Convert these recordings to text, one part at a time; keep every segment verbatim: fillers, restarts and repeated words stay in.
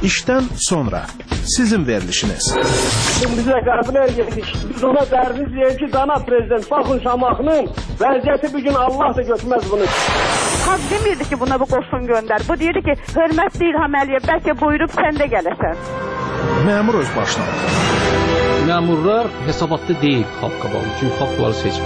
İşdən sonra sizin verilişiniz. Bizə qəbul edirik. Biz ona dərviz deyək ki, cənab prezident, baxın Şamaxının vəziyyəti bugün Allah da götürməz bunu. Xalq demirdi ki, buna bu qoşun göndər. Bu deyirdi ki, hörmətli İlham Əliyev, bəlkə buyurub sən də gələsən. Məmur öz başına. Məmurlar hesabatlı deyil xalq qabalı, çünki xalq bunları seçmir.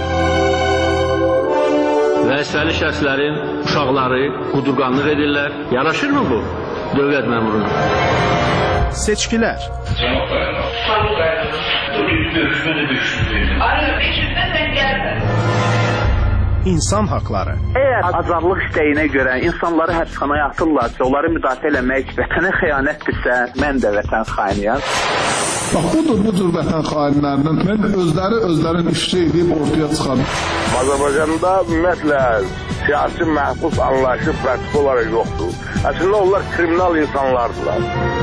Vəzifəli şəxslərin uşaqları qudurqanlıq edirlər. Yaraşırmı bu dövlət məmuruna? Seçkilər. Cənab Bayram, Sayın Bayram, bu bir görüşməni düşündürüm. Aynen, içində sən gəlmə. İnsan haqları. Əgər azadlıq istəyinə görə insanları həbsxanaya atırlarsa, onları müdafiə eləmək vətənə xəyanətdirsə, mən də vətən xainiyəm. Bax, budur bu cür vətən xainlərinin mən özləri özlərin işçi edib ortaya çıxan. Azərbaycanda ümumiyyətlə siyasi məhbus anlayışı pratik olaraq yoxdur. Əslində onlar kriminal insanlardılar.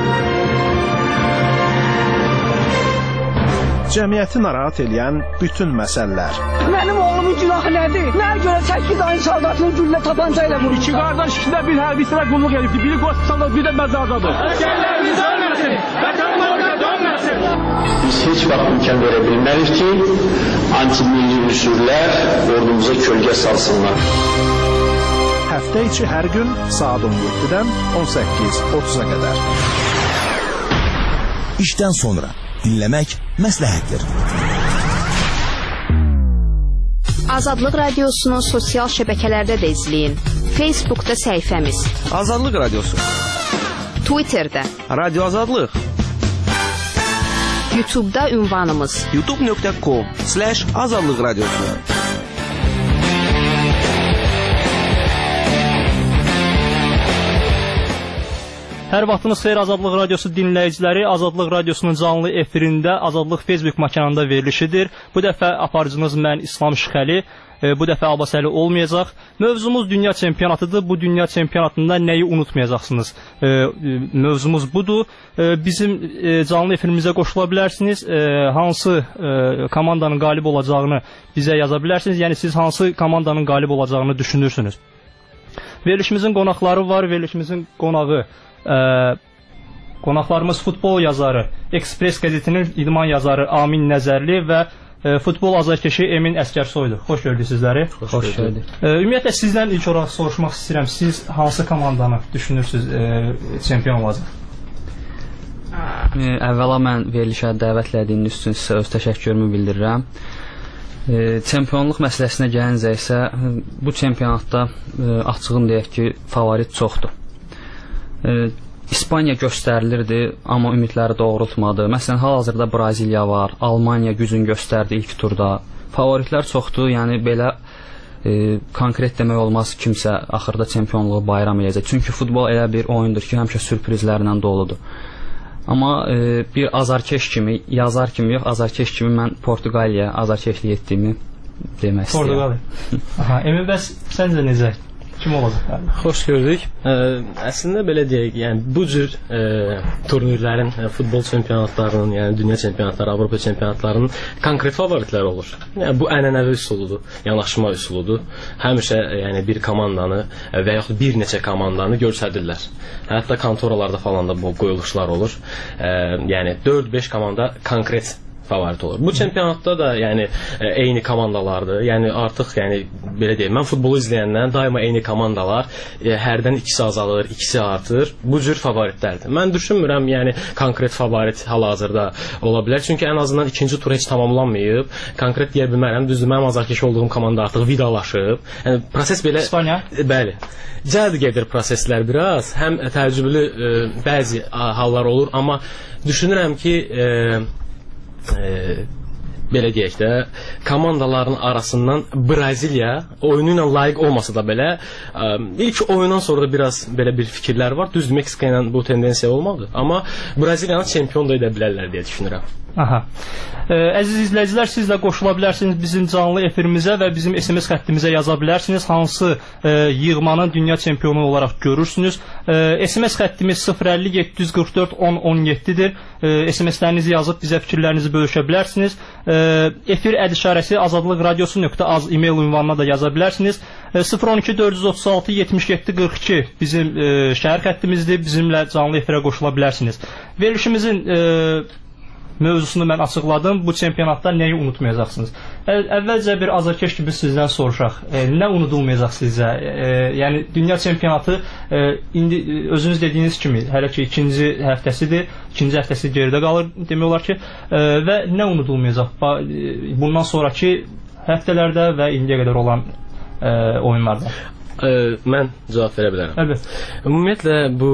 Cəmiyyəti narahat edən bütün məsələlər. Mənim oğlumun günahı nədir? Nəyə görə səkkiz ayın saldatını güllə tapanca ilə vurur? İki qardaş ikisində bir hərbisinə qulluq edibdir. Biri qoşsanlar, bir də məzardadır. Əsgərlərimiz ölməsin, vətənimizə dönməsin. Biz heç vaxt imkan verə bilmərik ki, anti-milli üsullar ordumuza kölgə salsınlar. Həftə içi hər gün saat on yeddidən on səkkiz otuz'a qədər. İşdən sonra dinləmək məsləhətdir. Azadlıq Radiosunu sosial şəbəkələrdə də izləyin. Facebookda səhifəmiz Azadlıq Radiosu, Twitterdə Radio Azadlıq, YouTube'da ünvanımız youtube nöqtə com slash azadlıq radiosu. Hər vaxtınız xeyir Azadlıq Radiosu dinləyiciləri. Azadlıq Radiosunun canlı efirində Azadlıq Facebook məkanında verilişidir. Bu dəfə aparıcınız mən İslam Şıxəli. Bu dəfə Abbasəli olmayacaq. Mövzumuz dünya çempionatıdır. Bu dünya çempionatında nəyi unutmayacaqsınız? Mövzumuz budur. Bizim canlı efirimizə qoşula bilərsiniz. Hansı komandanın qalib olacağını bizə yaza bilərsiniz. Yəni siz hansı komandanın qalib olacağını düşünürsünüz? Verilişimizin qonaqları var. Verilişimizin qonağı Ə, qonaqlarımız futbol yazarı, Ekspres qəzetinin idman yazarı Amin Nəzərli və ə, futbol azarkeşi Emin Əskərsoydur. Xoş gördük sizləri. Xoş gördük. Ümumiyyətlə sizdən ilk olaraq soruşmaq istəyirəm. Siz hansı komandanı düşünürsünüz ə, çempion olacaq? Əvvəla mən verilişə dəvət etdiyiniz üçün sizə öz təşəkkürümü bildirirəm. Çempionluq məsələsinə gəlincə isə bu çempionatda açığın deyək ki, favorit çoxdur. İspaniya göstərilirdi, amma ümidləri doğrultmadı. Məsələn, hal-hazırda Braziliya var, Almaniya gücünü göstərdi ilk turda. Favoritlər çoxdur, yəni belə e, konkret demək olmaz kimsə axırda çempionluğu bayram edəcək. Çünki futbol elə bir oyundur ki, həmişə sürprizlərlə doludur. Amma e, bir azarkeş kimi, yazar kimi yox, azarkeş kimi mən Portuqaliya azarkeşlik etdiyimi demək istəyirəm. Portuqaliya. Aha, Emin, bəs səncə necə? Kim olacaq? Xoş gördük. Ə, əslində belə deyək, yəni bu cür ə, turnirlərin, ə, futbol çempionatlarının, yəni dünya çempionatları, Avropa çempionatlarının konkret favoritləri olur. Yəni bu ənənəvi üsuludur, yanaşma üsuludur. Həmişə yəni bir komandanı və yaxud bir neçə komandanı göstərirlər. Hətta kontoralarda falan da bu qoyuluşlar olur. Ə, yəni dörd beş komanda konkret favorit olur. Bu çempionatda da yəni eyni komandalardır. Yəni artıq yəni belə deyim, mən futbolu izləyəndən daima eyni komandalar, e, hərdən ikisi azalır, ikisi artır. Bu cür favoritlərdir. Mən düşünmürəm yəni konkret favorit hal-hazırda ola bilər. Çünki ən azından ikinci tur heç tamamlanmayıb. Konkret deyə bilmərəm. Düzdür, mənim azarkeş olduğum komanda artıq vidalaşıb. Yəni proses belə İspaniya. Bəli. Cəld gedir proseslər biraz. Həm təcrübəli e, bəzi hallar olur, amma düşünürəm ki, e, E, belə deyək də, komandaların arasından Braziliya oyunu ilə layiq olmasa da belə e, ilk oyundan sonra biraz belə bir fikirlər var. Düzdür, Meksika ilə bu tendensiya olmadı, amma Braziliyanı çempion da edə bilərlər deyə düşünürəm. Aha. Ə, əziz izləyicilər, siz də qoşula bilərsiniz bizim canlı efirimizə və bizim S M S xəttimizə yaza bilərsiniz. Hansı ə, yığmanın dünya çempionu olaraq görürsünüz. Ə, S M S xəttimiz sıfır əlli yeddi yüz qırx dörd on on yeddidir. Ə, S M S-lərinizi yazıb bizə fikirlərinizi bölüşə bilərsiniz. Ə, efir əd işarəsi azadlıq radiosu nöqtə az e-mail ünvanına da yaza bilərsiniz. Ə, sıfır on iki dörd yüz otuz altı yetmiş yeddi qırx iki bizim ə, şəhər xəttimizdir. Bizimlə canlı efirə qoşula bilərsiniz. Verilişimizin ə, mövzusunu mən açıqladım. Bu çempionatda nəyi unutmayacaqsınız? Əvvəlcə bir azarkeş kimi sizdən soruşaq. E, nə unudulmayacaq sizə? E, yəni dünya çempionatı e, indi özünüz dediyiniz kimi hələ ki ikinci həftəsidir. İkinci həftəsi geridə qalır demək olar ki. E, və nə unudulmayacaq? Bundan sonraki həftələrdə və indiyə qədər olan e, oyunlarda. E, mən cavab verə bilərəm. Əlbəttə. Ümumiyyətlə bu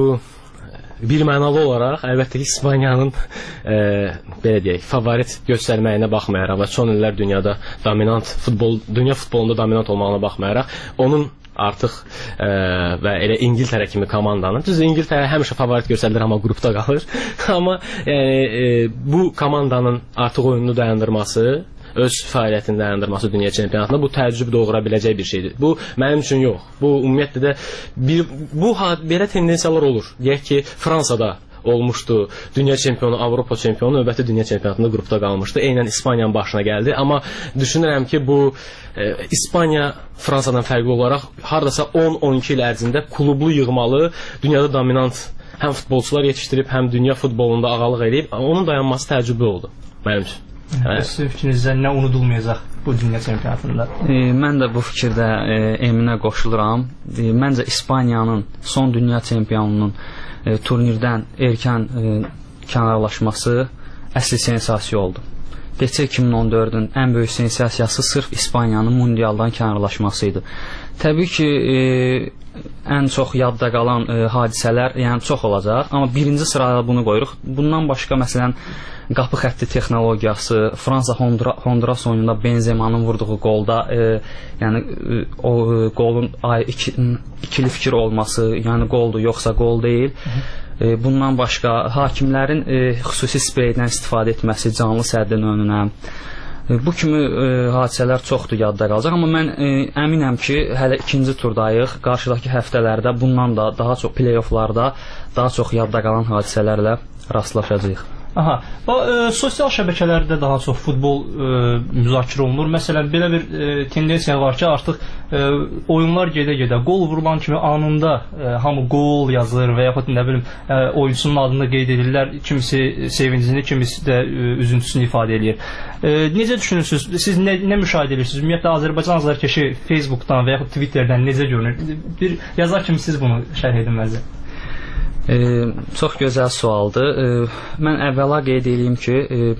bir mənalı olaraq əlbəttə ki İspaniyanın e, belə deyək, favorit göstərməyinə baxmayaraq və son illər dünyada dominant futbol, dünya futbolunda dominant olmağına baxmayaraq onun artıq e, və elə İngiltərə kimi komandanın, düzdür İngiltərə həmişə favorit göstərilir amma qrupda qalır. Amma yəni e, bu komandanın artıq oyununu dayandırması, öz fəaliyyətini dayandırması dünya çempionatında bu təəccüb doğura biləcək bir şeydir. Bu mənim üçün yox. Bu ümumiyyətlə də bir, bu belə tendensiyalar olur. Deyək ki, Fransada olmuşdu. Dünya çempionu, Avropa çempionu növbəti dünya çempionatında qrupda qalmışdı. Eynən İspaniyanın başına gəldi. Amma düşünürəm ki, bu e, İspaniya Fransadan fərqli olaraq hardasa on on iki il ərzində klublu yığmalı, dünyada dominant həm futbolçular yetişdirib, həm dünya futbolunda ağalıq edib. Onun dayanması təəccüblü oldu mənim üçün. Sizin fikrinizdə nə unudulmayacaq bu dünya çempionatında? E, mən də bu fikirdə e, Eminə qoşuluram. E, məncə İspaniyanın son dünya çempionunun e, turnirdən erkən e, kənarlaşması əsli sensasiya oldu. Təkcə iki min on dördün ən böyük sensasiyası sırf İspaniyanın mundialdan kənarlaşması idi. Təbii ki, e, ən çox yadda qalan e, hadisələr yəni çox olacaq, amma birinci sırada bunu qoyuruq. Bundan başqa məsələn qapı xətti texnologiyası, Fransa Honduras oyununda Benzemanın vurduğu qolda e, yəni e, o e, qolun ay, iki, ikili fikir olması, yəni qoldur yoxsa qol deyil. E, bundan başqa hakimlərin e, xüsusi spreydən istifadə etməsi canlı səddin önünə. E, bu kimi e, hadisələr çoxdur yadda qalacaq, amma mən e, əminəm ki, hələ ikinci turdayıq. Qarşıdakı həftələrdə bundan da daha çox play-offlarda daha çox yadda qalan hadisələrlə rastlaşacağıq. Aha. Və e, sosial şəbəkələrdə daha çox futbol e, müzakirə olunur. Məsələn, belə bir e, tendensiya var ki, artıq e, oyunlar gedə-gedə qol vurulan kimi anında e, hamı qol yazır və yaxud nə bilim e, oyunçunun adını qeyd edirlər. Kimisi sevincini, kimisi də e, üzüntüsünü ifadə edir. E, necə düşünürsünüz? Siz nə, nə müşahidə edirsiniz? Ümumiyyətlə Azərbaycan azarkeşi Facebookdan və yaxud Twitterdən necə görünür? Bir yazar kimi siz bunu şərh edin məzə. E, çox gözəl sualdır. E, mən əvvəla qeyd edeyim ki, e,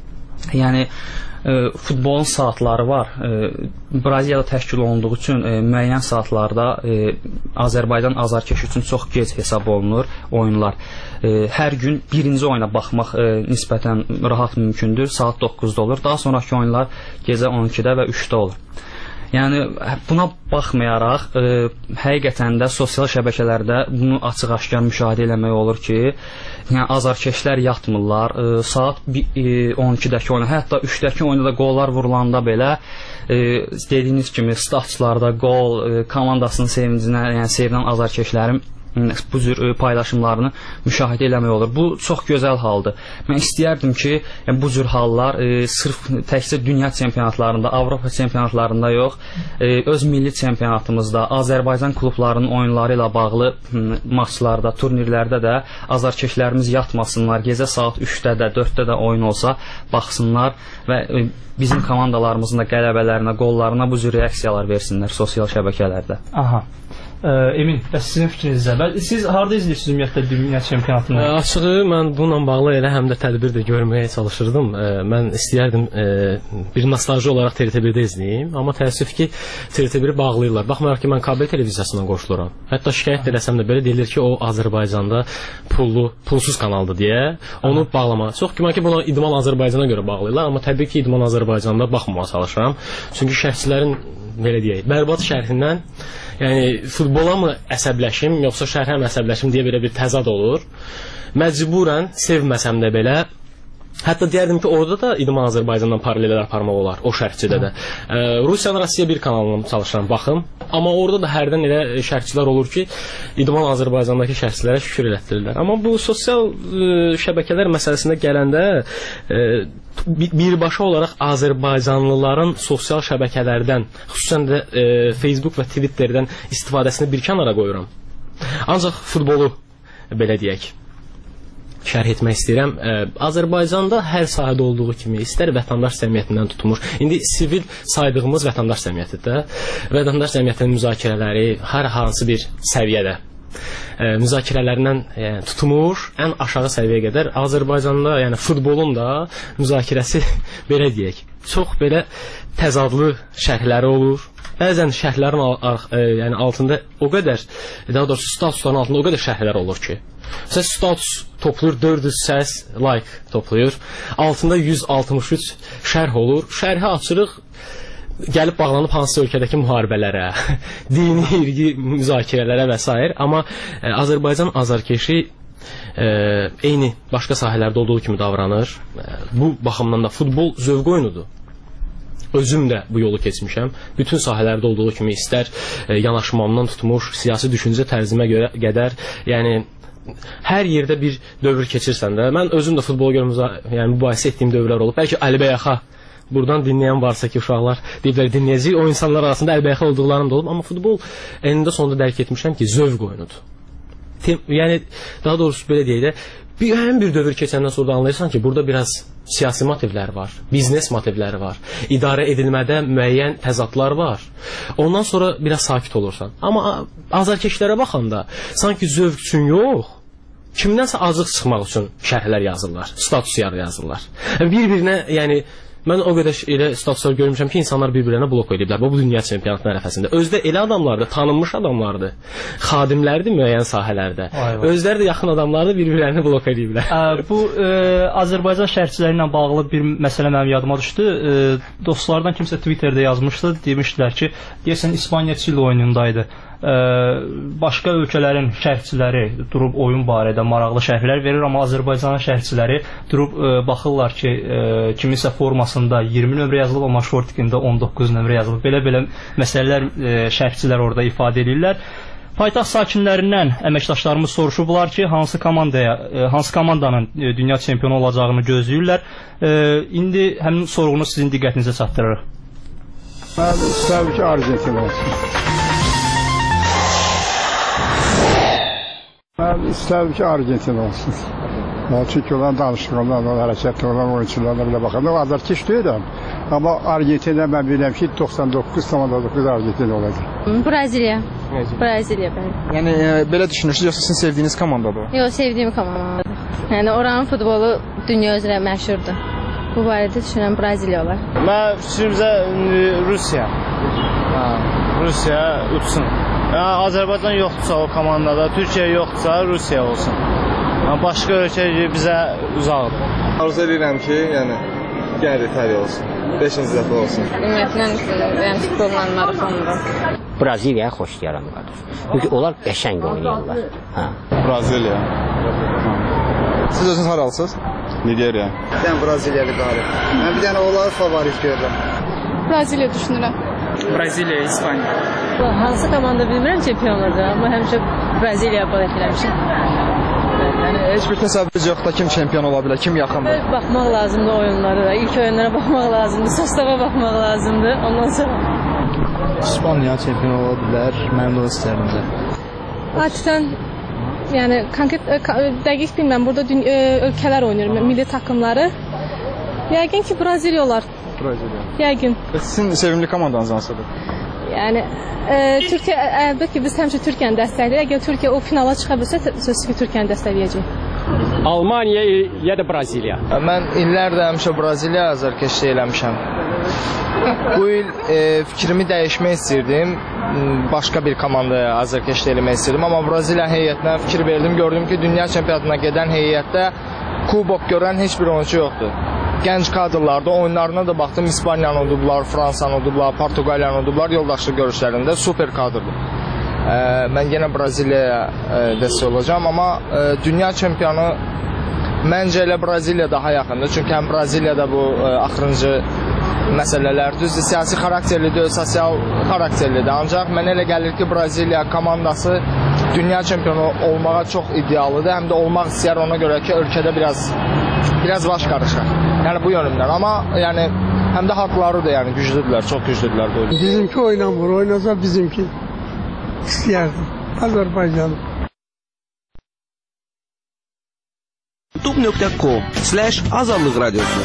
yəni e, futbolun saatları var. E, Braziliyada təşkil olunduğu üçün e, müəyyən saatlarda e, Azərbaycan azarkeşi üçün çox gec hesab olunur oyunlar. E, hər gün birinci oyuna baxmaq e, nisbətən rahat mümkündür. Saat doqquzda olur. Daha sonraki oyunlar gecə on ikidə və üçdə olur. Yəni buna baxmayaraq e, həqiqətən də sosial şəbəkələrdə bunu açıq-aşkar müşahidə eləmək olur ki, yəni azarkeşlər yatmırlar. E, saat e, on ikidəki oyuna, hətta üçdəki oyunda da qollar vurulanda belə e, dediyiniz kimi statçılarda qol, e, komandasının sevincinə, yəni sevinən azarkeşlərin bu cür paylaşımlarını müşahidə eləmək olur. Bu çox gözəl haldır. Mən istəyərdim ki, yəni, bu cür hallar e, sırf təkcə dünya çempionatlarında, Avropa çempionatlarında yox, e, öz milli çempionatımızda, Azərbaycan klublarının oyunları ilə bağlı maçlarda, turnirlərdə də azarkeşlərimiz yatmasınlar. Gecə saat üçdə də, dörddə də oyun olsa baxsınlar və e, bizim komandalarımızın da qələbələrinə, qollarına bu cür reaksiyalar versinlər sosial şəbəkələrdə. Aha. Emin, bəs sizin fikrinizdə, siz harada izləyirsiniz ümumiyyətlə dünya çempionatını? E, açığı mən bununla bağlı elə həm də tədbir də görməyə çalışırdım. E, mən istəyərdim e, bir nostalji olaraq T R T birdə izləyim, amma təəssüf ki T R T biri bağlayırlar. Baxmayaraq ki, mən kabel televiziyasından qoşuluram. Hətta şikayət eləsəm də belə deyilir ki, o Azərbaycanda pullu, pulsuz kanaldır deyə onu bağlama. Çox güman ki, bunu İdman Azərbaycana görə bağlayırlar, amma təbii ki, İdman Azərbaycanda baxmamağa çalışıram. Çünki şəxslərin belə deyək, bərbad şərhindən, yəni futbola mı əsəbləşim, yoxsa şərhə mi əsəbləşim deyə belə bir təzad olur. Məcburən sevməsəm də belə Hətta deyərdim ki, orada da İdman Azərbaycandan paralellər aparmaq olar, o şərhçidə də. E, Rusiyanın Rusiya bir kanalına çalışıram, baxım. Amma orada da hərdən elə şərhçilər olur ki, İdman Azərbaycandakı şərhçilərə şükür elətdirirlər. Amma bu sosial e, şəbəkələr məsələsində gələndə e, birbaşa olaraq Azərbaycanlıların sosial şəbəkələrdən, xüsusən də e, Facebook və Twitterdən istifadəsini bir kənara qoyuram. Ancaq futbolu, belə deyək, şərh etmək istəyirəm. Ə, Azərbaycanda hər sahədə olduğu kimi, istər vətəndaş cəmiyyətindən tutulmuş, indi sivil saydığımız vətəndaş cəmiyyətidir. Vətəndaş cəmiyyətinin müzakirələri hər hansı bir səviyyədə ə, müzakirələrindən yəni, tutulmuş, ən aşağı səviyyəyə qədər Azərbaycanda, yəni futbolun da müzakirəsi belə deyək, çox belə təzadlı şərhləri olur. Bəzən şərhlərin ə, yəni altında o qədər, daha doğrusu statusların altında o qədər şərhlər olur ki, məsələn, status toplayır, dörd yüz səs, like toplayır, altında yüz altmış üç şərh olur, şərhi açırıq, gəlib bağlanıb hansı ölkədəki müharibələrə, dini, irqi müzakirələrə və s. Amma ə, Azərbaycan azarkeşi ə, eyni başqa sahələrdə olduğu kimi davranır. Ə, bu baxımdan da futbol zövq oyunudur. Özüm də bu yolu keçmişəm. Bütün sahələrdə olduğu kimi istər e, yanaşmamdan tutmuş, siyasi düşüncə tərzimə görə qədər, yəni hər yerdə bir dövr keçirsən də, mən özüm də futbola görə yəni, mübahisə etdiyim dövrlər olub. Bəlkə Əlbəyaxa buradan dinləyən varsa ki, uşaqlar deyiblər, dinləyəcək, o insanlar arasında Əlbəyaxa olduqlarım da olub, amma futbol enində sonunda dərk etmişəm ki, zövq oyunudur. Tem, yəni, daha doğrusu belə deyək də, bir, həm bir dövr keçəndən sonra anlayırsan ki, burada biraz siyasi motivlər var, biznes motivləri var, idarə edilmədə müəyyən təzadlar var. Ondan sonra biraz sakit olursan. Amma azarkeşlərə baxanda sanki zövq üçün yox, kimdənsə azıq çıxmaq üçün şərhlər yazırlar, status yazırlar. Bir-birinə, yəni, mən o qədər elə statuslar görmüşəm ki, insanlar bir-birinə blok ediblər bu dünya çempionatının ərəfəsində. Özdə elə adamlardır, tanınmış adamlardır, xadimlərdir müəyyən sahələrdə. Ayva. Özləri də yaxın adamlardır, bir-birlərini blok ediblər. Ə, bu ə, Azərbaycan şərhçiləri ilə bağlı bir məsələ mənim yadıma düşdü. Ə, dostlardan kimsə Twitterdə yazmışdı, demişdilər ki, deyəsən İspaniya-Çili oyunundaydı. Ə, başqa ölkələrin şərhçiləri durub oyun barədə maraqlı şərhlər verir, amma Azərbaycanın şərhçiləri durub ə, baxırlar ki, ə, kiminsə formasında iyirmi nömrə yazılıb, amma şortikində on doqquz nömrə yazılıb. Belə-belə məsələlər ə, şərhçilər orada ifadə edirlər. Paytaxt sakinlərindən əməkdaşlarımız soruşublar ki, hansı komandaya, ə, hansı komandanın ə, dünya çempionu olacağını gözləyirlər. Ə, indi həmin sorğunu sizin diqqətinizə çatdırırıq. Mən istəyirəm ki, Argentina olsun. Mən istəyirəm ki, Argentina olsun. Çünki olan danışıqlarla, hərəkətli olan oyunçularla belə baxanda o azarkeş deyirəm. Amma Argentina mən bilirəm ki, doxsan doqquz doqquz Argentina olacaq. Braziliya. Braziliya bəli. Yəni e, belə düşünürsünüz, yoxsa sizin sevdiyiniz komandadır? Yox, sevdiyim komandadır. Yəni oranın futbolu dünya üzrə məşhurdur. Bu barədə düşünürəm Braziliya olar. Mən fikrimcə Rusiya. Ha, Rusiya uçsun. Yəni Azərbaycan yoxdursa o komandada, Türkiyə yoxdursa Rusiya olsun. Yəni başqa ölkə bizə uzaqdır. Arzu edirəm ki, yəni gəlir İtaliya olsun. beşinci dəfə olsun. Ümumiyyətlə, yəni futbolla marafondur. Braziliyaya xoşlayıram qardaş. Çünki onlar qəşəng oynayırlar. Hə. Braziliya. Siz özünüz haralısınız? Nigeriya. Sən Braziliyalı qalib. Mən bir dənə onları favorit görürəm. Braziliya düşünürəm. Braziliya, İspaniya. Hansı komanda bilmirəm çempionlardır, amma həmişə Braziliya bal etmişəm. Yəni heç bir təsəvvürünüz yoxdur kim çempion ola bilər, kim yaxındır? Baxmaq lazımdır oyunlara, ilk oyunlara baxmaq lazımdır, sostava baxmaq lazımdır. Ondan sonra İspaniya çempion ola bilər. Mən də istəyirəm də. Adətən yəni konkret dəqiq bilmirəm, burada ölkələr oynayır, milli takımları. Yəqin ki Braziliya olar. Braziliya. Yəqin. Sizin sevimli komandanız hansıdır? Yəni e, Türkiyə əlbəttə ki biz həmişə Türkiyəni dəstəkləyir. Əgər Türkiyə o finala çıxa bilsə, sözsüz ki Türkiyəni dəstəkləyəcək. Almaniya ya da Braziliya. Mən illərdir həmişə Braziliya azarkeşlik eləmişəm. Bu il e, fikrimi dəyişmək istirdim. Başqa bir komandaya azarkeşlik eləmək istirdim, amma Braziliya heyətinə fikir verdim. Gördüm ki, dünya çempionatına gedən heyətdə kubok görən heç bir oyunçu yoxdur. Gənc kadrlarda oyunlarına da baxdım, İspaniyanı udublar, Fransanı udublar, Portuqaliyanı udublar, yoldaşlıq görüşlərində super kadrdır. E, mən yenə Braziliyaya e, dəstək olacağam, amma e, dünya çempionu Məncə elə Braziliya daha yaxındır. Çünki həm Braziliyada bu ə, axırıncı məsələlər düzdür, siyasi xarakterlidir, sosial xarakterlidir. Ancaq mənə elə gəlir ki, Braziliya komandası dünya çempionu olmağa çox idealıdır. Həm də olmaq istəyər, ona görə ki, ölkədə biraz biraz baş qarışır. Yəni bu yönümdən. Amma yəni həm də haqları da yəni güclüdürlər, çox güclüdürlər bu. Bizimki oynamır, oynasa bizimki istəyərdim. Azərbaycanı. youtube nöqtə com slash azadlıq radyosu.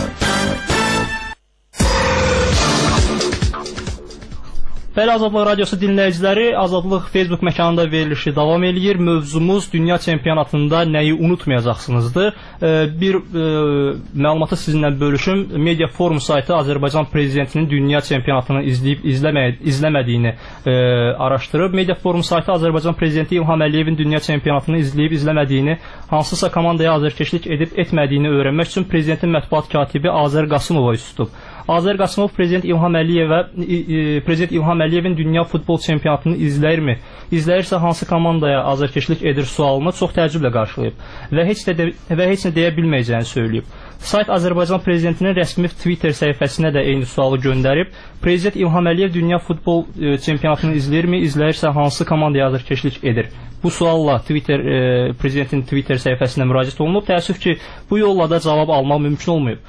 Bəli, Azadlıq Radyosu dinləyiciləri, Azadlıq Facebook məkanında verilişi davam eləyir. Mövzumuz dünya çempionatında nəyi unutmayacaqsınızdır. Bir e, məlumatı sizinlə bölüşüm. Media Forum saytı Azərbaycan prezidentinin dünya çempionatını izləyib izləmə, izləmədiyini e, araşdırıb. Media Forum saytı Azərbaycan prezidenti İlham Əliyevin dünya çempionatını izləyib izləmədiyini, hansısa komandaya azərkeşlik edib etmədiyini öyrənmək üçün prezidentin mətbuat katibi Azər Qasımova üst tutub. Azər Qasımov prezident İlham Əliyevə e, prezident İlham Əliyevin dünya futbol çempionatını izləyirmi? İzləyirsə hansı komandaya azərkeşlik edir sualını çox təəccüblə qarşılayıb və heç də, də və heç nə deyə bilməyəcəyini söyləyib. Sayt Azərbaycan prezidentinin rəsmi Twitter səhifəsinə də eyni sualı göndərib. Prezident İlham Əliyev dünya futbol e, çempionatını izləyirmi? İzləyirsə hansı komandaya azərkeşlik edir? Bu sualla Twitter e, prezidentin Twitter səhifəsinə müraciət olunub. Təəssüf ki, bu yolla da cavab almaq mümkün olmayıb.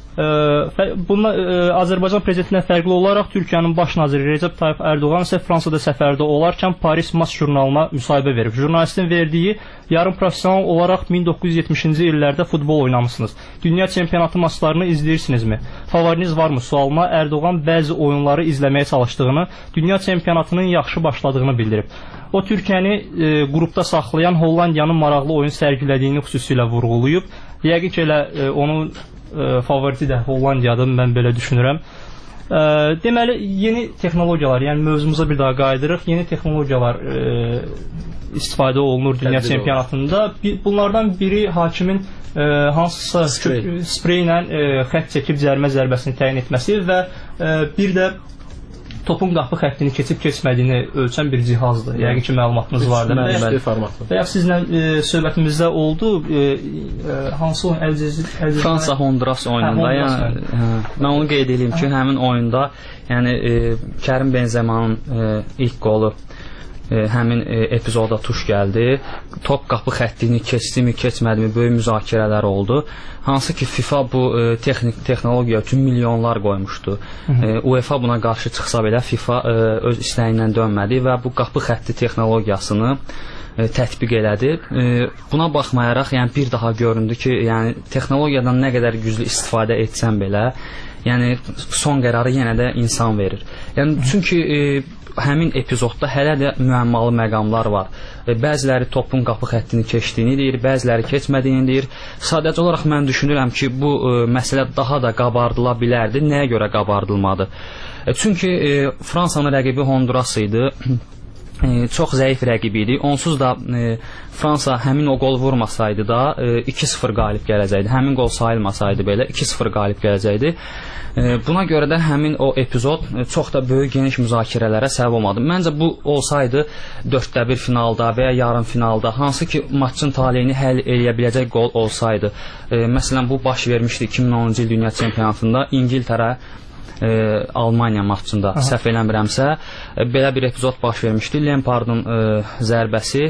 Bununla Azərbaycan prezidentindən fərqli olaraq Türkiyənin baş naziri Recep Tayyip Erdoğan isə Fransada səfərdə olarkən Paris Match jurnalına müsahibə verib. Jurnalistin verdiyi yarım professional olaraq min doqquz yüz yetmişinci illərdə futbol oynamısınız. Dünya çempionatı maçlarını izləyirsinizmi? Favoriniz varmı? Sualına Erdoğan bəzi oyunları izləməyə çalışdığını, dünya çempionatının yaxşı başladığını bildirib. O Türkiyəni e, qrupda saxlayan Hollandiyanın maraqlı oyun sərgilədiyini xüsusilə vurğulayıb. Yəqin ki, elə e, onun e, favoriti də Hollandiyadır, mən belə düşünürəm. E, deməli, yeni texnologiyalar, yəni mövzumuza bir daha qayıdırıq. Yeni texnologiyalar e, istifadə olunur dünya Tədbir çempionatında. Bir, bunlardan biri hakimin e, hansısa sprey, sprey ilə e, xətt çəkib cərimə zərbəsini təyin etməsi və e, bir də topun qapı xəttini keçib keçmədiyini ölçən bir cihazdır. Yəqin ki, məlumatınız vardır. Və ya sizlə e, söhbətimizdə oldu, e, e, hansı oyun Əlcəzir? Fransa Honduras oyununda. Hə, yəni, hə, mən onu qeyd edeyim ki, həmin oyunda yəni e, Kərim Benzemanın e, ilk qolu e, həmin e, epizoda tuş gəldi. Top qapı xəttini keçdimi, keçmədimi böyük müzakirələr oldu. Hansı ki FIFA bu e, texnik texnologiya üçün milyonlar qoymuşdu. E, UEFA buna qarşı çıxsa belə FIFA e, öz istəyindən dönmədi və bu qapı xətti texnologiyasını e, tətbiq elədi. E, buna baxmayaraq, yəni bir daha göründü ki, yəni texnologiyadan nə qədər güclü istifadə etsən belə, yəni son qərarı yenə də insan verir. Yəni çünki e, həmin epizodda hələ də müəmmalı məqamlar var. E, bəziləri topun qapı xəttini keçdiyini deyir, bəziləri keçmədiyini deyir. Sadəcə olaraq mən düşünürəm ki, bu e, məsələ daha da qabardıla bilərdi. Nəyə görə qabardılmadı? E, çünki e, Fransanın rəqibi Honduras idi. E, çox zəif rəqib idi. Onsuz da e, Fransa həmin o qol vurmasaydı da e, iki sıfır qalib gələcəkdi. Həmin qol sayılmasaydı belə iki sıfır qalib gələcəkdi. E, buna görə də həmin o epizod e, çox da böyük geniş müzakirələrə səbəb olmadı. Məncə bu olsaydı dörddə bir finalda və ya yarım finalda, hansı ki maçın taleyini həll eləyə biləcək qol olsaydı. E, məsələn bu baş vermişdi iki min onuncu il dünya çempionatında İngiltərə E, Almaniya maçında, səhv eləmirəmsə, e, belə bir epizod baş vermişdi. Lampardın e, zərbəsi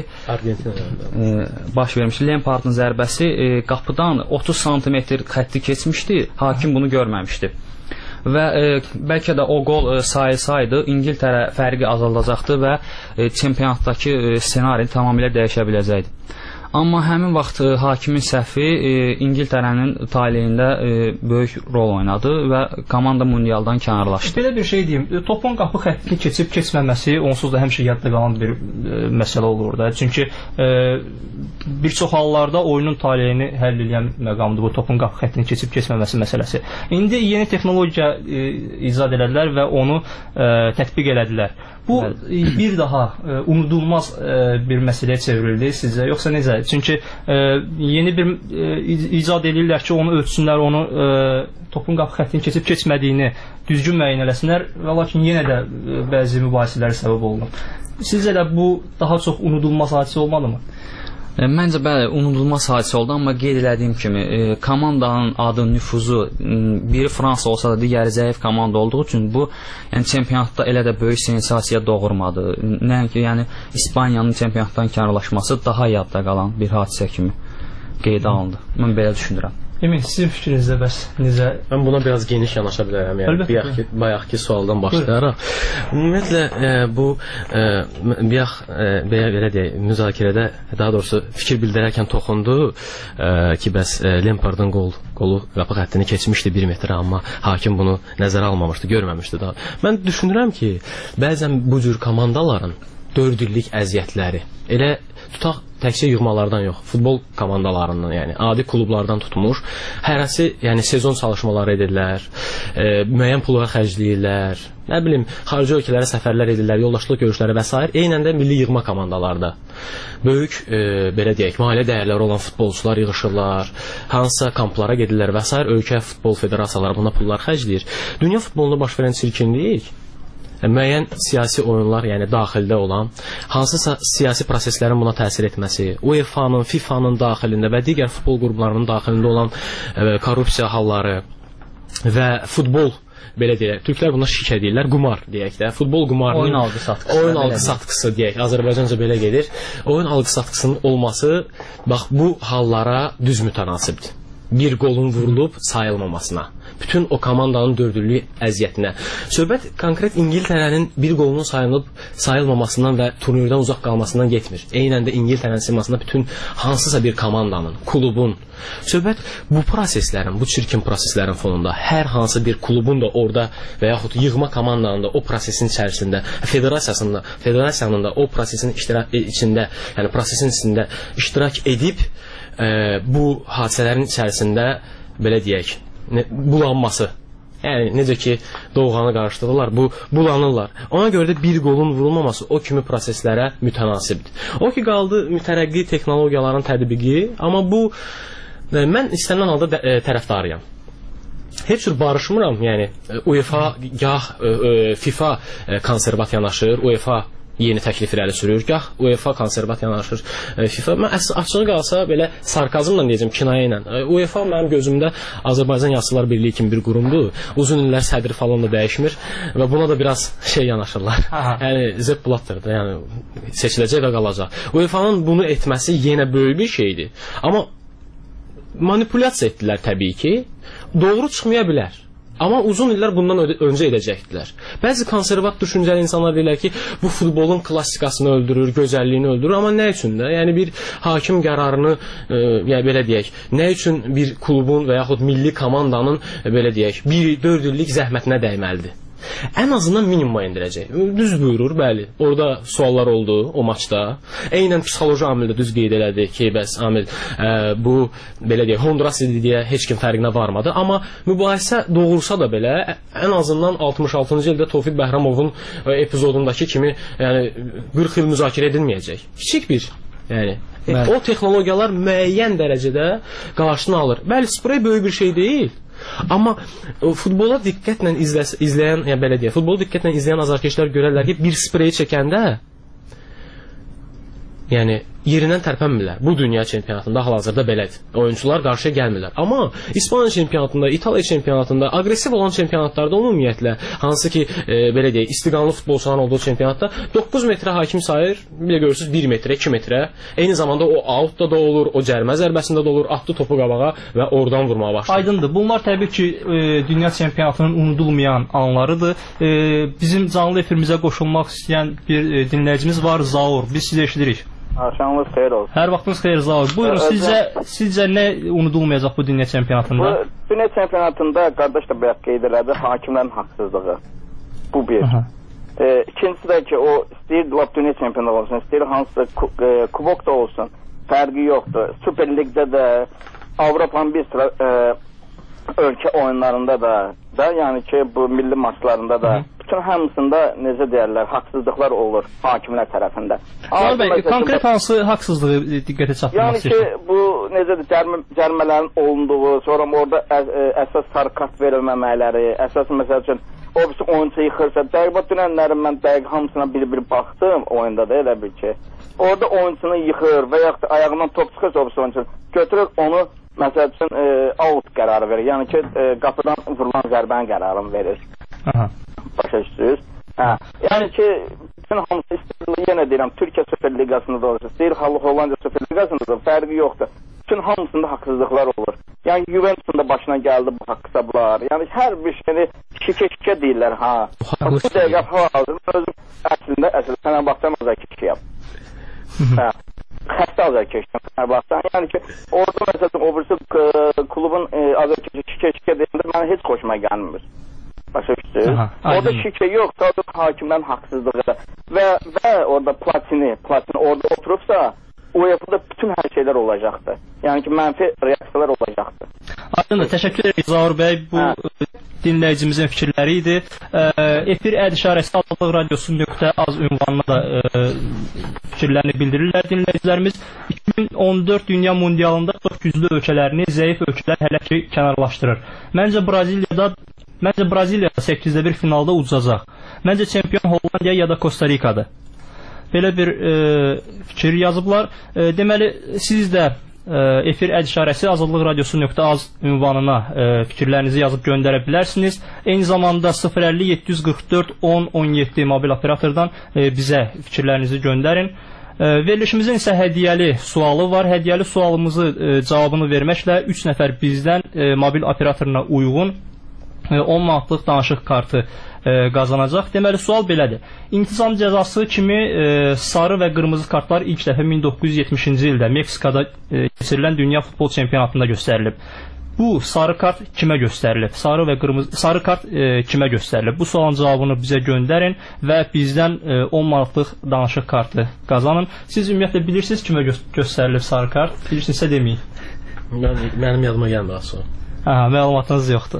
e, baş vermişdi. Lampardın zərbəsi e, qapıdan otuz santimetr xətti keçmişdi. Hakim bunu görməmişdi. Və e, bəlkə də o qol e, sayılsaydı İngiltərə fərqi azaldacaqdı və e, çempionatdakı e, ssenari tamamilə dəyişə biləcəkdi. Amma həmin vaxt e, hakimin səhvi e, İngiltərənin taleyində e, böyük rol oynadı və komanda mundialdan kənarlaşdı. Belə bir şey deyim, topun qapı xəttini keçib keçməməsi onsuz da həmişə yadda qalan bir e, məsələ olur da. Çünki e, bir çox hallarda oyunun taleyini həll edən məqamdır bu topun qapı xəttini keçib keçməməsi məsələsi. İndi yeni texnologiya e, icad elədilər və onu e, tətbiq elədilər. Bu bir daha e, unudulmaz e, bir məsələyə çevrildi sizcə, yoxsa necə? Çünki e, yeni bir e, icad edirlər ki, onu ölçsünlər, onu e, topun qapı xəttini keçib keçmədiyini düzgün müəyyən eləsinlər və lakin yenə də e, bəzi mübahisələrə səbəb olunur. Sizcə də bu daha çox unudulmaz hadisə olmalı mı? E, məncə bəli, unudulmaz hadisə oldu, amma qeyd elədiyim kimi e, komandanın adı, nüfuzu biri Fransa olsa da digəri zəif komanda olduğu üçün bu yəni çempionatda elə də böyük sensasiya doğurmadı. Nəinki yəni İspaniyanın çempionatdan kənarlaşması daha yadda qalan bir hadisə kimi qeydə alındı. Mən belə düşünürəm. Emin, sizin fikrinizdə bəs necə? Mən buna biraz geniş yanaşa bilərəm. Yəni bayaqki bayaqki sualdan başlayaraq. Ümumiyyətlə e, bu e, bayaq e, belə belə deyək, müzakirədə daha doğrusu fikir bildirərkən toxundu e, ki, bəs e, Lampardın qol qolu qapı xəttini keçmişdi bir metr, amma hakim bunu nəzərə almamışdı, görməmişdi daha. Mən düşünürəm ki, bəzən bu cür komandaların dörd illik əziyyətləri elə tutaq təkcə yığmalardan yox, futbol komandalarından, yəni adi klublardan tutmuş, hərəsi, yəni sezon çalışmaları edirlər, e, müəyyən pullar xərcləyirlər, nə bilim, xarici ölkələrə səfərlər edirlər, yoldaşlıq görüşləri və s. Eynən də milli yığma komandalarda böyük, e, belə deyək, maliyyə dəyərləri olan futbolçular yığışırlar, hansısa kamplara gedirlər və s. Ölkə futbol federasiyaları buna pullar xərcləyir. Dünya futbolunda baş verən çirkinlik müəyyən siyasi oyunlar, yəni daxildə olan, hansısa siyasi proseslərin buna təsir etməsi, UEFA-nın, FIFA-nın daxilində və digər futbol qruplarının daxilində olan e, korrupsiya halları və futbol, belə deyək, türklər buna şik edirlər, qumar deyək də, futbol qumarının oyun algı satqısı, oyun algı satqısı deyək, Azərbaycanca belə gedir. Oyun algı satqısının olması, bax bu hallara düz mütənasibdir. Bir qolun vurulub sayılmamasına, bütün o komandanın dördüllük əziyyətinə. Söhbət konkret İngiltərənin bir qolunun sayılıb sayılmamasından və turnirdən uzaq qalmasından getmir. Eynən də İngiltərənin simasında bütün hansısa bir komandanın, klubun. Söhbət bu proseslərin, bu çirkin proseslərin fonunda hər hansı bir klubun da orada və yaxud yığma komandanın da o prosesin içərisində, federasiyasında, federasiyanın da o prosesin iştirak içində, yəni prosesin içində iştirak edib e, bu hadisələrin içərisində belə deyək, bulanması. Yəni necə ki doğanı qarışdırırlar, bu bulanırlar. Ona görə də bir qolun vurulmaması o kimi proseslərə mütənasibdir. O ki qaldı mütərəqqi texnologiyaların tətbiqi, amma bu mən istənilən halda e, tərəfdarıyam. Heç cür barışmıram, yəni UEFA gah e, e, FIFA e, konservat yanaşır, UEFA yeni təklif irəli sürür, gah UEFA konservat yanaşır, e, FIFA. Mən açığı qalsa belə sarkazmla deyəcəm, kinayə ilə. E, UEFA mənim gözümdə Azərbaycan Yazıçılar Birliyi kimi bir qurumdur. Uzun illər sədri falan da dəyişmir və buna da biraz şey yanaşırlar. Aha. Yəni Sepp Blatter'dır, yəni seçiləcək və qalacaq. UEFA'nın bunu etməsi yenə böyük bir şeydir. Amma manipulyasiya etdilər təbii ki. Doğru çıxmaya bilər. Amma uzun illər bundan öncə edəcəkdilər. Bəzi konservat düşüncəli insanlar deyirlər ki, bu futbolun klassikasını öldürür, gözəlliyini öldürür. Amma nə üçün də? Yəni bir hakim qərarını, e, yəni belə deyək, nə üçün bir klubun və yaxud milli komandanın e, belə deyək, bir dörd illik zəhmətinə dəyməlidir? Ən azından minimuma endirəcək. Düz buyurur, bəli. Orada suallar oldu o maçda. Eynən psixoloji amil də düz qeyd elədi ki, bəs amil e, bu belə deyək, Honduras idi deyə heç kim fərqinə varmadı. Amma mübahisə doğursa da belə, ən azından altmış altıncı ildə Tofiq Bəhramovun e, epizodundakı kimi, yəni qırx il müzakirə edilməyəcək. Kiçik bir, yəni e, o texnologiyalar müəyyən dərəcədə qarşısını alır. Bəli, sprey böyük bir şey deyil. Amma futbola diqqətlə izlə, izləyən, yəni belə deyək, futbolu diqqətlə izləyən azarkeşlər görərlər ki, bir spreyi çəkəndə yəni yerindən tərpənmirlər. Bu dünya çempionatında hal-hazırda belədir. Oyunçular qarşıya gəlmirlər. Amma İspaniya çempionatında, İtaliya çempionatında, aqressiv olan çempionatlarda ümumiyyətlə, hansı ki e, belə deyək, istiqanlı futbolçuların olduğu çempionatda doqquz metrə hakim sayır, bir də görürsünüz bir metrə, iki metrə. Eyni zamanda o outda da olur, o cərimə zərbəsində də olur, atdı topu qabağa və oradan vurmağa başlayır. Aydındır. Bunlar təbii ki e, dünya çempionatının unudulmayan anlarıdır. E, bizim canlı efirimizə qoşulmaq istəyən bir e, dinləyicimiz var, Zaur. Biz sizi eşidirik. Axşamınız xeyir olsun. Hər vaxtınız xeyir, Zaur. Buyurun, sizcə, sizcə nə unudulmayacaq bu dünya çempionatında? Bu dünya çempionatında qardaş da bayaq qeyd elədi, hakimlərin haqsızlığı. Bu bir. E, ikincisi də ki, o istəyir lap dünya çempionatı olsun, istəyir hansısa e, kubok da olsun, fərqi yoxdur. Süper Ligdə də, Avropanın bir sıra e, ölkə oyunlarında da, da, yəni ki, bu milli maçlarında da, Hı. bütün hamısında necə deyərlər, haqsızlıqlar olur hakimlər tərəfində. Bəy, konkret hansı haqsızlığı diqqətə çatdırmaq yəni ki, bu necədir, cərmə, cərmələrin olunduğu, sonra orada ə, ə, əsas sarı kart verilməmələri, əsas məsəl üçün, o birisi oyuncu yıxırsa, dəqiqat dünənlərin mən dəqiq hamısına bir-bir baxdım oyunda da elə bir ki, orada oyuncunu yıxır və yaxud da ayağından top çıxırsa o oyuncu götürür onu məsəl üçün e, out qərarı verir. Yəni ki, e, qapıdan vurulan zərbənin qərarını verir. Aha. Başa düşürsünüz? Hə. Yəni ki, bütün hamısı istəyir, yenə deyirəm, Türkiyə Süper Liqasında da olacaq, istəyir Hollandiya Süper Liqasında da fərqi yoxdur. Bütün hamısında haqsızlıqlar olur. Yəni Juventus'un da başına gəldi bu haqq hesablar. Yəni hər bir şeyini şikə-şikə deyirlər, ha. Bu dəqiqə hal-hazır, özüm əslində, əslində sənə baxsam azarkeşliyəm. Hə. Xəstə azarkeşliyəm sənə baxsam. Yəni ki, orada məsələn, o birisi klubun azarkeşi şikə-şikə deyəndə mənə heç xoşuma gəlmir. Başa düşürsünüz? Orada şikə yox, sadəcə hakimlərin haqsızlığı və, və orada Platini, Platini orada oturubsa, U E F A-da bütün hər şeylər olacaqdır. Yəni ki, mənfi reaksiyalar olacaqdır. Aydındır, təşəkkür ederiz Zaur bəy. Bu hə. dinləyicimizin fikirləri idi. E, efir əd işarəsi azadlıq radiosu nöqtə az ünvanına da e, fikirlərini bildirirlər dinləyicilərimiz. iki min on dörd Dünya Mundialında çox güclü ölkələrini zəif ölkələr hələ ki kənarlaşdırır. Məncə Braziliyada Məncə Braziliya səkkizdə bir finalda udacaq. Məncə çempion Hollandiya ya da Costa Rikadır. Belə bir e, fikir yazıblar. E, deməli, siz də e, efir əd işarəsi azadlıq radiosu nöqtə az ünvanına e, fikirlərinizi yazıb göndərə bilərsiniz. Eyni zamanda sıfır əlli yeddi yüz qırx dörd on on yeddi mobil operatordan e, bizə fikirlərinizi göndərin. E, verilişimizin isə hədiyyəli sualı var. Hədiyyəli sualımızı e, cavabını verməklə üç nəfər bizdən e, mobil operatoruna uyğun on manatlıq danışıq kartı e, qazanacaq. Deməli, sual belədir. İntizam cəzası kimi e, sarı və qırmızı kartlar ilk dəfə min doqquz yüz yetmişinci ildə Meksikada e, keçirilən Dünya Futbol Çempionatında göstərilib. Bu sarı kart kimə göstərilib? Sarı və qırmızı sarı kart e, kimə göstərilib? Bu sualın cavabını bizə göndərin və bizdən e, on manatlıq danışıq kartı qazanın. Siz ümumiyyətlə bilirsiniz kimə gö göstərilib sarı kart? Bilirsinizsə deməyin. Mən, mənim yadıma gəlmir aslında. Hə, məlumatınız yoxdur.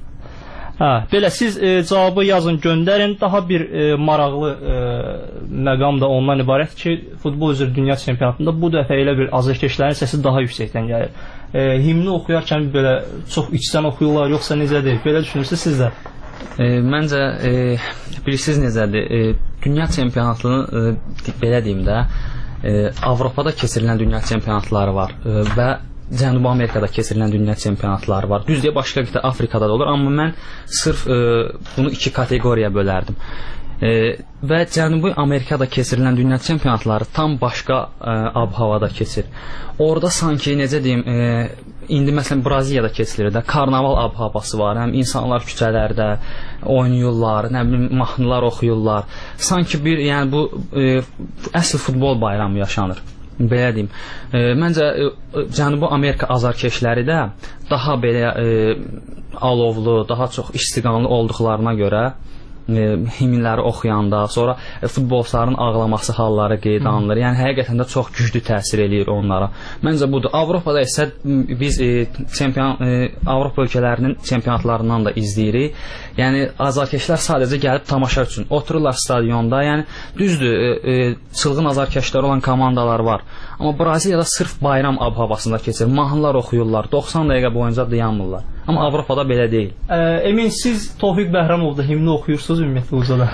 Hə, belə siz e, cavabı yazın, göndərin. Daha bir e, maraqlı e, məqam da ondan ibarət ki, futbol üzrə dünya çempionatında bu dəfə elə bir azarkeşlərin səsi daha yüksəkdən gəlir. E, himni oxuyarkən belə çox içdən oxuyurlar, yoxsa necədir? Belə düşünürsünüz siz də? E, məncə e, bilirsiniz necədir? E, dünya çempionatını e, belə deyim də, e, Avropada keçirilən dünya çempionatları var e, və Cənubi Amerikada keçirilən dünya çempionatları var. Düzdür, başqa qitə Afrikada da olur, amma mən sırf e, bunu iki kateqoriyaya bölərdim. E, və Cənubi Amerikada keçirilən dünya çempionatları tam başqa e, ab-havada keçir. Orada sanki, necə deyim, e, indi məsələn Braziliyada keçilir də, karnaval ab-havası var. Həm insanlar küçələrdə oynayırlar, nə bilim, mahnılar oxuyurlar. Sanki bir, yəni bu e, əsl futbol bayramı yaşanır. Belə deyim. E, məncə e, Cənubi Amerika azarkeşləri də daha belə e, alovlu, daha çox istiqanlı olduqlarına görə e, himnləri oxuyanda, sonra e, futbolçuların ağlaması halları qeyd alınır. Yəni həqiqətən də çox güclü təsir eləyir onlara. Məncə budur. Avropada isə biz e, çempion e, Avropa ölkələrinin çempionatlarından da izləyirik. Yəni azarkeşlər sadəcə gəlib tamaşa üçün otururlar stadionda. Yəni düzdür, e, e, çılğın azarkeşlər olan komandalar var. Amma Braziliyada sırf bayram ab-havasında keçir. Mahnılar oxuyurlar. doxsan dəqiqə boyunca dayanmırlar. Amma Avropada belə deyil. E, Emin, siz Tofiq Bəhramovda himni oxuyursunuz ümumiyyətlə uzada?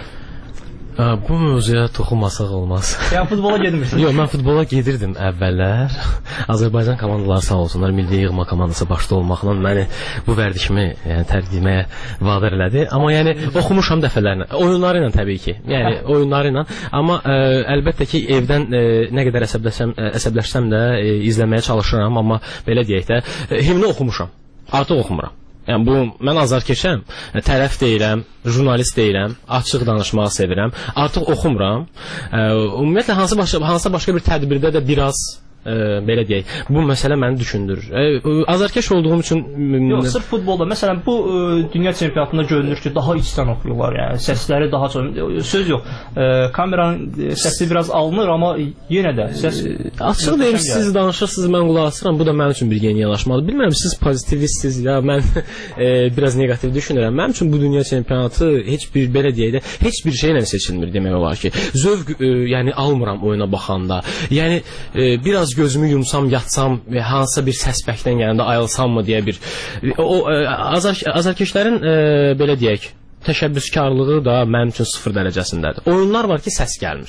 Bu mövzuya toxunmasaq olmaz. Yəni futbola gedmirsiniz? Yox, mən futbola gedirdim əvvəllər. Azərbaycan komandaları sağ olsunlar, milli yığma komandası başda olmaqla məni bu vərdişimi yəni tərk etməyə vadar elədi. Amma yəni oxumuşam dəfələrlə. Oyunları ilə təbii ki. Yəni oyunları ilə. Amma ə, əlbəttə ki evdən ə, nə qədər əsəbləşsəm, ə, əsəbləşsəm də ə, izləməyə çalışıram, amma belə deyək də ə, himni oxumuşam. Artıq oxumuram. Yəni bu mən azarkeşəm, tərəf deyirəm, jurnalist deyirəm, açıq danışmağı sevirəm. Artıq oxumuram. Ə, ümumiyyətlə hansı başqa hansısa başqa bir tədbirdə də biraz ə, belə deyək. Bu məsələ məni düşündürür. Ə, azarkeş olduğum üçün yox, sırf futbolda məsələn bu ə, dünya çempionatında görünür ki, daha içdən oxuyurlar, yəni səsləri daha çox. Söz yox. Ə, kameranın səsi biraz alınır, amma yenə də səs açıq deyim, siz danışırsınız, mən qulaq asıram. Bu da mənim üçün bir yeni yanaşmadır. Bilmirəm, siz pozitivistsiniz ya, mən e, biraz negativ düşünürəm. Mənim üçün bu dünya çempionatı heç bir belə deyək də, heç bir şeylə seçilmir demək olar ki. Zövq e, yəni almıram oyuna baxanda. Yəni e, biraz gözümü yumsam, yatsam və hansısa bir səs bəkdən gələndə ayılsam mı deyə bir o e, azar, azarkeşlərin e, belə deyək təşəbbüskarlığı da mənim üçün sıfır dərəcəsindədir. Oyunlar var ki, səs gəlmir.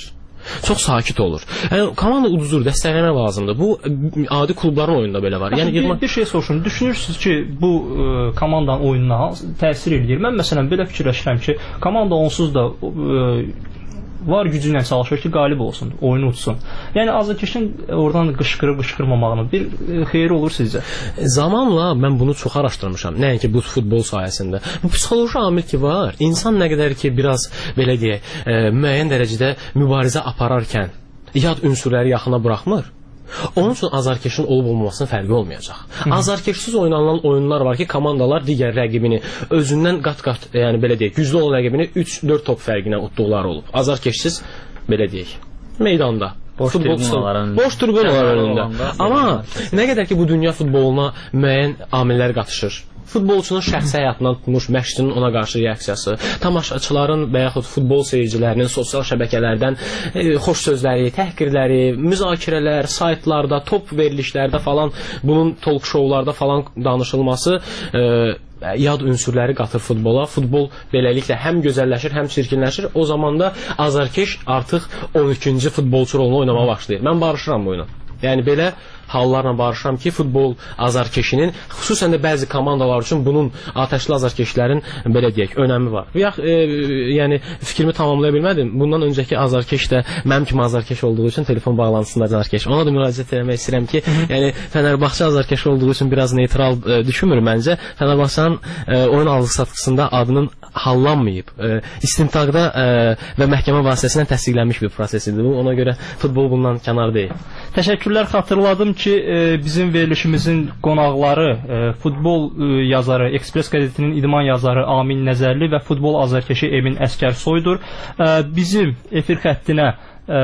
Çox sakit olur. Yəni komanda uduzur, dəstəkləmək lazımdır. Bu adi klubların oyununda belə var. Yəni bir, bir şey soruşum. Düşünürsünüz ki, bu ə, komandanın oyununa təsir edir? Mən məsələn belə fikirləşirəm ki, komanda onsuz da ə, var gücü ilə çalışır ki, qalib olsun, oyunu utsun. Yəni azarkeşin oradan qışqırıb qışqırmamağını bir ə, xeyir olur sizcə? Zamanla mən bunu çox araşdırmışam. Nəinki bu futbol sayəsində. Bu psixoloji amil ki var. İnsan nə qədər ki biraz belə deyək, ə, müəyyən dərəcədə mübarizə apararkən yad ünsürləri yaxına buraxmır. Onun üçün azarkeşin olub-olmamasının fərqi olmayacaq. Azarkeşsiz oynanılan oyunlar var ki, komandalar digər rəqibini özündən qat-qat, yəni belə deyək, güclü olan rəqibini üç dörd top fərqinə utduqları olub. Azarkeşsiz belə deyək, meydanda. Boş tribunaların boş tribunalar önündə. Amma nə qədər ki bu dünya futboluna müəyyən amillər qatışır. Futbolçunun şəxsi həyatından tutmuş məşqçinin ona qarşı reaksiyası, tamaşaçıların və yaxud futbol seyircilərinin sosial şəbəkələrdən e, xoş sözləri, təhqirləri, müzakirələr, saytlarda, top verilişlərdə falan, bunun talk showlarda falan danışılması e, yad ünsürləri qatır futbola. Futbol beləliklə həm gözəlləşir, həm çirkinləşir. O zaman da azarkeş artıq on ikinci futbolçu rolunu oynamağa başlayır. Mən barışıram bu oyuna. Yəni belə hallarla barışıram ki, futbol azarkeşinin, xüsusən də bəzi komandalar üçün bunun atəşli azarkeşlərin belə deyək, önəmi var. Yax, e, yəni fikrimi tamamlaya bilmədim. Bundan öncəki azarkeş də mənim kimi azarkeş olduğu üçün telefon bağlantısında azarkeş. Ona da müraciət etmək istəyirəm ki, yəni Fənərbağçı azarkeş olduğu üçün biraz neytral e, düşünmür məncə. Fənərbağçanın e, oyun alğı-satqısında adının hallanmayıb. E, istintaqda e, və məhkəmə vasitəsilə təsdiqlənmiş bir prosesidir bu. Ona görə futbol bundan kənar deyil. Təşəkkürlər, xatırladım ki, e, bizim verilişimizin qonaqları e, futbol e, yazarı, Ekspres qəzetinin idman yazarı Amin Nəzərli və futbol azarkeşi Emin Əskərsoydur. E, bizim efir xəttinə e,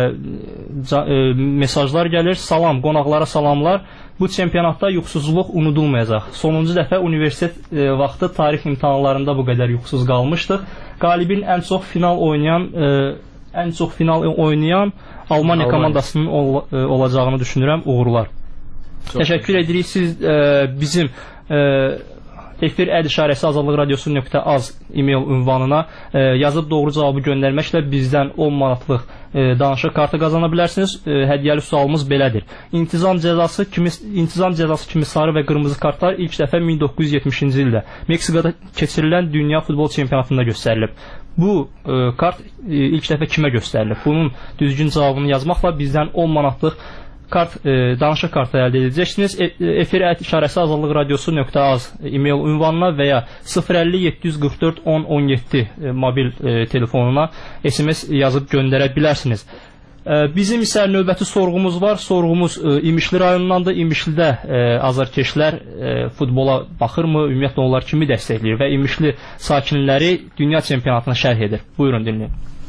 ca, e, mesajlar gəlir. Salam, qonaqlara salamlar. Bu çempionatda yuxusuzluq unudulmayacaq. Sonuncu dəfə universitet e, vaxtı tarix imtahanlarında bu qədər yuxusuz qalmışdıq. Qalibin ən çox final oynayan e, ən çox final oynayan Almaniya komandasının ol, e, olacağını düşünürəm. Uğurlar. Çok Təşəkkür edirik. Siz e, bizim e, efir əd işarəsi azadlıq radiosu nöqtə az e-mail ünvanına e, yazıb doğru cavabı göndərməklə bizdən on manatlıq e, danışıq kartı qazana bilərsiniz. E, hədiyyəli sualımız belədir. İntizam cəzası kimi intizam cəzası kimi sarı və qırmızı kartlar ilk dəfə min doqquz yüz yetmişinci ildə Meksikada keçirilən dünya futbol çempionatında göstərilib. Bu e, kart e, ilk dəfə kimə göstərilib? Bunun düzgün cavabını yazmaqla bizdən on manatlıq kart, e, danışıq kartı əldə edəcəksiniz. E, efir ət işarəsi azadlıq radiosu nöqtə az e-mail ünvanına və ya sıfır əlli yeddi yüz qırx dörd on on yeddi e, mobil e, telefonuna S M S yazıb göndərə bilərsiniz. E, bizim isə növbəti sorğumuz var. Sorğumuz e, İmişli rayonundandır. İmişlidə e, azarkeşlər e, futbola baxırmı? Ümumiyyətlə onlar kimi dəstəkləyir və İmişli sakinləri dünya çempionatına şərh edir. Buyurun dinləyin.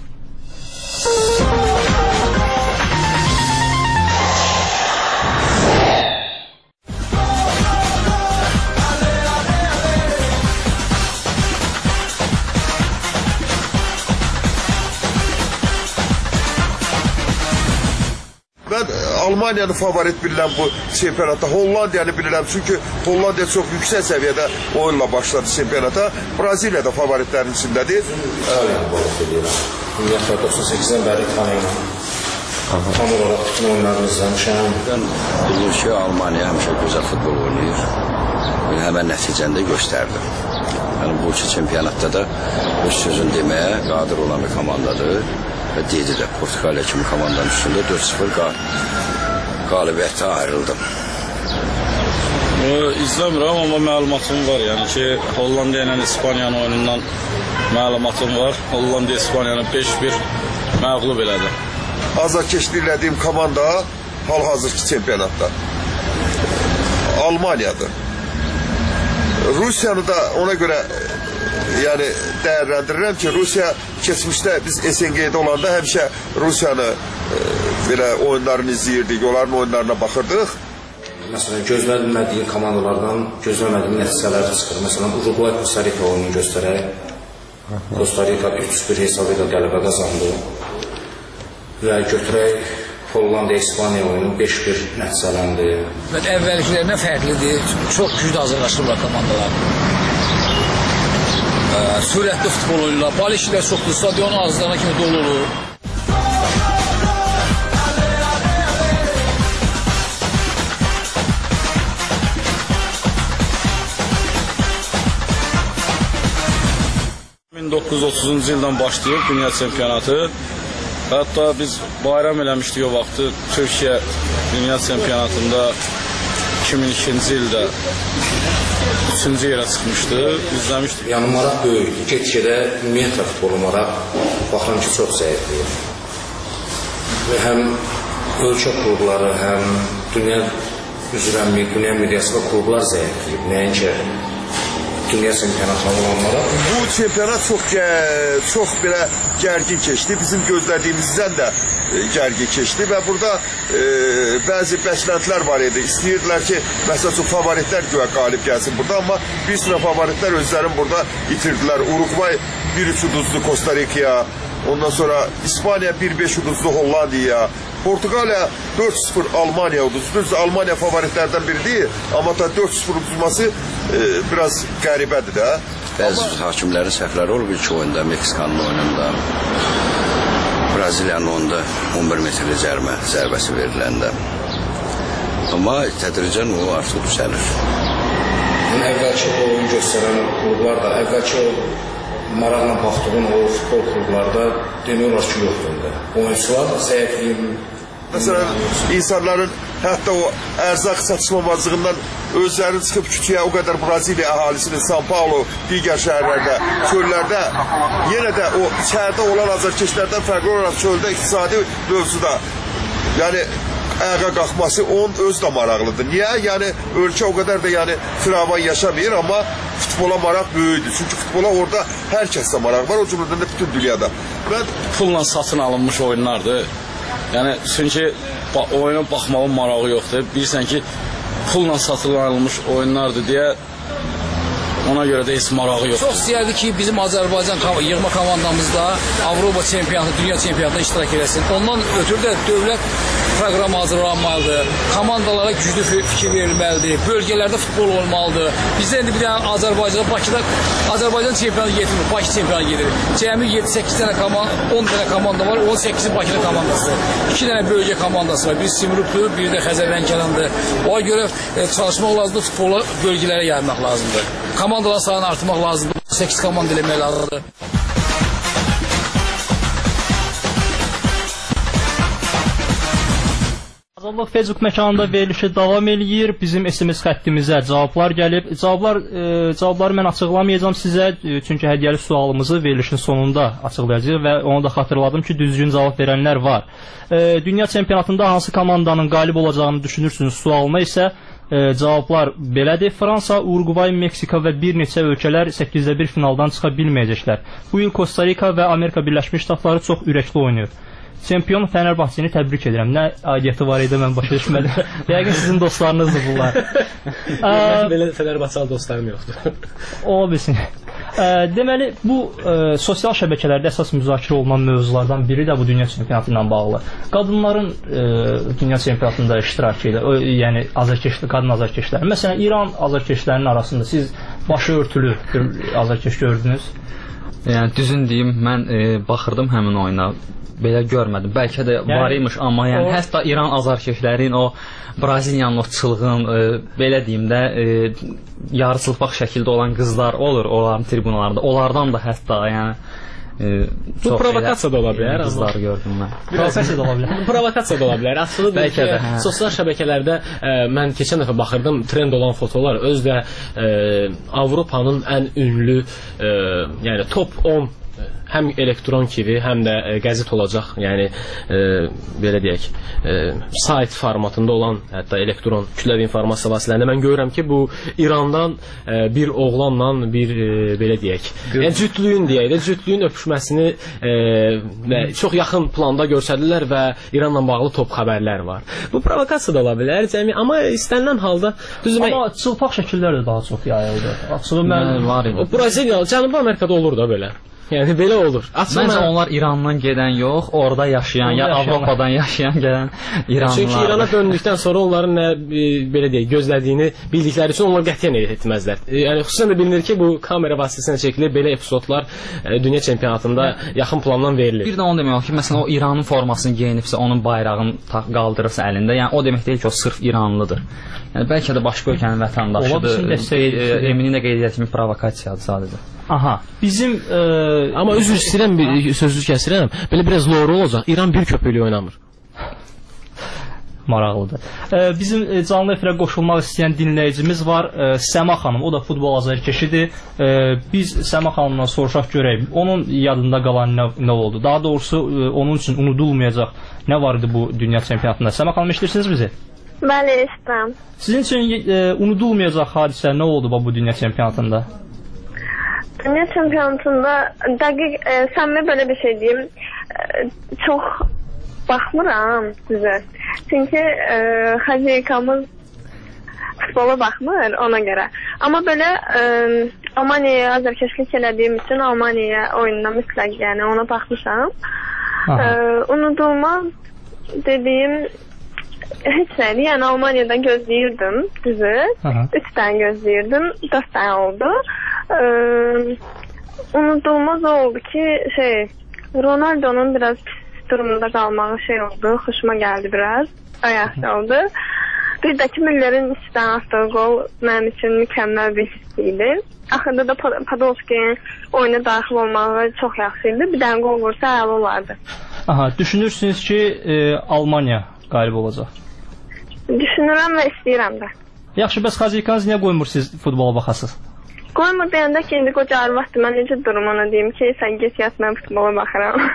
Mən Almaniyanı favorit bilirəm bu çempionata, Hollandiyanı bilirəm çünki Hollandiya çox yüksək səviyyədə oyunla başladı çempionata. Braziliya da favoritlərin içindədir. Ümumiyyətlə doxsan səkkizdən bəri tanıyıram. Tam olaraq bütün oyunlarını izləmişəm. Mən bildim ki, Almaniya həmişə gözəl futbol oynayır. Həmən nəticəni də göstərdi. Yəni bu iki çempionatda da öz sözünü deməyə qadir olan bir komandadır. Və deyəcə də Portuqaliya kimi komandanın üstündə dörd sıfır qalibiyyətə ayrıldım. İzləmirəm, amma məlumatım var. Yəni ki, Hollandiya ilə İspaniyanın oyunundan məlumatım var. Hollandiya İspaniyanı beş bir məğlub elədi. Azarkeşlik elədiyim komanda hal-hazırki çempionatda Almaniyadır. Rusiyanı da ona görə yəni dəyərləndirirəm ki, Rusiya keçmişdə biz S N G-də olanda həmişə Rusiyanı e, belə oyunlarını izləyirdik, onların oyunlarına baxırdıq. Məsələn, gözlənmədiyim komandalardan gözləmədiyim nəticələr çıxır. Məsələn, Uruguay Costa Rica oyununu göstərək. Costa Rica üç bir hesab ilə qələbə qazandı. Və götürək Hollandiya İspaniya oyunu beş bir nəticələndi. Əvvəlkilərinə fərqlidir. Çox güclü hazırlaşırlar komandalar. Sürətli futbol oyunlar, bal işlər çoxdur, stadion ağızlarına kimi dolu olur. min doqquz yüz otuzuncu ildən başlayıb dünya çempionatı. Hətta biz bayram eləmişdik o vaxtı. Türkiyə dünya çempionatında iki min ikinci ildə üçüncü yerə çıxmışdı, izləmişdik. Yəni maraq böyükdür. Get-gedə ümumiyyətlə futbolu maraq baxıram ki, çox zəifləyir. Və həm ölkə klubları, həm dünya üzrə, dünya miqyasında klublar zəifləyib. Nəinki dünya çempionatları olanlara. Bu çempionat çox çox belə gərgin keçdi. Bizim gözlədiyimizdən də gərgin keçdi və burada e, bəzi bəklentilər var idi. İstəyirdilər ki, məsəl üçün favoritlər güya qalib gəlsin burada, amma bir sıra favoritlər özlərini burada itirdilər. Uruguay bir üç uduzlu Costa Rica'ya, ondan sonra İspaniya bir beş uduzlu Hollandiyaya, Portuqaliya dörd sıfır Almaniya uduzdu. Almaniya favoritlərdən biridir, amma da dörd sıfır uduzması e, biraz qəribədir də. Bəzi amma hakimlərin səhvləri olub ilk oyunda, Meksikanın oyununda, Braziliyanın oyunda on bir metrli cərmə zərbəsi veriləndə. Amma tədricən o artıq düzəlir. Yəni, əvvəlki o oyun göstərən klublar da, əvvəlki o maraqla baxdığın o futbol klublarda demək olar ki, yoxdur. Oyuncular zəifliyim. Məsələn, insanların hətta o ərzaq çatışmamazlığından özlərini çıxıb küçüyə o qədər Braziliya əhalisinin, São Paulo, digər şəhərlərdə, çöllərdə, yenə də o içərdə olan azarkeşlərdən fərqli olaraq çöldə iqtisadi mövzuda, yəni ayağa qalxması onun öz də maraqlıdır. Niyə? Yəni ölkə o qədər də yəni firavan yaşamayır, amma futbola maraq böyüdür. Çünki futbola orada hər kəsdə maraq var, o cümlədən də bütün dünyada. Mən pulla satın alınmış oyunlardır. Yəni çünki oyuna baxmağın marağı yoxdur. Bilirsən ki, pulla satın alınmış oyunlardır deyə ona görə də heç marağı yoxdur. Çox istəyərdi ki, bizim Azərbaycan yığma komandamızda Avropa çempionatı, dünya çempionatında iştirak edesin. Ondan ötürü də dövlət proqramı hazırlanmalıdır. Komandalara güclü fikir verilməlidir. Bölgələrdə futbol olmalıdır. Bizdə indi bir dənə Azərbaycanda, Bakıda Azərbaycan çempionatı getirmir, Bakı çempionatı gedir. Cəmi yeddi səkkiz dənə komanda, on dənə komanda var, on səkkizi Bakıda komandasıdır. iki dənə bölgə komandası var. Biri Simrukdur, biri də Xəzərlənkərandır. Ona görə e, çalışmaq lazımdır, futbolu bölgələrə yaymaq lazımdır. Komandaların sayını artırmaq lazımdır. səkkiz komanda eləmək lazımdır. Azadlıq Facebook məkanında verilişi davam eləyir. Bizim S M S xəttimizə cavablar gəlib. Cavablar, e, cavabları mən açıqlamayacağım sizə, e, çünki hədiyyəli sualımızı verilişin sonunda açıqlayacağıq və onu da xatırladım ki, düzgün cavab verənlər var. E, dünya çempionatında hansı komandanın qalib olacağını düşünürsünüz sualına isə e, cavablar belədir. Fransa, Uruguay, Meksika və bir neçə ölkələr səkkizdə bir finaldan çıxa bilməyəcəklər. Bu il Costa Rica və Amerika Birləşmiş Ştatları çox ürəkli oynayır. Çempion Fənərbağçəni təbrik edirəm. Nə aidiyyəti var idi, mən başa düşmədim. Yəqin sizin dostlarınızdır bunlar. Belə Fənərbağçalı dostlarım yoxdur. Ola bilsin. Deməli, bu ə, sosial şəbəkələrdə əsas müzakirə olunan mövzulardan biri də bu dünya çempionatı ilə bağlı. Qadınların ə, dünya çempionatında iştirakı ilə, yəni azarkeşli, qadın azarkeşlər. Məsələn, İran azarkeşlərinin arasında siz başı örtülü azarkeş gördünüz? Yəni, düzün deyim, mən e, baxırdım həmin oyuna. Belə görmədim. Bəlkə də yəni, var imiş, amma yəni o... hətta İran azarkeşlərin o Braziliyanın o çılğın, e, belə deyim də, e, yarıçılpaq şəkildə olan qızlar olur onların tribunalarında. Onlardan da hətta yəni e, bu provokasiya da ola bilər. Qızları gördüm mən. Provokasiya da ola bilər. Provokasiya da ola bilər. Aslında ki, hə. Sosial şəbəkələrdə e, mən keçən dəfə baxırdım, trend olan fotolar özü də e, Avropanın ən ünlü, e, yəni top on həm elektron kimi, həm də e, qəzet olacaq, yəni e, belə deyək, e, sayt formatında olan, hətta elektron kütləvi informasiya vasitələrində mən görürəm ki, bu İrandan e, bir oğlanla bir e, belə deyək, yəni cütlüyün deyək də, cütlüyün öpüşməsini e, çox yaxın planda göstərdilər və İranla bağlı top xəbərlər var. Bu provokasiya da ola bilər, cəmi, amma istənilən halda düzmə... Amma çılpaq şəkillər də daha çox yayıldı. Açığı mən var idi. Braziliya, Cənubi Amerikada olur da belə. Yəni belə olur. Açıq Məncə mən... onlar İrandan gedən yox, orada yaşayan, ya yaşayan. Avropadan yaşayan gələn İranlılar. Çünki İrana döndükdən sonra onların nə e, belə deyək, gözlədiyini bildikləri üçün onlar qətiyyən etməzlər. E, yəni xüsusən də bilinir ki, bu kamera vasitəsilə çəkilir, belə epizodlar e, dünya çempionatında yaxın plandan verilir. Bir də onu demək olar ki, məsələn o İranın formasını geyinibsə, onun bayrağını qaldırırsa əlində, yəni o demək deyil ki, o sırf İranlıdır. Yəni bəlkə də başqa ölkənin vətəndaşıdır. Eminin də qeyd etdiyi provokasiyadır sadəcə. Aha, bizim e, Amma üzr istəyirəm, bir sözünüzü kəsirəm. Belə biraz loru olacaq. İran bir köpüklü oynamır. Maraqlıdır. E, bizim e, canlı efirə qoşulmaq istəyən dinləyicimiz var. E, Səma xanım, o da futbol azərkeşidir. E, biz Səma xanımdan soruşaq görək. Onun yadında qalan nə, nə oldu? Daha doğrusu e, onun üçün unudulmayacaq nə var idi bu dünya çempionatında? Səma xanım, eşidirsiniz bizi? Bəli, eşidirəm. Sizin üçün e, unudulmayacaq hadisə nə oldu bu dünya çempionatında? Dünya çempionatında dəqiq e, səmimi belə bir şey deyim. E, çox baxmıram sizə. Çünki e, xəzikamız futbola baxmır ona görə. Amma belə e, Almaniyaya azərkeşlik elədiyim üçün Almaniya oyununa mütləq, yəni ona baxmışam. E, unudulmaz dediyim heç nədir. Yəni Almaniyada gözləyirdim düzü. Üç dənə gözləyirdim. Dörd dənə oldu. E, unudulmaz oldu ki şey Ronaldo'nun biraz durumunda qalmağı şey oldu. Xoşuma gəldi biraz. Ayaqda oldu. Bir də ki Müller'in içdən atdığı gol mənim üçün mükəmməl bir hiss idi. Axırda da Podolski'nin oyuna daxil olmağı çox yaxşı idi. Bir dənə gol vursa əla olardı. Aha, düşünürsünüz ki e, Almanya qalib olacaq? Düşünürəm və istəyirəm də. Yaxşı, bəs xəzikanız niyə qoymursunuz futbola baxasınız? Qoymur deyəndə ki, indi qoca arvaxdır. Mən necə durum ona deyim ki, sən geç yat, mən futbola baxıram.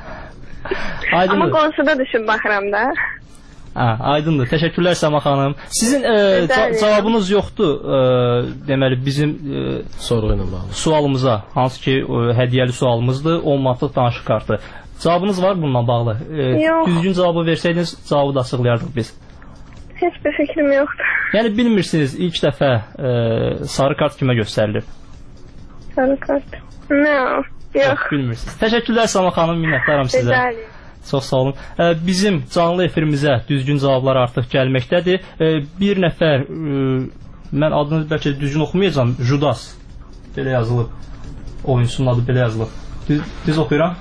Amma qonşuda düşüb baxıram da. Hə, aydındır. Təşəkkürlər Səma xanım. Sizin e, ca cavabınız yoxdur. E, deməli bizim e, sorğu ilə bağlı sualımıza, hansı ki e, hədiyyəli sualımızdır, on manatlıq danışıq kartı. Cavabınız var bununla bağlı? E, Yox. Düzgün cavabı versəydiniz, cavabı da açıqlayardıq biz. Heç bir fikrim yoxdur. Yəni bilmirsiniz, ilk dəfə e, sarı kart kimə göstərilir? Sarı kart? No, yox. Bilmirsiniz. Təşəkkürlər Səma xanım, minnətdaram sizə. Rica Çox sağ olun. E, bizim canlı efirimizə düzgün cavablar artıq gəlməkdədir. E, bir nəfər, e, mən adını bəlkə düzgün oxumayacağam, Judas. Belə yazılıb. Oyunçunun adı belə yazılıb. Düz, düz oxuyuram.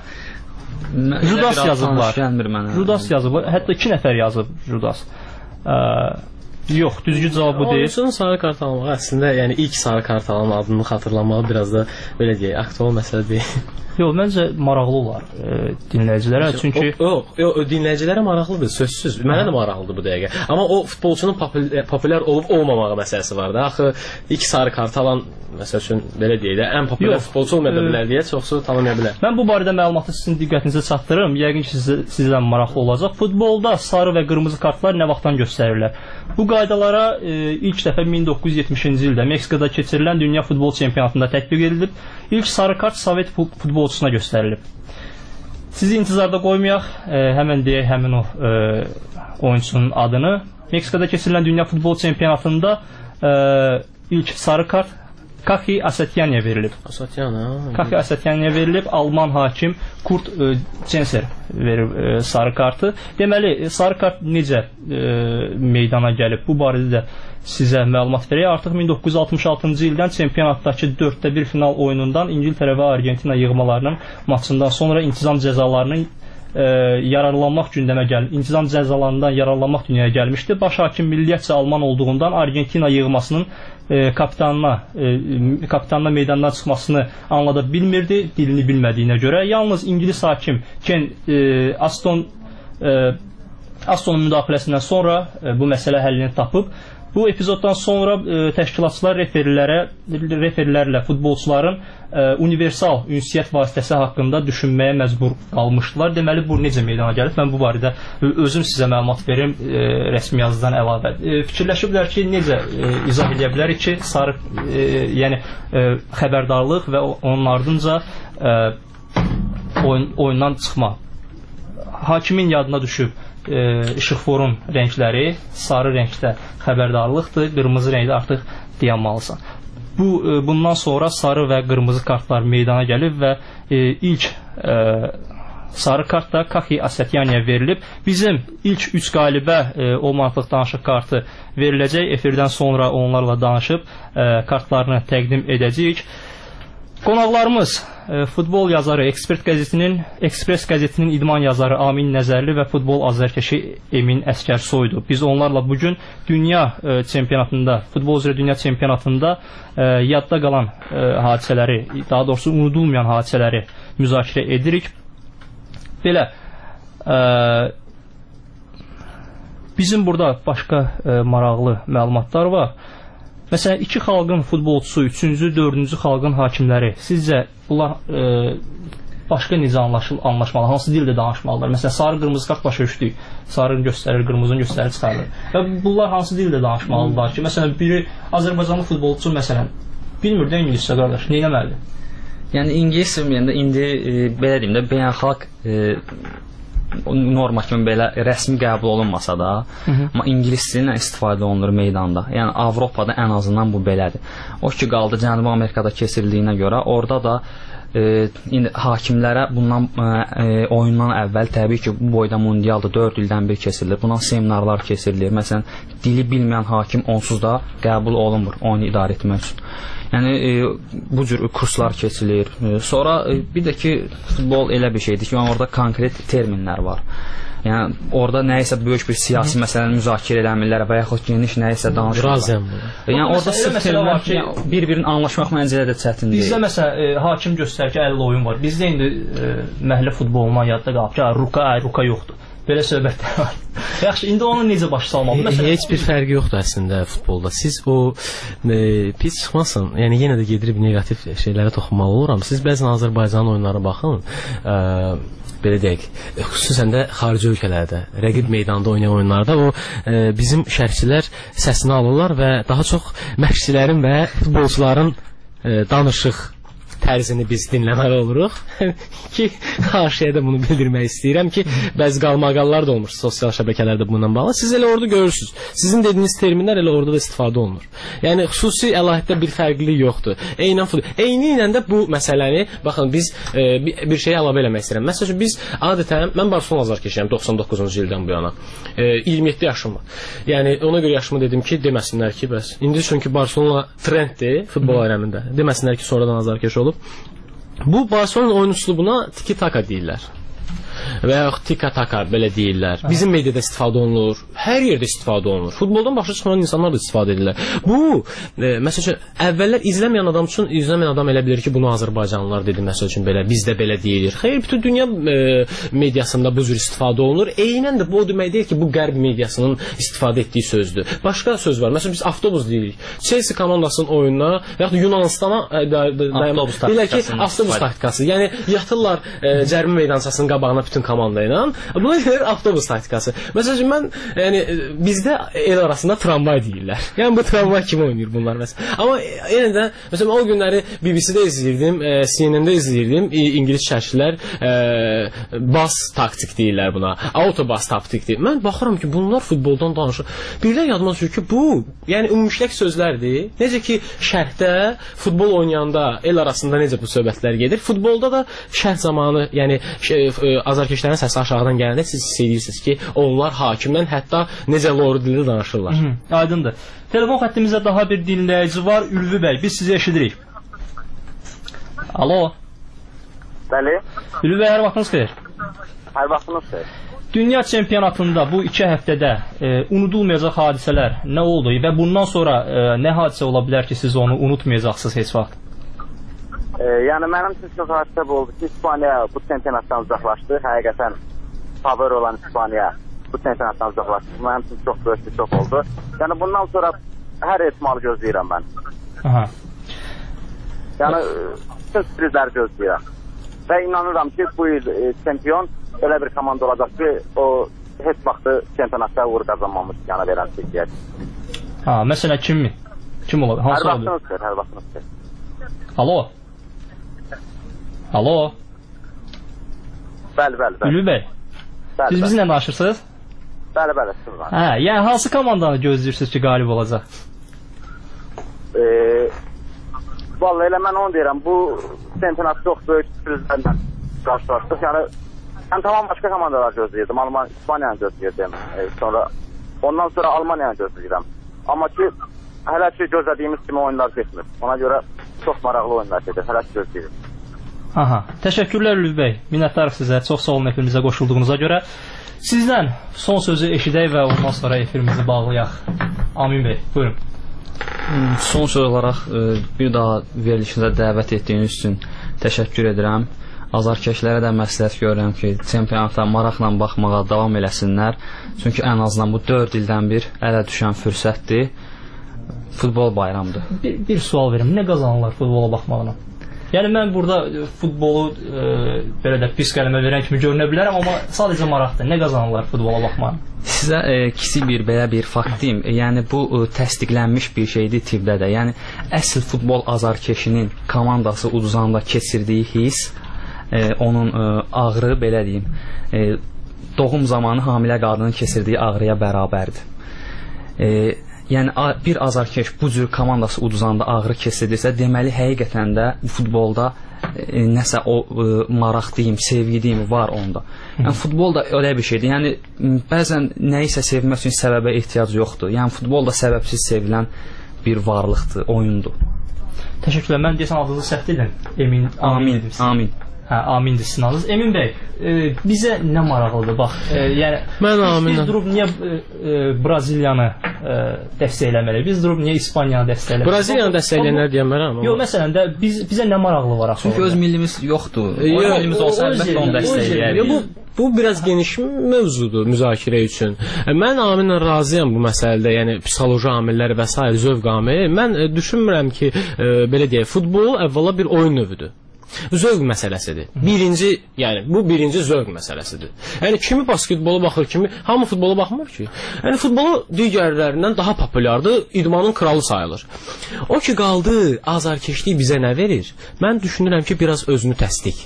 Judas yazıblar. Judas yazıblar. Hətta iki nəfər yazıb Judas. Ə, yox, düzgün cavab bu deyil. Oyunçunun sarı kart almağı əslində, yəni ilk sarı kart alan adını xatırlamağı biraz da belə deyək, aktual məsələ deyil. Yox, məncə maraqlı olar e, dinləyicilərə, çünki yox, yox, dinləyicilərə maraqlıdır, sözsüz. Mənə də maraqlıdır bu dəqiqə. Amma o futbolçunun popülər, popülər olub olmamağı məsələsi var da. Axı ilk sarı kart alan, məsəl üçün belə deyək də, ən popülər yox, futbolçu olmaya bilər deyə çoxsu tanımaya bilər. Mən bu barədə məlumatı sizin diqqətinizə çatdırırım. Yəqin ki, sizə, sizə maraqlı olacaq. Futbolda sarı və qırmızı kartlar nə vaxtdan göstərirlər? Bu qaydalara e, ilk dəfə min doqquz yüz yetmişinci ildə Meksikada keçirilən Dünya Futbol Çempionatında tətbiq edilib. İlk sarı kart Sovet futbolçusuna göstərilib. Sizi intizarda qoymayaq, e, həmən deyək həmin o e, oyunçunun adını. Meksikada keçirilən Dünya Futbol Çempionatında e, ilk sarı kart Kaki Asatyanya'ya verilib. Asatyanya. Kaki Asatyanya'ya verilib. Alman hakim Kurt e, Censer verib e, sarı kartı. Deməli, sarı kart necə e, meydana gəlib? Bu barədə də sizə məlumat verək. Artıq min doqquz yüz altmış altıncı ildən çempionatdakı dörddə bir final oyunundan İngiltərə və Argentina yığmalarının maçından sonra intizam cəzalarının e, yararlanmaq gündəmə gəlib. İntizam cəzalarından yararlanmaq dünyaya gəlmişdi. Baş hakim milliyyətcə Alman olduğundan Argentina yığmasının e, kapitanına e, kapitanına meydandan çıxmasını anlada bilmirdi, dilini bilmədiyinə görə. Yalnız İngilis hakim Ken e, Aston e, Astonun müdaxiləsindən sonra e, bu məsələ həllini tapıb. Bu epizoddan sonra e, təşkilatçılar referilərə, referilərlə futbolçuların e, universal ünsiyyət vasitəsi haqqında düşünməyə məcbur qalmışdılar. Deməli, bu necə meydana gəlib? Mən bu barədə özüm sizə məlumat verim e, rəsmi yazıdan əlavə. E, fikirləşiblər ki, necə e, izah edə bilərik ki, sarı, e, yəni e, xəbərdarlıq və onun ardınca e, oyun, oyundan çıxma. Hakimin yadına düşüb işıqforun rəngləri sarı rəngdə xəbərdarlıqdır, qırmızı rəngdə artıq dayanmalısan. Bu, bundan sonra sarı və qırmızı kartlar meydana gəlib və e, ilk e, sarı kart da Kaki Asatyanya'ya verilib. Bizim ilk üç qalibə e, o manatlıq danışıq kartı veriləcək. Efirdən sonra onlarla danışıb e, kartlarını təqdim edəcəyik. Qonaqlarımız e, futbol yazarı, Ekspert qəzetinin, Ekspres qəzetinin idman yazarı Amin Nəzərli və futbol azərkeşi Emin Əskərsoydu. Biz onlarla bugün dünya e, çempionatında, futbol üzrə dünya çempionatında e, yadda qalan e, hadisələri, daha doğrusu unudulmayan hadisələri müzakirə edirik. Belə, e, bizim burada başqa e, maraqlı məlumatlar var. Məsələn, iki xalqın futbolçusu, üçüncü, dördüncü xalqın hakimləri, sizcə bunlar e, başqa necə anlaşmalı, hansı dildə danışmalılar? Məsələn, sarı qırmızı kart başa düşdük, sarı göstərir, qırmızını göstərir, çıxarır. Və bunlar hansı dildə danışmalılar ki, məsələn, biri Azərbaycanlı futbolçu, məsələn, bilmir də ingiliscə qardaş, nə eləməlidir? Yəni, ingilis sürməyəndə indi, e, belə deyim də, beynəlxalq e, norma kimi belə rəsmi qəbul olunmasa da, Hı -hı. amma ingilis dilindən istifadə olunur meydanda. Yəni Avropada ən azından bu belədir. O ki qaldı Cənubi Amerikada keçirildiyinə görə, orada da e, indi hakimlərə bundan e, oyundan əvvəl təbii ki bu boyda mundialdır, dörd ildən bir keçirilir. Bundan seminarlar keçirilir. Məsələn, dili bilməyən hakim onsuz da qəbul olunmur oyunu idarə etmək üçün. Yəni e, bu cür kurslar keçilir. E, sonra e, bir də ki futbol elə bir şeydir ki, yəni orada konkret terminlər var. Yəni orada nəyisə böyük bir siyasi məsələni müzakirə eləmirlər və yaxud geniş nəyisə danışırlar. Yəni orada sırf terminlər ki, bir-birinin anlaşmaq məncələ də çətindir. Bizdə məsələn e, hakim göstərir ki, əlli oyun var. Bizdə indi e, məhəllə futbolundan yadda qalıb ki, ruka, ay, ruka yoxdur. Belə söhbətlər var. Yaxşı, indi onu necə başa salmalı? Məsələn, heç bir fərqi yoxdur əslində futbolda. Siz o e, pis çıxmasın, yəni yenə də gedirib negativ şeylərə toxunmalı oluram. Siz bəzən Azərbaycan oyunlarına baxın, e, belə deyək, xüsusən də xarici ölkələrdə, rəqib meydanda oynayan oyunlarda o e, bizim şərhçilər səsini alırlar və daha çox məşqçilərin və futbolçuların e, danışıq tərzini biz dinləməli oluruq ki, qarşıya da bunu bildirmək istəyirəm ki, bəzi qalmaqallar da olmuş sosial şəbəkələrdə bununla bağlı. Siz elə orada görürsünüz. Sizin dediyiniz terminlər elə orada da istifadə olunur. Yəni, xüsusi əlahiddə bir fərqlilik yoxdur. Eynən futbol. Eyni ilə də bu məsələni, baxın, biz e, bir, bir şeyi əlavə eləmək istəyirəm. Məsələn, biz adətən, mən Barcelona azarkeşiyəm doxsan doqquzuncu ildən bu yana. E, iyirmi yeddi yaşım var. Yəni, ona görə yaşımı dedim ki, deməsinlər ki, bəs. İndi çünki Barcelona trenddir futbol aləmində. Deməsinlər ki, sonradan azarkeş olub. Bu Barcelona oyun üslubuna tiki-taka deyirlər və yaxud tika-taka belə deyirlər. Bizim mediada istifadə olunur, hər yerdə istifadə olunur. Futboldan başa çıxan insanlar da istifadə edirlər. Bu, e, məsəl üçün, əvvəllər izləməyən adam üçün, izləməyən adam elə bilir ki, bunu Azərbaycanlılar dedi, məsəl üçün, belə, bizdə belə deyilir. Xeyr, bütün dünya e, mediasında bu cür istifadə olunur. Eynən də bu o demək deyil ki, bu qərb mediasının istifadə etdiyi sözdür. Başqa söz var. Məsələn, biz avtobus deyirik. Chelsea komandasının oyununa və yaxud Yunanistana e, avtobus taktikası. Avtobus taktikası. Yəni, yatırlar e, cərbi meydançasının qabağına bütün komanda ilə. Buna gəlir avtobus taktikası. Məsələn, mən, yəni, bizdə el arasında tramvay deyirlər. Yəni, bu tramvay kimi oynayır bunlar məsələn. Amma yenə də, məsələn, o günləri B B C-də izləyirdim, e, C N N-də izləyirdim, e, İngilis şərhçilər e, bas taktik deyirlər buna, autobas taktik deyir. Mən baxıram ki, bunlar futboldan danışır. Birdən yadıma düşür ki, bu, yəni, ümumiləşdirək sözlərdir. Necə ki, şərhdə, futbol oynayanda el arasında necə bu söhbətlər gedir. Futbolda da şərh zamanı, yəni, azarkeşlərin səsi aşağıdan gələndə siz hiss edirsiniz ki, onlar hakimdən hətta necə loru dildə danışırlar. Hı -hı, aydındır. Telefon xəttimizdə daha bir dinləyici var, Ülvi bəy. Biz sizi eşidirik. Alo. Bəli. Ülvi bəy, hər vaxtınız xeyir. Hər vaxtınız xeyir. Dünya çempionatında bu iki həftədə e, unudulmayacaq hadisələr nə oldu və bundan sonra e, nə hadisə ola bilər ki, siz onu unutmayacaqsınız heç vaxt? E, yəni mənim üçün çox hadisə bu oldu ki, İspaniya bu çempionatdan uzaqlaşdı. Həqiqətən favori olan İspaniya bu çempionatdan uzaqlaşdı. Mənim üçün çox böyük bir şok oldu. Yəni bundan sonra hər ehtimalı gözləyirəm mən. Aha. Yəni bütün sürprizləri gözləyirəm. Və inanıram ki, bu il e, çempion elə bir komanda olacaq ki, o heç vaxtı çempionatda uğur qazanmamış yana verən seçiyyət. Ha, məsələn kimmi? Kim ola? Hər vaxtınız xeyir, hər vaxtınız xeyir. Alo. Alo. Bəli, bəli, bəli. Ülvi bəy. Bəli, siz bizimlə danışırsınız? Bəli, bəli, siz var. Hə, yəni hansı komandanı gözləyirsiniz ki, qalib olacaq? Eee Vallahi elə mən onu deyirəm, bu çempionat çox böyük sürprizlərlə qarşılaşdıq. Yəni, mən tamam başqa komandalar gözləyirdim. Alman, İspaniyanı gözləyirdim. E, sonra, ondan sonra Almaniyanı gözləyirəm. Amma ki, hələ ki gözlədiyimiz kimi oyunlar keçmir. Ona görə çox maraqlı oyunlar gedir. Hələ gözləyirik. Aha. Təşəkkürlər Lüv bəy. Minnətdarıq sizə. Çox sağ olun efirimizə qoşulduğunuza görə. Sizdən son sözü eşidək və ondan sonra efirimizi bağlayaq. Amin bəy, buyurun. Son söz olaraq bir daha verilişinizə dəvət etdiyiniz üçün təşəkkür edirəm. Azarkeşlərə də məsləhət görürəm ki, çempionata maraqla baxmağa davam eləsinlər. Çünki ən azından bu dörd ildən bir ələ düşən fürsətdir. Futbol bayramıdır. Bir, bir sual verim. Nə qazanırlar futbola baxmaqla? Yəni mən burada futbolu e, belə də pis qələmə verən kimi görünə bilərəm, amma sadəcə maraqdır. Nə qazanırlar futbola baxmaqla? Sizə e, kiçik bir belə bir fakt deyim. Yəni bu e, təsdiqlənmiş bir şeydir tibbdə də. Yəni əsl futbol azarkeşinin komandası uduzanda keçirdiyi his, e, onun e, ağrı belə deyim, e, doğum zamanı hamilə qadının keçirdiyi ağrıya bərabərdir. E, Yəni bir azarkeş bu cür komandası uduzanda ağrı keçirdirsə, deməli həqiqətən də futbolda e, nəsə o e, maraq deyim, sevgi deyim var onda. Yəni futbol da elə bir şeydir. Yəni bəzən nəyisə sevmək üçün səbəbə ehtiyac yoxdur. Yəni futbol da səbəbsiz sevilən bir varlıqdır, oyundur. Təşəkkürlər. Mən deyəsən adınızı səhv dedim. Emin, amin, amin. amin. Hə, amindir sizin adınız. Emin bəy, e, bizə nə maraqlıdır? Bax, e, yəni mən amin. Biz durub niyə e, Braziliyanı e, dəstəkləməliyik? Biz durub niyə İspaniyanı dəstəkləməliyik? Braziliyanı dəstəkləyənlər deyəmərəm. Yox, məsələn də biz bizə nə maraqlı var axı? Çünki öz millimiz yoxdur. O millimiz olsa əlbəttə onu dəstəkləyərik. Bu bu biraz geniş mövzudur müzakirə üçün. Mən aminlə razıyam bu məsələdə, yəni psixoloji amillər və s. zövq amili. Mən e, düşünmürəm ki, e, belə deyək, futbol əvvəla bir oyun növüdür. Zövq məsələsidir. Birinci, yəni bu birinci zövq məsələsidir. Yəni kimi basketbola baxır, kimi hamı futbola baxmır ki. Yəni futbolu digərlərindən daha populyardır, idmanın kralı sayılır. O ki qaldı, azarkeşlik bizə nə verir? Mən düşünürəm ki, biraz özünü təsdiq.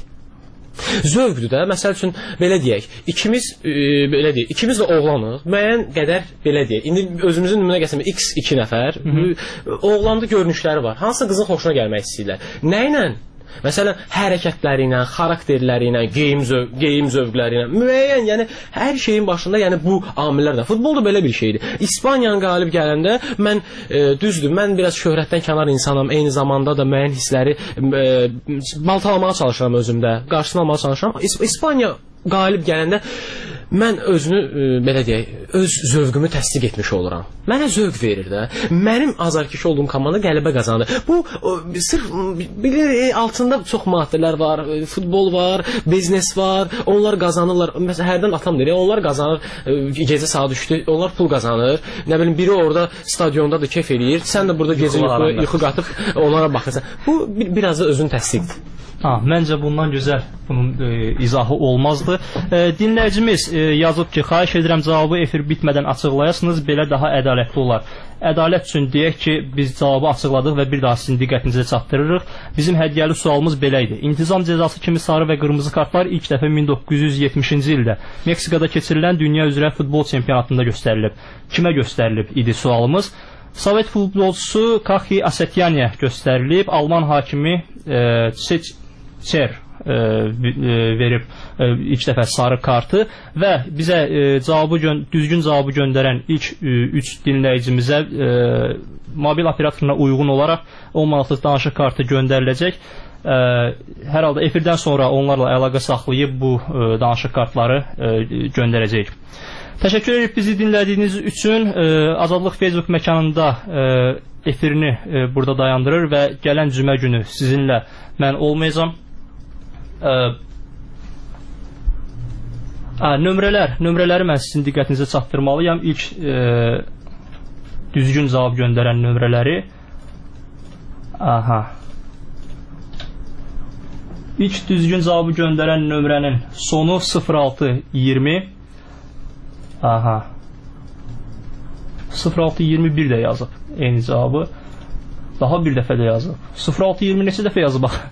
Zövqdür də, məsəl üçün belə deyək, ikimiz e, belə deyək, ikimiz də oğlanıq, müəyyən qədər belə deyək. İndi özümüzün nümunə gətirmək X iki nəfər, oğlanda görünüşləri var. Hansı qızın xoşuna gəlmək istəyirlər? Nə ilə? Məsələn, hərəkətləri ilə, xarakterləri ilə, geyim, zöv geyim zövqləri ilə, müəyyən, yəni hər şeyin başında, yəni bu amillər də. Futbol da belə bir şeydir. İspaniyanın qalib gələndə mən e, düzdür, mən biraz şöhrətdən kənar insanam, eyni zamanda da müəyyən hissləri e, baltalamağa çalışıram özümdə, qarşısına almağa çalışıram. İs İspaniya qalib gələndə mən özünü e, belə deyək, öz zövqümü təsdiq etmiş oluram. Mənə zövq verir də. Mənim azarkeş olduğum komanda qələbə qazanır. Bu o, sırf bilir, e, altında çox maddələr var, e, futbol var, biznes var. Onlar qazanırlar. Məsələn, hərdən atam deyir, onlar qazanır. E, gecə saat üçdə onlar pul qazanır. Nə bilim, biri orada stadiondadır, kef eləyir. Sən də burada gecə yuxu, yuxu qatıb onlara baxırsan. Bu bir, biraz da özün təsdiqdir. Ha, məncə bundan gözəl bunun e, izahı olmazdı. E, dinləyicimiz e, yazıb ki, xahiş edirəm cavabı efir bitmədən açıqlayasınız, belə daha ədalətli olar. Ədalət üçün deyək ki, biz cavabı açıqladıq və bir daha sizin diqqətinizə çatdırırıq. Bizim hədiyyəli sualımız belə idi. İntizam cəzası kimi sarı və qırmızı kartlar ilk dəfə min doqquz yüz yetmişinci ildə Meksikada keçirilən dünya üzrə futbol çempionatında göstərilib. Kimə göstərilib idi sualımız? Sovet futbolçusu Kaxi Asetyanya göstərilib. Alman hakimi e, Seç Çer e, verib e, ilk dəfə sarı kartı və bizə e, cavabı düzgün cavabı göndərən ilk e, üç dinləyicimizə e, mobil operatoruna uyğun olaraq on manatlıq danışıq kartı göndəriləcək. E, hər halda efirdən sonra onlarla əlaqə saxlayıb bu e, danışıq kartları e, göndərəcəyik. Təşəkkür edirik bizi dinlədiyiniz üçün. E, Azadlıq Facebook məkanında e, efirini e, burada dayandırır və gələn cümə günü sizinlə mən olmayacağam. Ə, ə, nömrələr, nömrələri mən sizin diqqətinizə çatdırmalıyam. İlk ə, düzgün cavab göndərən nömrələri. Aha. İlk düzgün cavabı göndərən nömrənin sonu sıfır altı iyirmi. Aha. sıfır altı iyirmi bir də yazıb eyni cavabı. Daha bir dəfə də yazıb. sıfır altı iyirmi neçə dəfə yazıb bax.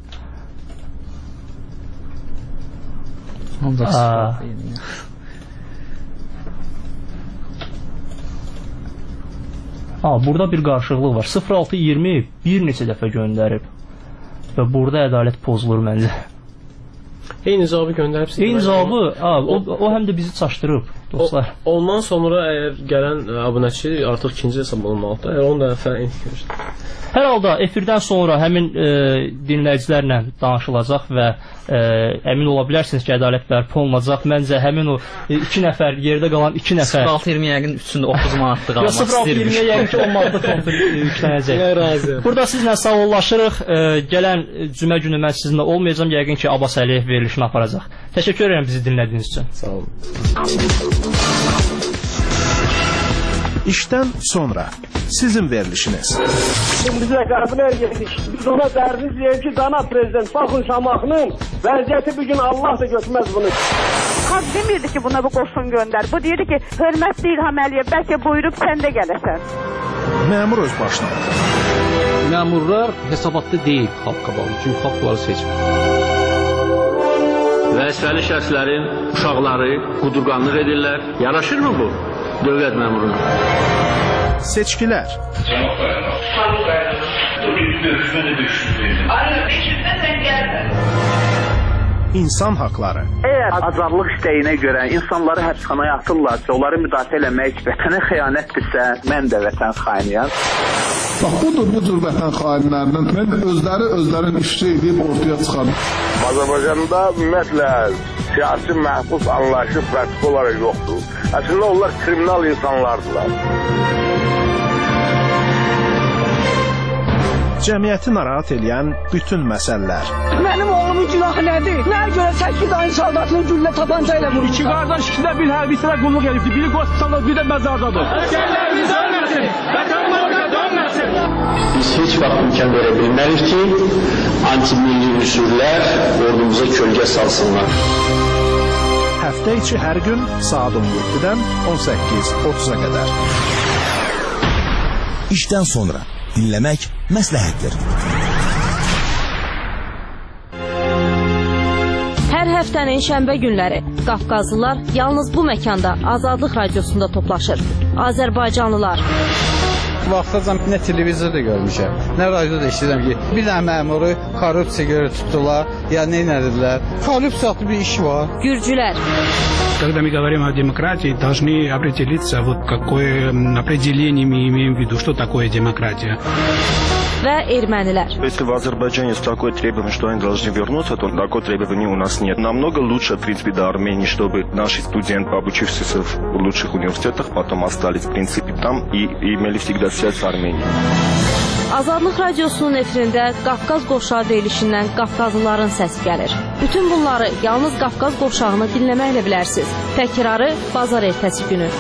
Aa, burada bir qarşılıq var. sıfır altı iyirmi bir neçə dəfə göndərib və burada ədalət pozulur məncə. Eyni cavabı göndəribsiniz. Eyni cavabı, aa, o, o həm də bizi çaşdırıb, dostlar. O, ondan sonra əgər gələn abunəçi artıq ikinci hesab olmalıdır. Əgər on dəfə eyni görüşdür. Hər halda efirdən sonra həmin e, dinləyicilərlə danışılacaq və e, əmin ola bilərsiniz ki, ədalət bərpa olunacaq. Məncə həmin o e, iki nəfər, yerdə qalan iki nəfər sıfır altı iyirmi yəqin üçündə otuz manatlıq almaq istəyirmiş. sıfır altı iyirmi yəqin ki, on manatlıq konfet yüklənəcək. Burada sizlə sağollaşırıq. E, gələn cümə günü mən sizinlə olmayacağım. Yəqin ki, Abbas Əliyev verilişini aparacaq. Təşəkkür edirəm bizi dinlədiyiniz üçün. Sağ olun. İşdən sonra sizin verilişiniz. Bizə qəbilər yedik. Biz ona dərdiz deyək ki, dana prezident Baxın Şamaxının vəziyyəti bugün Allah da götürməz bunu. Xalq demirdi ki, buna bu qoşun göndər. Bu deyirdi ki, hörmətli İlham Əliyev, bəlkə buyurub sən də gələsən. Məmur öz başına. Məmurlar hesabatlı deyil xalq qabağında. Çünki xalq bunları seçmir. Vəzifəli şəxslərin uşaqları qudurqanlıq edirlər. Yaraşırmı bu dövlət məmuruna? Seçkilər. İnsan haqları. Əgər azadlıq istəyinə görə insanları həbsxanaya atırlarsa, onları müdafiə eləmək vətənə xəyanətdirsə, mən də vətən xainiyəm. Bax, budur bu cür vətən xainlərindən mən özləri özlərin işçi edib ortaya çıxan. Azərbaycanda ümumiyyətlə siyasi məhbus anlayışı pratik olaraq yoxdur. Əslində onlar kriminal insanlardılar. Cəmiyyəti narahat edən bütün məsələlər. Mənim oğlumun günahı nədir? Nəyə görə səkkiz ayın saldatını güllə tapanca ilə vurur? İki qardaş, ikisi də bir hərbisinə qulluq edibdir. Biri qospitalda, bir də məzardadır. Əsgərlərimiz ölməsin, vətənimizə dönməsin. Biz heç vaxt imkan verə bilmərik ki, anti-milli üsullar ordumuza kölgə salsınlar. Həftə içi hər gün saat on yeddidən on səkkiz otuz'a qədər. İşdən sonra dinləmək məsləhətdir. Hər həftənin şənbə günləri Qafqazlılar yalnız bu məkanda Azadlıq Radiosunda toplaşır. Azərbaycanlılar. Vaxtacan nə televizorda görmüşəm, nə radioda eşidirəm ki, bir dənə məmuru korrupsiya görə tutdular, ya nə edildilər. Korrupsiyalı bir iş var. Gürcülər. Когда мы говорим о демократии, должны определиться, вот какое определение мы имеем в виду, что такое демократия. Və ermənilər. Если в Азербайджане есть такое требование, что они должны вернуться, то такое требование у нас нет. Намного лучше, в принципе, до Армении, чтобы наши студенты, обучившиеся в лучших университетах, потом остались, в принципе, там и имели всегда связь с Арменией. Azadlıq Radiosunun efirində Qafqaz qovşağı verilişindən Qafqazlıların səsi gəlir. Bütün bunları yalnız Qafqaz qovşağını dinləməklə bilərsiniz. Təkrarı bazar ertəsi günü.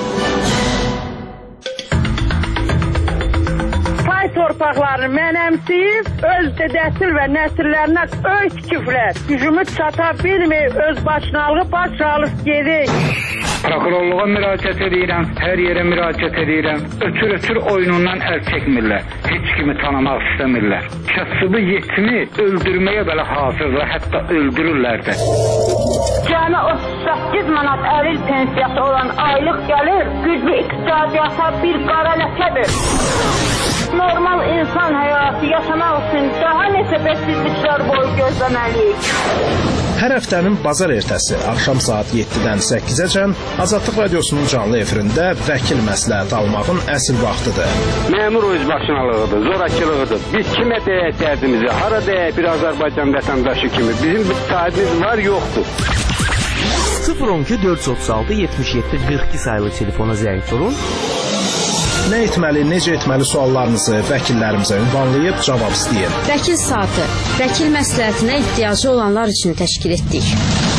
Pay torpaqlarını mənəmsiyib, öz dedəsil və nəsillərinə öy tikiblər. Gücümü çata bilməyib, öz başınalığı baş alıb gedik. Prokurorluğa müraciət edirəm, hər yerə müraciət edirəm. Ötür-ötür oyunundan əl çəkmirlər. Heç kimi tanımaq istəmirlər. Kasıbı yetimi öldürməyə belə hazırlar, hətta öldürürlər də. Cəmi otuz səkkiz manat əlil pensiyası olan aylıq gəlir, güclü iqtisadiyyata bir qara ləkədir. Normal insan həyatı yaşamaq üçün daha neçə bəksizliklər boyu gözləməliyik. Hər həftənin bazar ertəsi axşam saat yeddidən səkkizəcən Azadlıq Radiosunun canlı efirində vəkil məsləhət almağın əsl vaxtıdır. Məmur özbaşınalığıdır, zorakılığıdır. Biz kimə deyək dərdimizi, hara deyək bir Azərbaycan vətəndaşı kimi. Bizim bir sahibimiz var, yoxdur. sıfır on iki dörd yüz otuz altı yetmiş yeddi qırx iki sayılı telefona zəng vurun. Nə etməli, necə etməli suallarınızı vəkillərimizə ünvanlayıb cavab istəyin. Vəkil saatı, vəkil məsləhətinə ehtiyacı olanlar üçün təşkil etdik.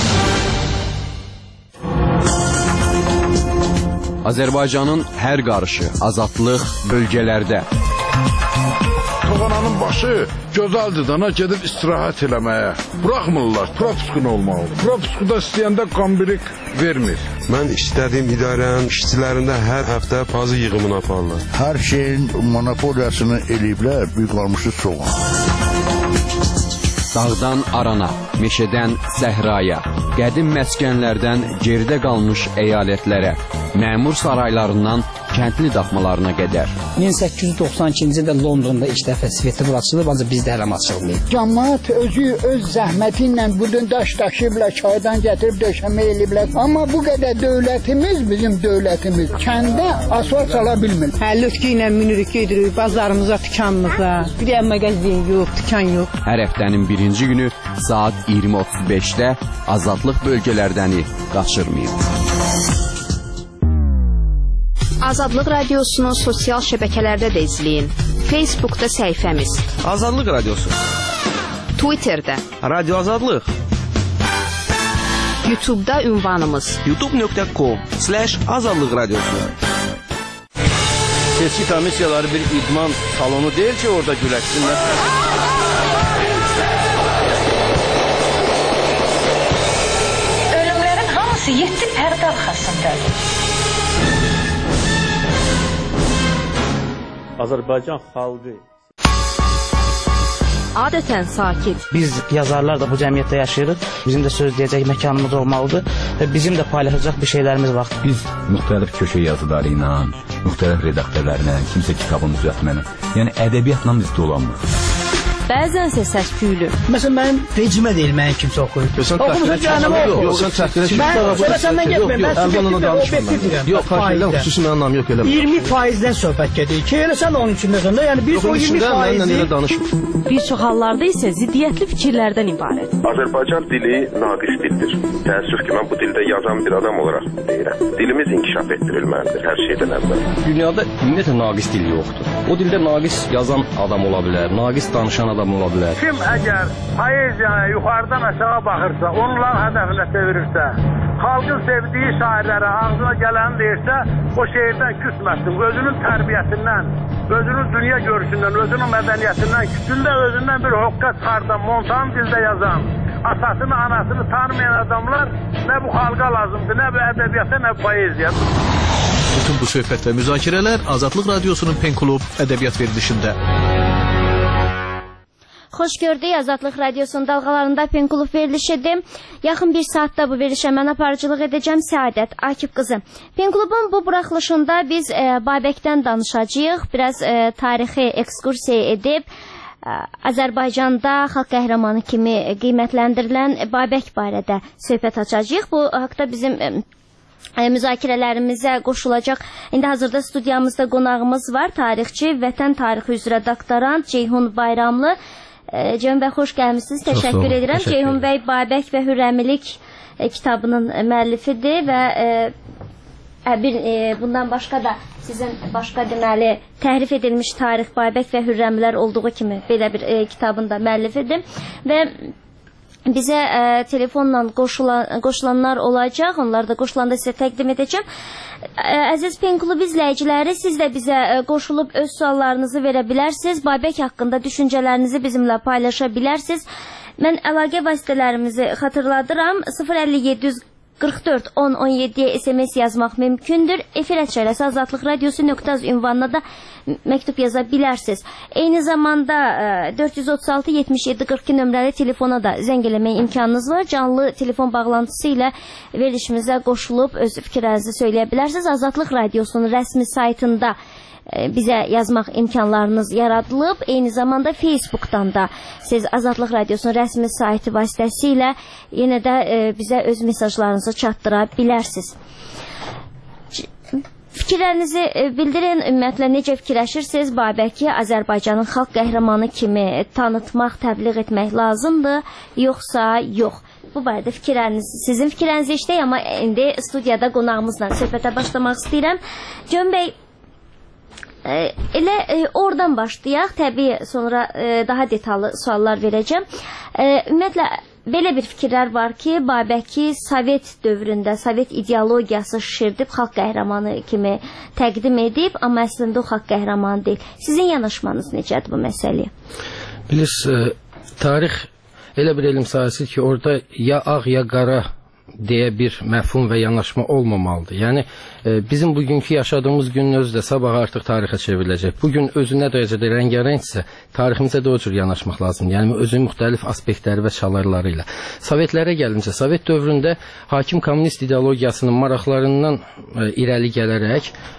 Azərbaycanın hər qarışı, azadlıq bölgələrdə. Toğananın başı gözəldir dana gedib istirahət eləməyə. Buraxmırlar, propiskun olmalı. Propiskuda istəyəndə qambirik vermir. Mən işlədiyim idarənin işçilərində hər həftə bazı yığımını aparırlar. Hər şeyin monopoliyasını eləyiblər, büyük qalmışı soğan. Dağdan arana, meşədən səhraya, qədim məskənlərdən geridə qalmış əyalətlərə, məmur saraylarından kəndli daxmalarına qədər. min səkkiz yüz doxsan ikinci ildə Londonda ilk dəfə svetofor açılıb, ancaq bizdə hələ açılmayıb. Cəmaət özü öz zəhməti ilə budun daş daşıyıblar, çaydan gətirib döşəmə eləyiblər. Amma bu qədər dövlətimiz, bizim dövlətimiz kəndə asfalt sala bilmir. Həllütkü ilə minirik, gedirik bazarımıza, dükanımıza. Bir də mağazin yox, dükan yox. Hər həftənin birinci günü saat iyirmi otuz beşdə Azadlıq bölgələrdəni qaçırmayın. Azadlıq Radiosunu sosial şəbəkələrdə də izləyin. Facebookda səhifəmiz Azadlıq Radiosu, Twitterdə Radio Azadlıq, YouTube'da ünvanımız youtube nöqtə com slash azadlıq radiosu. Seçki komissiyaları bir idman salonu deyil ki, orada güləşsinlər. Ölümlərin hamısı yeddi pərdə arxasındadır. Azərbaycan xalqı adətən sakit. Biz yazarlar da bu cəmiyyətdə yaşayırıq. Bizim də söz deyəcək məkanımız olmalıdır və bizim də paylaşacaq bir şeylərimiz var. Biz müxtəlif köşə yazıları ilə, müxtəlif redaktörlərlə, kimsə kitabını düzəltməklə, yəni ədəbiyyatla biz dolanmırıq. Bəzənsə səs-küylü. Məsələn, mənim vecimə deyil, mənim kimsə oxuyur. Oxumusun canımı oxu. Yox, sən təhqilə çıxdın. Mən səndən getməyim, mən Əlbanla danışmıram. Yox, xahiş edirəm, xüsusi mənim namım yox eləmə. iyirmi faizdən söhbət gedir ki, elə sən onun içindəsən də, yəni bir o iyirmi faizi. Bir çox hallarda isə ziddiyyətli fikirlərdən ibarət. Azərbaycan dili naqis dildir. Təəssüf ki, mən bu dildə yazan bir adam olaraq deyirəm. Dilimiz inkişaf etdirilməlidir hər şeydən əvvəl. Dünyada ümumiyyətlə naqis dil yoxdur. O dildə naqis yazan adam ola bilər, naqis danışan adam ola bilər. Kim əgər poeziyaya yuxarıdan aşağı baxırsa, onlar hədəfinə çevirirsə, xalqın sevdiyi şairlərə ağzına gələni deyirsə, o şeirdən küsməsin, özünün tərbiyəsindən, özünün dünya görüşündən, özünün mədəniyyətindən, küçündə özündən bir hoqqa çıxardan, montan dildə yazan, atasını, anasını tanımayan adamlar nə bu xalqa lazımdır, nə bu ədəbiyyata, nə bu poeziya. Bütün bu söhbət və müzakirələr Azadlıq Radiosunun Pen Klub ədəbiyyat verilişində. Xoş gördük, Azadlıq Radiosunun dalğalarında Pen Klub verilişidir. Yaxın bir saatda bu verilişə mən aparıcılıq edəcəm, Səadət Akif qızı. Pen Klubun bu buraxılışında biz e, Babəkdən danışacağıq, biraz e, tarixi ekskursiya edib, e, Azərbaycanda xalq qəhrəmanı kimi qiymətləndirilən Babək barədə söhbət açacağıq. Bu haqda bizim e, müzakirələrimizə qoşulacaq. İndi hazırda studiyamızda qonağımız var, tarixçi, vətən tarixi üzrə doktorant Ceyhun Bayramlı. Ceyhun bəy, xoş gəlmişsiniz, təşəkkür edirəm. Ceyhun bəy Babək və Hürrəmilik e, kitabının müəllifidir və e, bir, e, bundan başqa da sizin başqa deməli təhrif edilmiş tarix Babək və Hürrəmilər olduğu kimi belə bir e, kitabın da müəllifidir və bizə e, telefonla qoşulan, qoşulanlar olacaq, onlar da qoşulanda sizə təqdim edəcəm. Əziz Pen Klub izləyiciləri, siz də bizə qoşulub öz suallarınızı verə bilərsiniz. Babək haqqında düşüncələrinizi bizimlə paylaşa bilərsiniz. Mən əlaqə vasitələrimizi xatırladıram. sıfır əlli yeddi qırx dörd on on yeddiyə S M S yazmaq mümkündür. Efir ətşərəsi azadlıq radiosu nöqtə az ünvanına da məktub yaza bilərsiniz. Eyni zamanda dörd yüz otuz altı yetmiş yeddi qırx iki nömrəli telefona da zəng eləməyə imkanınız var. Canlı telefon bağlantısı ilə verilişimizə qoşulub öz fikirlərinizi söyləyə bilərsiniz. Azadlıq radiosunun rəsmi saytında bizə yazmaq imkanlarınız yaradılıb. Eyni zamanda Facebook'dan da siz Azadlıq Radiosunun rəsmi saytı vasitəsilə yenə də bizə öz mesajlarınızı çatdıra bilərsiniz. Fikirlərinizi bildirin, ümumiyyətlə necə fikirləşirsiniz? Babəki Azərbaycanın xalq qəhrəmanı kimi tanıtmaq, təbliğ etmək lazımdır, yoxsa yox? Bu barədə fikirləriniz, sizin fikirlərinizi işləyək, amma indi studiyada qonağımızla söhbətə başlamaq istəyirəm. Ceyhun bəy, elə e, oradan başlayaq, təbii sonra e, daha detallı suallar verəcəm. E, ümumiyyətlə, belə bir fikirlər var ki, Babəki Sovet dövründə, Sovet ideologiyası şişirdib, xalq qəhrəmanı kimi təqdim edib, amma əslində o xalq qəhrəmanı deyil. Sizin yanaşmanız necədir bu məsələyə? Bilirsiniz, tarix elə bir elm sahəsidir ki, orada ya ağ ya qara deyə bir məfhum və yanaşma olmamalıdır. Yəni, e, bizim bugünkü yaşadığımız günün özü də sabah artıq tarixə çevriləcək. Bugün özü nə dərəcədə rəngarəngsə, tariximizə də o cür yanaşmaq lazımdır. Yəni, özünün müxtəlif aspektləri və çalarları ilə. Sovetlərə gəlincə, Sovet dövründə hakim kommunist ideologiyasının maraqlarından e, irəli gələrək,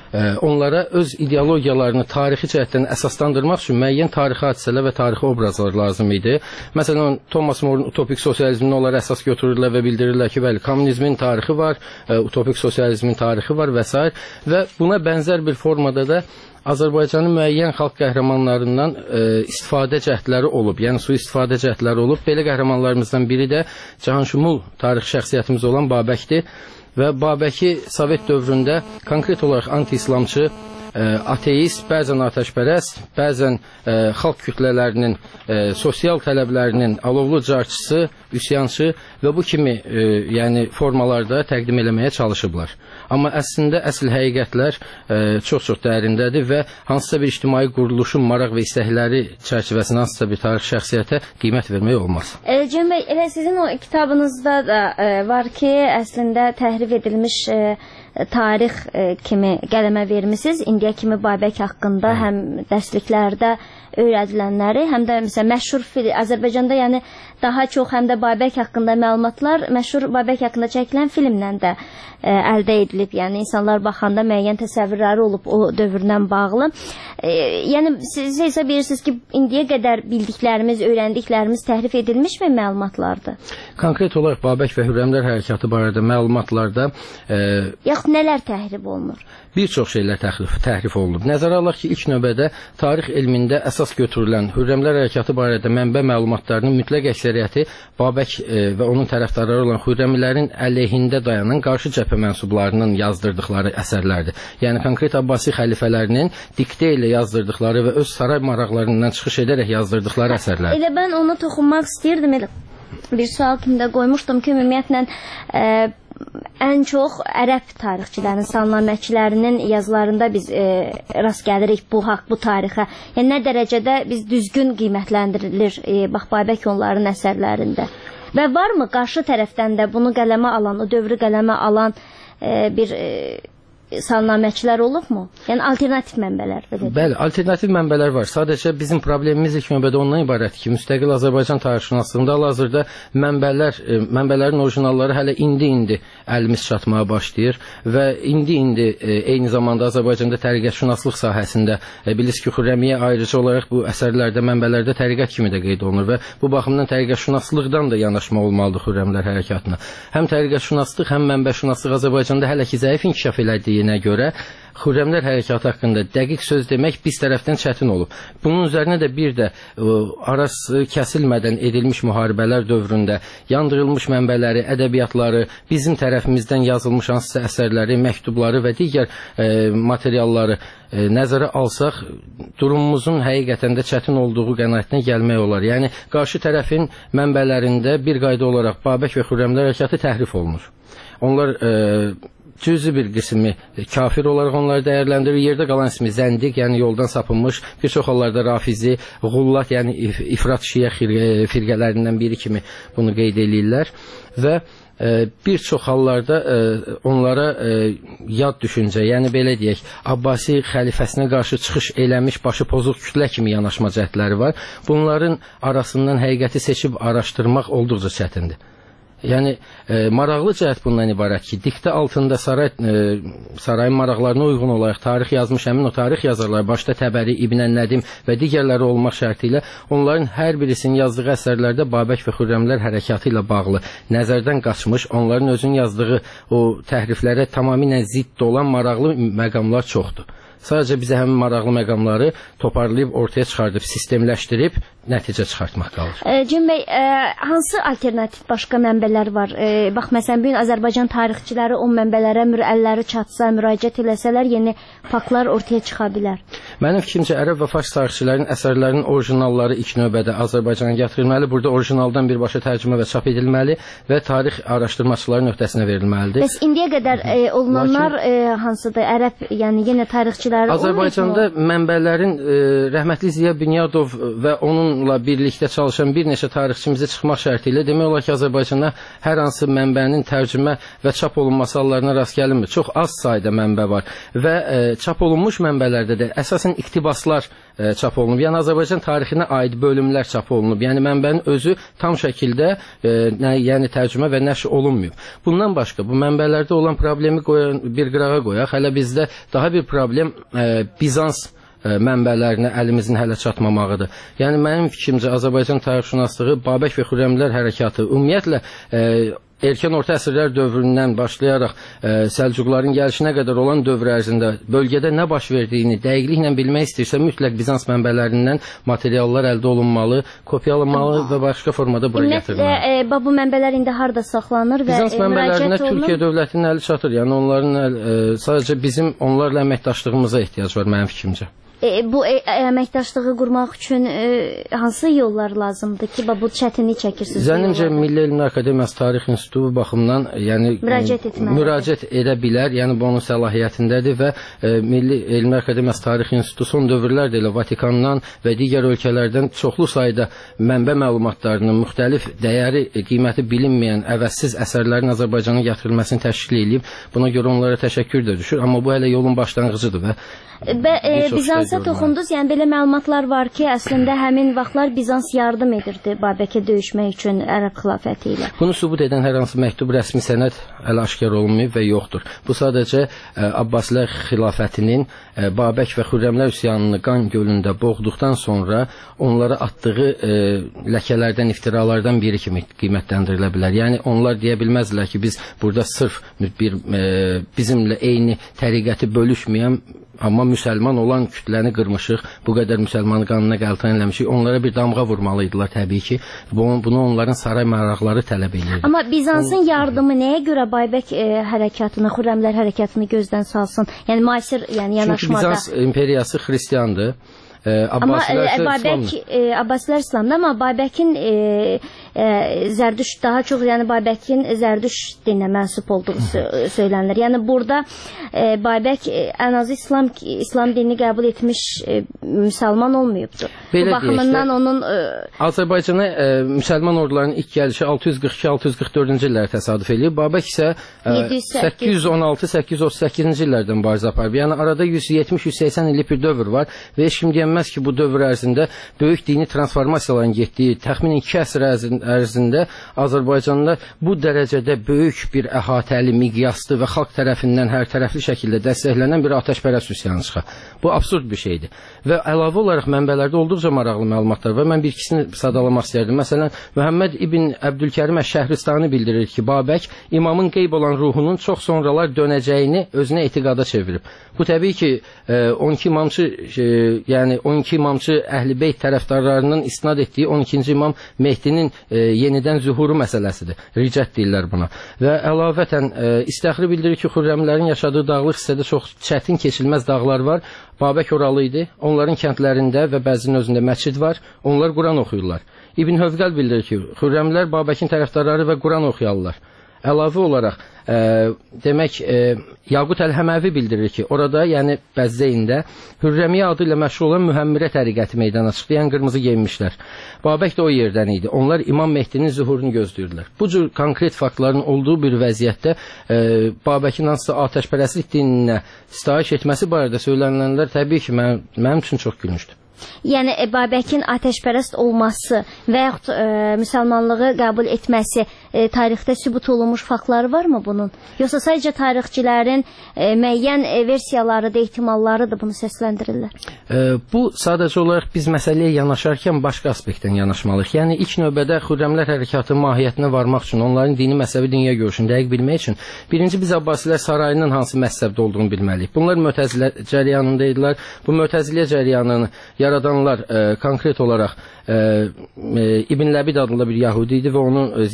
onlara öz ideologiyalarını tarixi cəhətdən əsaslandırmaq üçün müəyyən tarixi hadisələr və tarixi obrazlar lazım idi. Məsələn, Thomas More'un utopik sosializmini onlar əsas götürürlər və bildirirlər ki, bəli, kommunizmin tarixi var, utopik sosializmin tarixi var və s. Və buna bənzər bir formada da Azərbaycanın müəyyən xalq qəhrəmanlarından e, istifadə cəhdləri olub, yəni sui-istifadə cəhdləri olub. Belə qəhrəmanlarımızdan biri də Cahanşumul tarixi şəxsiyyətimiz olan Babəkdir və Babəki Sovet dövründə konkret olaraq anti-islamçı, e, ateist, bəzən atəşpərəst, bəzən e, xalq kütlələrinin e, sosial tələblərinin alovlu carçısı, üsyançı və bu kimi e, yəni formalarda təqdim eləməyə çalışıblar. Amma əslində əsl həqiqətlər çox-çox dərindədir və hansısa bir ictimai quruluşun maraq və istəkləri çərçivəsində hansısa bir tarix şəxsiyyətə qiymət vermək olmaz. E, Cem bəy, elə sizin o kitabınızda da e, var ki, əslində təhrif edilmiş e, tarix e, kimi qələmə vermisiniz. İndiyə kimi Babək haqqında həm dərsliklərdə öyrədilənləri, həm də məsələn məşhur film, Azərbaycanda yəni daha çox həm də Babək haqqında məlumatlar məşhur Babək haqqında çəkilən filmlə də e, əldə edilib. Yəni insanlar baxanda müəyyən təsəvvürləri olub o dövrdən bağlı. E, yəni siz hesab edirsiniz ki, indiyə qədər bildiklərimiz, öyrəndiklərimiz təhrif edilmişmi məlumatlardır? Konkret olaraq Babək və Hürrəmlər hərəkatı barədə məlumatlarda e, yaxud nələr təhrif olunur? Bir çox şeylər təhrif, təhrif olunub. Nəzərə alaq ki, ilk növbədə tarix elmində əsas götürülən Hürrəmlər hərəkatı barədə mənbə məlumatlarının mütləq əksəriyyəti Babək e, və onun tərəfdarları olan Hürrəmlərin əleyhində dayanan qarşı cəbhə mənsublarının yazdırdıqları əsərlərdir. Yəni konkret Abbasi xəlifələrinin diktə ilə yazdırdıqları və öz saray maraqlarından çıxış edərək yazdırdıqları əsərlərdir. Elə mən ona toxunmaq istəyirdim. Elə bir sual kimi də qoymuşdum ki, ümumiyyətlə e, ən çox ərəb tarixçilərinin, salnaməçilərinin yazılarında biz e, rast gəlirik bu haqq, bu tarixə. Yəni nə dərəcədə biz düzgün qiymətləndirilir e, bax Babək onların əsərlərində. Və varmı qarşı tərəfdən də bunu qələmə alan, o dövrü qələmə alan e, bir e, salnaməçilər olubmu? Yəni alternativ mənbələr. Bəli, alternativ mənbələr var. Sadəcə bizim problemimiz ilk növbədə ondan ibarətdir ki, müstəqil Azərbaycan tarixşünaslığında hal-hazırda mənbələr, e, mənbələrin orijinalları hələ indi-indi əlimiz çatmağa başlayır və indi-indi e, eyni zamanda Azərbaycanda təriqətşünaslıq sahəsində e, bilirsiniz ki, Xürrəmiyyə ayrıca olaraq bu əsərlərdə, mənbələrdə təriqət kimi də qeyd olunur və bu baxımdan təriqətşünaslığdan da yanaşma olmalıdır Xürrəmlər hərəkatına. Həm təriqətşünaslıq, həm mənbəşünaslıq Azərbaycanda hələ ki zəif inkişaf elədiyi görə Xürrəmlər hərəkatı haqqında dəqiq söz demək biz tərəfdən çətin olub. Bunun üzərinə də bir də ə, arası kəsilmədən edilmiş müharibələr dövründə yandırılmış mənbələri, ədəbiyyatları, bizim tərəfimizdən yazılmış hansısa əsərləri, məktubları və digər ə, materialları ə, nəzərə alsaq, durumumuzun həqiqətən də çətin olduğu qənaətinə gəlmək olar. Yəni qarşı tərəfin mənbələrində bir qayda olaraq Babək və Xürrəmlər hərəkatı təhrif olunur. Onlar ə, cüzi bir qismi kafir olaraq onları dəyərləndirir. Yerdə qalan ismi zəndiq, yəni yoldan sapınmış, bir çox hallarda rafizi,ğullat, yəni ifrat şiə firqələrindən biri kimi bunu qeyd edirlər və e, bir çox hallarda e, onlara e, yad düşüncə, yəni belə deyək, Abbasi xəlifəsinə qarşı çıxış eləmiş başı pozuq kütlə kimi yanaşma cəhdləri var. Bunların arasından həqiqəti seçib araşdırmaq olduqca çətindir. Yəni e, maraqlı cəhət bundan ibarət ki, diktə altında saray e, sarayın maraqlarına uyğun olaraq tarix yazmış həmin o tarix yazarlar, başda Təbəri, İbn Nədim və digərləri olmaq şərti ilə onların hər birisinin yazdığı əsərlərdə Babək və Xürrəmlər hərəkatı ilə bağlı nəzərdən qaçmış, onların özünün yazdığı o təhriflərə tamamilə zidd olan maraqlı məqamlar çoxdur. Sadəcə bizə həmin maraqlı məqamları toparlayıb ortaya çıxardıb, sistemləşdirib nəticə çıxartmaq qalır. E, Cem bəy, e, hansı alternativ başqa mənbələr var? E, bax, məsələn, bugün Azərbaycan tarixçiləri o mənbələrə əlləri çatsa, müraciət eləsələr, yeni faktlar ortaya çıxa bilər. Mənim fikrimcə, ərəb və fars tarixçilərin əsərlərinin orijinalları ilk növbədə Azərbaycana gətirilməli, burada orijinaldan birbaşa tərcümə və çap edilməli və tarix araşdırmaçıların öhdəsinə verilməlidir. Bəs indiyə qədər e, olunanlar Lakin... e, hansıdır? Ərəb, yəni yenə tarixçi tərixçiləri Azərbaycanda mənbələrin e, rəhmətli Ziya Bünyadov və onunla birlikdə çalışan bir neçə tarixçimizə çıxmaq şərti ilə demək olar ki, Azərbaycanda hər hansı mənbənin tərcümə və çap olunması hallarına rast gəlinmir. Çox az sayda mənbə var və e, çap olunmuş mənbələrdə də əsasən iqtibaslar e, çap olunub. Yəni Azərbaycan tarixinə aid bölümlər çap olunub. Yəni mənbənin özü tam şəkildə e, nə, yəni tərcümə və nəşr olunmayıb. Bundan başqa bu mənbələrdə olan problemi qoyan, bir qırağa qoyaq. Hələ bizdə daha bir problem e, Bizans e, mənbələrinə əlimizin hələ çatmamağıdır. Yəni mənim fikrimcə Azərbaycan tarixşünaslığı Babək və Xürrəmlər hərəkatı ümumiyyətlə e, erkən orta əsrlər dövründən başlayaraq e, Səlcuqların gəlişinə qədər olan dövr ərzində bölgədə nə baş verdiyini dəqiqliklə bilmək istəyirsə mütləq Bizans mənbələrindən materiallar əldə olunmalı, kopyalanmalı və başqa formada bura gətirilməli. Ümumiyyətlə e, bu mənbələr indi harda saxlanır və Bizans e, mənbələrinə Türkiyə dövlətinin əli çatır. Yəni onların əl, e, sadəcə bizim onlarla əməkdaşlığımıza ehtiyac var mənim fikrimcə. E, bu e, əməkdaşlığı qurmaq üçün e, hansı yollar lazımdır ki, bu çətinlik çəkirsiniz? Zənnimcə Milli Elmlər Akademiyası Tarix İnstitutu baxımından yəni müraciət etməlidir. Müraciət edə bilər. Yəni bu onun səlahiyyətindədir və e, Milli Elmlər Akademiyası Tarix İnstitutu son dövrlərdə elə Vatikandan və digər ölkələrdən çoxlu sayda mənbə məlumatlarının müxtəlif dəyəri, qiyməti bilinməyən əvəzsiz əsərlərin Azərbaycana gətirilməsini təşkil edib. Buna görə onlara təşəkkür də düşür, amma bu hələ yolun başlanğıcıdır və Və e, Bizansa toxundunuz, yəni belə məlumatlar var ki, əslində həmin vaxtlar Bizans yardım edirdi Babəkə döyüşmək üçün Ərəb xilafəti ilə. Bunu sübut edən hər hansı məktub, rəsmi sənəd hələ aşkar olunmayıb və yoxdur. Bu sadəcə e, Abbasilər xilafətinin e, Babək və Xürrəmlər üsyanını qan gölündə boğduqdan sonra onlara atdığı e, ləkələrdən, iftiralardan biri kimi qiymətləndirilə bilər. Yəni onlar deyə bilməzlər ki, biz burada sırf bir e, bizimlə eyni təriqəti bölüşməyən amma müsəlman olan kütləni qırmışıq, bu qədər müsəlmanı qanına qəltan eləmişik. Onlara bir damğa vurmalıydılar təbii ki. Bunu onların saray maraqları tələb edirdi. Amma Bizansın yardımı nəyə görə Baybək e, hərəkatını, Xürrəmlər hərəkatını gözdən salsın? Yəni müasir, yəni yanaşmada. Çünki Bizans imperiyası xristiandır. E, amma e, Babək e, Abbasilər İslam'da, amma Baybəkin e, e, Zərdüş daha çox, yəni Baybəkin Zərdüş dininə mənsub olduğu söylənilir. Yəni burada e, Baybək e, ən azı İslam İslam dinini qəbul etmiş e, müsəlman olmayıbdı. Belə bu baxımından deyək, onun e, Azərbaycana e, müsəlman ordularının ilk gəlişi altı yüz qırx iki altı yüz qırx dördüncü illərə təsadüf eləyib. Babək isə e, səkkiz yüz on altı səkkiz yüz otuz səkkizinci illərdən mübarizə aparıb. Yəni arada yüz yetmiş yüz səksən illik bir dövr var və heç kim deyəməz ki, bu dövr ərzində böyük dini transformasiyaların getdiyi, təxminən iki əsr ərzində Azərbaycanda bu dərəcədə böyük bir əhatəli, miqyaslı və xalq tərəfindən hər tərəfli şəkildə dəstəklənən bir atəşpərəst üsyanı çıxar. Bu absurd bir şeydir. Və əlavə olaraq mənbələrdə olduqca maraqlı məlumatlar var. Mən bir ikisini sadalamaq istərdim. Məsələn, Məhəmməd ibn Əbdülkərim Əş-Şəhristani bildirir ki, Babək imamın qeyb olan ruhunun çox sonralar dönəcəyini özünə etiqada çevirib. Bu təbii ki, on iki imamçı, yəni on iki imamçı Əhl-i-Beyt tərəfdarlarının istinad etdiyi on ikinci imam Mehdinin yenidən zühuru məsələsidir. Ricət deyirlər buna. Və əlavətən İstəxri bildirir ki, Xürrəmlərin yaşadığı dağlıq hissədə çox çətin keçilməz dağlar var. Babək oralı idi. Onların kəndlərində və bəzinin özündə məscid var. Onlar Quran oxuyurlar. İbn Hövqəl bildirir ki, Xürrəmlər Babəkin tərəfdarları və Quran oxuyarlar. Əlavə olaraq e, demək e, Yaqut Əl-Həməvi bildirir ki, orada, yəni Bəzzəyində Hürrəmiyyə adı ilə məşhur olan Mühəmmirə təriqəti meydana çıxdı, yəni qırmızı geyinmişlər. Babək də o yerdən idi. Onlar İmam Mehdinin zühurunu gözləyirlər. Bu cür konkret faktların olduğu bir vəziyyətdə e, Babəkin hansısa atəşpərəstlik dininə sitayiş etməsi barədə söylənilənlər təbii ki, mənim, mənim üçün çox gülünçdür. Yəni e, Babəkin atəşpərəst olması və yaxud e, müsəlmanlığı qəbul etməsi e, tarixdə sübut olunmuş faktları varmı bunun? Yoxsa sadəcə tarixçilərin e, müəyyən e, versiyalarıdır, ehtimallarıdır bunu səsləndirirlər? E, bu sadəcə olaraq biz məsələyə yanaşarkən başqa aspektdən yanaşmalıyıq. Yəni ilk növbədə Xürrəmlər hərəkatının mahiyyətinə varmaq üçün, onların dini məzhəbi dünya görüşünü dəqiq bilmək üçün birinci biz Abbasilər sarayının hansı məzhəbdə olduğunu bilməliyik. Bunlar Mötəzilə cəryanında idilər. Bu Mötəzilə cəryanını yaradanlar e, konkret olaraq e, e, İbn Ləbid adlı bir Yahudi idi və onu e, Ziya Bünyadov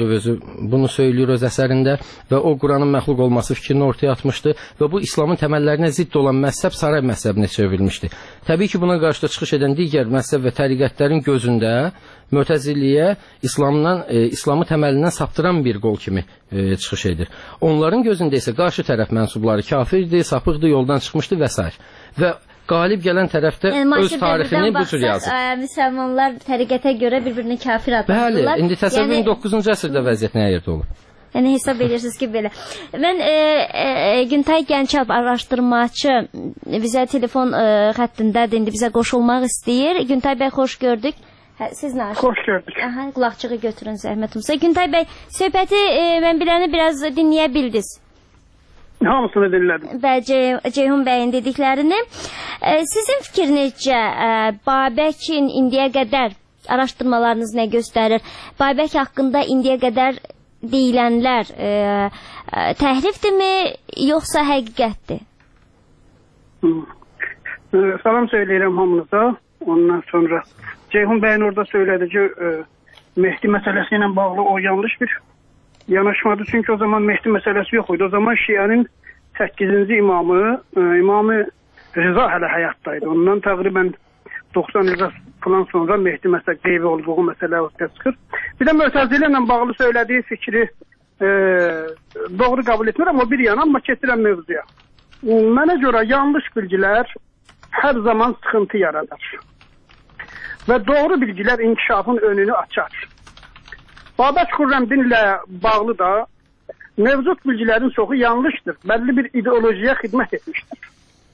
Teodor özü bunu söylüyor öz əsərində və o Quranın məxluq olması fikrini ortaya atmışdı və bu İslamın təməllərinə zidd olan məzhəb saray məzhəbinə çevrilmişdi. Təbii ki, buna qarşı da çıxış edən digər məzhəb və təriqətlərin gözündə Mötəziliyə İslamdan, e, İslamı təməlindən saptıran bir qol kimi e, çıxış edir. Onların gözündə isə qarşı tərəf mənsubları kafirdir, sapıqdır, yoldan çıxmışdı və s. Və qalib gələn tərəfdə yəni, öz tarixini bu cür yazır. Ə, müsəlmanlar təriqətə görə bir-birini kafir adlandırırlar. Bəli, indi təsəvvürün yəni, doqquzuncu əsrdə vəziyyət nə yerdə olub? Yəni hesab edirsiniz ki, belə. Mən e, e, Güntay Gəncəb araşdırmaçı bizə telefon e, xəttindədir, indi bizə qoşulmaq istəyir. Güntay bəy, xoş gördük. Hə, siz nə? Xoş gördük. Aha, qulaqçığı götürün zəhmət olsa. Güntay bəy, söhbəti e, mən biləni biraz dinləyə bildiniz. Hamısını dinlədim. Və Ceyhun bəyin dediklərini. E, sizin fikrinizcə e, Babəkin indiyə qədər araşdırmalarınız nə göstərir? Babək haqqında indiyə qədər deyilənlər e, e, təhrifdirmi, yoxsa həqiqətdir? Hmm. E, salam söyləyirəm hamınıza. Ondan sonra Ceyhun bəyin orada söylədi ki, e, Mehdi məsələsi ilə bağlı o yanlış bir yanaşmadı. Çünki o zaman Mehdi məsələsi yox idi. O zaman Şiənin səkkizinci imamı, e, İmamı Rıza hələ həyatdaydı. Ondan təqribən doxsan il falan sonra Mehdi məsələ qeybi olduğu məsələ ortaya çıxır. Bir də Mötəzilə ilə bağlı söylədiyi fikri e, doğru qəbul etmirəm, o bir yana, amma keçirəm mövzuya. Mənə görə yanlış bilgilər hər zaman sıxıntı yaradar. Və doğru bilgilər inkişafın önünü açar. Babək Xürrəmdinlə bağlı da mevcut bilgilərin çoxu yanlışdır. Bəlli bir ideolojiyə xidmət etmişdir.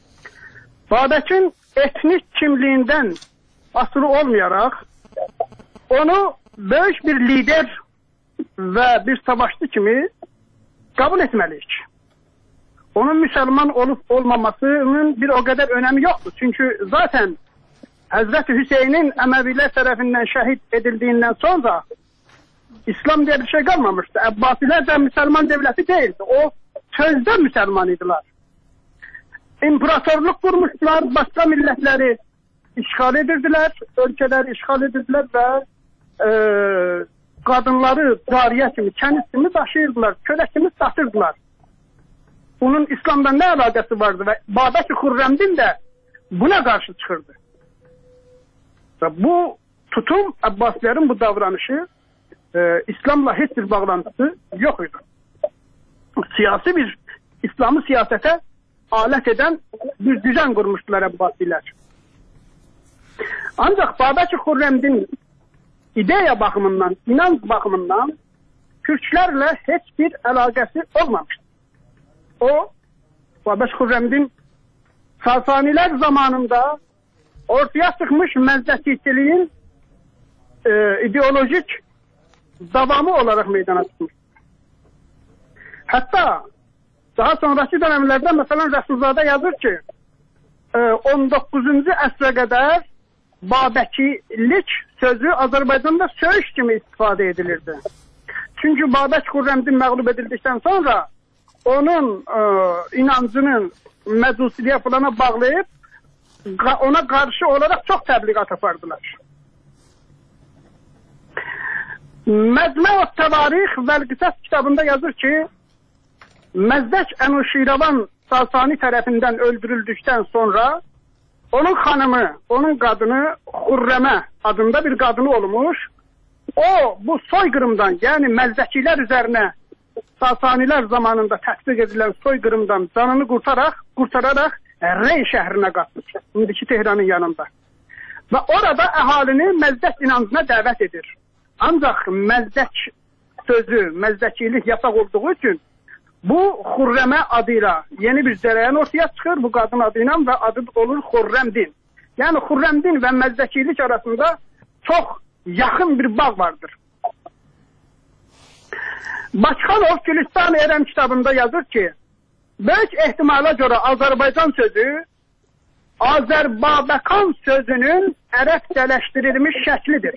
Babəkin etnik kimliyindən asılı olmayaraq onu böyük bir lider və bir savaşçı kimi qəbul etməliyik. Onun müsəlman olub olmamasının bir o qədər önəmi yoxdur. Çünki zaten Həzrəti Hüseynin Əməvilər tərəfindən şəhid edildiyindən sonra İslam diye bir şey kalmamıştı. Abbasiler de Müslüman devleti değildi. O sözde Müslüman idiler. İmparatorluk kurmuşlar, başka milletleri işgal edirdiler, ülkeler işgal edirdiler ve e, kadınları cariye kimi, kəniz kimi taşıyırdılar, köle kimi satırdılar. Bunun İslam'da ne alakası vardı ve Babək Xürrəmdin de buna karşı çıkırdı. Ve bu tutum, Abbasilerin bu davranışı Ee, İslam'la hiç bir bağlantısı yok idi. Siyasi bir, İslam'ı siyasete alet eden bir düzen kurmuştular Abbasiler. Ancak Babək Xürrəmdin ideya bakımından, inanç bakımından Türklerle hiçbir alakası olmamıştı. O, Babək Xürrəmdin Sasaniler zamanında ortaya çıkmış məzdəkiçiliğin e, ideolojik davamı olarak meydana çıkmış. Hatta daha sonraki dönemlerde mesela Resulzade yazır ki on doqquzuncu əsrə qədər Babəkilik sözü Azərbaycanda söyüş kimi istifadə edilirdi. Çünkü Babək Xürrəmdin məğlub edildikten sonra onun e, inancının məcusiliyə falana bağlayıp ona karşı olarak çok təbliğat yapardılar. Məcmu Təvarix və Qisas kitabında yazır ki, Məzdək Ənuşiravan Sasani tərəfindən öldürüldükdən sonra onun xanımı, onun qadını Xürrəmə adında bir qadını olmuş. O bu soyqırımdan, yəni Məzdəkilər üzərinə Sasanilər zamanında tətbiq edilən soyqırımdan canını qurtararaq, qurtararaq Rey şəhrinə qaçmış, indiki Tehranın yanında. Və orada əhalini Məzdək inancına dəvət edir. Ancaq Məzdək sözü, məzdəkilik yasak olduğu için bu Xürrəmə adıyla yeni bir cərəyan ortaya çıxır bu qadın adıyla və adı olur Xürrəmdin. Yəni Xürrəmdin və məzdəkilik arasında çox yaxın bir bağ vardır. Başxanov Gülistan Erəm kitabında yazır ki, böyük ehtimala görə Azərbaycan sözü Azərbabəkan sözünün ərəbcələşdirilmiş şəklidir.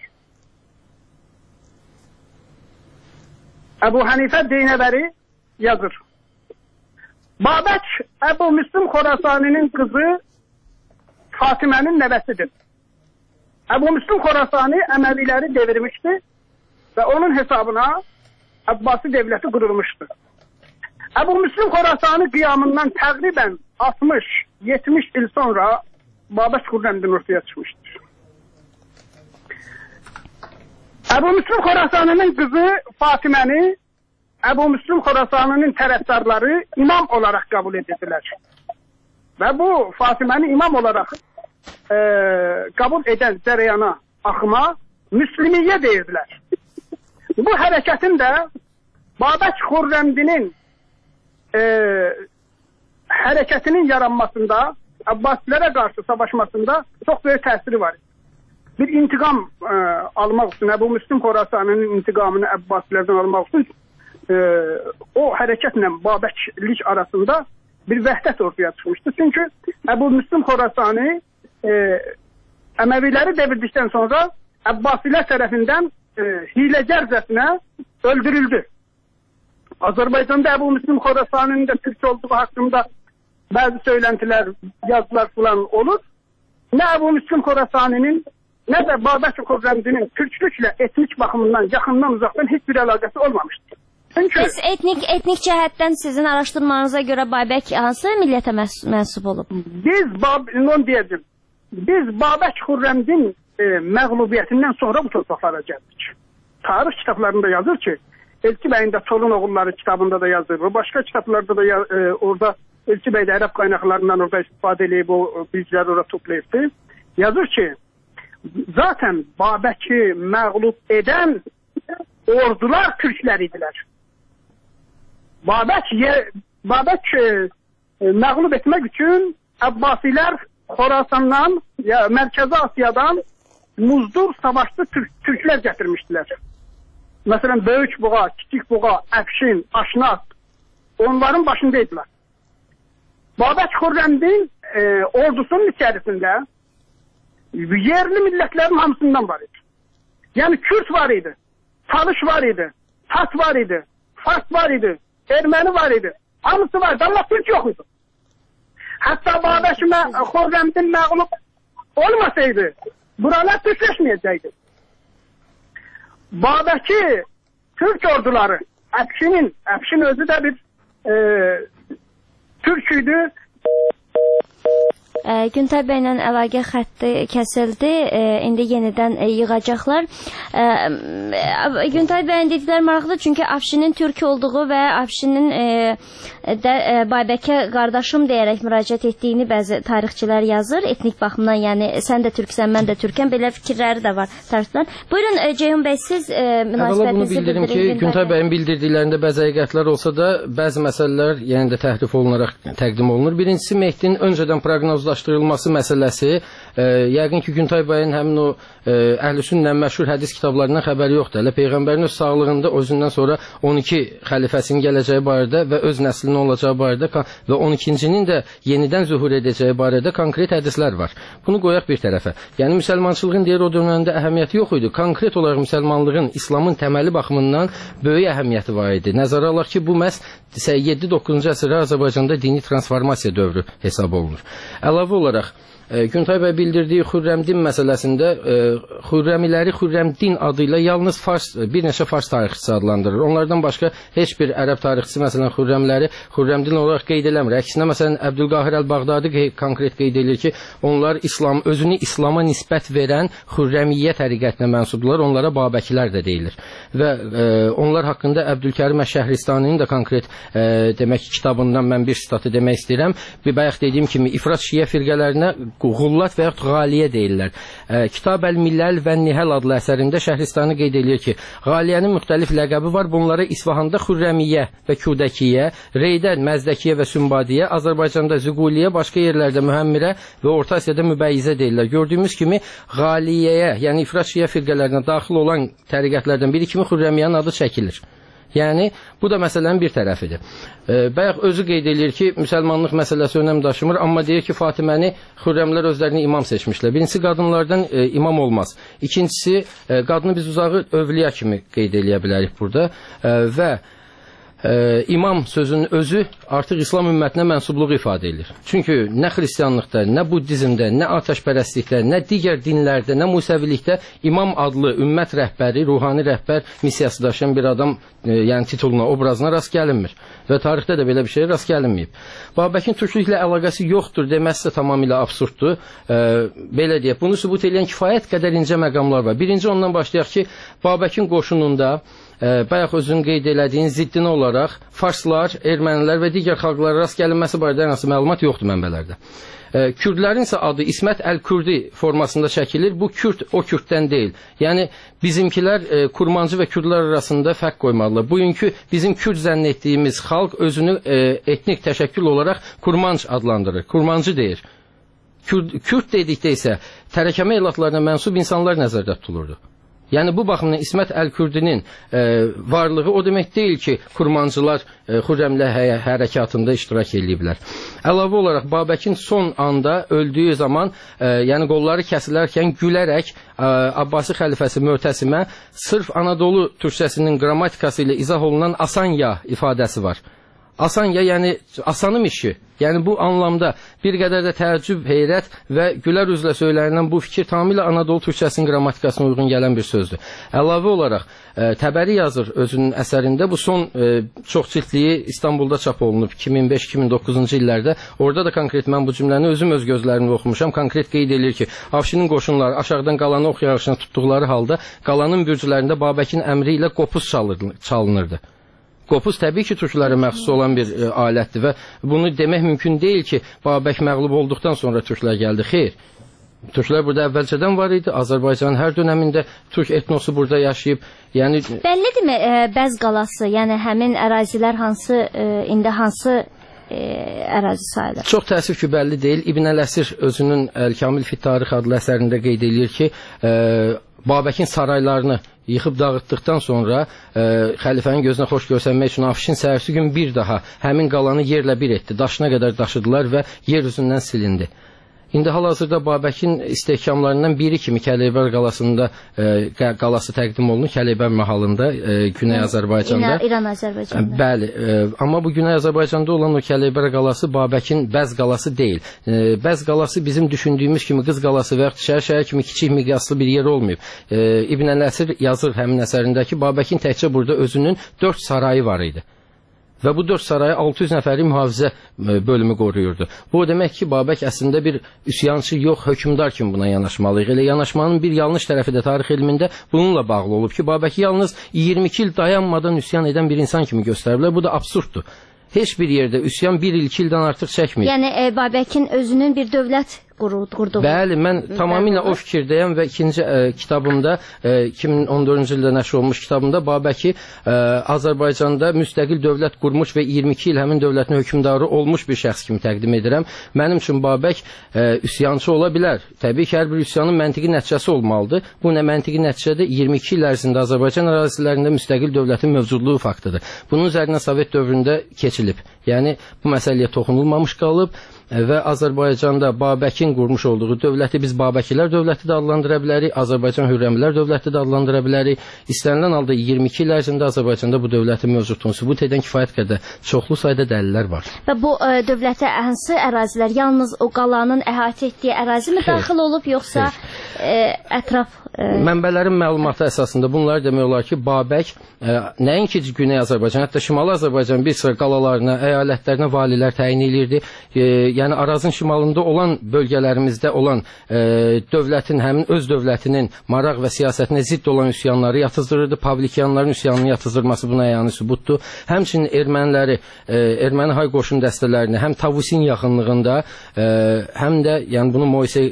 Əbu Hənifə Deynəvəri yazır. Babək Əbu Müslim Xorasani'nin kızı Fatimənin nəvəsidir. Əbu Müslim Xorasani Əməviləri devirmişti ve onun hesabına Əbbasi dövləti qurulmuşdu. Əbu Müslim Xorasanı qiyamından təqribən altmış yetmiş il sonra Babək Xürrəmdin ortaya çıxmışdır. Əbu Müslim Xorasanının qızı Fatiməni Əbu Müslim Xorasanının tərəfdarları imam olaraq qəbul edirdilər. Və bu Fatiməni imam olaraq e, qəbul edən cərəyana, axıma Müslimiyyə deyirdilər. Bu hərəkətin də Babək Xürrəmdinin e, hərəkətinin yaranmasında, Abbasilərə qarşı savaşmasında çox böyük təsiri var. Bir intiqam e, almaq üçün, Əbu Müslim Xorasanının intiqamını Abbasilərdən almaq üçün e, o hərəkətlə Babəklik arasında bir vəhdət ortaya çıxmışdı. Çünki Əbu Müslim Xorasani e, Əməviləri devirdikdən sonra Abbasilər tərəfindən e, hiləgərcəsinə öldürüldü. Azərbaycanda Əbu Müslim Xorasaninin də Türk olduğu haqqında bəzi söylentilər, yazılar falan olur. Nə Əbu Müslim Xorasaninin, nə də Babək Xürrəmdinin türklüklə etnik baxımından, yaxından uzaqdan heç bir əlaqəsi olmamışdır. Çünki Biz etnik etnik cəhətdən sizin araşdırmanıza görə Babək hansı milliyyətə mənsub olub? Biz Bab, onu deyəcəm. Biz Babək Xürrəmdin e, məğlubiyyətindən sonra bu torpaqlara gəldik. Tarix kitablarında yazır ki, Elçi bəyin də Çolun oğulları kitabında da yazır. Və başqa kitablarda da e, orada Elçi bəy də ərəb qaynaqlarından orada istifadə edib, o bilgiləri orada toplayıbdı. Yazır ki, zaten Babəki məğlub edən ordular türklər idilər. Babək, Babək e, məğlub etmək üçün Abbasilər Xorasandan, ya, Mərkəzi Asiyadan muzdur, savaşlı türk, türklər gətirmişdilər. Məsələn, Böyük Buğa, Kiçik Buğa, Əfşin, Aşnaq onların başındaydılar. Babək Xürrəmdin e, ordusunun içərisində yerli millətlərin hamısından var idi. Yəni Kürt var idi, Talış var idi, Tat var idi, Fars var idi, Erməni var idi. Hamısı vardı, amma Türk yox idi. Hətta Babək Xürrəmdin məğlub olmasaydı, buralar türkləşməyəcəkdi. Babəki Türk orduları, Əfşinin, Əfşin özü də bir e, Türk idi. E, Güntay bəylə əlaqə xətti kəsildi. E, indi yenidən e, yığacaqlar. E, Güntay bəyin dedikləri maraqlıdır, çünki Əfşinin Türk olduğu və Əfşinin e, də e, Babəkə qardaşım deyərək müraciət etdiyini bəzi tarixçilər yazır. Etnik baxımdan, yəni sən də türksən, mən də türkəm, belə fikirləri də var tarixçilərin. Buyurun e, Ceyhun bəy, siz e, münasibətinizi bildirin ki, Güntay bəyin bildirdiklərində bəzi həqiqətlər olsa da, bəzi məsələlər yəni də təhrif olunaraq təqdim olunur. Birincisi, Mehdinin öncədən proqnozlaşdırılması məsələsi, e, yəqin ki, Güntay bəyin həmin o e, Əhlüsünnə məşhur hədis kitablarından xəbəri yoxdur. Hələ Peyğəmbərin öz sağlığında özündən sonra on iki xəlifəsinin gələcəyi barədə və öz nəslinin olacağı barədə və on ikincinin də yenidən zühur edəcəyi barədə konkret hədislər var. Bunu qoyaq bir tərəfə. Yəni müsəlmançılığın deyir o dövrəndə əhəmiyyəti yox idi. Konkret olaraq müsəlmanlığın, İslamın təməli baxımından böyük əhəmiyyəti var idi. Nəzərə alaq ki, bu məhz yeddi doqquzuncu əsrdə Azərbaycanda dini transformasiya dövrü hesab olunur. Əlavə olaraq Güntay bəy bildirdiyi Xürrəmdin məsələsində e, Xürrəmiləri Xürrəmdin adı ilə yalnız Fars, bir neçə Fars tarixçisi adlandırır. Onlardan başqa heç bir ərəb tarixçisi məsələn Xürrəmləri Xürrəmdin olaraq qeyd eləmir. Əksinə məsələn Əbdülqahir Əl-Bağdadi konkret qeyd edir ki, onlar İslam, özünü İslama nisbət verən Xürrəmiyyə təriqətinə mənsubdular. Onlara Babəkilər də deyilir. Və e, onlar haqqında Əbdülkərim Əş-Şəhristaninin də konkret e, demək kitabından mən bir sitatı demək istəyirəm. Bir bayaq dediyim kimi İfrat Şiə firqələrinə Qullat və yaxud Qaliyə deyirlər. E, Kitab Əl-Milləl və Nihəl adlı əsərində Şəhristani qeyd edir ki, Qaliyənin müxtəlif ləqəbi var. Bunlara İsfahanda Xürrəmiyyə və Kudəkiyyə, Reydə Məzdəkiyyə və Sümbadiyyə, Azərbaycanda Züquliyyə, başqa yerlərdə Mühəmmirə və Orta Asiyada Mübəyyizə deyirlər. Gördüyümüz kimi Qaliyəyə, yəni İfrat Şiə firqələrinə daxil olan təriqətlərdən biri kimi Xürrəmiyyənin adı çəkilir. Yəni, bu da məsələnin bir tərəfidir. E, bayaq özü qeyd edir ki, müsəlmanlıq məsələsi önəm daşımır, amma deyir ki, Fatiməni Xürrəmlər özlərini imam seçmişlər. Birincisi, qadınlardan e, imam olmaz. İkincisi, e, qadını biz uzağı övliya kimi qeyd eləyə bilərik burada. E, və e, imam sözünün özü artıq İslam ümmətinə mənsubluğu ifadə edir. Çünki nə xristianlıqda, nə buddizmdə, nə atəşpərəstlikdə, nə digər dinlərdə, nə musəvilikdə imam adlı ümmət rəhbəri, ruhani rəhbər missiyası daşıyan bir adam, e, yəni tituluna, obrazına rast gəlinmir. Və tarixdə də belə bir şey rast gəlinməyib. Babəkin türklüklə əlaqəsi yoxdur deməsi də tamamilə absurddur. E, belə deyək, bunu sübut edən kifayət qədər incə məqamlar var. Birinci ondan başlayaq ki, Babəkin qoşununda e, bayaq özünün qeyd elədiyin ziddinə olaraq farslar, ermənilər və digər xalqlara rast gəlinməsi barədə hansı məlumat yoxdur mənbələrdə. E, Kürdlərin isə adı İsmət Əl-Kürdi formasında çəkilir. Bu Kürd o Kürddən deyil. Yəni bizimkilər e, Kurmancı və Kürdlər arasında fərq qoymalılar. Bugünkü bizim Kürd zənn etdiyimiz xalq özünü e, etnik təşəkkül olaraq Kurmanc adlandırır. Kurmancı deyir. Kürd, Kürd dedikdə isə tərəkəmə elatlarına mənsub insanlar nəzərdə tutulurdu. Yəni bu baxımdan İsmət Əl-Kürdinin e, varlığı o demək deyil ki, Kurmancılar e, Xürrəmlə hə hərəkatında iştirak ediblər. Əlavə olaraq Babəkin son anda öldüyü zaman, e, yəni qolları kəsilərkən gülərək e, Abbasi xəlifəsi Mötəsimə sırf Anadolu türkçəsinin qrammatikası ilə izah olunan asanya ifadəsi var. Asanya, yəni asanım işi. Yəni bu anlamda bir qədər də təəccüb, heyrət və gülər üzlə söylənilən bu fikir tamamilə Anadolu türkçəsinin qrammatikasına uyğun gələn bir sözdür. Əlavə olaraq e, Təbəri yazır özünün əsərində, bu son e, çox cildliyi İstanbulda çap olunub iki min beş iki min doqquzuncu illərdə. Orada da konkret mən bu cümləni özüm öz gözlərimlə oxumuşam. Konkret qeyd edir ki, Afşinin qoşunları aşağıdan qalanı ox yarışına tutduqları halda qalanın bürclərində Babəkin əmri ilə qopuz çalınırdı. Qopuz təbii ki, türklərə məxsus olan bir e, alətdir və bunu demək mümkün deyil ki, Babək məğlub olduqdan sonra türklər gəldi. Xeyr, türklər burada əvvəlcədən var idi. Azərbaycanın hər dönəmində türk etnosu burada yaşayıb. Yəni Bəllidirmi e, Bəz qalası, yəni həmin ərazilər hansı, e, indi hansı e, ərazi sayılır? Çox təəssüf ki, bəlli deyil. İbn Əl-Əsir özünün Əl-Kamil fi Tarix adlı əsərində qeyd edir ki, e, Babəkin saraylarını yıxıb dağıtdıqdan sonra e, xəlifənin gözünə xoş görsənmək üçün Afşin səhərsi gün bir daha həmin qalanı yerlə bir etdi. Daşına qədər daşıdılar və yer üzündən silindi. İndi hal-hazırda Babəkin istehkamlarından biri kimi Kəleyber qalasında e, qalası təqdim olunur. Kəleyber mahalında, e, Güney Azərbaycanda. İran Azərbaycanda. Bəli, e, amma bu Güney Azərbaycanda olan o Kəleyber qalası Babəkin Bəz qalası deyil. E, Bəz qalası bizim düşündüyümüz kimi Qız qalası və ya şəhər şəhər kimi kiçik miqyaslı bir yer olmayıb. E, İbn Əl-Əsir yazır həmin əsərində ki, Babəkin təkcə burada özünün dörd sarayı var idi. Və bu dörd sarayı altı yüz nəfəri mühafizə bölümü qoruyurdu. Bu o demək ki, Babək əslində bir üsyançı yox, hökmdar kimi buna yanaşmalıyıq. Elə yanaşmanın bir yanlış tərəfi də tarix elmində bununla bağlı olub ki, Babəki yalnız iyirmi iki il dayanmadan üsyan edən bir insan kimi göstəriblər. Bu da absurddur. Heç bir yerdə üsyan bir il, iki ildən artıq çəkmir. Yəni e, Babəkin özünün bir dövlət qurduğu. Bəli, mən tamamilə o fikirdəyəm və ikinci e, kitabımda, e, iki min on dördüncü ildə nəşr olmuş kitabımda Babəki e, Azərbaycanda müstəqil dövlət qurmuş və iyirmi iki il həmin dövlətin hökmdarı olmuş bir şəxs kimi təqdim edirəm. Mənim üçün Babək e, üsyançı ola bilər. Təbii ki, hər bir üsyanın məntiqi nəticəsi olmalıdır. Bu nə məntiqi nəticədə iyirmi iki il ərzində Azərbaycan ərazilərində müstəqil dövlətin mövcudluğu faktıdır. Bunun üzərinə Sovet dövründə keçilib. Yəni bu məsələyə toxunulmamış qalıb və Azərbaycanda Babəkin qurmuş olduğu dövləti biz Babəkilər dövləti də adlandıra bilərik, Azərbaycan Hürrəmilər dövləti də adlandıra bilərik. İstənilən halda iyirmi iki il ərzində Azərbaycanda bu dövlətin mövcudluğunu sübut edən kifayət qədər çoxlu sayda dəlillər var. Və bu ə, dövlətə hansı ərazilər, yalnız o qalanın əhatə etdiyi ərazi mi daxil olub, yoxsa ə, ətraf? Ə... Mənbələrin məlumatı əsasında bunlar demək olar ki, Babək ə, nəinki Güney Azərbaycan, hətta Şimali Azərbaycan bir sıra qalalarına, əyalətlərinə valilər təyin edirdi. E, yəni Arazın şimalında olan bölgələrimizdə olan e, dövlətin, həmin öz dövlətinin maraq və siyasətinə zidd olan üsyanları yatızdırırdı. Pavlikyanların üsyanını yatızdırması buna əyani sübutdur. Həmçinin erməniləri, e, erməni hay qoşun dəstələrini həm Tavusin yaxınlığında, e, həm də yəni bunu Moise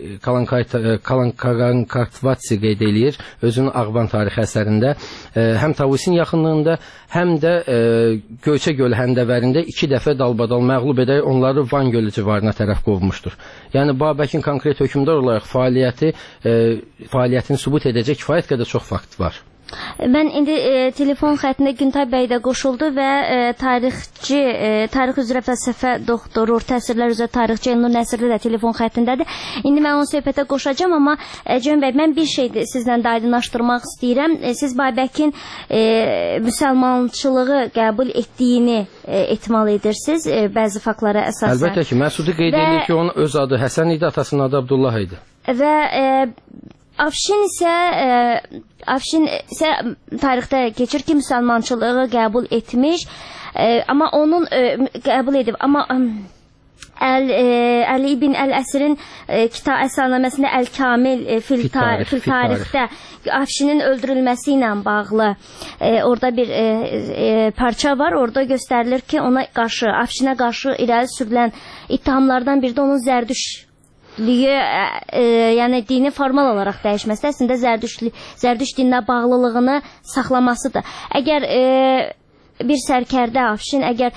Kalankartvatsi qeyd eləyir özünün Ağban tarixi əsərində. E, həm Tavusin yaxınlığında, həm də e, Göyçə göl həndəvərində iki dəfə dalbadal məğlub edərək onları Van gölü civarına tərəf qovmuşdur. Yəni Babəkin konkret hökmdar olaraq fəaliyyəti, e, fəaliyyətini sübut edəcək kifayət qədər çox fakt var. Mən indi e, telefon xəttində Güntay bəy də qoşuldu və e, tarixçi, e, tarix üzrə fəlsəfə doktoru, təsirlər üzrə tarixçi Elnur Nəsirli də telefon xəttindədir. İndi mən onu söhbətə qoşacağam, amma e, Ceyhun bəy, mən bir şey sizlə də aydınlaşdırmaq istəyirəm. E, siz Babəkin e, müsəlmançılığı qəbul etdiyini e, ehtimal edirsiniz e, bəzi faktlara əsasən. Əlbəttə ki, Məsudi qeyd və... edir ki, onun öz adı Həsən idi, atasının adı Abdullah idi. Və e, Afşin isə e, Afşin isə tarixdə keçir ki, müsəlmançılığı qəbul etmiş, e, amma onun e, qəbul edib, amma e, Əl, e, Əli ibn Əl-Əsrin e, kitab əsarnaməsində Əl-Kamil e, fil, tar fil tarixdə Afşinin öldürülməsi ilə bağlı e, orada bir e, e, parça var, orada göstərilir ki, ona qarşı, Afşinə qarşı irəli sürülən ittihamlardan biri də onun zərdüş Liye, e, yəni dini formal olaraq dəyişməsi əslində zərdüşlü, zərdüş dininə bağlılığını saxlamasıdır. Əgər e, bir sərkərdə Afşin əgər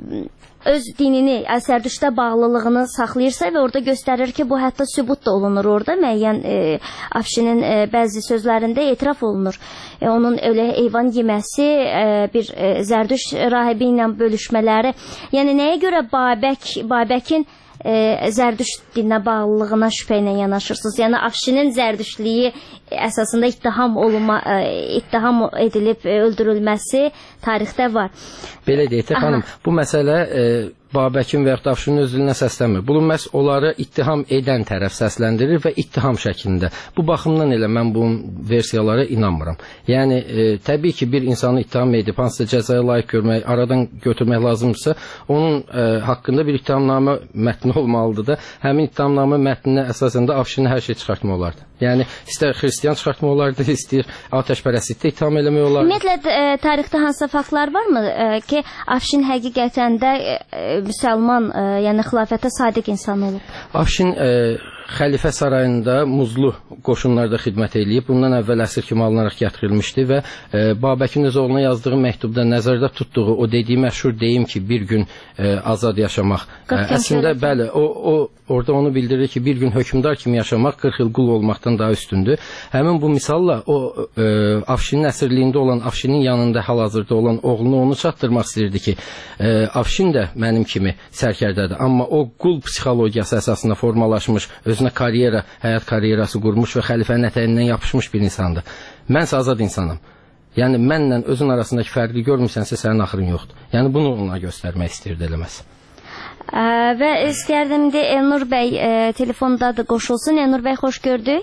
öz dinini, zərdüşdə bağlılığını saxlayırsa və orada göstərir ki, bu hətta sübut da olunur orada, müəyyən e, Afşinin e, bəzi sözlərində etiraf olunur. E, onun öyle heyvan yeməsi, e, bir e, zərdüş rahibi ilə bölüşmələri, yəni nəyə görə Babək, Babəkin E, zərdüş dininə bağlılığına şübhə ilə yanaşırsınız. Yəni Afşinin zərdüşlüyü əsasında ittiham olunma, e, ittiham edilib e, öldürülməsi tarixdə var. Belə deyək, xanım, bu məsələ e, Babəkin və yaxud Afşinin özlüyünə səslənmir. Bunu məhz onları ittiham edən tərəf səsləndirir və ittiham şəklində. Bu baxımdan elə mən bu versiyalara inanmıram. Yəni e, təbii ki, bir insanı ittiham edib hansısa cəzaya layiq görmək, aradan götürmək lazımdırsa, onun e, haqqında bir ittihamnamə mətni olmalıdır da. Həmin ittihamnamə mətninə əsasən də Afşini hər şey çıxartmaq olardı. Yəni istər xristian çıxartmaq olardı, istəyir atəşpərəstlikdə ittiham eləmək olardı. Ümumiyyətlə e, tarixdə hansısa faktlar varmı e, ki, Afşin həqiqətən də e, müsəlman, e, yəni xilafətə sadiq insan olub? Afşin e, Xəlifə sarayında muzlu qoşunlarda xidmət eləyib. Bundan əvvəl əsir kimi alınaraq gətirilmişdi və e, Babəkin öz oğluna yazdığı məktubda nəzərdə tutduğu o dediyi məşhur deyim ki, bir gün e, azad yaşamaq. E, əslində bəli, o, o orada onu bildirir ki, bir gün hökmdar kimi yaşamaq qırx il qul olmaqdan daha üstündür. Həmin bu misalla o e, Afşinin əsirliyində olan, Afşinin yanında hal-hazırda olan oğlunu onu çatdırmaq istəyirdi ki, e, Afşin də mənim kimi sərkərdədir. Amma o qul psixologiyası əsasında formalaşmış, özünə karyera, həyat karyerası qurmuş və xəlifənin ətəyindən yapışmış bir insandır. Mənsə azad insanım. Yəni mənlə özün arasındakı fərqi görmürsənsə sənin axırın yoxdur. Yəni bunu ona göstərmək istəyirdi eləməz. Ə, və istəyərdim de Elnur bəy e, telefondadır, qoşulsun. Elnur bəy, xoş gördük.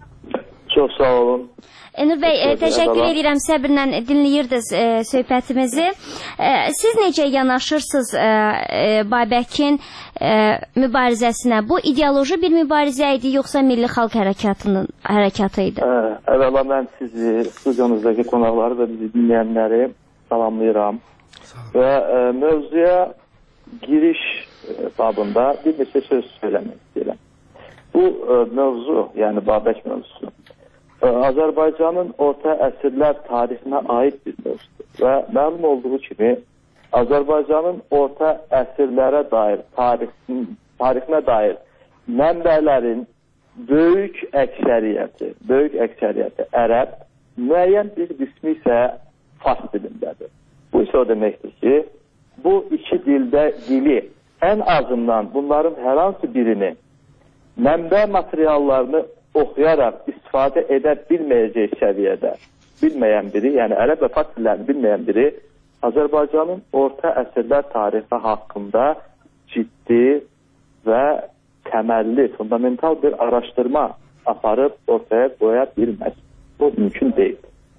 Çox sağ olun. Elnur bəy, e, təşəkkür edirəm, səbirlə dinləyirdiniz e, söhbətimizi. E, siz necə yanaşırsınız e, e, Babəkin e, mübarizəsinə? Bu ideoloji bir mübarizə idi, yoxsa Milli Xalq Hərəkatının hərəkatı idi? Ə, əvvəla mən sizi, studiyonuzdakı qonaqları və bizi dinləyənləri salamlayıram. Və ə, mövzuya giriş ə, babında bir neçə söz söyləmək istəyirəm. Bu ə, mövzu, yəni Babək mövzusu, Azərbaycanın orta əsrlər tarixinə aid bir mövzudur. Və məlum olduğu kimi, Azərbaycanın orta əsrlərə dair, tarixin, tarixinə dair mənbələrin böyük əksəriyyəti, böyük əksəriyyəti ərəb, müəyyən bir qismi isə fars dilindədir. Bu isə o deməkdir ki, bu iki dildə dili ən azından bunların hər hansı birini mənbə materiallarını oxuyaraq istifadə edə bilməyəcək səviyyədə bilməyən biri, yəni ərəb və fars dillərini bilməyən biri Azərbaycanın orta əsrlər tarixi haqqında ciddi və təməlli, fundamental bir araşdırma aparıb ortaya qoya bilməz. Bu mümkün deyil.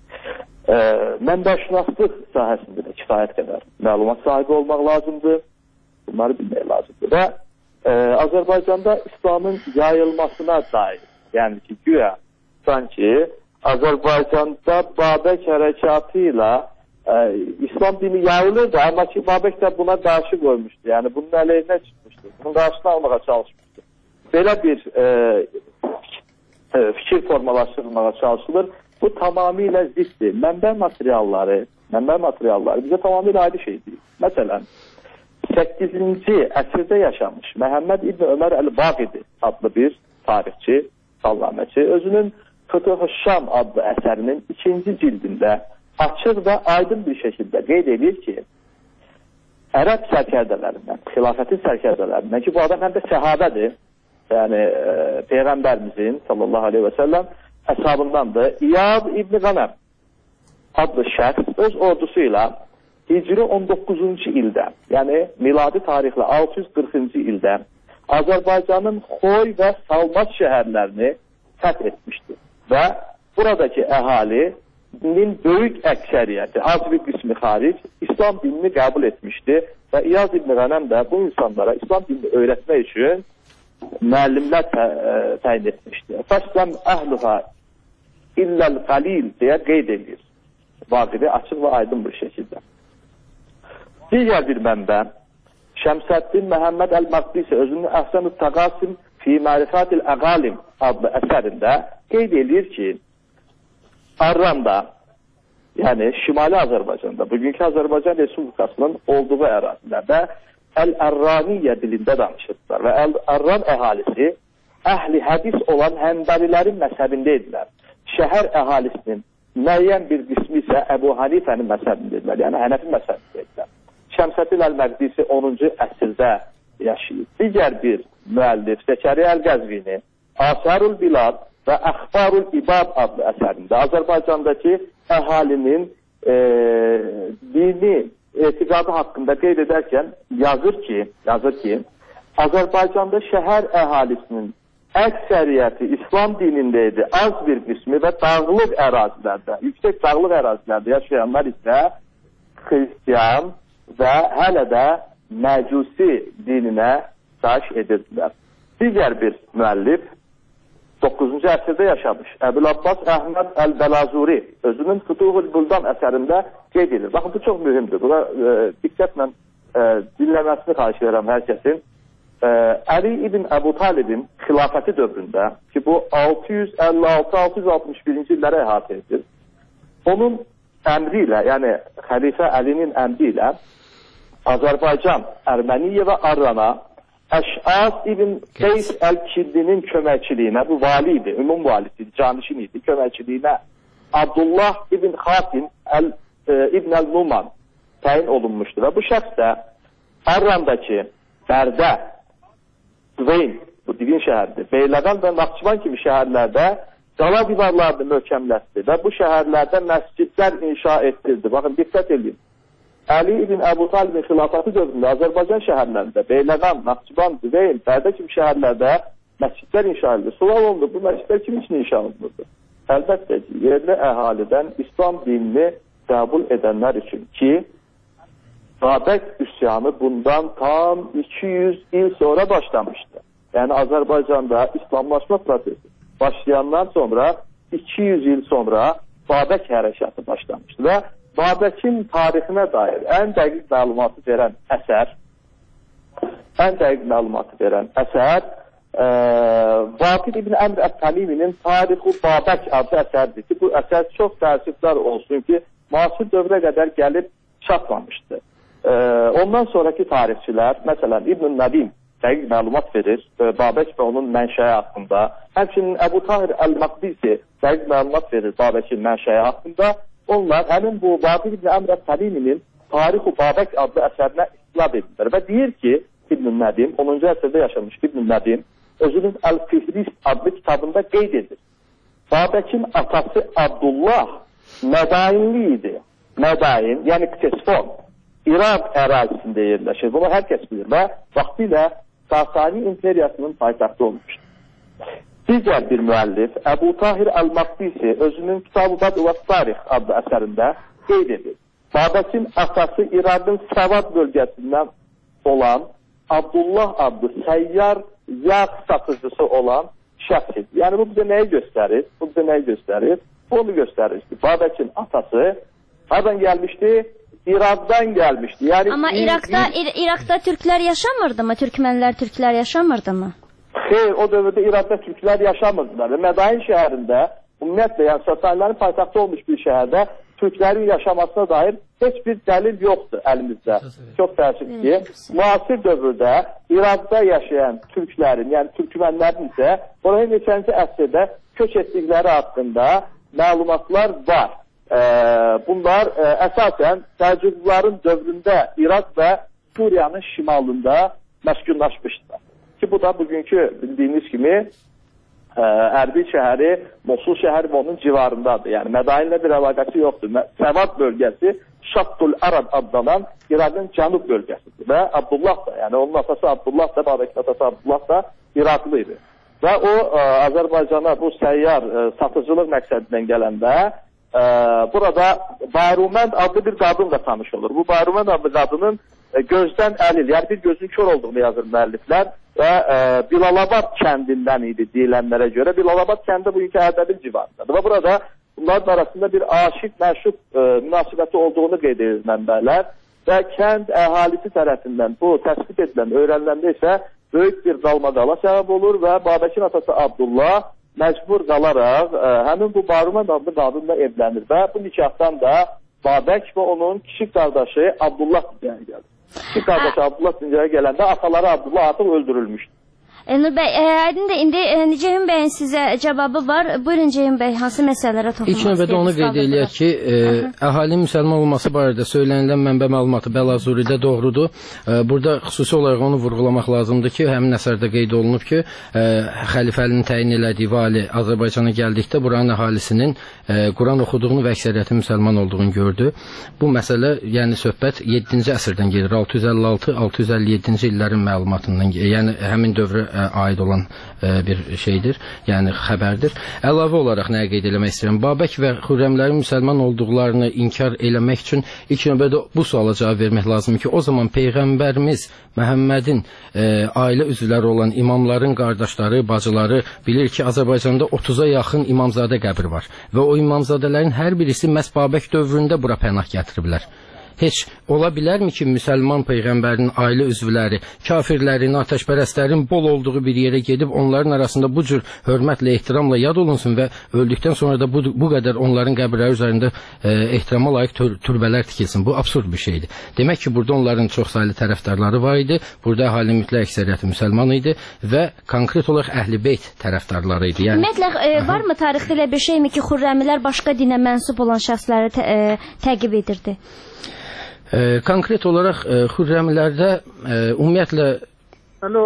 E, mənbəşünaslıq sahəsində də kifayət qədər məlumat sahibi olmaq lazımdır. Bunları bilmək lazımdır. Və e, Azərbaycanda İslamın yayılmasına dair, yəni ki, güya sanki Azərbaycanda Babək hərəkatı ilə e, İslam dini yayılırdı, amma ki Babək də buna qarşı qoymuşdu. Yəni bunun əleyhinə çıxmışdı. Bunun qarşısını almağa çalışmışdı. Belə bir e, e, fikir formalaşdırılmağa çalışılır. Bu tamamilə ziddir. Mənbə materialları, mənbə materialları bizə tamamilə ayrı şeydir. Məsələn, səkkizinci əsrdə yaşamış Məhəmməd İbn Ömər Əl-Vaqidi adlı bir tarixçi, sallaməçi, özünün Fütuh-u Şam adlı əsərinin ikinci cildində açıq və aydın bir şəkildə qeyd edir ki, ərəb sərkərdələrindən, xilafətin sərkərdələrindən ki, bu adam həm də səhabədir, yəni e, Peyğəmbərimizin sallallahu aleyhi və səlləm əshabındandır. İyad İbn Qənəm adlı şəxs öz ordusu ilə Hicri on doqquzuncu ildə, yəni miladi tarixlə altı yüz qırxıncı ildə Azərbaycanın Xoy və Salmat şəhərlərini fəth etmişdir. Və buradakı əhalinin böyük əksəriyyəti, az bir qismi xaric, İslam dinini qəbul etmişdi və İyaz İbn Qənəm də bu insanlara İslam dinini öyrətmək üçün müəllimlər tə, təyin etmişdi. Fəsləm əhluha illəl qalil deyə qeyd edir. Vaqidi açıq və aydın bir şəkildə. Digər bir mənbə, Şəmsəddin Məhəmməd Əl-Maqdisi özünün Əhsən-ü Təqasim fi Mərifat-ül Əqalim adlı əsərində qeyd edir ki, Arranda, yəni Şimali Azərbaycanda, bugünkü Azərbaycan Respublikasının olduğu ərazilərdə Əl-Ərraniyyə dilində danışırdılar və Əl-Ərran əhalisi əhli hədis olan Həmbəlilərin məzhəbində idilər. Şəhər əhalisinin müəyyən bir qismi isə Əbu Hanifənin məzhəbində idilər, yəni Hənəfi məzhəbində idilər. Şəmsəddin Əl-Məqdisi onuncu əsrdə yaşayıb. Digər bir müəllif Zəkəriyyə Əl-Qəzvini Asərul Bilad və Əxbarul İbad adlı əsərində Azərbaycandakı əhalinin e, dini etiqadı haqqında qeyd edərkən yazır ki, yazır ki, Azərbaycanda şəhər əhalisinin əksəriyyəti İslam dinində idi, az bir qismi və dağlıq ərazilərdə, yüksək dağlıq ərazilərdə yaşayanlar isə xristiyan və hələ də məcusi dininə daş edirdilər. Digər bir müəllif doqquzuncu əsrdə yaşamış Əbül Abbas Əhməd Əl-Bəlazuri özünün Fütuhul Buldan əsərində qeyd edir. Baxın, bu çox mühümdür. Buna e, diqqətlə e, dinləməsini xahiş edirəm hər kəsin. E, Əli ibn Əbu Talibin xilafəti dövründə ki, bu altı yüz əlli altı altı yüz altmış birinci illərə əhatə edir. Onun əmri ilə, yəni xəlifə Əlinin əmri ilə Azərbaycan, Erməniyyə və Arrana Əş'as ibn Qeys Əl-Kiddinin köməkçiliyinə, bu vali idi, ümum valisi idi, canişin idi, köməkçiliyinə Abdullah ibn Xatin Əl, e, ibn Əl-Numan təyin olunmuşdu və bu şəxs də Arrandakı Bərdə, Zveyn, bu divin şəhərdir, Beyləqan və Naxçıvan kimi şəhərlərdə qala divarlarını möhkəmlətdi və bu şəhərlərdə məscidlər inşa etdirdi. Baxın, diqqət edin. Əli ibn Əbu Talibin xilafəti dövründə Azərbaycan şəhərlərində, Beyləqan, Naxçıvan, Düveyn, Bərdə kimi şəhərlərdə məscidlər inşa edildi. Sual olundu, bu məscidlər kim üçün inşa edildi? Əlbəttə ki, yerli əhalidən İslam dinini qəbul edənlər üçün ki, Babək üsyanı bundan tam iki yüz il sonra başlamışdı. Yəni Azərbaycanda İslamlaşma prosesi başlayandan sonra iki yüz il sonra Babək hərəkatı başlamışdı və Babəkin tarixinə dair ən dəqiq məlumatı verən əsər, ən dəqiq məlumatı verən əsər e, Vaqid ibn Əmr Ət-Təmiminin Tarixu Babək adlı əsərdir ki, bu əsər çox təəssüflər olsun ki, müasir dövrə qədər gəlib çatmamışdı. E, ondan sonraki tarixçilər, məsələn İbn Nədim dəqiq məlumat verir e, Babək və onun mənşəyi haqqında. Həmçinin Əbu Tahir Əl-Maqdisi dəqiq məlumat verir Babəkin mənşəyi haqqında. Onlar həmin bu Vaqid ibn Əmr Ət-Təmiminin Tarixu Babək adlı əsərinə istilab edirlər və deyir ki, İbn Nədim, onuncu əsrdə yaşamış İbn Nədim özünün Əl-Fihrist adlı kitabında qeyd edir. Babəkin atası Abdullah Mədainli idi. Mədain, yəni Ktesfon, İraq ərazisində yerləşir. Bunu hər kəs bilir və vaxtilə Sasani imperiyasının paytaxtı olmuşdur. Digər bir müəllif Əbu Tahir Əl-Maqdisi özünün Kitab-ı Bədü və Tarix adlı əsərində qeyd edir. Babəkin atası İraqın Səvad bölgəsindən olan Abdullah adlı səyyar yağ satıcısı olan şəxs idi. Yəni bu bizə nəyi göstərir? Bu bizə nəyi göstərir? Onu göstərir ki, Babəkin atası hardan gəlmişdi? İraqdan gəlmişdi. Yəni Amma İraqda İr İraqda türklər yaşamırdı mı? Türkmənlər, türklər yaşamırdı mı? Xeyr, o dövrdə İraqda türklər yaşamırdılar və Mədain şəhərində, ümumiyyətlə, yəni Sasanilərin paytaxtı olmuş bir şəhərdə türklərin yaşamasına dair heç bir dəlil yoxdur əlimizdə. Çox təəssüf ki, müasir dövrdə İraqda yaşayan türklərin, yəni türkmənlərin isə oraya neçənci əsrdə köç etdikləri haqqında məlumatlar var. E, bunlar e, əsasən Səlcuqluların dövründə İraq və Suriyanın şimalında məskunlaşmışdılar. Ki bu da bugünkü bildiyiniz kimi e, Ərbil şəhəri, Mosul şəhəri və onun civarındadır. Yəni Mədainlə bir əlaqəsi yoxdur. Səvat bölgəsi Şattul Arab adlanan İraqın cənub bölgəsidir. Və Abdullah da, yəni onun atası Abdullah da, Babəkin atası Abdullah da İraqlı idi. Və o e, Azərbaycana bu səyyar e, satıcılıq məqsədindən gələndə e, burada Bayrumənd adlı bir qadın da tanış olur. Bu Bayrumənd adlı qadının e, gözdən əlil, yəni bir gözün kör olduğunu yazır müəlliflər və e, Bilalabad kəndindən idi deyilənlərə görə. Bilalabad kəndi bugünkü Ərdəbil civarındadır. Və burada bunların arasında bir aşiq, məşuq e, münasibəti olduğunu qeyd edir mənbələr və kənd əhalisi tərəfindən bu təsbit edilən, öyrəniləndə isə böyük bir qalmaqala səbəb olur və Babəkin atası Abdullah məcbur qalaraq ə, həmin bu Bayrumənd adlı qadınla evlənir və bu nikahdan da Babək və onun kiçik qardaşı Abdullah dünyaya gəlir. Kiçik qardaşı Abdullah dünyaya gələndə ataları Abdullah artıq öldürülmüşdür. Elnur bəy, aydın da indi Ceyhun bəyin sizə cavabı var. Buyurun Ceyhun bəy, hansı məsələlərə toxunmaq İlk növbədə onu qeyd eləyək ki, e, əhalinin müsəlman olması barədə söylənilən mənbə məlumatı Bəlazuridə doğrudur. E, burada xüsusi olaraq onu vurğulamaq lazımdır ki, həmin əsərdə qeyd olunub ki, e, xəlifəlinin təyin elədiyi vali Azərbaycana gəldikdə buranın əhalisinin e, Quran oxuduğunu və əksəriyyətin müsəlman olduğunu gördü. Bu məsələ, yəni söhbət yeddinci əsrdən gedir. altı yüz əlli altı altı yüz əlli yeddinci illərin məlumatından, yəni həmin dövrə aid olan e, bir şeydir, yəni xəbərdir. Əlavə olaraq nəyə qeyd eləmək istəyirəm? Babək və Xürrəmlərin müsəlman olduqlarını inkar eləmək üçün ilk növbədə bu suala cavab vermək lazımdır ki, o zaman Peyğəmbərimiz Məhəmmədin e, ailə üzvləri olan imamların qardaşları, bacıları bilir ki, Azərbaycanda otuza yaxın imamzadə qəbri var və o imamzadələrin hər birisi məhz Babək dövründə bura pənah gətiriblər. Heç ola bilərmi ki, müsəlman Peyğəmbərin ailə üzvləri, kafirlərin, atəşpərəstlərin bol olduğu bir yerə gedib onların arasında bu cür hörmətlə, ehtiramla yad olunsun və öldükdən sonra da bu, bu qədər onların qəbirləri üzərində e, ehtirama layiq tür, türbələr tikilsin. Bu absurd bir şeydir. Demək ki, burada onların çox saylı tərəfdarları var idi, burada əhalinin mütləq əksəriyyəti müsəlman idi və konkret olaraq Əhl-i Beyt tərəfdarları idi. Yəni, ümumiyyətlə, e, varmı tarixdə elə bir şeymi ki, Xürrəmilər başqa dinə mənsub olan şəxsləri tə, e, təqib edirdi? E, konkret olaraq e, Xürrəmlərdə e, ümumiyyətlə Alo.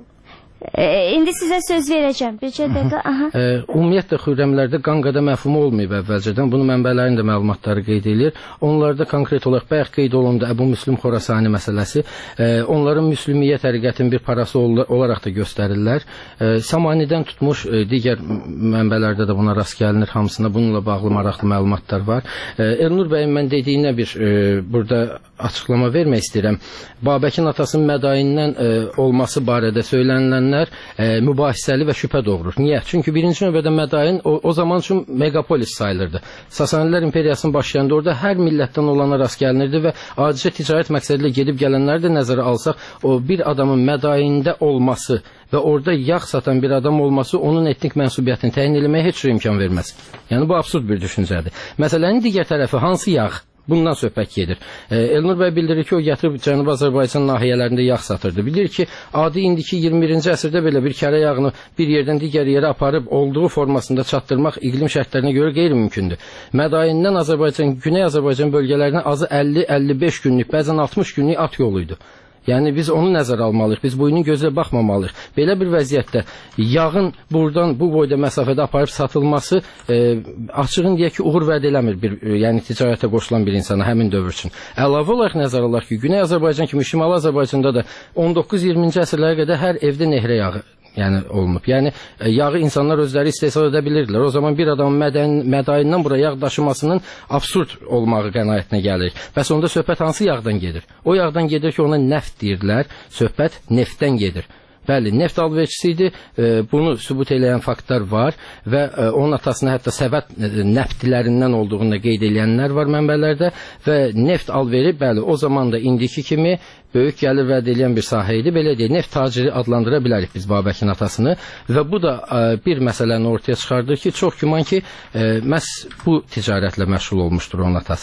E, indi sizə söz verəcəm. Bircə dəqiqə. Aha. E, ümumiyyətlə Xürrəmlərdə qanqada məfhumu olmayıb əvvəlcədən. Bunu mənbələrin də məlumatları qeyd edir. Onlarda konkret olaraq bayaq qeyd olundu Əbu Müslim Xorasani məsələsi. E, onların müslümiyyə təriqətinin bir parası ol olaraq da göstərirlər. E, Samanidən tutmuş e, digər mənbələrdə də buna rast gəlinir hamısına. Bununla bağlı maraqlı məlumatlar var. E, Elnur bəyin mən dediyinə bir e, burada açıqlama vermək istəyirəm. Babəkin atasının Mədainindən e, olması barədə söylənilənlər e, mübahisəli və şübhə doğurur. Niyə? Çünki birinci növbədə Mədain o, o zaman üçün megapolis sayılırdı. Sasanilər imperiyasının başlayanda orada hər millətdən olana rast gəlinirdi və adicə ticarət məqsədilə gedib gələnləri də nəzərə alsaq, o bir adamın Mədaində olması və orada yağ satan bir adam olması onun etnik mənsubiyyətini təyin etməyə heç bir imkan verməz. Yəni bu absurd bir düşüncədir. Məsələnin digər tərəfi hansı yağ? Bundan söhbət gedir. E, Elnur bəy bildirir ki, o gətirib Cənubi Azərbaycan nahiyələrində yağ satırdı. Bilir ki, adi indiki iyirmi birinci əsrdə belə bir kərə yağını bir yerdən digər yerə aparıb olduğu formasında çatdırmaq iqlim şərtlərinə görə qeyri-mümkündür. Mədaindən Azərbaycan, Güney Azərbaycan bölgələrinə azı əlli əlli beş günlük, bəzən altmış günlük at yoluydu. Yəni biz onu nəzərə almalıyıq, biz boyunun gözlə baxmamalıyıq. Belə bir vəziyyətdə yağın buradan bu boyda məsafədə aparıb satılması e, açığın deyək ki, uğur vəd eləmir bir, e, yəni ticarətə qoşulan bir insana həmin dövr üçün. Əlavə olaraq nəzərə alaq ki, Güney Azərbaycan kimi Şimali Azərbaycanda da on doqquz iyirminci əsrlərə qədər hər evdə nehrə yağı yəni olunub. Yəni yağı insanlar özləri istehsal edə bilirdilər. O zaman bir adamın mədən, Mədaindən bura yağ daşımasının absurd olmağı qənaətinə gəlir. Bəs onda söhbət hansı yağdan gedir? O yağdan gedir ki, ona neft deyirlər. Söhbət neftdən gedir. Bəli, neft alverçisi idi. E, bunu sübut eləyən faktlar var və e, onun atasına hətta Səvət e, nəftlərindən olduğunu qeyd edənlər var mənbələrdə və neft alveri, bəli, o zaman da indiki kimi böyük gəlir vəd edən bir sahə idi. Belə deyək, neft taciri adlandıra bilərik biz Babəkin atasını və bu da e, bir məsələni ortaya çıxardır ki, çox güman ki, e, məhz bu ticarətlə məşğul olmuşdur onun atası.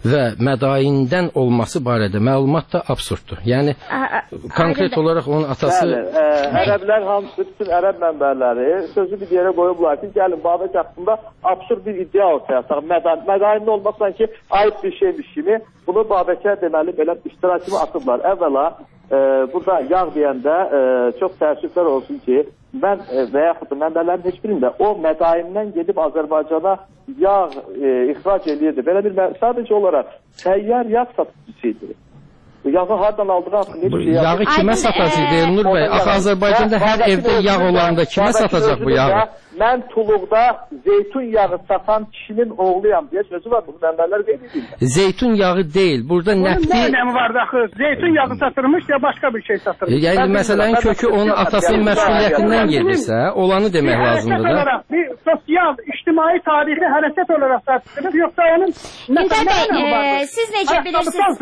və mədaindən olması barədə məlumat da absurddur. Yəni konkret olaraq onun atası Bəli, ə, ərəblər hamısı, bütün ərəb mənbələri sözü bir yerə qoyublar ki, gəlin Babək haqqında absurd bir iddia ortaya çıxar. Mədainin olmaqla ki, ayıb bir şeymiş kimi bunu Babəkə deməli belə iftira kimi atıblar. Əvvəla e, burada yağ deyəndə e, çox təəssüflər olsun ki, mən e, və yaxud da mənbələrin heç birində o mədaindən gedib Azərbaycana yağ e, ixrac edirdi. Belə bir sadəcə olaraq səyyar yağ satıcısıydı. Yağı hardan aldığı haqqında heç şey yağı kimə satacaq Elnur bəy? Axı Azərbaycanda hər evdə yağ olanda kimə satacaq bu yağı? Mən Tuluqda zeytun yağı satan kişinin oğluyam deyə sözü var. Bunu mənbələr qeyd edirlər. Zeytun yağı deyil. Burada nəfti... Bunun nə önəmi var da axı? Zeytun yağı satırmış ya başqa bir şey satırmış. Yəni məsələnin kökü onun atasının məsuliyyətindən gedirsə, olanı demək lazımdır da. Olaraq, bir sosial, ictimai, tarixi hərəkət olaraq satılır, yoxsa onun... Güntay bəy, e, siz necə bilirsiniz?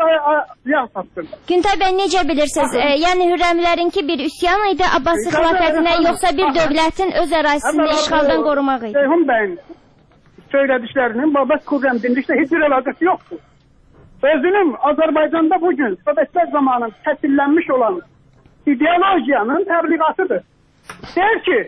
Güntay bəy, necə bilirsiniz? E, yəni Hürrəmlərinki bir üsyan idi, Abbasi xilafətinə, yoxsa bir dövlətin öz ərazisini işğaldan qorumaq idi? Ceyhun bəyin söylədiklərinin Babək Xürrəmdinliklə heç bir əlaqəsi yoxdur. Özünün Azərbaycanda bugün Sovetlər zamanı təsillənmiş olan ideolojiyanın təbliğatıdır. Deyir ki,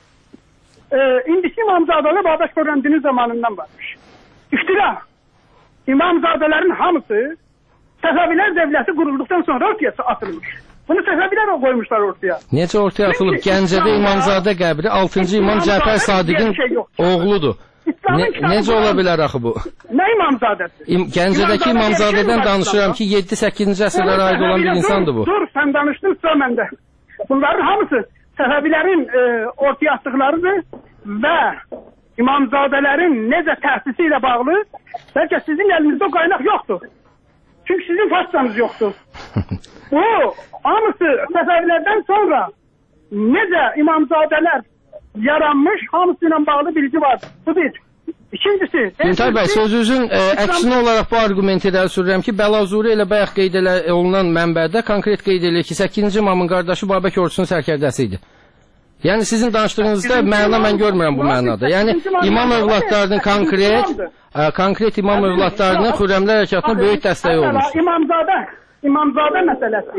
e, indiki İmamzadalı Babək Xürrəmdinin zamanından varmış. İftira. İmamzadələrin hamısı Səfəvilər dövləti qurulduqdan sonra ortaya atılmış. Bunu Səfəvilər qoymuşlar ortaya. Necə ortaya atılıb? Gəncədə İmamzadə qəbri altıncı İmam Cəfər Sadiqin oğludur. Ne, necə ola bilər axı bu? Nə İmamzadəsi? İm, Gəncədəki İmamzadədən danışıram ki, yeddi səkkizinci əsrlərə aid olan bir insandır bu. Dur, sən danışdın, sıra məndə. Bunların hamısı Səfəvilərin e, ortaya atdıqlarıdır və İmamzadələrin necə təsisi ilə bağlı, bəlkə sizin əlinizdə o qaynaq yoxdur. Çünki sizin façanız yoxdur. Bu, hamısı Səfəvilərdən sonra necə İmamzadələr yaranmış, hamısı ilə bağlı bilgi var. Bu bir. İkincisi... Güntay bəy, sözünüzün e, əksinə olaraq bu argumenti irəli sürürəm ki, Bəlazuri ilə bayaq qeyd olunan mənbədə konkret qeyd edilir ki, səkkizinci İmamın qardaşı Babək ordusunun sərkərdəsi idi. Yəni sizin danışdığınızda məna mən görmürəm bu mənada. Yəni imam övladlarının konkret konkret imam övladlarının Xürrəmlər hərəkatına böyük dəstəyi olmuş. İmamzadə, İmamzadə məsələsi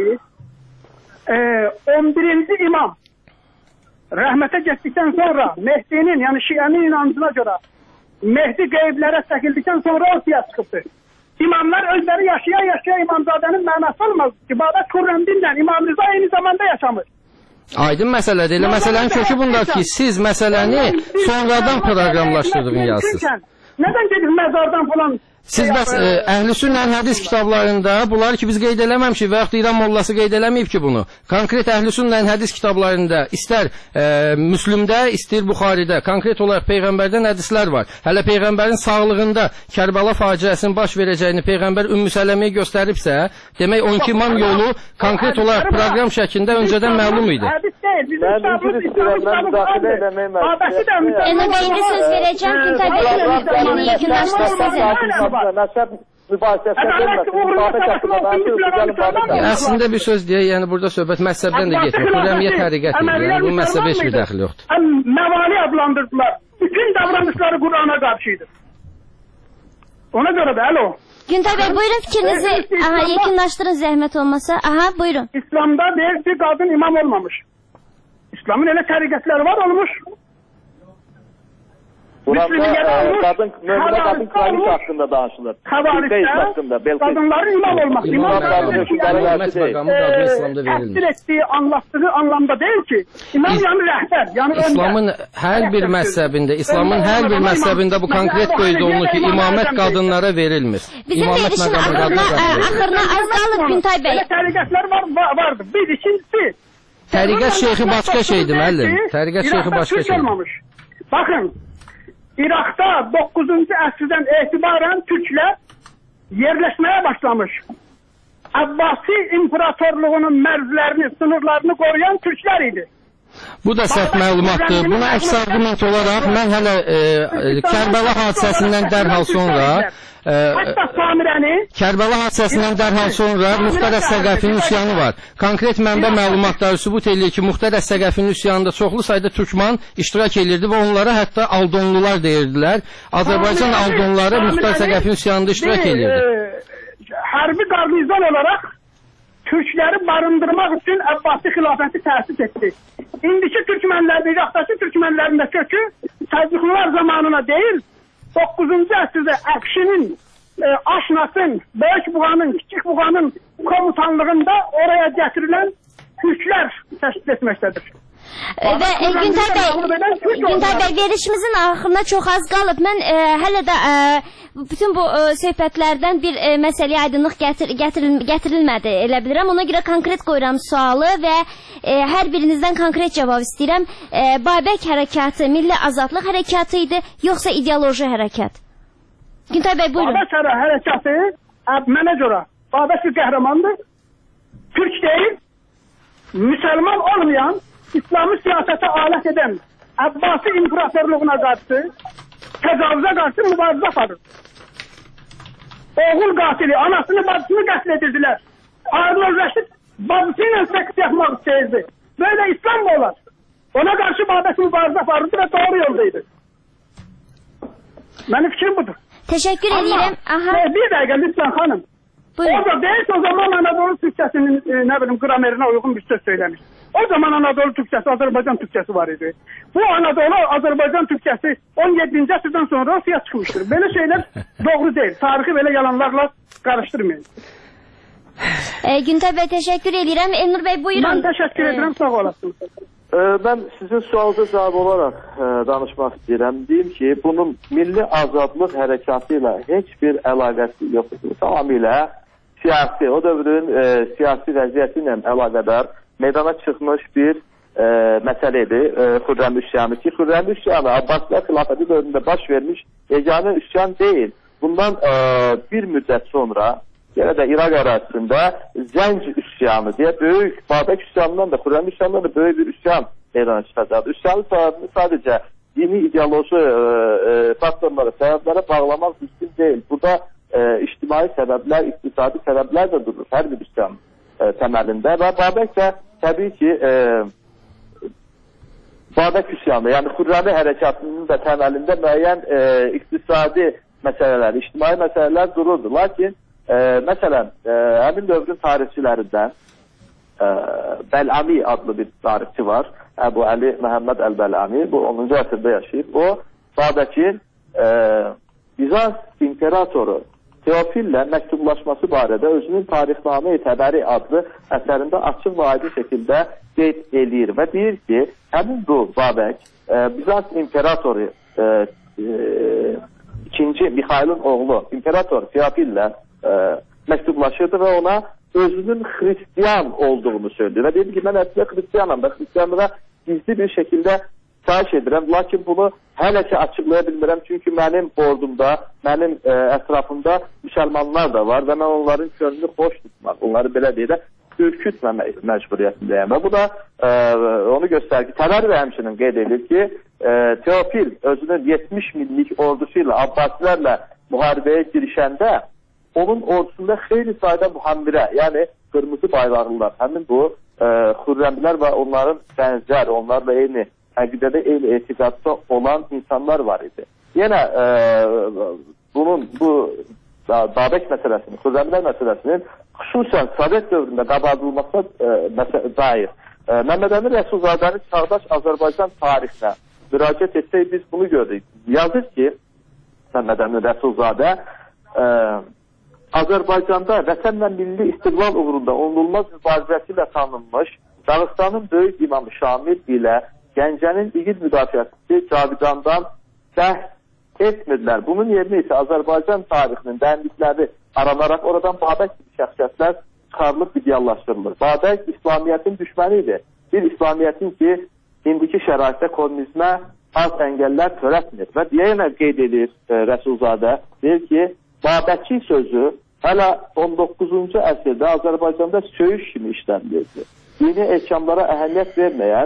e, on birinci imam rəhmətə getdikdən sonra Mehdinin, yəni Şiənin inancına görə Mehdi qeyblərə çəkildikdən sonra ortaya çıxıbdır. İmamlar özləri yaşaya-yaşaya İmamzadənin mənası olmaz ki, Babək Xürrəmdinlə İmam Rıza eyni zamanda yaşamır. Aydın məsələdir. Elə məsələnin kökü bundadır ki, siz məsələni sonradan proqramlaşdırdığını yazsınız. Nədən gedib məzardan falan? Siz bəs e, Əhlüsünnənin hədis kitablarında bunları ki biz qeyd eləməmişik və yaxud İran mollası qeyd eləməyib ki bunu. Konkret Əhlüsünnənin hədis kitablarında istər e, Müslümdə, istər Buxaridə konkret olaraq Peyğəmbərdən hədislər var. Hələ Peyğəmbərin sağlığında Kərbəla faciəsinin baş verəcəyini Peyğəmbər Ümmü Sələməyə göstəribsə, demək on iki imam yolu konkret olaraq proqram şəklində öncədən məlum idi. Hədis deyil, bizim kitabımız İslamın kitabı Ena bəy, indi söz verəcəm, Güntay bəy, yəni yekunlaşdırır sizin. Məsəb mübahisəsinə gəlməsin. Əslində bir söz deyək, yəni burada söhbət məzhəbdən də getmir. Xürrəmiyyə təriqət edir. Yəni bu məzhəbə heç bir dəxli yoxdur. Məvali adlandırdılar. Bütün davranışları Qur'ana qarşıydı. Ona görə də, alo. Güntay bəy, buyurun fikrinizi aha, yekunlaşdırın zəhmət olmasa. Aha, buyurun. İslamda deyil bir qadın imam olmamış. İslamın elə təriqətləri var olmuş. Burada e, kadın, müminə kadın kraliçe hakkında danışılır. Havarişdə kadınların imam olması. İmam təhsil ettiği, anlattığı anlamda değil ki. İmam yani rəhbər. Yani İslamın hər bir məzhəbində, İslamın hər bir məzhəbində bu konkret qeyd olunur ki, imamət qadınlara verilmir. Bizim verilişin axırına az qalıb Güntay bəy. Təriqətlər var, vardı. Bir, ikincisi. Təriqət şeyxi başqa şeydir, müəllim. Təriqət şeyxi başqa şeydir. Bakın. İraqda doqquzuncu əsrdən etibarən Türklər yerləşməyə başlamış. Abbasi imparatorluğunun mərzlərini, sınırlarını qoruyan Türklər idi. Bu da səhv məlumatdır. Buna əks arqument olaraq mən hələ e, Kərbəla hadisəsindən dərhal sonra e, Kərbəla hadisəsindən dərhal sonra Muxtar Əssəqəfinin üsyanı var. Konkret mənbə məlumatları sübut edir ki, Muxtar Əssəqəfinin üsyanında çoxlu sayda türkman iştirak edirdi və onlara hətta aldonlular deyirdilər. Azərbaycan aldonları Muxtar Əssəqəfinin üsyanında iştirak edirdi. Hərbi qarnizon olaraq Türkləri barındırmaq üçün Əbbasi xilafəti təsis etdi. İndiki Türkmenlər, Irakdakı Türkmenlərin də kökü Səlcuqlular zamanına deyil, doqquzuncu əsrdə Əqşinin, e, Aşnasın, Böyük Buğanın, Kiçik Buğanın komutanlığında oraya gətirilən Türklər təşkil etməkdədir. Və e, Güntay bəy, Güntay bəy, verişimizin axırına çox az qalıb. Mən e, hələ də e, bütün bu e, söhbətlərdən bir e, məsələyə aydınlıq gətir, gətiril, gətirilmədi, elə bilirəm. Ona görə konkret qoyuram sualı və e, hər birinizdən konkret cavab istəyirəm. E, Babək hərəkatı milli azadlıq hərəkatı idi, yoxsa ideoloji hərəkat? Güntay bəy, buyurun. Babək hərəkatı mənə görə Babək bir qəhrəmandır. Türk deyil, müsəlman olmayan, İslami siyasete alet eden Abbasi İmparatorluğuna karşı tecavüze karşı mübarize aparır. Oğul katili anasını bacısını katledirdiler. Harun Reşit bacısıyla seks yapmak isteyirdi. Böyle İslam mı olar? Ona karşı Babək mübarize aparırdı ve doğru yoldaydı. Benim fikrim budur. Teşekkür ederim. Aha. Bir dakika lütfen hanım. Buyurun. O da değilse o zaman Anadolu Türkçesinin e, ne bileyim gramerine uygun bir söz söylemiş. O zaman Anadolu Türkçesi, Azerbaycan Türkçesi var idi. Bu Anadolu, Azerbaycan Türkçesi on yedinci əsrdən sonra ortaya çıkmıştır. Böyle şeyler doğru değil. Tarihi böyle yalanlarla karıştırmayın. E, Güntay Bey teşekkür ederim. Elnur Bey buyurun. Ben teşekkür ederim. E, sağ olasınız. Ben sizin sualınıza cavab olaraq e, danışmaq istəyirəm. Deyim ki, bunun milli azadlıq hərəkatı ilə heç bir əlaqəsi yoxdur. Tamamilə siyasi, o dövrün e, siyasi vəziyyəti ilə əlaqədar meydana çıxmış bir e, məsələdir. E, Xürrəm üsyanı ki, Xürrəm üsyanı Abbasilər xilafəti dövründə baş vermiş yeganə üsyan deyil. Bundan e, bir müddət sonra yenə də İraq ərazisində Zənc üsyanı deyə böyük, Babək üsyanından da, Xürrəm üsyanından da böyük bir üsyan meydana çıxacaqdır. Üsyanı səbəbini sadəcə dini ideoloji e, e, faktorlara, səbəblərə bağlamaq mümkün deyil. Burada e, ictimai səbəblər, iqtisadi səbəblər də durur hər bir üsyan e, təməlində və Babək də təbii ki e, Babək üsyanı, yəni Xürrəmi hərəkatının da təməlində müəyyən e, iqtisadi məsələlər, ictimai məsələlər dururdu. Lakin e, məsələn, e, həmin dövrün tarixçilərindən e, Bəlami adlı bir tarixçi var. Əbu Əli Məhəmməd Əl-Bəlami, bu onuncu əsrdə yaşayıb. O, Babəkin e, Bizans imperatoru Teofillə məktublaşması barədə özünün Tarixnamə-i Təbəri adlı əsərində açıq və aydın şəkildə qeyd eləyir və deyir ki, həmin bu Babək e, Bizans imperatoru e, e, ikinci Mixailin oğlu imperator Teofillə e, məktublaşırdı və ona özünün Xristiyan olduğunu söylüyor. Və dedi ki, mən əslində Xristiyanam və Xristiyanlığa gizli bir şəkildə xahiş edirəm. Lakin bunu hələ ki açıqlaya bilmirəm. Çünki mənim ordumda, mənim e, ətrafımda müsəlmanlar da var və mən onların könlünü xoş tutmaq, onları belə deyirəm, ürkütməmək məcburiyyətindəyəm. Və bu da e, onu göstərir ki, Təbəri də həmçinin qeyd edir ki, e, Teofil özünün yetmiş minlik ordusu ilə Abbasilərlə müharibəyə girişəndə onun ordusunda xeyli sayda mühəmbirə, yəni qırmızı bayraqlılar, həmin bu e, Xürrəmlər və onların bənzər, onlarla eyni əqidədə, eyni etiqadda olan insanlar var idi. Yenə e, bunun, bu Babək məsələsinin, Xürrəmlər məsələsinin xüsusən Sovet dövründə qabardılmasına e, dair e, Məmməd Əmin Rəsulzadənin çağdaş Azərbaycan tarixinə müraciət etsək biz bunu görürük. Yazır ki, Məmməd Əmin Rəsulzadə e, Azərbaycanda vətənlə milli istiqlal uğrunda onulmaz mübarizəsi ilə tanınmış Dağıstanın böyük imamı Şamil ilə Gəncənin igid müdafiəçisi Cavidandan bəhs etmirlər. Bunun yerinə isə Azərbaycan tarixinin dərinlikləri aranaraq oradan Babək kimi şəxsiyyətlər çıxarılıb ideallaşdırılır. Babək İslamiyyətin düşməni idi. Bir İslamiyyətin ki, indiki şəraitdə kommunizmə az əngəllər törətmir. Və yenə qeyd edir e, Rəsulzadə, deyir ki, Babəki sözü hələ on doqquzuncu əsrdə Azərbaycanda söyüş kimi işlənilirdi. Dini ehkamlara əhəmiyyət verməyən,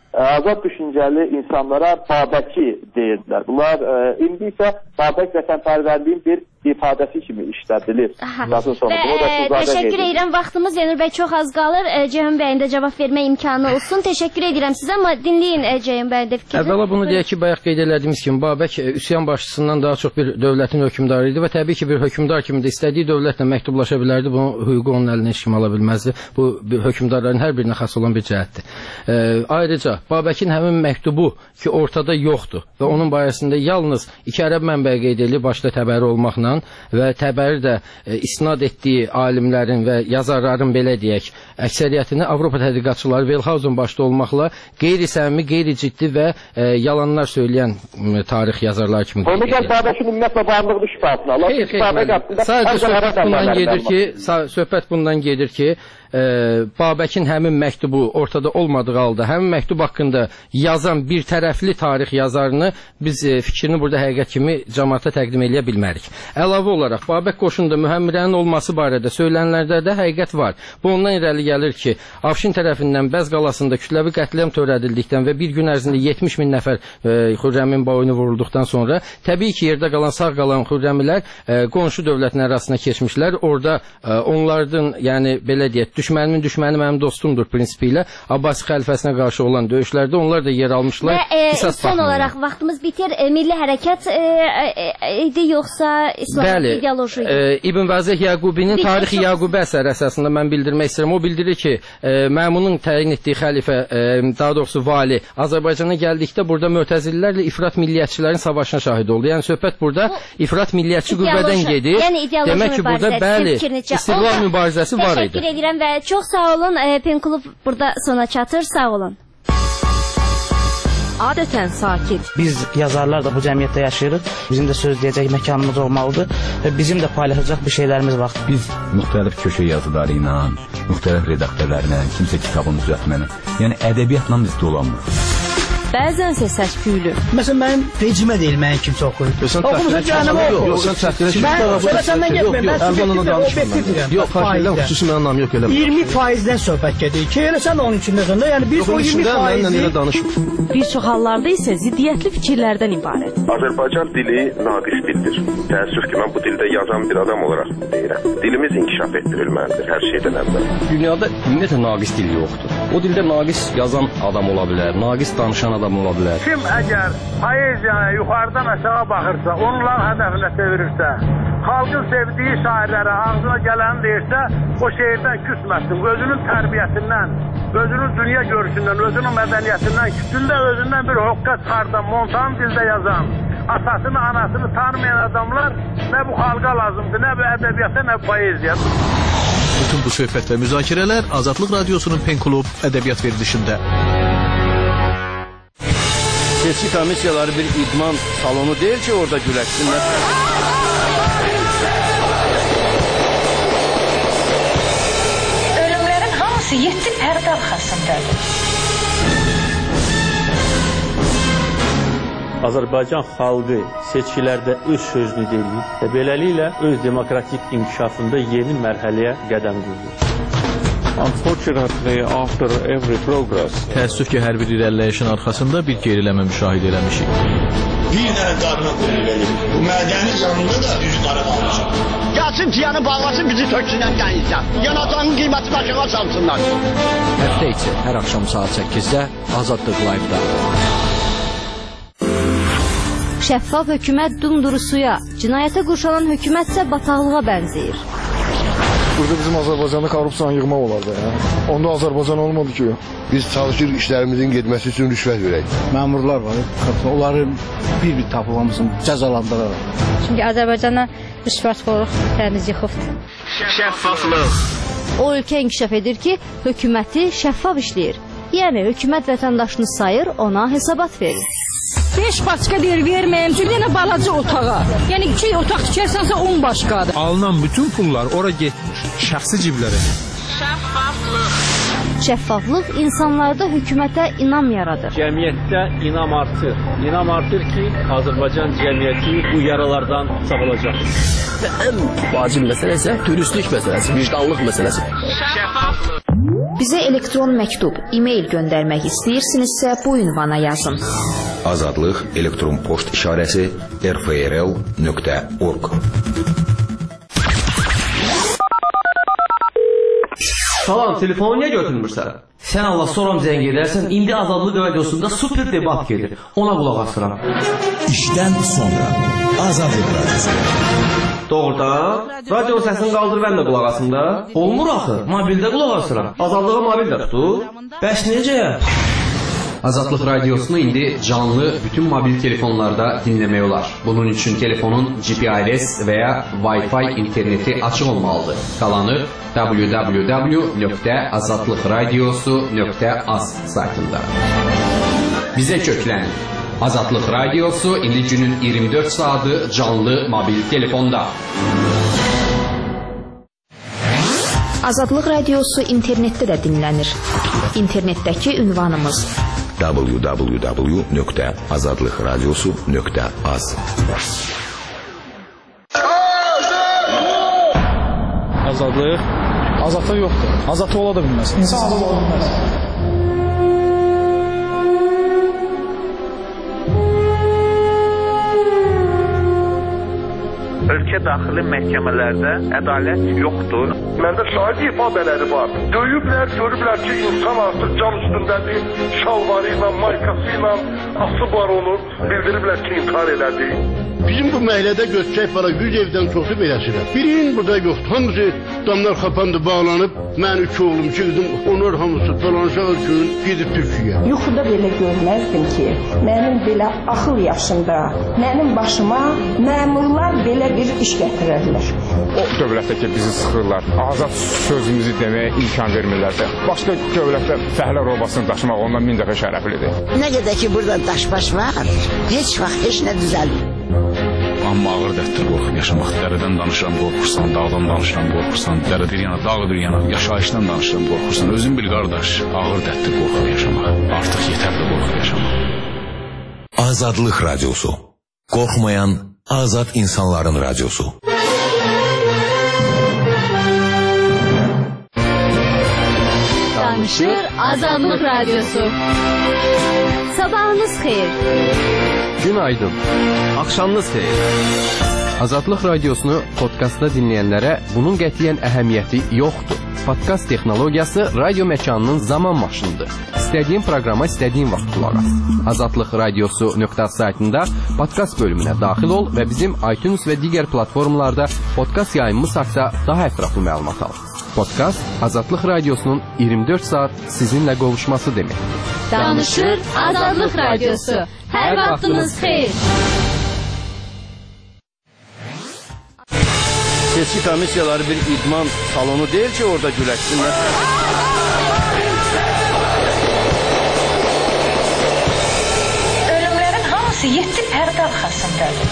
azad düşüncəli insanlara Babəki deyirdilər. Bunlar ə, indi isə Babək vətənpərvərliyin bir ifadəsi kimi işlədilir. Və e, təşəkkür edirəm. Vaxtımız Zeynur bəy çox az qalır. E, Ceyhun bəyin də cavab vermə imkanı olsun. Təşəkkür edirəm sizə, amma dinləyin e, Ceyhun bəyin də fikrini. Əvvəla bunu deyək ki, bayaq qeyd elədiyimiz kimi Babək e, üsyan başçısından daha çox bir dövlətin hökmdarı idi və təbii ki, bir hökmdar kimi də istədiyi dövlətlə məktublaşa bilərdi. Bunun hüququ onun əlinə heç kim ala bilməzdi. Bu hökmdarların hər birinə xas olan bir cəhətdir. E, ayrıca Babəkin həmin məktubu ki, ortada yoxdur və onun barəsində yalnız iki ərəb mənbəyi qeyd edilir, başda Təbəri olmaqla və Təbəri də e, isnad etdiyi alimlərin və yazarların belə deyək, əksəriyyətini Avropa tədqiqatçıları Velhausen başda olmaqla qeyri-səmimi, qeyri-ciddi və e, yalanlar söyləyən m, tarix yazarlar kimi qeyd edilir. Onu gəl Babəkin ümumiyyətlə varlığı şübhəsini alır. Xeyr, xeyr, sadəcə söhbət bundan gedir ki, söhbət bundan gedir ki, e, Babəkin həmin məktubu ortada olmadığı halda, həmin məktub haqqında yazan bir tərəfli tarix yazarını biz e, fikrini burada həqiqət kimi cəmaata təqdim edə bilmərik. Əlavə olaraq Babək qoşununda mühəmmirənin olması barədə söylənlərdə də həqiqət var. Bu ondan irəli gəlir ki, Afşin tərəfindən Bəz qalasında kütləvi qətliam törədildikdən və bir gün ərzində yetmiş min nəfər e, Xürrəmin boynu vurulduqdan sonra təbii ki, yerdə qalan sağ qalan Xürrəmilər e, qonşu dövlətin arasına keçmişlər. Orada e, onlardan, yəni belə deyək, düşmənimin düşməni mənim dostumdur prinsipi ilə Abbasi xəlifəsinə qarşı olan döyüşlərdə onlar da yer almışlar. Və e, son olaraq vaxtımız bitir. E, milli hərəkət e, e, idi yoxsa İslam ideoloji idi? E, İbn Vazeh Yaqubinin Tarixi Yaqubə əsəri əsasında mən bildirmək istəyirəm. O bildirir ki, e, Məmunun təyin etdiyi xəlifə, e, daha doğrusu vali Azərbaycana gəldikdə burada Mötəzililərlə ifrat milliyyətçilərin savaşına şahid oldu. Yəni söhbət burada ifrat milliyyətçi qüvvədən gedir. Yəni demək ki, burada bəli, istiqlal mübarizəsi var idi. Təşəkkür edirəm və çox sağ olun. E, Penklub burada sona çatır. Sağ olun. Adətən sakit. Biz yazarlar da bu cəmiyyətdə yaşayırıq. Bizim də söz deyəcək məkanımız olmalıdır və bizim də paylaşacaq bir şeylərimiz var. Biz müxtəlif köşə yazıları ilə, müxtəlif redaktörlərlə, kimsə kitabını düzəltməni, yəni ədəbiyyatla biz dolanmırıq. Bəzənsə səs-küylü. Məsələn, mənim vecimə deyil, mənim kimsə oxuyur. Oxumuza cəhənnəmə oxuyur. Yox, sən təxtirə çıxma. Mən sonra səndən getməyim. Mən subjektiv, obyektivdirəm. Yox, xarşıyla xüsusi mənim nam yox, eləmə. iyirmi faizdən söhbət gedir ki, elə sən onun içindəsən də, yəni biz o iyirmi faizi... Bir çox hallarda isə ziddiyyətli fikirlərdən ibarət. Azərbaycan dili naqis dildir. Təəssüf ki, mən bu dildə yazan bir adam olaraq deyirəm. Dilimiz inkişaf etdirilməlidir hər şeydən əvvəl. Dünyada ümumiyyətlə naqis dil yoxdur. O dildə naqis yazan adam ola bilər, naqis danışan adam ola bilər. Kim əgər poeziyaya yuxarıdan aşağı baxırsa, onların hədəfinə çevirirsə, xalqın sevdiyi şairlərə ağzına gələni deyirsə, o şeirdən küsməsin. Özünün tərbiyəsindən, özünün dünya görüşündən, özünün mədəniyyətindən, kütündə özündən bir hoqqa çıxardan, montan dildə yazan, atasını, anasını tanımayan adamlar nə bu xalqa lazımdır, nə bu ədəbiyyata, nə bu poeziya. Bütün bu söhbət və müzakirələr Azadlıq Radiosunun Penklub ədəbiyyat verilişində. Seçki komissiyaları bir idman salonu deyil ki, orada güləşsinlər. Ölümlərin hamısı yeddi pərdə arxasındadır. Azərbaycan xalqı seçkilərdə öz sözünü deyir və beləliklə öz demokratik inkişafında yeni mərhələyə qədəm qoyur. Unfortunately, after every progress, təəssüf ki, hər bir irəliləyişin arxasında bir geriləmə müşahidə eləmişik. Bir dənə qarına qoyulur. Bu mədəni canında da üz qara qalmışıq. Gəlsin piyanı bağlasın, bizi töksünən dənizdən. Yanacağın qiyməti aşağı salsınlar. Həftə içi hər axşam saat səkkizdə Azadlıq Live-da. Şəffaf hökumət dumduru suya, cinayətə qurşanan hökumət isə bataqlığa bənzəyir. Burada bizim Azərbaycanda korrupsiyanı yığmaq olar da ya. Onda Azərbaycan olmadı ki. Biz çalışırıq işlərimizin getməsi üçün rüşvət verək. Məmurlar var, onların bir-bir tapılmamızın cəzalandıraraq. Çünki Azərbaycana rüşvətxorluq təmiz yıxıbdır. Şəffaflıq. O ölkə inkişaf edir ki, hökuməti şəffaf işləyir. Yəni hökumət vətəndaşını sayır, ona hesabat verir. beş başqa deyir verməyim, bir dənə balaca otağa. Yəni iki otaq tikərsənsə on başqadır. Alınan bütün pullar ora getmir, şəxsi ciblərə. Şəffaflıq. Şəffaflıq insanlarda hökumətə inam yaradır. Cəmiyyətdə inam artır. İnam artır ki, Azərbaycan cəmiyyəti bu yaralardan sağolacaq. Və ən vacib məsələ isə dürüstlük məsələsi, vicdanlıq məsələsi. Şəffaflıq. Bizə elektron məktub, e-mail göndərmək istəyirsinizsə bu ünvana yazın. Azadlıq elektron poçt işarəsi r f r l nöqtə org. Salam, telefonu niyə götürmürsən? Sən Allah soram zəng edərsən, indi Azadlıq radiosunda super debat gedir. Ona qulaq asıram. İşdən sonra Azadlıq radiosu. Doğrudan, radio səsini qaldır mən də qulaq asım da. Olmur axı, mobildə qulaq asıram. Azadlığa mobildə tutur. Bəs necə? Azadlıq radiosunu indi canlı bütün mobil telefonlarda dinləmək olar. Bunun üçün telefonun G P R S və ya Wi-Fi interneti açıq olmalıdır. Qalanı w w w nöqtə azadlıq radiosu nöqtə az saytında. Bizə köklənin. Azadlıq radiosu indi günün iyirmi dörd saatı canlı mobil telefonda. Azadlıq radiosu internetdə də dinlənir. İnternetdəki ünvanımız w w w nöqtə azadlıq radiosu nöqtə az. Azadlıq? Azadlıq yoxdur. Azadlıq ola da bilməz. İnsan azad ola bilməz. Ölkə daxili məhkəmələrdə ədalət yoxdur. Məndə şahid ifabələri var. Döyüblər, görüblər ki, insan artıq cam üstündədir. Şalvarı ilə, maykası ilə asıb var onu. Bildiriblər ki, intihar elədi. Bizim bu məhəllədə götürək para yüz evdən çoxu beləsidir. Birinin burada yoxdur. Hamısı damlar xapandı, bağlanıb. Mən iki oğlum, iki qızım, onlar hamısı dolanışaq üçün gedib Türkiyəyə. Yuxuda belə görməzdim ki, mənim belə axıl yaşında, mənim başıma məmurlar belə bir iş gətirərlər. O dövlətdə ki, bizi sıxırlar, azad sözümüzü deməyə imkan vermirlərsə, başqa dövlətdə fəhlə robasını daşımaq ondan min dəfə şərəflidir. Nə qədər ki, burada daş-baş var, heç vaxt heç nə düzəlmir. Amma ağır dərddir qorxub yaşamaq. Dərədən danışıram, qorxursan, dağdan danışıram, qorxursan, dərə bir yana, dağ bir yana, yaşayışdan danışıram, qorxursan. Özün bil qardaş, ağır dərddir qorxub yaşamaq. Artıq yetərli qorxub yaşamaq. Azadlıq radiosu. Qorxmayan azad insanların radiosu. Danışır Azadlıq radiosu. Sabahınız xeyir. Günaydın. Axşamınız xeyir. Azadlıq radiosunu podkastda dinləyənlərə bunun qətiyyən əhəmiyyəti yoxdur. Podkast texnologiyası radio məkanının zaman maşınıdır. İstədiyin proqrama istədiyin vaxt qulaq as. azadlıq radiosu nöqtə az saytında podkast bölümünə daxil ol və bizim iTunes və digər platformalarda podkast yayımımız haqqında daha ətraflı məlumat al. Podkast Azadlıq radiosunun iyirmi dörd saat sizinlə qovuşması deməkdir. Danışır Azadlıq radiosu. Hər vaxtınız xeyir. Seçki komissiyaları bir idman salonu deyil ki, orada güləşsinlər. Ölümlərin hamısı yeddi pərdə arxasındadır.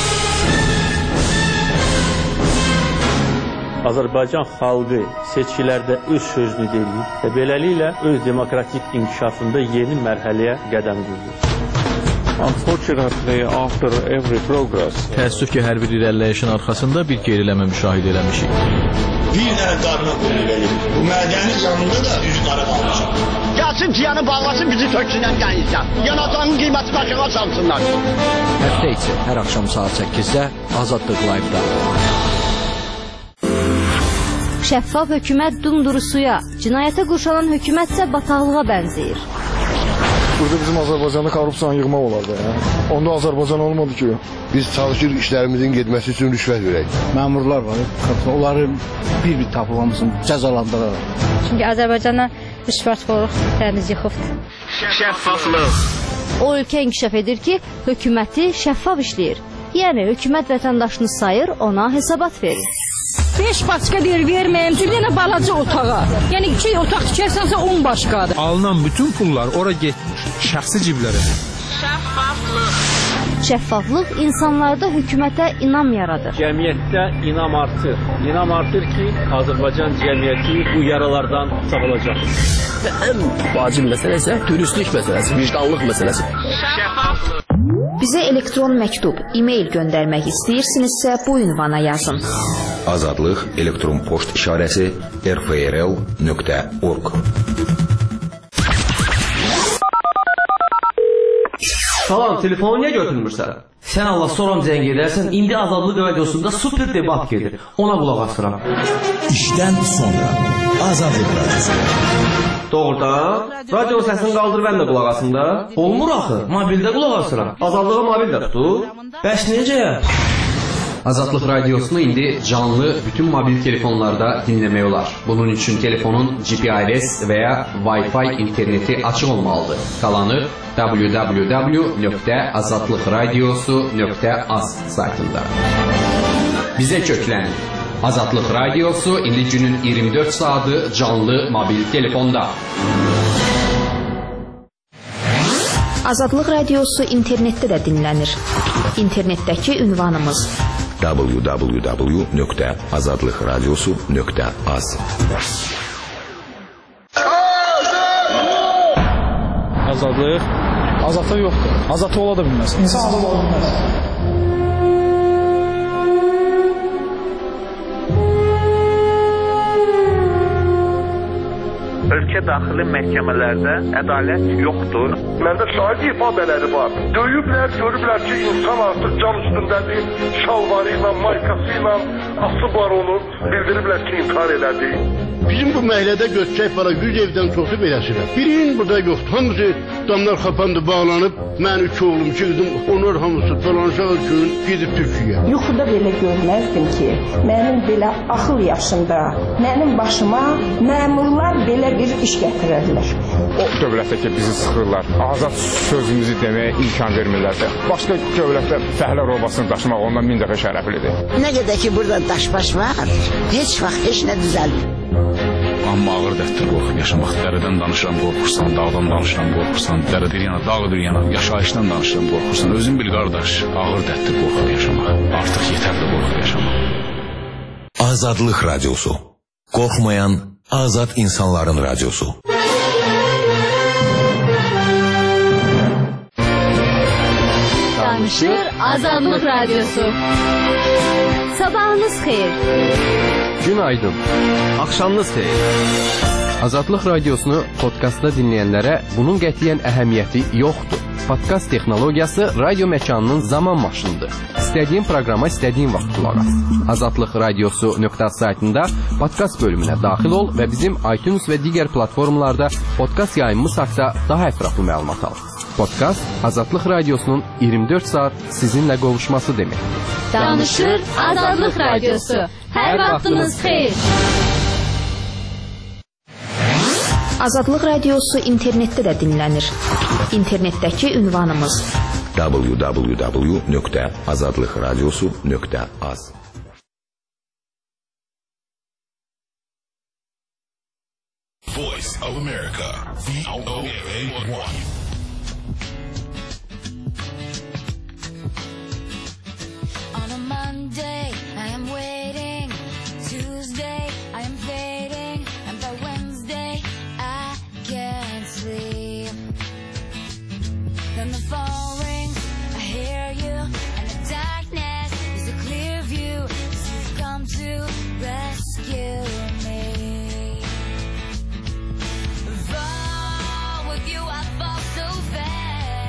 Azərbaycan xalqı seçkilərdə öz sözünü deyir və beləliklə öz demokratik inkişafında yeni mərhələyə qədəm qoyur. Unfortunately, after every progress, təəssüf ki, hər bir irəliləyişin arxasında bir geriləmə müşahidə eləmişik. Bir dənə qarına qulluq bu mədəni canında da üzü qara qalmışam. Gəlsin ciyanı bağlasın, bizi töksünən dənizdən. Yanacağının qiyməti başına çalsınlar. Həftə içi hər axşam saat səkkizdə Azadlıq Live-da. Şəffaf hökumət dumdurusuya, cinayətə qurşanan hökumətsə bataqlığa bənzəyir. Burada bizim Azərbaycanda korrupsiyanı yığmaq olardı. Ya. Onda Azərbaycan olmadı ki. Biz çalışır işlərimizin getməsi üçün rüşvət verək. Məmurlar var, onları bir-bir tapılmasın, cəzalandırırlar. Çünki Azərbaycana rüşvətxorluq dəniz yıxıbdır. Şəffaflıq. O ölkə inkişaf edir ki, hökuməti şəffaf işləyir. Yəni hökumət vətəndaşını sayır, ona hesabat verir. Beş başqa deyir verməyim, bir dənə balaca otağa. Yəni iki otaq tikərsənsə on başqadır. Alınan bütün pullar ora getmir, şəxsi ciblərə. Şəffaflıq. Şəffaflıq insanlarda hökumətə inam yaradır. Cəmiyyətdə inam artır. İnam artır ki, Azərbaycan cəmiyyəti bu yaralardan sağalacaq. Və ən vacib məsələ isə dürüstlük məsələsi, vicdanlıq məsələsi. Şəffaflıq. Bizə elektron məktub, e-mail göndərmək istəyirsinizsə bu ünvana yazın. Azadlıq elektron poçt işarəsi r f r l nöqtə org. Salam, telefonu niyə götürmürsən? Sən Allah soram zəng edərsən, indi Azadlıq radiosunda super debat gedir. Ona qulaq asıram. İşdən sonra Azadlıq radiosu. Doğrudan, radio səsini qaldır, mən də qulaq asım da. Olmur axı, mobildə qulaq asıram. Azadlığı mobildə tutur. Bəs necə? Azadlıq radiosunu indi canlı bütün mobil telefonlarda dinləmək olar. Bunun üçün telefonun G P R S və ya Wi-Fi interneti açıq olmalıdır. Qalanı w w w nöqtə azadlıq radiosu nöqtə az saytında. Bizə köklənin. Azadlıq radiosu indi günün iyirmi dörd saatı canlı mobil telefonda. Azadlıq radiosu internetdə də dinlənir. İnternetdəki ünvanımız w w w nöqtə azadlıq radiosu nöqtə az. Azadlıq azadlıq yoxdur. Azadlıq ola da bilməz. İnsan azad ola bilməz. Ölkə daxili məhkəmələrdə ədalət yoxdur. Məndə şahid ifadələri var. Döyüblər, görüblər ki, insan artıq can üstündədir. Şalvarı ilə, maykası ilə asıb var onu. Bildiriblər ki, intihar elədi. Bizim bu məhəllədə göçək var, yüz evdən çoxu beləsidir. Birinin burada yoxdur. Hamısı damlar xapandı, bağlanıb. Mən üç oğlum çıxdım. Onlar hamısı dolanışaq üçün gedib Türkiyəyə. Yuxuda belə görməzdim ki, mənim belə axıl yaşında, mənim başıma məmurlar belə bir iş gətirərlər. O dövlətdə ki, bizi sıxırlar, azad sözümüzü deməyə imkan vermirlərsə, başqa dövlətdə fəhlə robasını daşımaq ondan min dəfə şərəflidir. Nə qədər ki, burada daşbaş var, heç vaxt heç nə düzəlmir. Amma ağır dərddir qorxub yaşamaq. Dərədən danışıram, qorxursan, dağdan danışıram, qorxursan, dərədir yana, dağdır yana, yaşayışdan danışıram, qorxursan. Özün bil, qardaş, ağır dərddir qorxub yaşamaq. Artıq yetərdir qorxub yaşamaq. Azadlıq radiosu. Qorxmayan azad insanların radiosu. Danışır Azadlıq radiosu. Sabahınız xeyir. Günaydın. Axşamınız xeyir. Azadlıq radiosunu podkastda dinləyənlərə bunun qətiyyən əhəmiyyəti yoxdur. Podkast texnologiyası radio məkanının zaman maşınıdır. İstədiyin proqrama istədiyin vaxt qulaq as. azadlıq radiosu nöqtə az saytında podkast bölümünə daxil ol və bizim iTunes və digər platformalarda podkast yayımımız haqqında daha ətraflı məlumat al. Podkast Azadlıq radiosunun iyirmi dörd saat sizinlə qovuşması deməkdir. Danışır Azadlıq radiosu. Hər vaxtınız xeyir. Azadlıq radiosu internetdə də dinlənir. İnternetdəki ünvanımız w w w nöqtə azadlıq radiosu nöqtə az. Voice of America, V O A one. On a Monday, I am waiting. Tuesday, I am fading. And by Wednesday, I can't sleep. Then the phone rings, I hear you. And the darkness is a clear view. 'Cause you've come to rescue me. Fall with you, I fall so fast.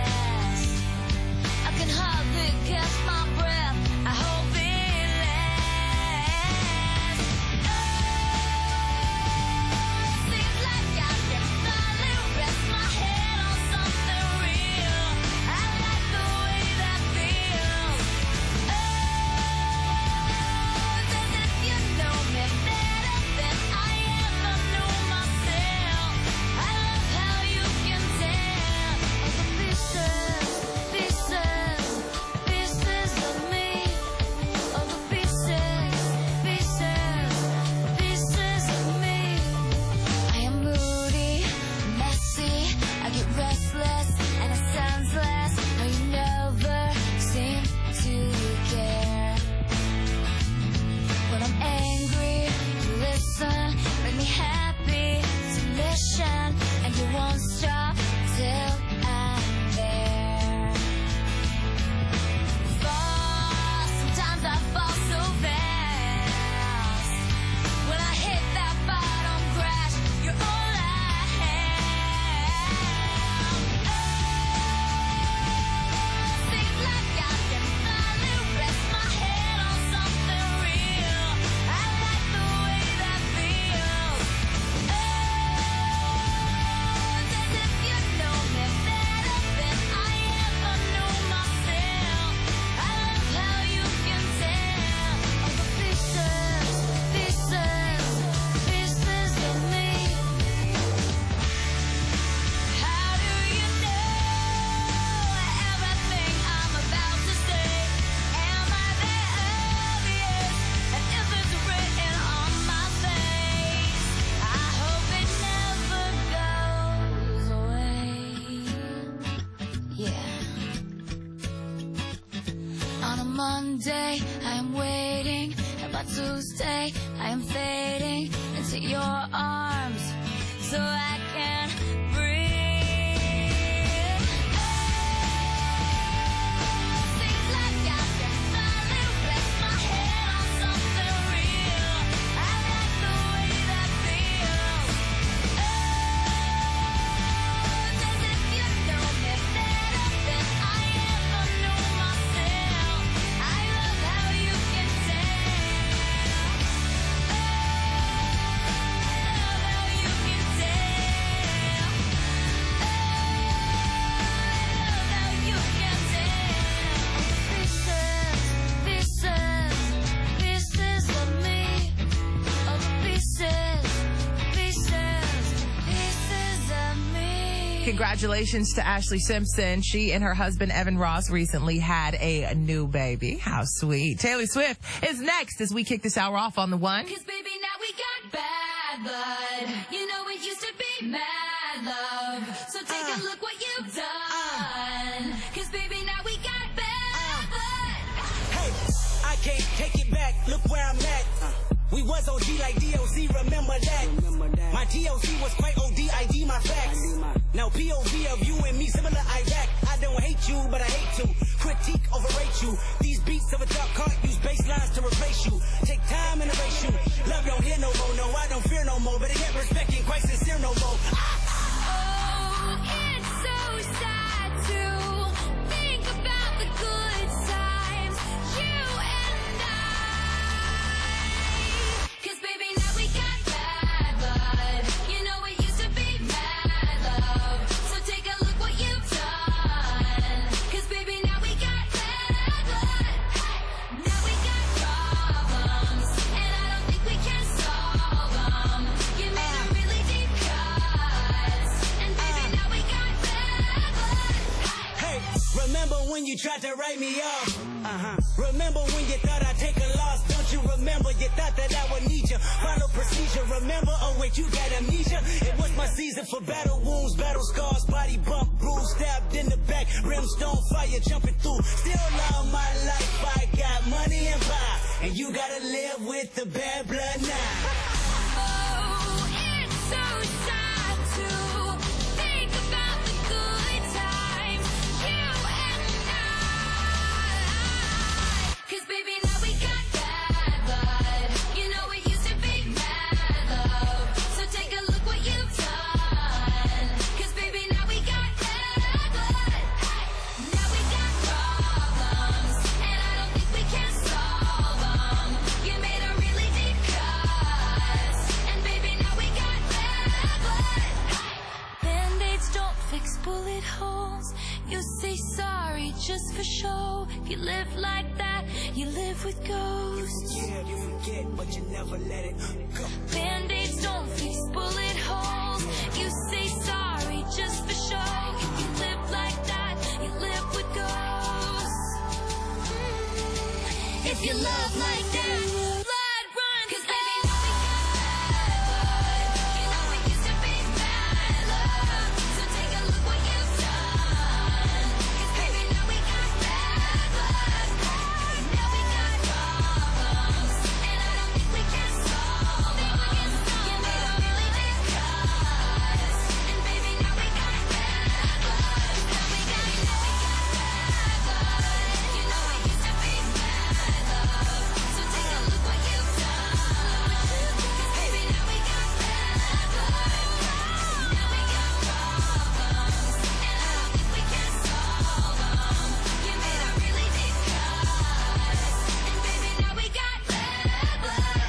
waiting, and by Tuesday I am fading into your arms, so I can breathe. Seems like I can finally rest my head on something real. I like the way that feels. Oh, as if you know me better than I ever knew myself. I love how you can tell. Oh, I love how you can tell. Oh, I love how you can tell. Pieces, pieces, pieces of me. Oh, pieces, pieces, pieces of me. Congratulations to Ashley Simpson. She and her husband Evan Ross recently had a new baby. How sweet. Taylor Swift is next as we kick this hour off on the one. Cause baby, now we got bad blood. You know it used to be mad love. So take a look what you've done. Cause baby, now we got bad blood. Hey, I can't take it back. Look where I'm at. We was O G like D O C, remember that. My D O C was quite O D, I D my facts. Now P O V of you and me, similar Iraq. I don't hate you, but I hate to critique, overrate you. These beats of a dark heart use bass lines to replace you. Take time and erase you. Love don't hear no more, no, I don't fear no more. But I get respect and quite sincere no more. Oh, it's so sad to think about the good times, you and I. Cause baby, now we got bad blood. You know it used to be mad love. So take a look what you've done. Cause baby, now we got bad blood. Now we got problems, and I don't think we can solve them. You made a really deep cuts, and baby, now we got bad blood. Hey, remember when you tried to write me off? Uh-huh. Remember when you thought I'd take a loss? Don't you remember? You thought that I would need you. Follow procedure. Remember? Oh wait, you got amnesia. It was my season for battle wounds, battle scars, body bump, bruise, stabbed in the back, brimstone fire jumping through. Still love my life. I got money and power, and you gotta live with the bad blood now. Oh, it's so sad to think about the good times, you and I. Cause baby, now we got bad blood. You know it used to be mad love. So take a look what you've done. Cause baby, now we got bad blood. Now we got problems, and I don't think we can solve them. You made a really deep cut, and baby, now we got bad blood. Band-aids don't fix bullet holes. You say sorry just for show. You live like that, you live with ghosts. Yeah, you forget, but you never let it go. Band-aids don't fix bullet holes. You say sorry just for show. You live like that, you live with ghosts. If you love like that, blood runs. Cause baby, now we got bad blood. You know it used to be bad love. So take a look what you've done. Cause baby, now we got bad blood. Now we got problems, and I don't think we can solve them. You made a really deep cuts, and baby, now we got bad blood. Now we got, now we got bad blood. You know it used to be bad love. So take a look what you've done. Cause baby, now we got bad blood. Now we got problems, and I don't think we can solve them. You made a really deep cuts, and baby, now we got bad blood.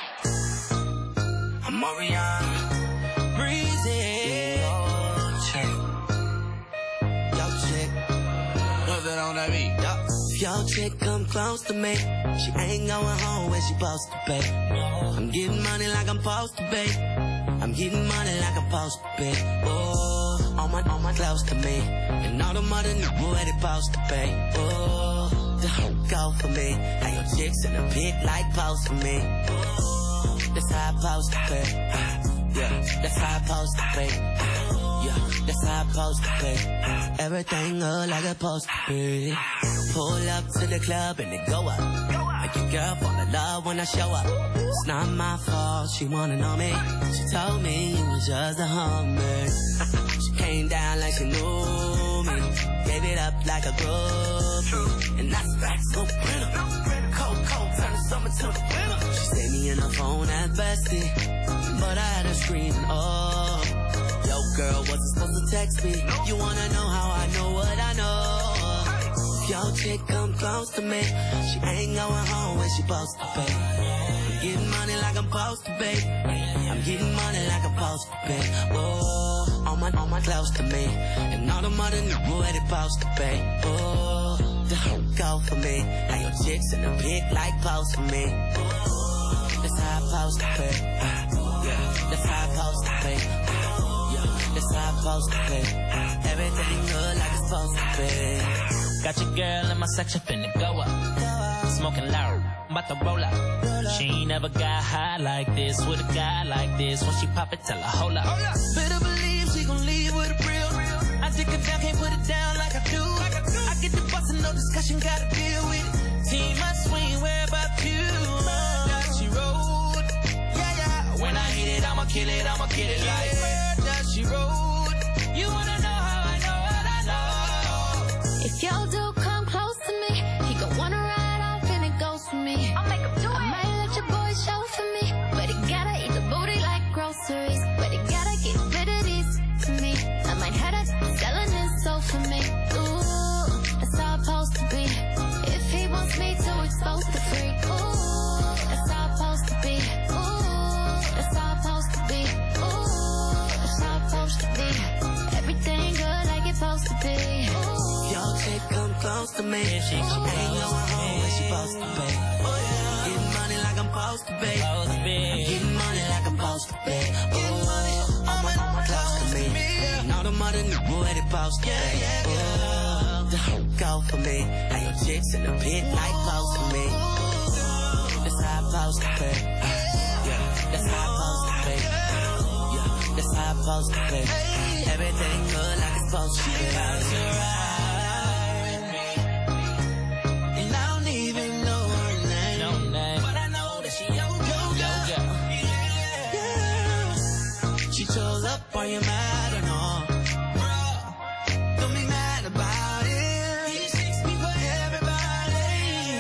I'm Marion, breezy. Yo, check. Yo, check. What's that on that beat? Yo. If your chick come close to me, she ain't going home when she supposed to be. I'm getting money like I'm supposed to be. I'm getting money like I'm supposed to be. Oh, all my, all my close to me, and all the mother niggas where they supposed to be. Oh, the whole go for me. Now your chicks in the pit like post to me. Oh, that's how I supposed to be. Yeah, that's how I supposed to be. Yeah, that's how I supposed to be. Everything look like it's supposed to be. Pull up to the club and it go up. Like you girl fall in love when I show up. It's not my fault, she wanna know me. She told me you was just a hummer. She came down like she knew me. Gave it up like a groupie. And that's facts, no printer. Cold, cold, turn the summer to the winter. She saved me in her phone at bestie, but I had her screaming, oh. Yo, girl, wasn't supposed to text me. You wanna know how I know what I know? If your chick come close to me, she ain't going home when she supposed to pay. I'm getting money like I'm supposed to pay. I'm getting money like I'm supposed to pay. Oh, all my, all my close to me, and all the money knew where they supposed to pay. Oh, the whole go for me. Now your chicks in the pic like close to me. That's how I'm supposed to pay. Yeah, that's how I'm supposed to pay. That's how I'm supposed to pay. Everything good like it's supposed to be. Got your girl in my section finna go up. Smoking loud, I'm about to roll up. She ain't never got high like this with a guy like this. When she pop it, tell her hold up. Better believe she gon' leave with a real. I take her down, can't put it down like I do. I get the bustin', no discussion, gotta deal with it. Team, I swing, where about you? That she rode. Yeah, yeah. When I hit it, I'ma kill it, I'ma get it like where does she rode? You wanna know how I know what I know? If y'all do come close to me, he gon' wanna ride off and it goes for me. I'll make him do it. I might let your boy show for me, but he gotta eat the booty like groceries. But he gotta get rid of these to me. I might have that selling his soul for me. Ooh, that's how it's supposed to be. If he wants me to expose the freak. Ooh, that's how it's supposed to be. Ooh, that's how it's supposed to be. Ooh, that's how it's supposed to be. Everything good like it's supposed to be. Your chick come close to me. She ain't going home when she supposed to pay. Getting money like I'm supposed to pay. I'm getting money like I'm supposed to pay. Ooh, all my, all my close to me. And all the money knew where they supposed to pay. Ooh, the whole go for me. Now your chicks in the pit like close to me. That's how I'm supposed to pay. Yeah, that's how I'm supposed to pay. Yeah, that's how I'm supposed to pay. Everything good like it's supposed to be. Are you mad or not? Bruh, don't be mad about it. He takes me for everybody.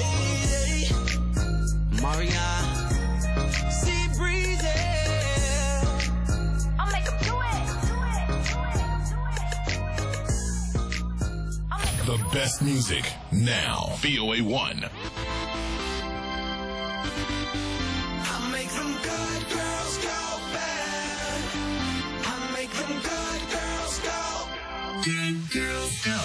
Maria, see breezy. I'll make him do it. The best music now. V O A one. I make them good girls go bad. I make them good girls go. Good girls go.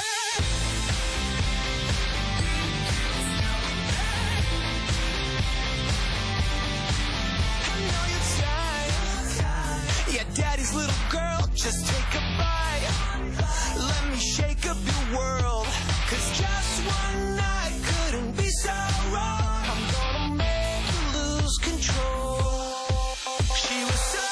I know you're tired. Yeah, daddy's little girl, just take a bite. Let me shake up your world. Cause just one night couldn't be so wrong. I'm gonna make you lose control. She was so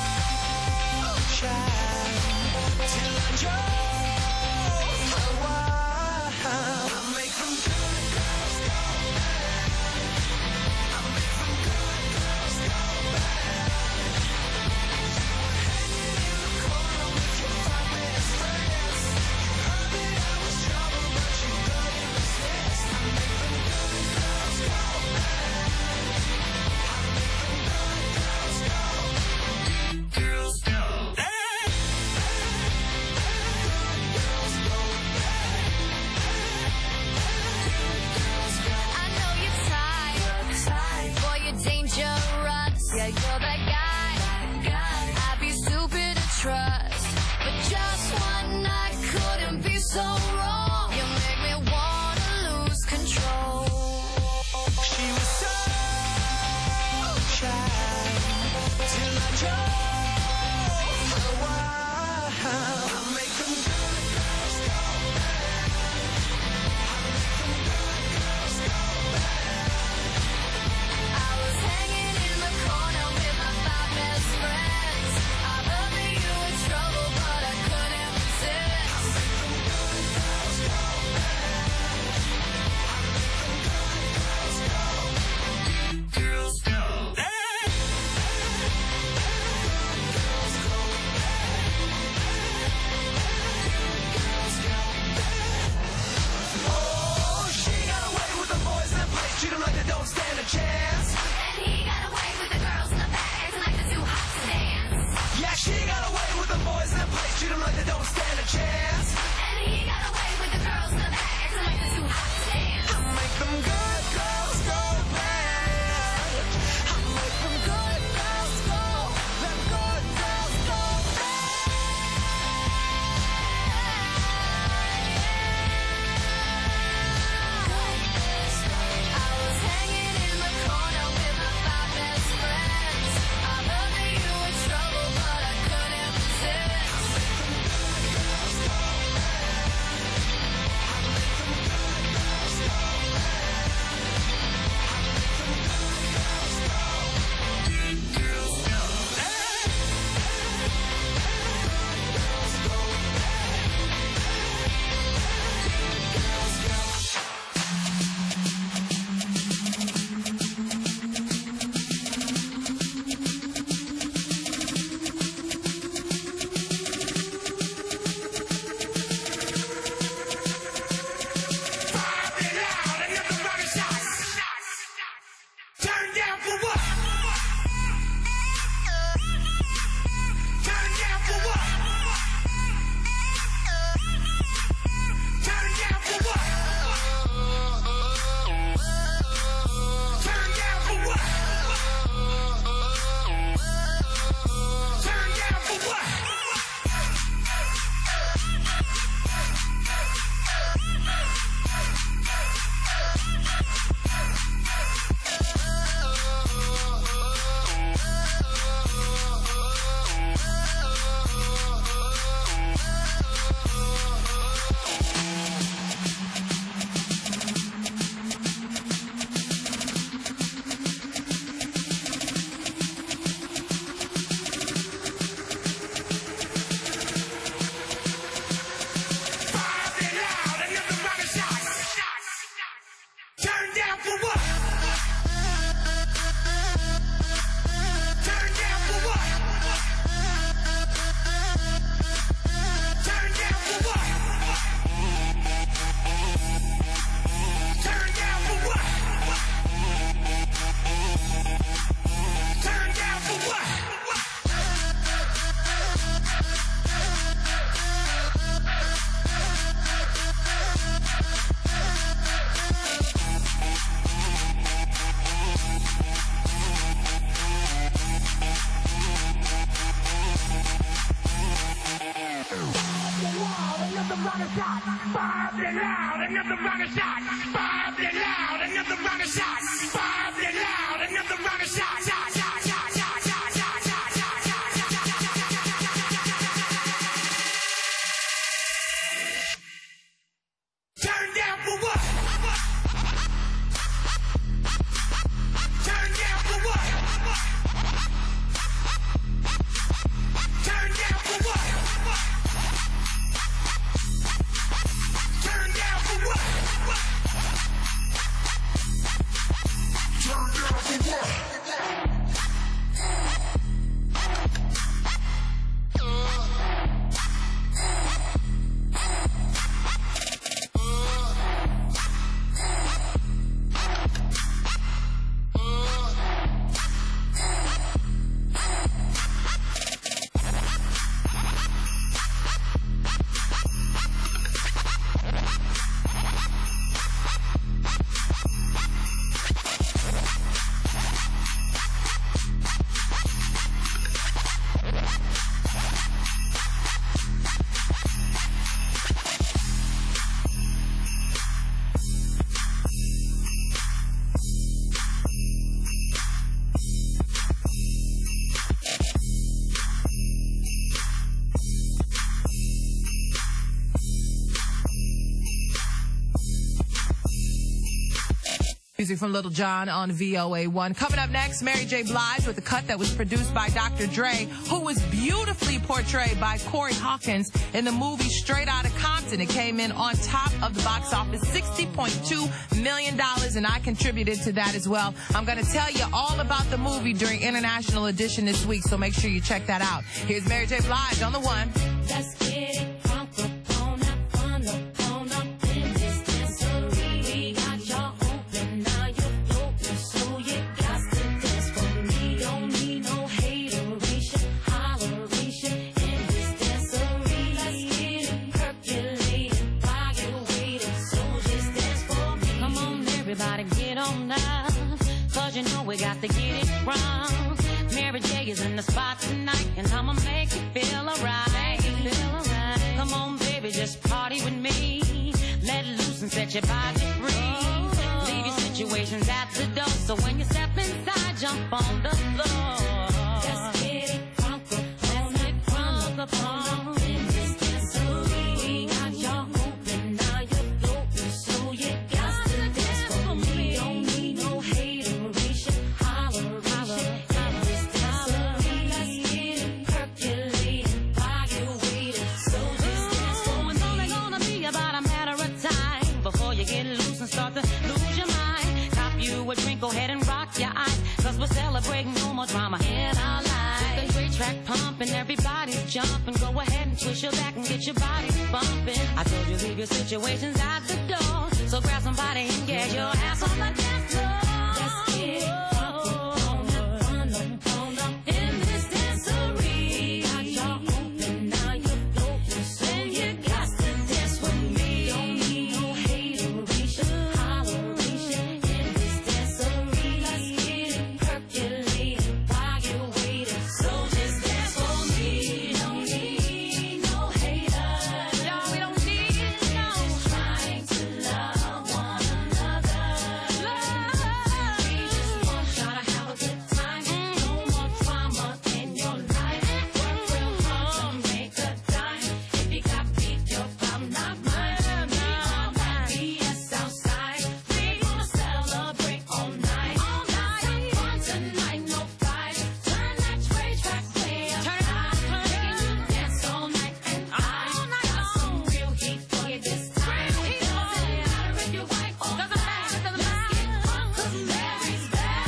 shy till I drove her wild. I make them good girls go bad. I make them good girls go bad. Hanging in the corner chance. And he got away with the girls in the back, acting like they're too hot to dance. Yeah, she got away with the boys in the place, treat them like they don't stand a chance. And he got away with the girls in the back, acting like they're too hot to dance. I make them good girls go bad. I make them good girls go, them good girls go bad. I was hanging in the corner with my five best friends. I heard that you were trouble, but I couldn't resist. Turn down for what? Turn down for what? Turn down for what? Turn down for what? Turn down for what? Turn down for what? Turn down for what? Turn down for what? Turn down for what? Turn down for what? Another round of shots, five it loud. Another round of shots, five it loud. Another round of shots, five it loud. Another round of shots, shot, shot, shot, shot, shot, shot, shot, shot, shot. Turn down for what? Turn down for what? Turn down for what? Turn down for what? Turn down for what? Music from Little John on V O A one. Coming up next, Mary J. Blige with a cut that was produced by Doctor Dre, who was beautifully portrayed by Corey Hawkins in the movie Straight Outta Compton. It came in on top of the box office, sixty point two million dollars, and I contributed to that as well. I'm going to tell you all about the movie during International Edition this week, so make sure you check that out. Here's Mary J. Blige on the one. Let's get it crunk up on up, fun up, on up in this dancery. We got y'all open, now you're floating, so you know we got to get it wrong. Mary J is in the spot tonight, and I'ma make you feel alright. Feel alright. Come on, baby, just party with me. Let loose and set your body free. Leave your situations at the door, so when you step inside, jump on the floor. Let's get it crunk up, let's get crunk up on in this dancery. Got y'all open, now you're floating, so you got to dance for me. Don't need no hateration, holleration in this dancery. Let's get it percolating, while you're waiting, so just dance for me. It's only gonna be about a matter of time before you get loose and start to lose your mind. Cop you a drink, go ahead and rock your eyes, cause we're celebrating no more drama in our lives. With a great track pumping, everybody's jumping. Go ahead and twist your back and get your body bumping. I told you leave your situations at the door, so grab somebody and get your ass on the dance floor. Let's get it on up, on up, on up in this dancery. Got y'all open, now you're floating, so you got to dance with me. Don't need no hateration, holleration in this dancery. Let's get it percolating while you're waiting, so just dance for me. Don't need no haters, y'all, we don't need no. Just trying to love one another. Love. We just want y'all to have a good time. No more drama in your life. Work real hard to make a dime. If you got beef, your problem, not mine. We all got B S outside. We gonna celebrate all night. All night. Have fun tonight, no fight. Turn that Dre track way up high. Making you dance all night, and I got some real heat for you this time. Doesn't matter if you're white or black. Let's get crunk 'cause Mary's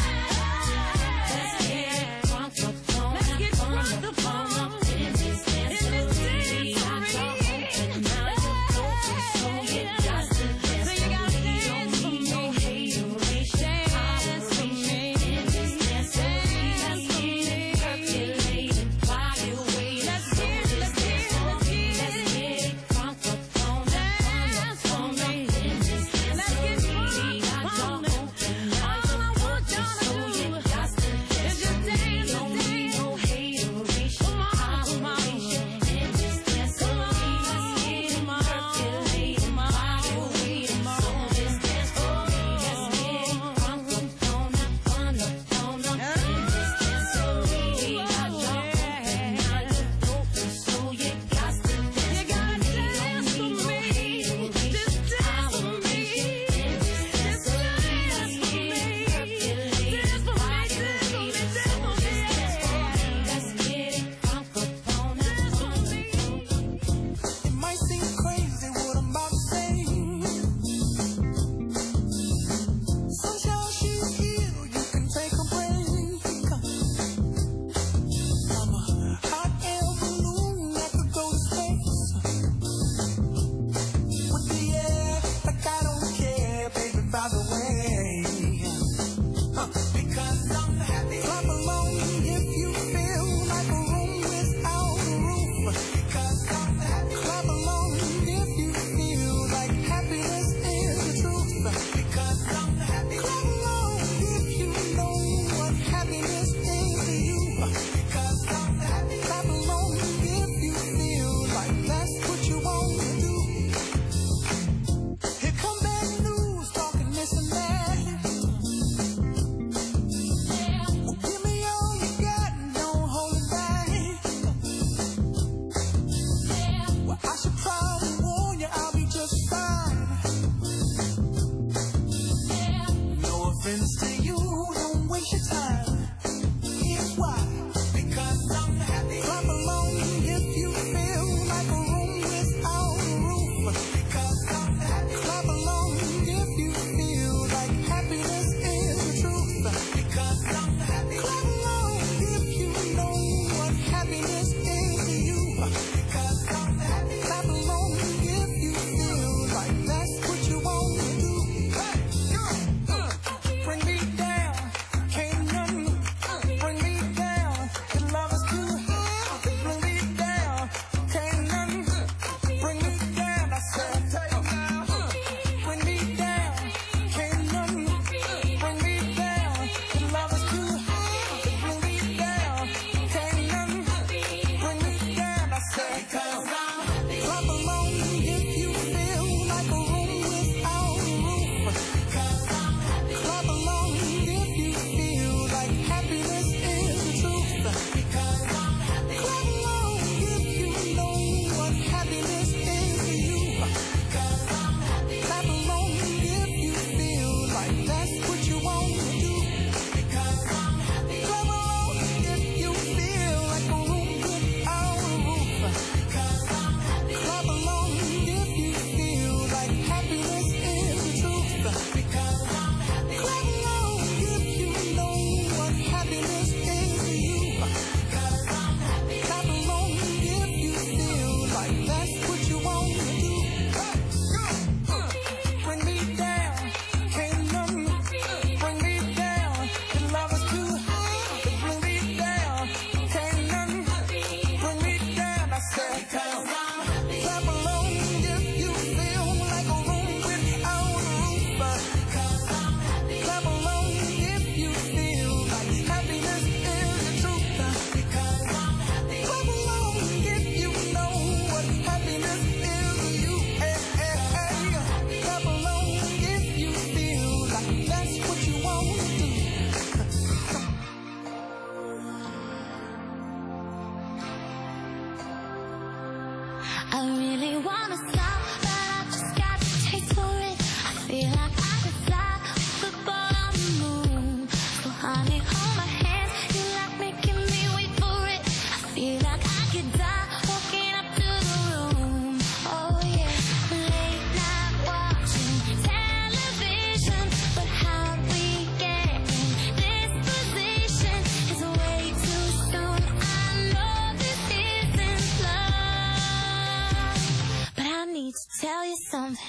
back. Let's get crunk up on up, on up, on up in this dancery. Got y'all open, now you're floating, so you got to dance for me. Don't need no hateration, holleration in this dancery. Let's get it percolating while you're waiting, so just dance for me. Let's get it crunk up on up, on up, on up in this dancery. Got y'all open, now you're floating, so you got to dance for me. Don't need no hateration, holleration in this dancery. Let's get it percolating while you're waiting, so just dance for me. Let's get it crunk up on up, on up, on up in this dancery. Got y'all open, now you're floating, so you got to dance for me. Don't need no hateration, holleration in this dancery. Let's get it percolating while you're waiting, so just dance for me. Let's get it crunk up on up, on up. It might seem crazy what I'm about to say. Sunshine, she's here, you can take a break. I'm a hot air balloon that could go to space. With the air, like I don't care, baby, by the way. Huh, because I'm happy. Clap along if you feel like a room without a roof. Because I'm happy. Clap along if you feel like happiness is the truth. Because I'm happy. Clap along if you know what happiness is to you. Because I'm happy. Clap along if you feel like that's what you want to do. Here come bad news, talking this and that. Well, give me all you got and don't hold it back. Well, I should probably warn you, I'll be just fine. No offense to you, don't waste your time. Here's why. Because I'm happy. Clap along if you feel like a room without a roof. Because I'm happy. Clap along if you feel like happiness is the truth. Because I'm happy. Clap along if you know what happiness is to you. Because I'm happy. Clap along if you feel like that's what you want to do. Hey, uh, bring me down. Can't something.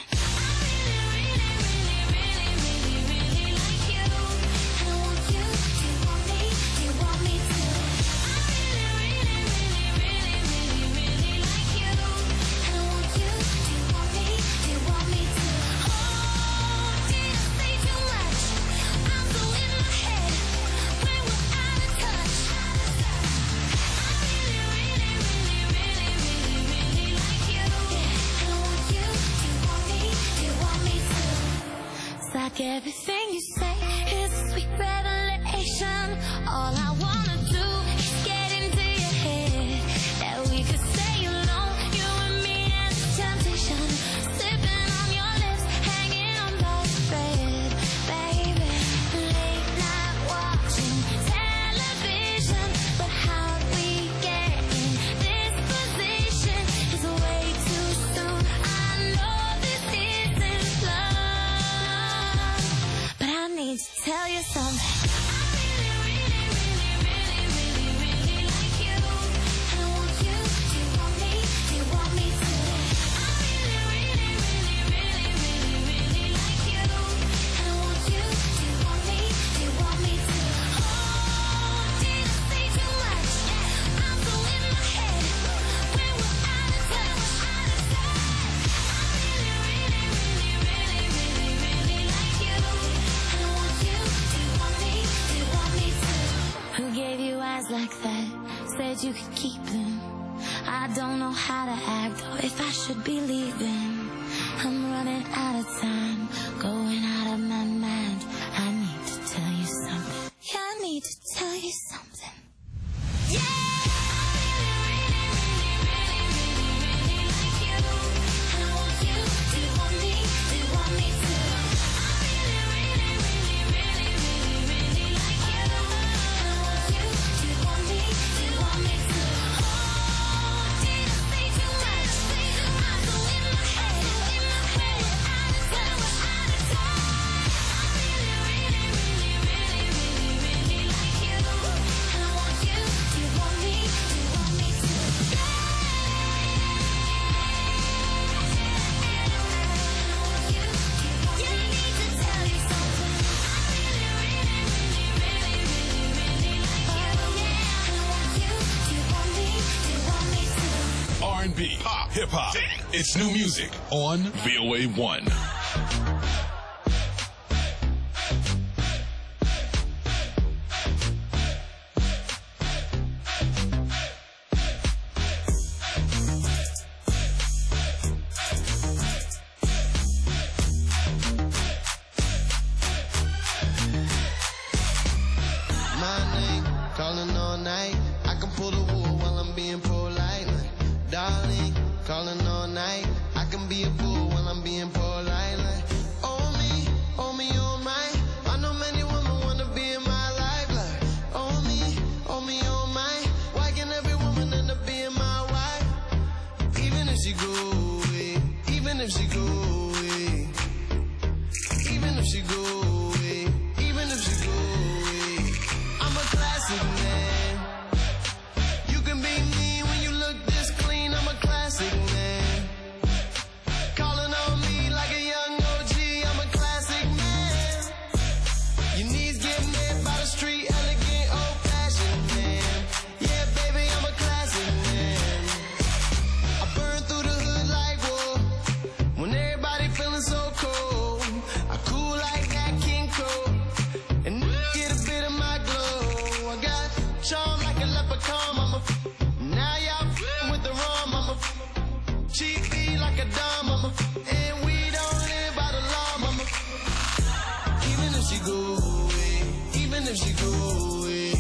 Like everything you say is a sweet revelation. All I wanna do is get into your head. That we could stay alone, you and me and the temptation. Sipping on your lips, hanging on by a thread. Baby, late night watching television. But how we get in this position is way too soon. I know this isn't love, but I need to tell you something. Like that, said you could keep them. I don't know how to act or if I should be leaving. I'm running out of time, going out of my mind. I need to tell you something. Yeah, I need to tell you something. Yeah! R and B, pop, hip-hop. It's new music on V O A one. My name, calling all night. I can pull the wool while I'm being polite. Darling, calling all night. I can be a fool while I'm being polite. Like, oh me, oh me, oh my. I know many women wanna be in my life. Like, oh me, oh me, oh my. Why can every woman end up being my wife? Even if she go away, even if she go away, even if she go away, even if she go away. I'm a classic man. You can be me when you look this clean. I'm a classic man. Calling on me like a young O G. I'm a classic man. Your knees get met by the street, elegant, old-fashioned man. Yeah, baby, I'm a classic man. I burn through the hood like wool. When everybody feeling so cold, I cool like that King Cole. And get a bit of my glow. I got charm like a leprechaun. I'm a now y'all with the rum. I'm a cheap beat like a dumb. I'm a and we don't live by the law. I'm a even if she go away, even if she go away,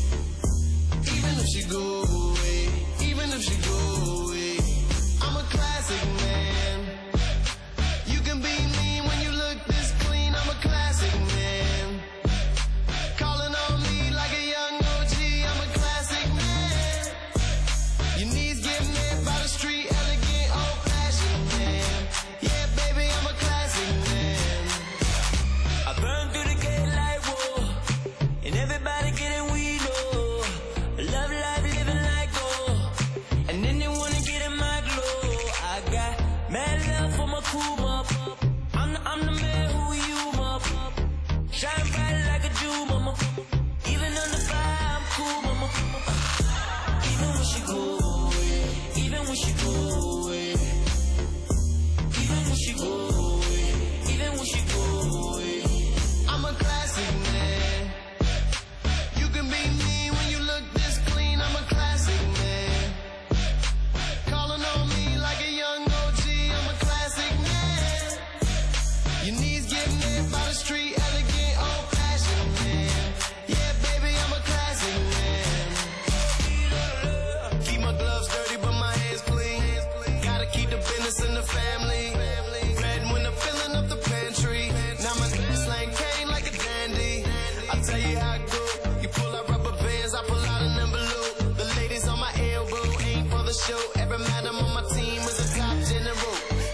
even if she go away, even if she go away. I'm a classic man. You can be mean when you look this clean. I'm a classic man. Calling on me like a young O G. I'm a classic man. Your knees get met by the street, elegant, old-fashioned man. Yeah, baby, I'm a classic man. I burn through the gate like whoa, and everybody getting weed, oh. Love life, living like gold, and then they wanna I'll tell you how it go. You pull out rubber bands, I pull out an envelope. The ladies on my elbow ain't for the show. Every madam on my team is a top general.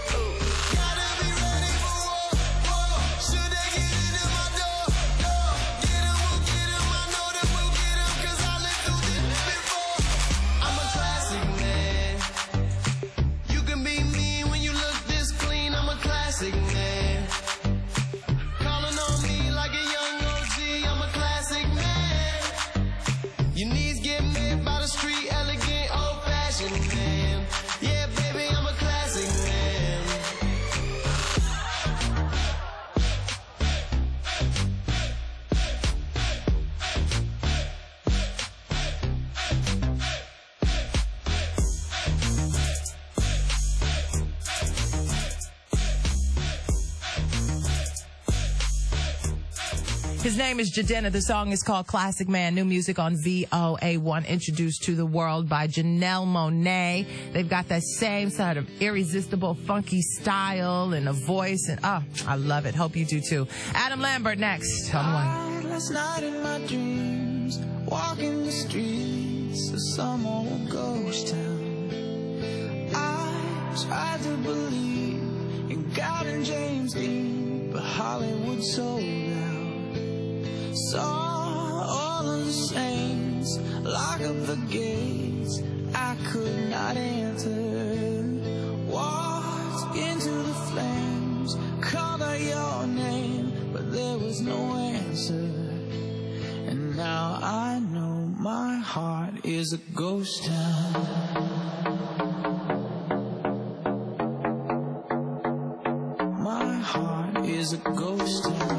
His name is Jidenna. The song is called Classic Man. New music on V O A one, introduced to the world by Janelle Monáe. They've got that same sort of irresistible, funky style and a voice. And oh, I love it. Hope you do too. Adam Lambert next. Tell me one. Last night in my dreams, walking the streets of some old ghost town. I tried to believe in God and James Dean, but Hollywood sold out. Saw all of the saints lock up the gates I could not enter. Walked into the flames, called out your name, but there was no answer. And now I know my heart is a ghost town. My heart is a ghost town.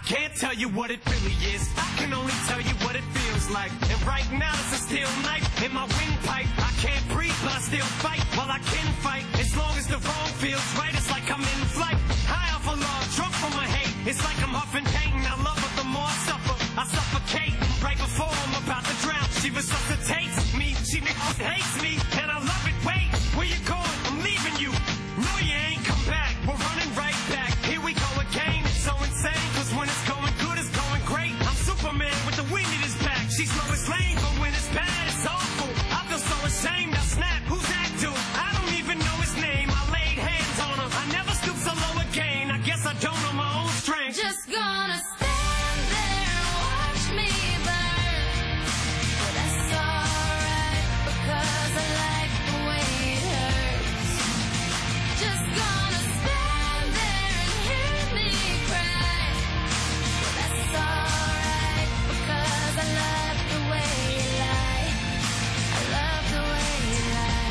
can't tell you what it really is. I can only tell you what it feels like. And right now it's a steel knife in my windpipe. I can't breathe, but I still fight. While I can fight, as long as the wrong feels right, it's like I'm in flight. High off of love, drunk from my hate. It's like I'm huffing pain. I love her the more I suffer. I suffocate right before I'm about to drown. She resuscitates me. She hates me, and I love it. Wait, where you going? I'm leaving you. No, you ain't come back. We're running right back. Here we go again. It's so insane, cause when it's going good, it's going great. I'm Superman with the wind in his back. She's Lois Lane, but when it's bad, it's awful. I feel so ashamed. I snap. Who's that dude? I don't even know his name. I laid hands on him. I never stoop so low again. I guess I don't know my own strength. Just gonna stand there and watch me burn. But that's alright, because I like the way it hurts. Just gonna stand there and hear me cry. But that's alright, because I love the way you lie. I love the way you lie.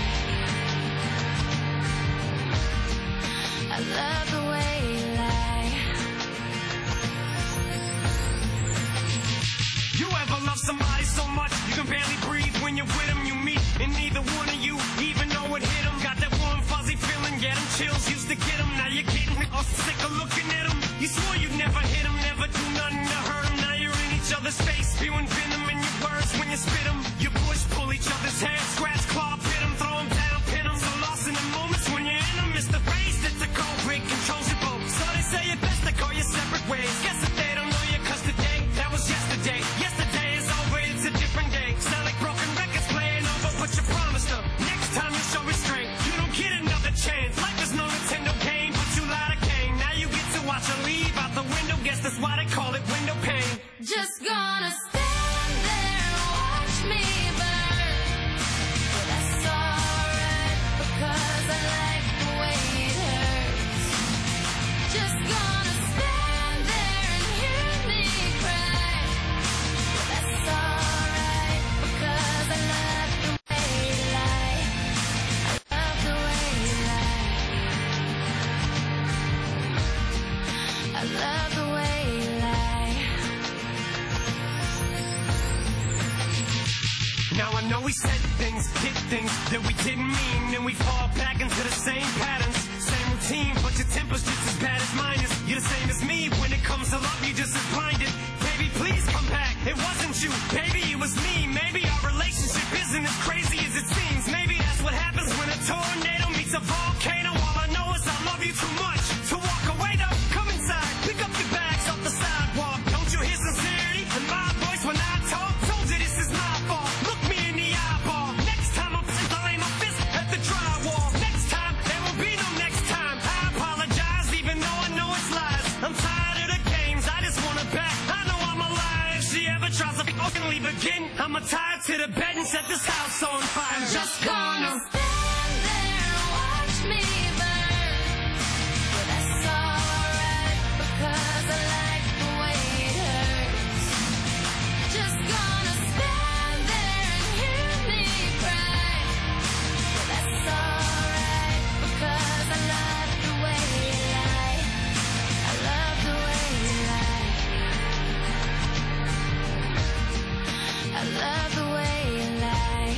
I love the way you lie. You ever love somebody so much you can barely breathe when you're with them? You meet, and neither one of you even know it hit them. Got that warm fuzzy feeling, yeah, them chills used to get them. Now you're getting all sick of looking at them. You swore you'd never hit them, never do nothing to hurt them. Now you're in each other's face, spewing venom in your words when you spit them. You push, pull each other's hair, scratch, claw, pit them, throw them down, pin them. So lost in the moments when you're in them, it's the phrase that the cold break controls your boat. So they say it best to go your separate ways. Guess that they don't know you, cause today, that was yesterday. Yesterday is over, it's a different day. Sound like broken records playing over, but you promised her next time you show restraint, you don't get another chance. Life is no Nintendo game, but you lied again. Now you get to watch her leave out the window. Guess that's why they call it window pane. Just gonna stand there and watch me burn. But that's alright, because I like the way it hurts. Just gonna stand there and hear me cry. But that's alright, because I love the way you lie. I love the way you lie. I love the way you lie. Now I know we said things, did things that we didn't mean, and we fall back into the same patterns, same routine, but your temper's just as bad as mine is. You're the same as me, when it comes to love, you're just as blinded. Baby, please come back, it wasn't you, baby, it was me. Maybe our relationship isn't as crazy as it seems. Maybe that's what happens when a tornado meets a volcano. All I know is I love you too much to walk away though. Come inside, pick up your bags off the sidewalk. Don't you hear sincerity in my voice when I talk? Told you this is my fault. Look me in the eyeball. Next time I'm pissed, I'll aim my fist at the drywall. Next time, there will be no next time. I apologize, even though I know it's lies. I'm tired of the games, I just want her back. I know I'm alive. If she ever tries to fucking leave again, I'ma tie her to the bed and set this house on fire. I'm just gonna stand there and watch me burn. But that's alright, because I like the way it hurts. Just gonna stand there and hear me cry. But that's alright, because I love the way you lie. I love the way you lie. I love the way you lie.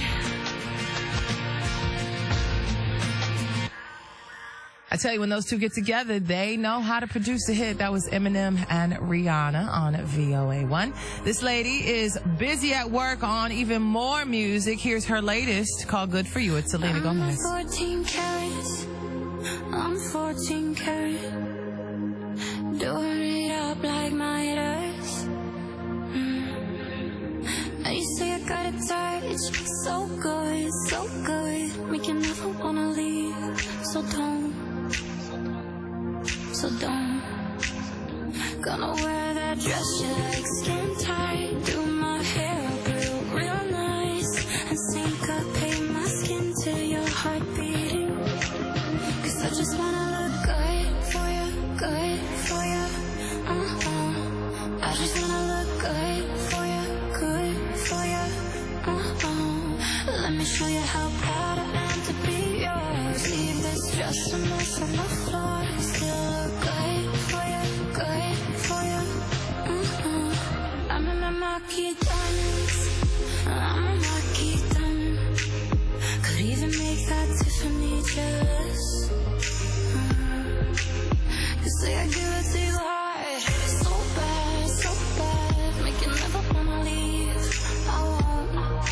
I tell you, when those two get together, they know how to produce a hit. That was Eminem and Rihanna on V O A one. This lady is busy at work on even more music. Here's her latest called Good For You. It's Selena Gomez. I'm fourteen carats. I'm fourteen carat. Doing it up like Midas. Mm. Now you say I got it tight. It's so good, so good. Make you never wanna leave. So don't. So don't. Gonna wear that dress you like, skin tight. Do my hair up real, real nice. And syncopate my skin to your heart beating. Cause I just wanna look good for you, good for you. Uh-huh. I just wanna look good for you, good for you. Uh-huh. Let me show you how proud I am to be yours. Leave this dress a mess on the floor. Still look good for you, good for you. I'm a lucky thumb. Could even make that Tiffany jealous. You say I give it to you hard. So bad, so bad. Make you never wanna leave. I won't.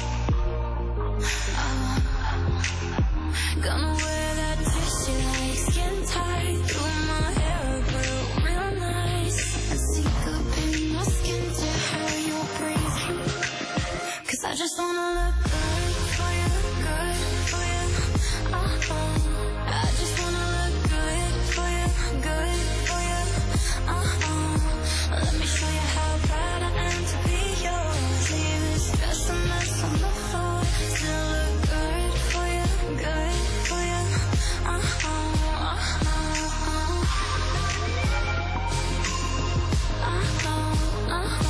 I won't. Gonna wear that tissue like skin tight. Through my hair, girl, real nice. And sneak up in my skin to hear you breathe. Cause I just wanna look good for you, good for you. Uh-huh. I just wanna look good for you, good for you. Uh-huh. Let me show you how proud I am to be yours. Leave this dress a mess on the floor. Still look good for you, good for you. Uh-huh, uh-huh. Uh-huh, uh-huh.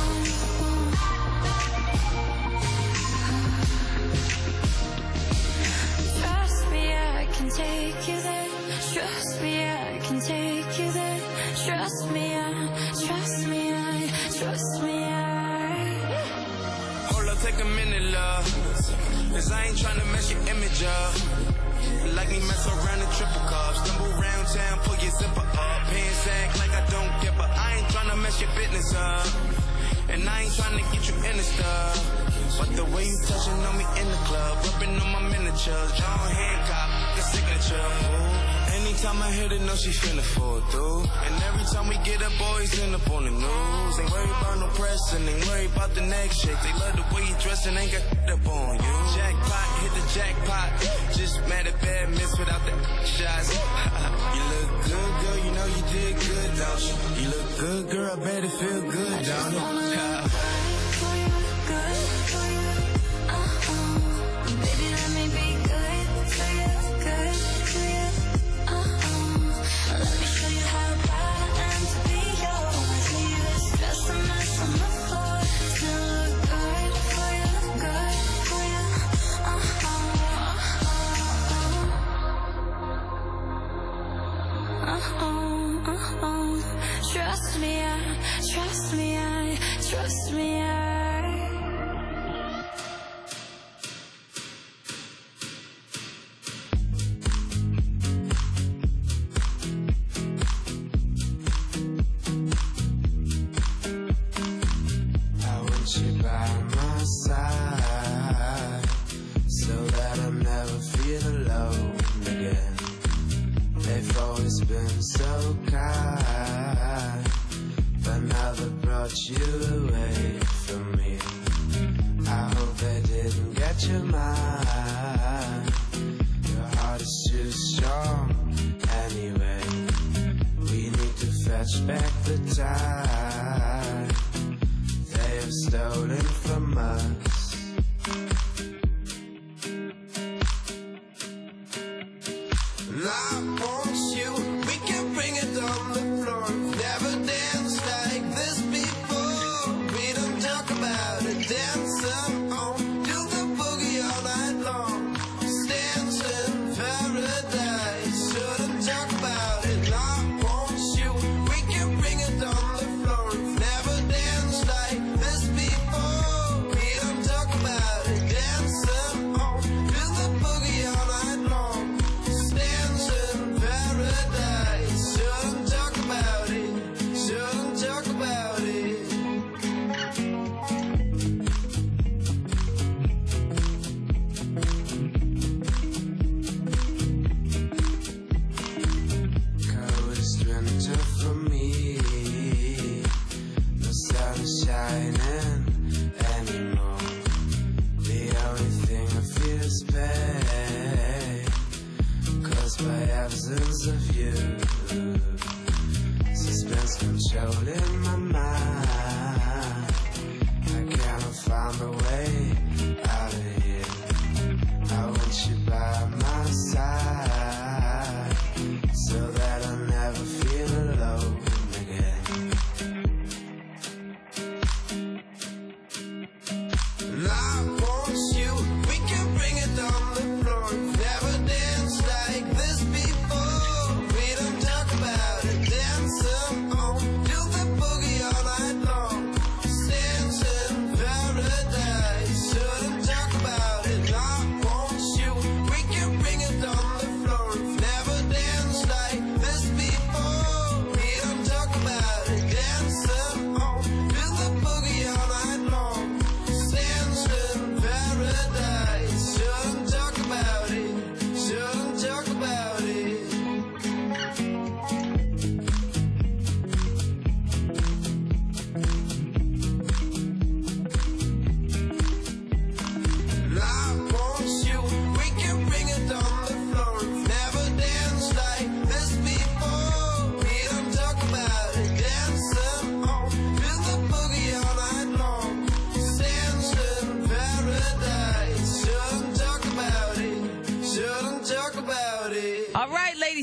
Trust me, I can take you there. Trust me, I can take you there. Trust me, I, trust me, I, trust me, I. Hold up, take a minute, love. Cause I ain't tryna mess your image up. Like me mess around in triple cups. Stumble round town, pull your zipper up. Pants act like I don't give a. I ain't tryna mess your business up. And I ain't tryna get you in the stuff. But the way you touching on me in the club, rubbing on my miniatures, John Hancock, the signature. Ooh. Anytime I hit it, know she finna fall through. And every time we get up, boys end up on the news. Ain't worried about no pressing, ain't worried about the next shit. They love the way you dressing, ain't got up on you. Jackpot, hit the jackpot. Just mad at bad miss without the shots. You look good, girl, you know you did good, don't you? You look good, girl, I bet it feel good, don't it? Baby, let me be good for you, good for you. Uh-huh. Let me show you how proud I am to be yours. Leave this dress a mess on the floor. Still look good for you, good for you. Uh-huh, uh-huh. Uh-huh, uh-huh. Trust me, I, trust me, I, trust me, I. So kind, but now they brought you away from me. I hope they didn't get your mind. Your heart is too strong anyway. We need to fetch back the time they have stolen from us. And I want you. Bring it on the floor. Never danced like this before. We don't talk about it. Dancing on, do the boogie all night long. Stands in paradise. Shouldn't talk about it. I want you. We can bring it on the floor. Never danced like this before. We don't talk about it. Dancing on, do the boogie all night long. Stands in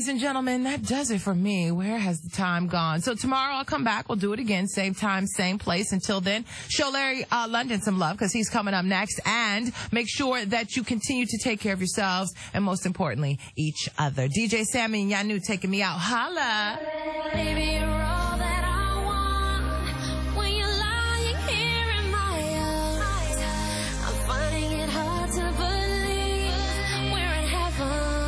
ladies and gentlemen, that does it for me. Where has the time gone? So tomorrow I'll come back. We'll do it again. Same time, same place. Until then, show Larry uh, London some love because he's coming up next. And make sure that you continue to take care of yourselves and, most importantly, each other. D J Sammy and Yanu taking me out. Holla. Baby, you're all that I want. When you're lying here in my arms, I'm finding it hard to believe we're in heaven.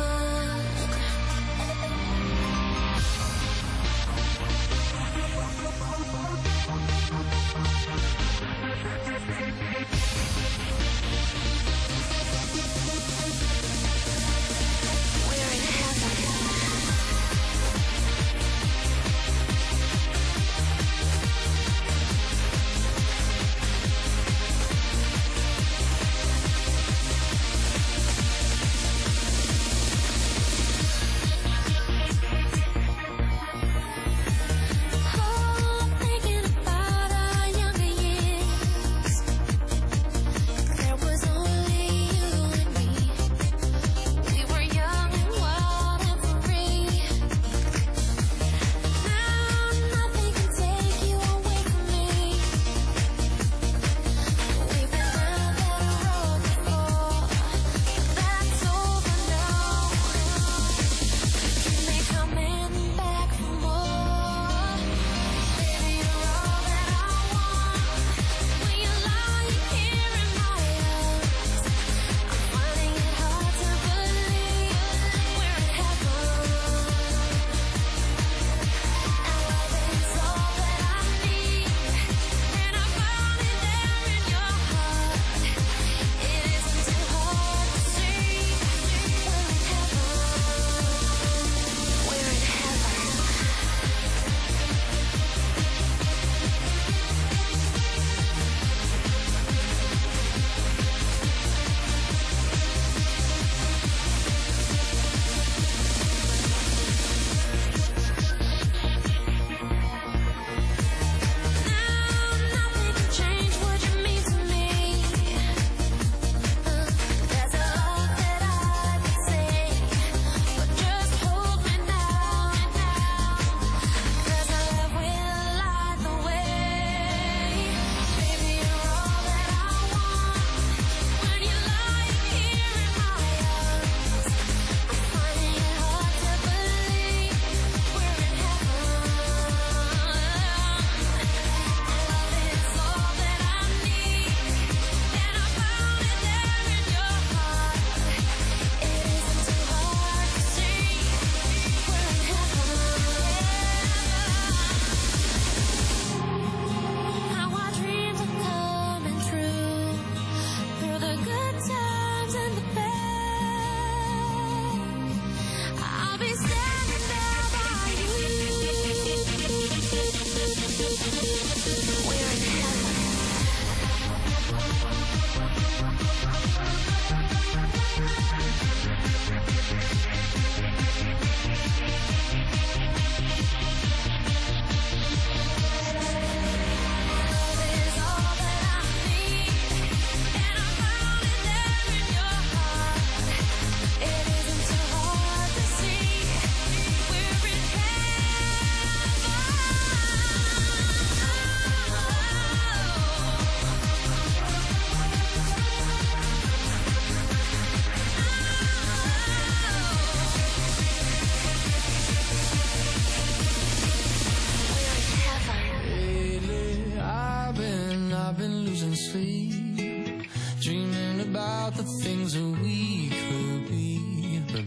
about the things that we could be. But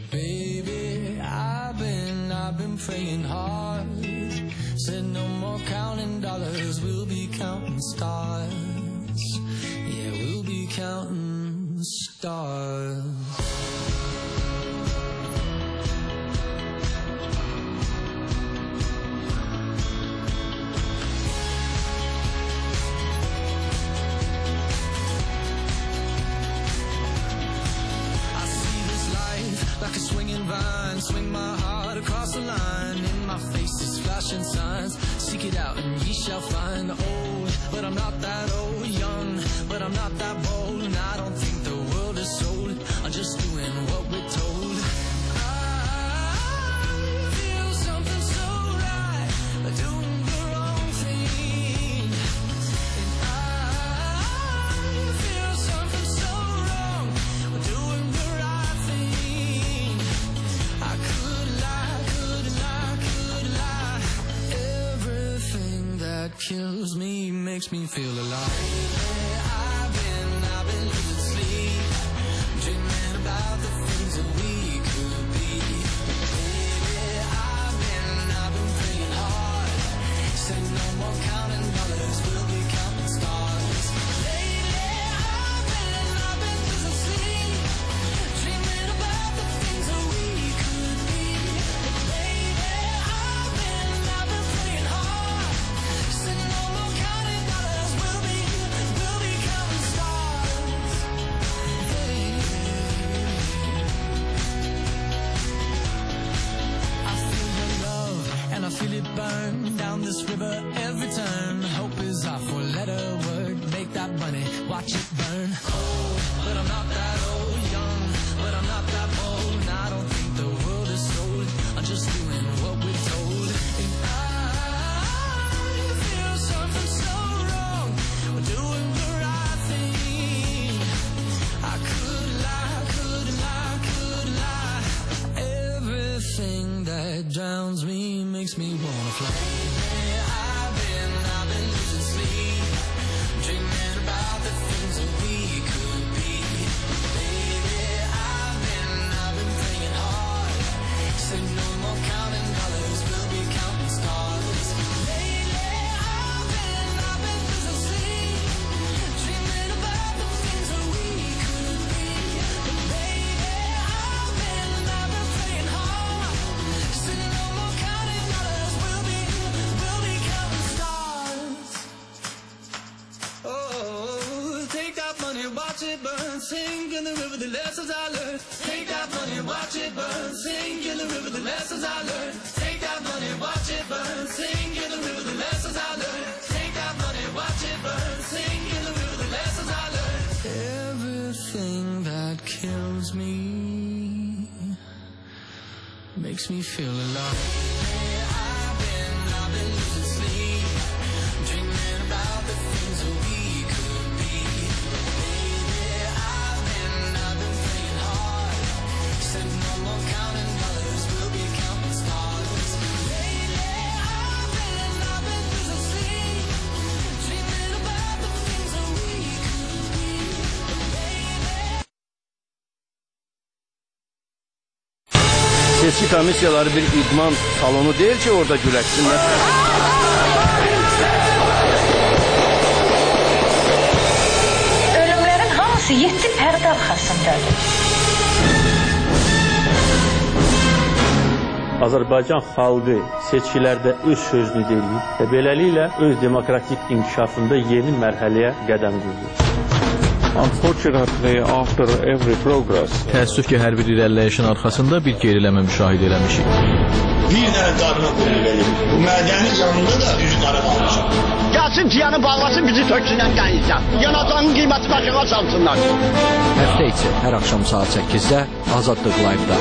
baby, I've been, I've been praying hard. Said no more counting dollars, we'll be counting stars. Yeah, we'll be counting stars. Like a swinging vine, swing my heart across the line. In my face is flashing signs. Seek it out and ye shall find. Old, but I'm not that old. Young, but I'm not that bold. And I don't think the world is sold. I'm just doing what we're told. I'm makes me feel alive. I've been, I've been losing sleep, dreaming about the things that we could be. Baby, I've been, I've been praying hard, say no more counting dollars, we'll be counting stars. Lately, I've been, I've been losing sleep, dreaming about the things that we could be. Baby, I've been, I've been praying hard, say no more counting dollars, we'll be, we'll be counting stars. Hey. I feel the love and I feel it burn down this river every turn. Hope is our four-letter word. Make that money, watch it burn. Oh, but I'm not that old, young, but I'm not that bold. And I don't think the world is sold. I'm just doing what we're told. And I feel something so wrong. We're doing the right thing. I could lie, could lie, could lie. Everything that drowns me makes me wanna fly. I've been, I've been losing sleep, dreaming about the things that we could be. Baby, I've been, I've been praying hard, say no more counting dollars, we'll be counting stars. Lately, I've been, I've been losing sleep, dreaming about the things that we could be. Baby, I've been, I've been praying hard, say no more counting dollars, we'll be, we'll be counting stars. Oh, take that money, watch it burn, sink in the river, the lessons I learned. Take that money, watch it burn, sink in the river, the lessons I learned. Take that money, watch it burn, sink in the river, the lessons I learned. Take that money, watch it burn, sink in the river, the lessons I learned. Everything that kills me makes me feel alive. I've been, I've been losing sleep, dreaming about the things that we could be. Baby, I've been, I've been praying hard, said no more counting dollars, we'll be counting stars. Lately, I've been, I've been losing sleep, dreaming about the things that we could be. Baby. Seçki komissiyaları bir idman salonu deyil ki orada güləşsinlər. Ölümlərin hamısı yeddi pərdə arxasındadır. Azərbaycan xalqı seçkilərdə öz sözünü deyir və beləliklə öz demokratik inkişafında yeni mərhələyə qədəm qoyur. Unfortunately, after every progress, təəssüf ki, hər bir irəliləyişin arxasında bir geriləmə müşahidə eləmişik. Bir dənə qarına qoyulur. Bu mədənin yanında da düz qara qalmışıq. Gəlsin ciyanı bağlasın, bizi töksünən dənizdən. Yanacağının qiyməti başına salsınlar. Həftə içi hər axşam saat səkkizdə Azadlıq Live-da.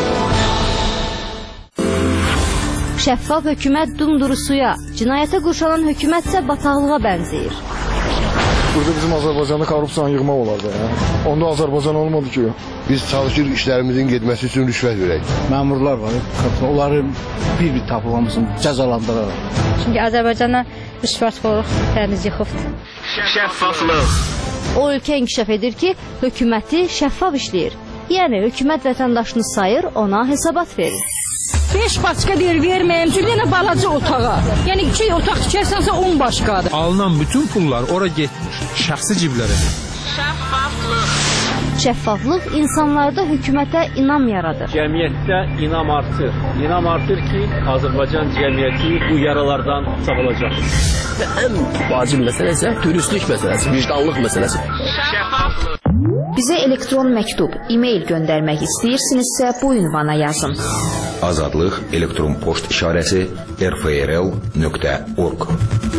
Şəffaf hökumət dumdurusuya, cinayətə qurşanan hökumətsə bataqlığa bənzəyir. Burada bizim Azərbaycanda korrupsiyanı yığmaq olardı. Ya. Onda Azərbaycan olmadı ki. Biz çalışırıq işlərimizin getməsi üçün rüşvət verək. Məmurlar var, onları bir-bir tapılamasın, cəzalandıraraq. Çünki Azərbaycana rüşvətxorluq təmiz yıxıbdır. Şəffaflıq. O ölkə inkişaf edir ki, hökuməti şəffaf işləyir. Yəni hökumət vətəndaşını sayır, ona hesabat verir. beş başqa deyir verməyim, çünki yenə balaca otağa. Yəni iki otaq tikərsənsə on başqadır. Alınan bütün pullar ora getmir, şəxsi ciblərə. Şəffaflıq. Şəffaflıq insanlarda hökumətə inam yaradır. Cəmiyyətdə inam artır. İnam artır ki, Azərbaycan cəmiyyəti bu yaralardan sağalacaq. Və ən vacib məsələ isə dürüstlük məsələsi, vicdanlıq məsələsi. Şəffaflıq. Bizə elektron məktub, e-mail göndərmək istəyirsinizsə bu ünvana yazın. Azadlıq elektron poçt işarəsi r f r l nöqtə org.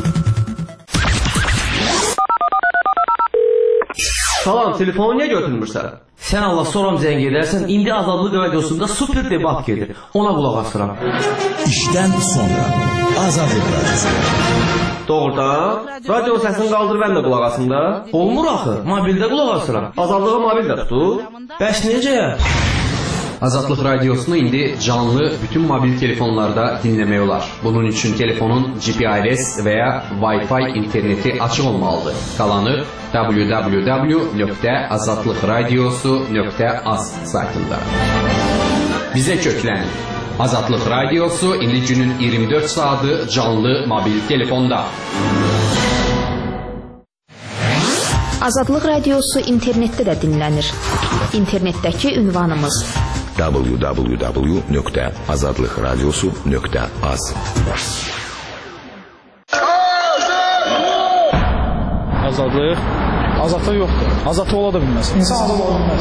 Salam, telefonu niyə götürmürsən? Sən Allah soram zəng edərsən, indi Azadlıq radiosunda super debat gedir. Ona qulaq asıram. İşdən sonra Azadlıq radiosu. Doğrudan, radio səsini qaldır mən də qulaq asım da. Olmur axı, mobildə qulaq asıram. Azadlığı mobildə tutur. Bəs necə? Azadlıq Radiosunu indi canlı bütün mobil telefonlarda dinləmək olar. Bunun üçün telefonun G P R S və ya Wi-Fi interneti açıq olmalıdır. Qalanı w w w nöqtə azadlıqradiosu nöqtə az saytında. Bizə köklənin. Azadlıq Radiosu indi günün iyirmi dörd saatı canlı mobil telefonda. Azadlıq Radiosu internetdə də dinlənir. İnternetdəki ünvanımız w w w nöqtə azadlıqradiosu nöqtə az. Azadlıq? Azadlıq yoxdur. Azadlıq ola da bilməz. İnsan azad ola bilməz.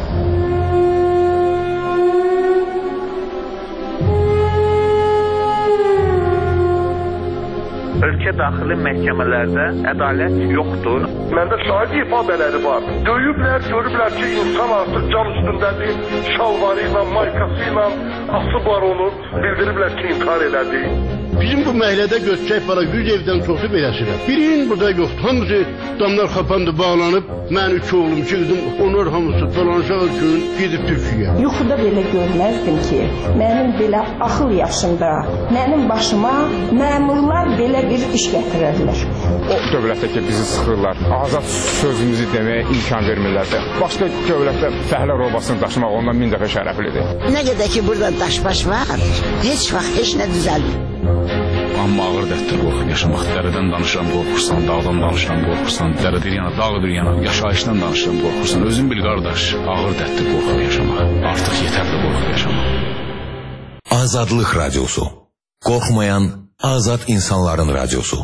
Ölkə daxili məhkəmələrdə ədalət yoxdur. Məndə şahid ifadələri var. Döyüblər, görüblər ki, insan artıq can üstündədir. Şalvarı ilə, maykası ilə asıb var onu. Bildiriblər ki, intihar elədi. Bizim bu məhəllədə göstərək var, yüz evdən çoxu beləsidir. Birinin burada yoxdur. Hamısı damlar xapandı, bağlanıb. Mən üç oğlum, iki qızım, onlar hamısı dolanışaq üçün gedib Türkiyəyə. Yuxuda belə görməzdim ki, mənim belə axıl yaşımda, mənim başıma məmurlar belə bir iş gətirərlər. O dövlətdə ki, bizi sıxırlar, azad sözümüzü deməyə imkan vermirlər də. Başqa dövlətdə fəhlə robasını daşımaq ondan min dəfə şərəflidir. Nə qədər ki, burada daş-baş var, heç vaxt heç nə düzəlmir. Amma ağır dərddə qorxub yaşamaq. Dərədən danışıram, qorxursan, dağdan danışıram, qorxursan, dərə bir yana, dağ bir yana, yaşayışdan danışıram, qorxursan. Özün bil, qardaş, ağır dərddə qorxub yaşamaq. Artıq yetərli qorxub yaşamaq. Azadlıq Radiosu. Qorxmayan azad insanların radiosu.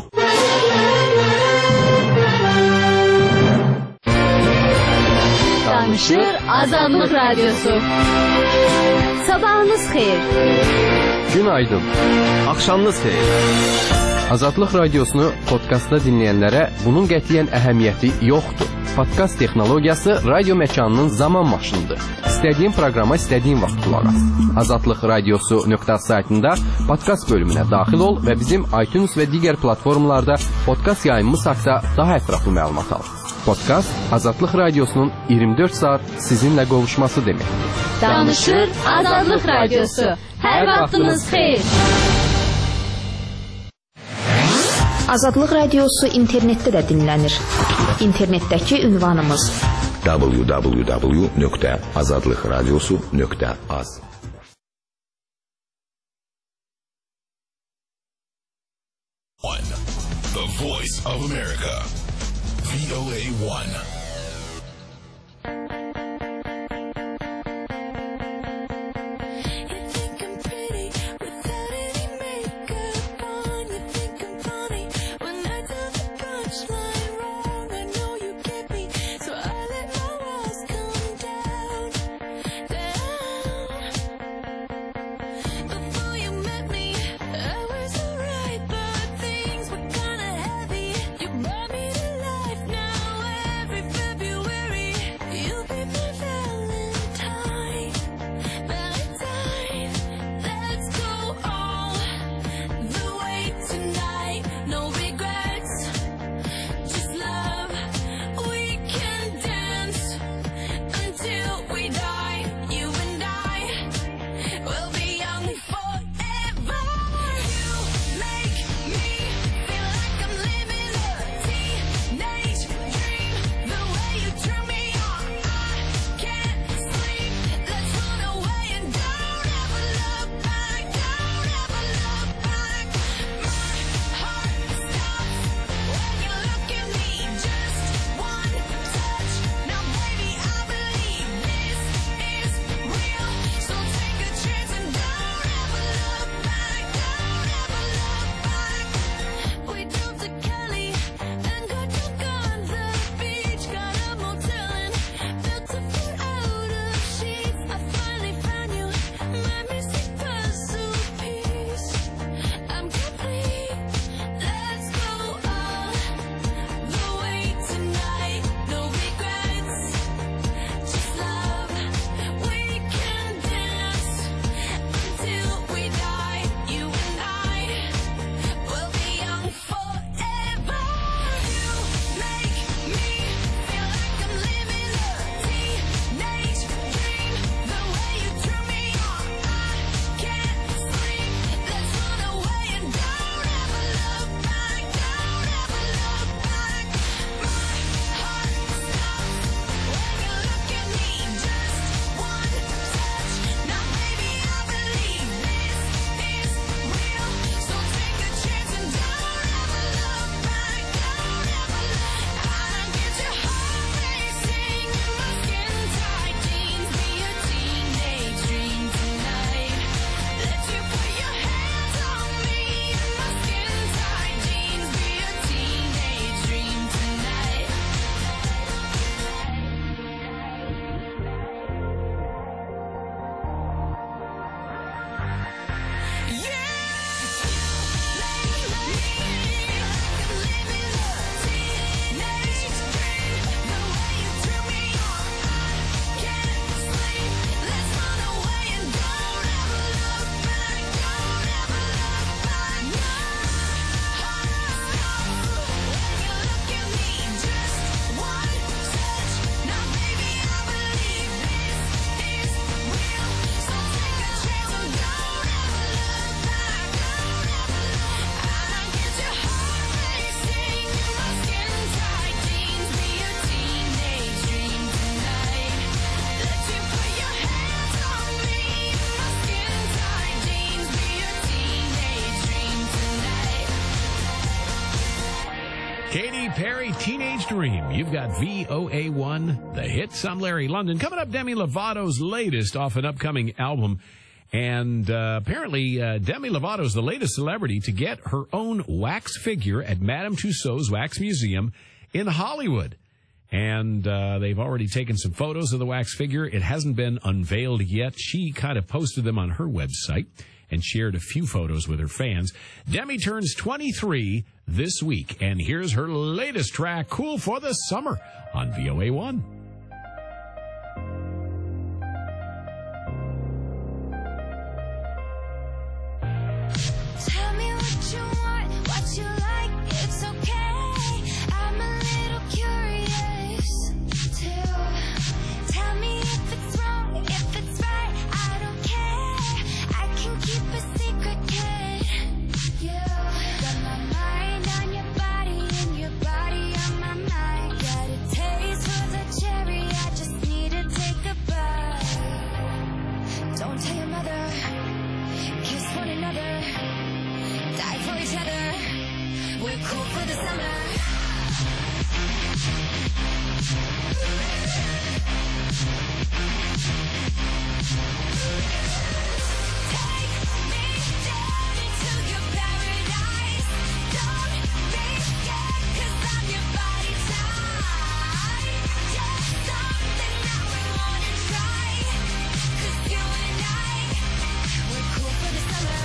Danışır Azadlıq Radiosu. Sabahınız xeyir. Günaydın. Axşamınız xeyir. Azadlıq Radiosunu podkastda dinləyənlərə bunun qətiyyən əhəmiyyəti yoxdur. Podkast texnologiyası radio məkanının zaman maşınıdır. İstədiyin proqrama istədiyin vaxt qulaq as. azadlıq radiosu nöqtə az saytında podkast bölümünə daxil ol və bizim iTunes və digər platformalarda podkast yayımımız haqqında daha ətraflı məlumat al. Podkast Azadlıq Radiosunun iyirmi dörd saat sizinlə qovuşması deməkdir. Danışır Azadlıq Radiosu. Hər vaxtınız xeyir. Azadlıq Radiosu internetdə də dinlənir. İnternetdəki ünvanımız w w w nöqtə azadlıqradiosu nöqtə az. The Voice of America. V O A one. Every Katy Perry, Teenage Dream. You've got V O A one, the hits. I'm Larry London. Coming up, Demi Lovato's latest off an upcoming album. And uh, apparently, uh, Demi Lovato's the latest celebrity to get her own wax figure at Madame Tussauds Wax Museum in Hollywood. And uh, they've already taken some photos of the wax figure. It hasn't been unveiled yet. She kind of posted them on her website and shared a few photos with her fans. Demi turns twenty-three this week, and here's her latest track, Cool for the Summer, on V O A one. Tell me what you want, what you like, it's okay. I'm a little curious too. Tell me if it's wrong, if it's right, I don't care. I can keep a secret, kid. You got my mind on your body and your body on my mind. Got a taste for the cherry, I just need to take a bite. Don't tell your mother, kiss one another, die for each other. We're cool for the summer. Take me down into your paradise. Don't be scared, 'cause I'm your body type. Just something that we wanna try. 'Cause you and I, we're cool for the summer.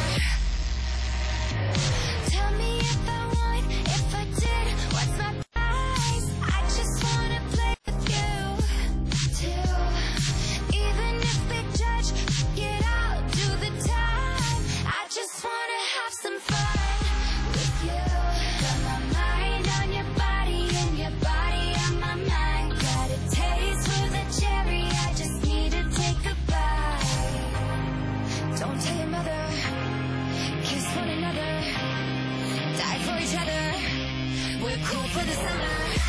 Tell me if I want, if I did, what's my price? I just wanna play with you, too. Even if they judge, get out, do the time. I just wanna have some fun with you. Got my mind on your body and your body on my mind. Got a taste for the cherry, I just need to take a bite. Don't tell your mother, kiss one another, die for each other. We're cool for the summer.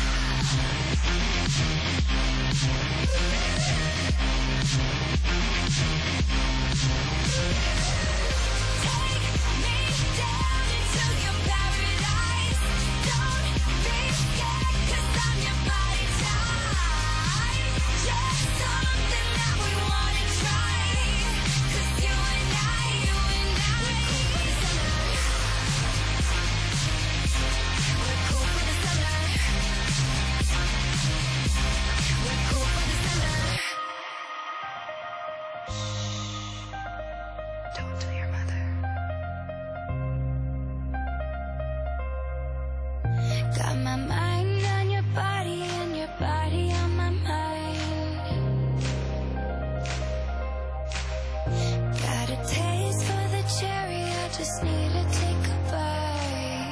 Take me down into your paradise. Don't be scared, 'cause I'm your body type. Just something that we wanna try. 'Cause you and I, you and I, we're cool for the summer. We're cool for the summer. We're cool for the summer. Don't tell your mother. Got my mind on your body and your body on my mind. Got a taste for the cherry, I just need to take a bite.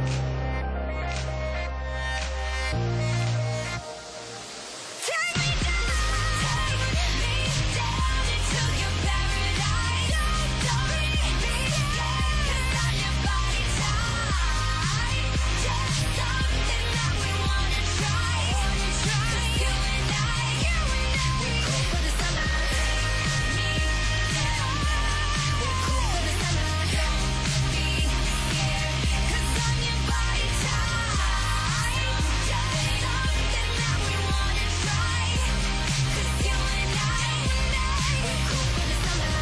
Take me down, take me down into your paradise. Don't be scared, 'cause I'm your body type. Just something that we wanna try. 'Cause you and I, we're cool for the summer. Me, yeah, we're cool for the summer. Don't be scared, 'cause I'm your body type. Just something that we wanna try. 'Cause you and I, we're cool for the summer.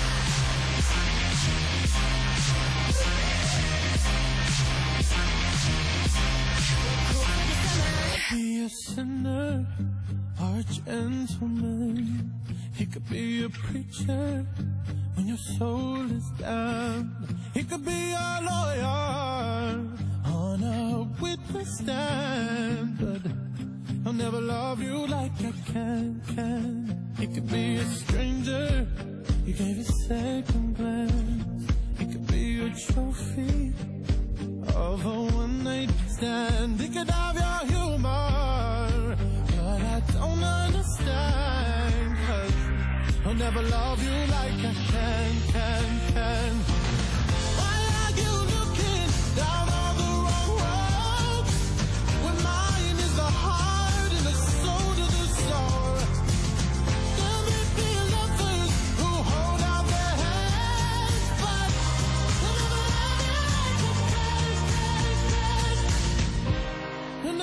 Be a sinner or a gentleman. He could be a preacher when your soul is down. He could be a lawyer on a witness stand, but I'll never love you like I can, can. He could be a stranger, you gave a second glance. He could be a trophy of a one-night stand. He could have your humor, but I don't understand, 'cause I'll never love you like I can, can, can. Why are you looking down on the wrong road, when mine is the heart and the soul to the soul? There may be lovers who hold out their hands, but they'll never love you like I can, can, can.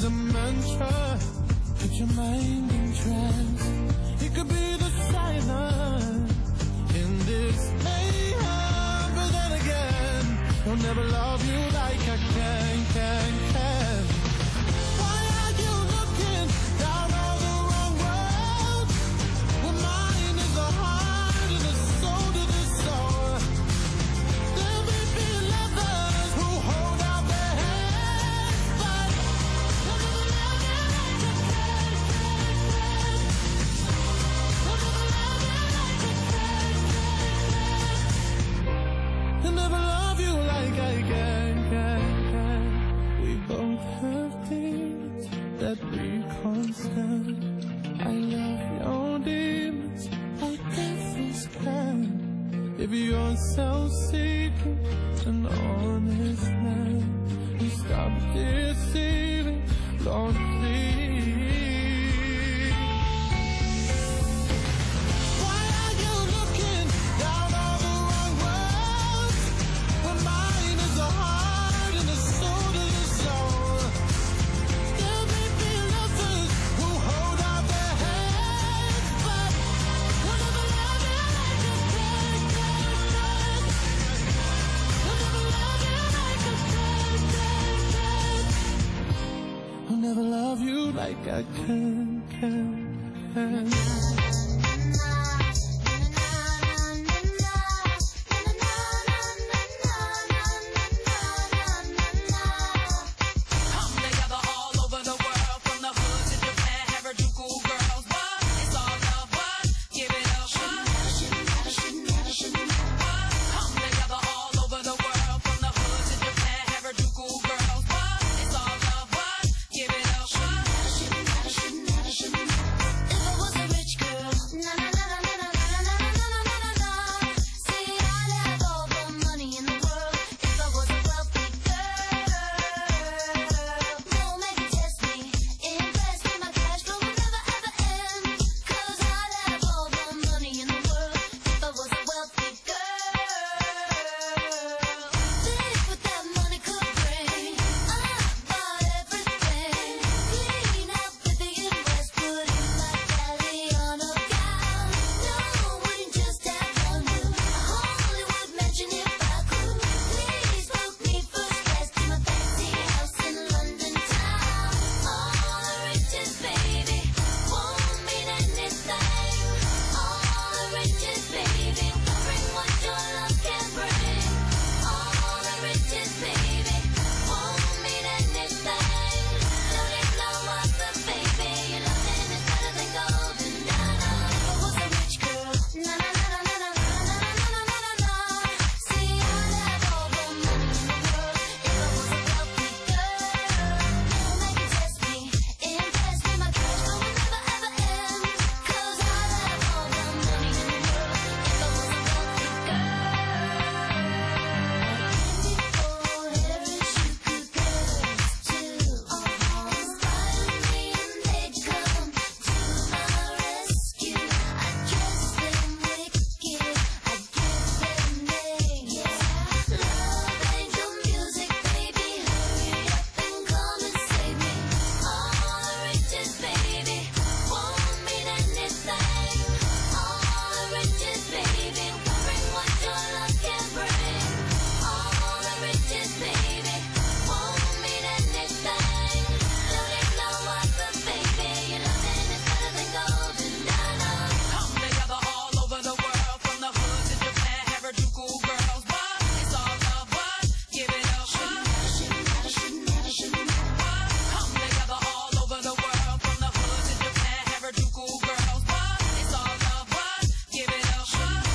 a mantra. Put your mind in trance. It could be the silence in this mayhem. But then again, I'll never love you like I can, can, can. Why are you looking down all the wrong roads? Well, mine is the heart and the soul to the soul. There may be lovers who hold out their hands, but I'll never love you like I can, can, can. I'll never love you like I can, can, can. I'll never love you like I can, can, can. We both have things that we can't stand. I love your demons, I guess can. If you're self-seeking, an honest man, you stop deceiving, Lord, please. Why are you looking down all the wrong roads? When mine is the heart and the soul to the soul. There may be lovers who hold out their hands, but I'll never love you like I can, can, can. I'll never love you like I can, can, can. I'll never love you like I can, can, can. Come together all over the world, from the hood to Japan, Harajuku girls. What? It's all love. What? Give it up. What? What? Come together all over the world, from the hood to Japan, Harajuku girls. What? It's all love. What? Give it up. What? If I was a rich girl, na na na na na na na na na na na na na. See, I'd have all the money in the world. If I was a wealthy girl, no man can test me. Invest in my cash flow will never ever end. 'Cause I'd have all the money in the world if I was a wealthy girl. Think what that money could bring. I'd buy everything. Clean out Vivian Westwood in my Galliano gown. No, wouldn't just have one move. A Hollywood mansion if I could. Please book me first class to my fancy house in London town. All the riches, baby, won't mean anything. All the riches, baby, will bring what your love can bring. All the riches, baby, won't mean anything. Don't need no other, baby. Your loving is better than gold and diamonds. If I was a rich girl, na na na na na na na na na na na na. See, I'd have all the money in the world if I was a wealthy girl. No man can test me. Invest in my cash flow will never ever end. 'Cause I'd have all the money in the world if I was a wealthy girl. Come together all over the world, from the hood to Japan, Harajuku girls. What? It's all love. What? Give it up. What? What? Come together all over the world, from the hood to Japan, Harajuku girls. What? It's all love. What? Give it up.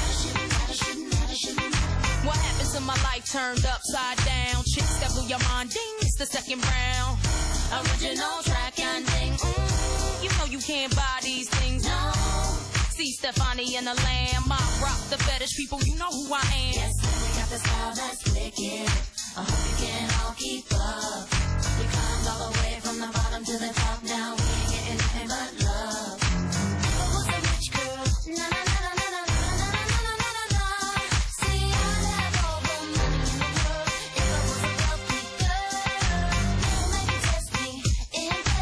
What? What happened to my life turned upside down? Chicks that blew your mind, ding, it's the second round. Original track ending, mm, you know you can't buy these things, no. See Stefani and the Lamb, I rock the fetish people, you know who I am. Yes, we got the style that's wicked. I hope you can all keep up. We climbed all the way from the bottom to the top. Now we ain't getting nothing but love. If I was a rich girl, na na na na na na na na na na na na na. See, I'd have all the money in the world if I was a wealthy girl. No man can test me. Invest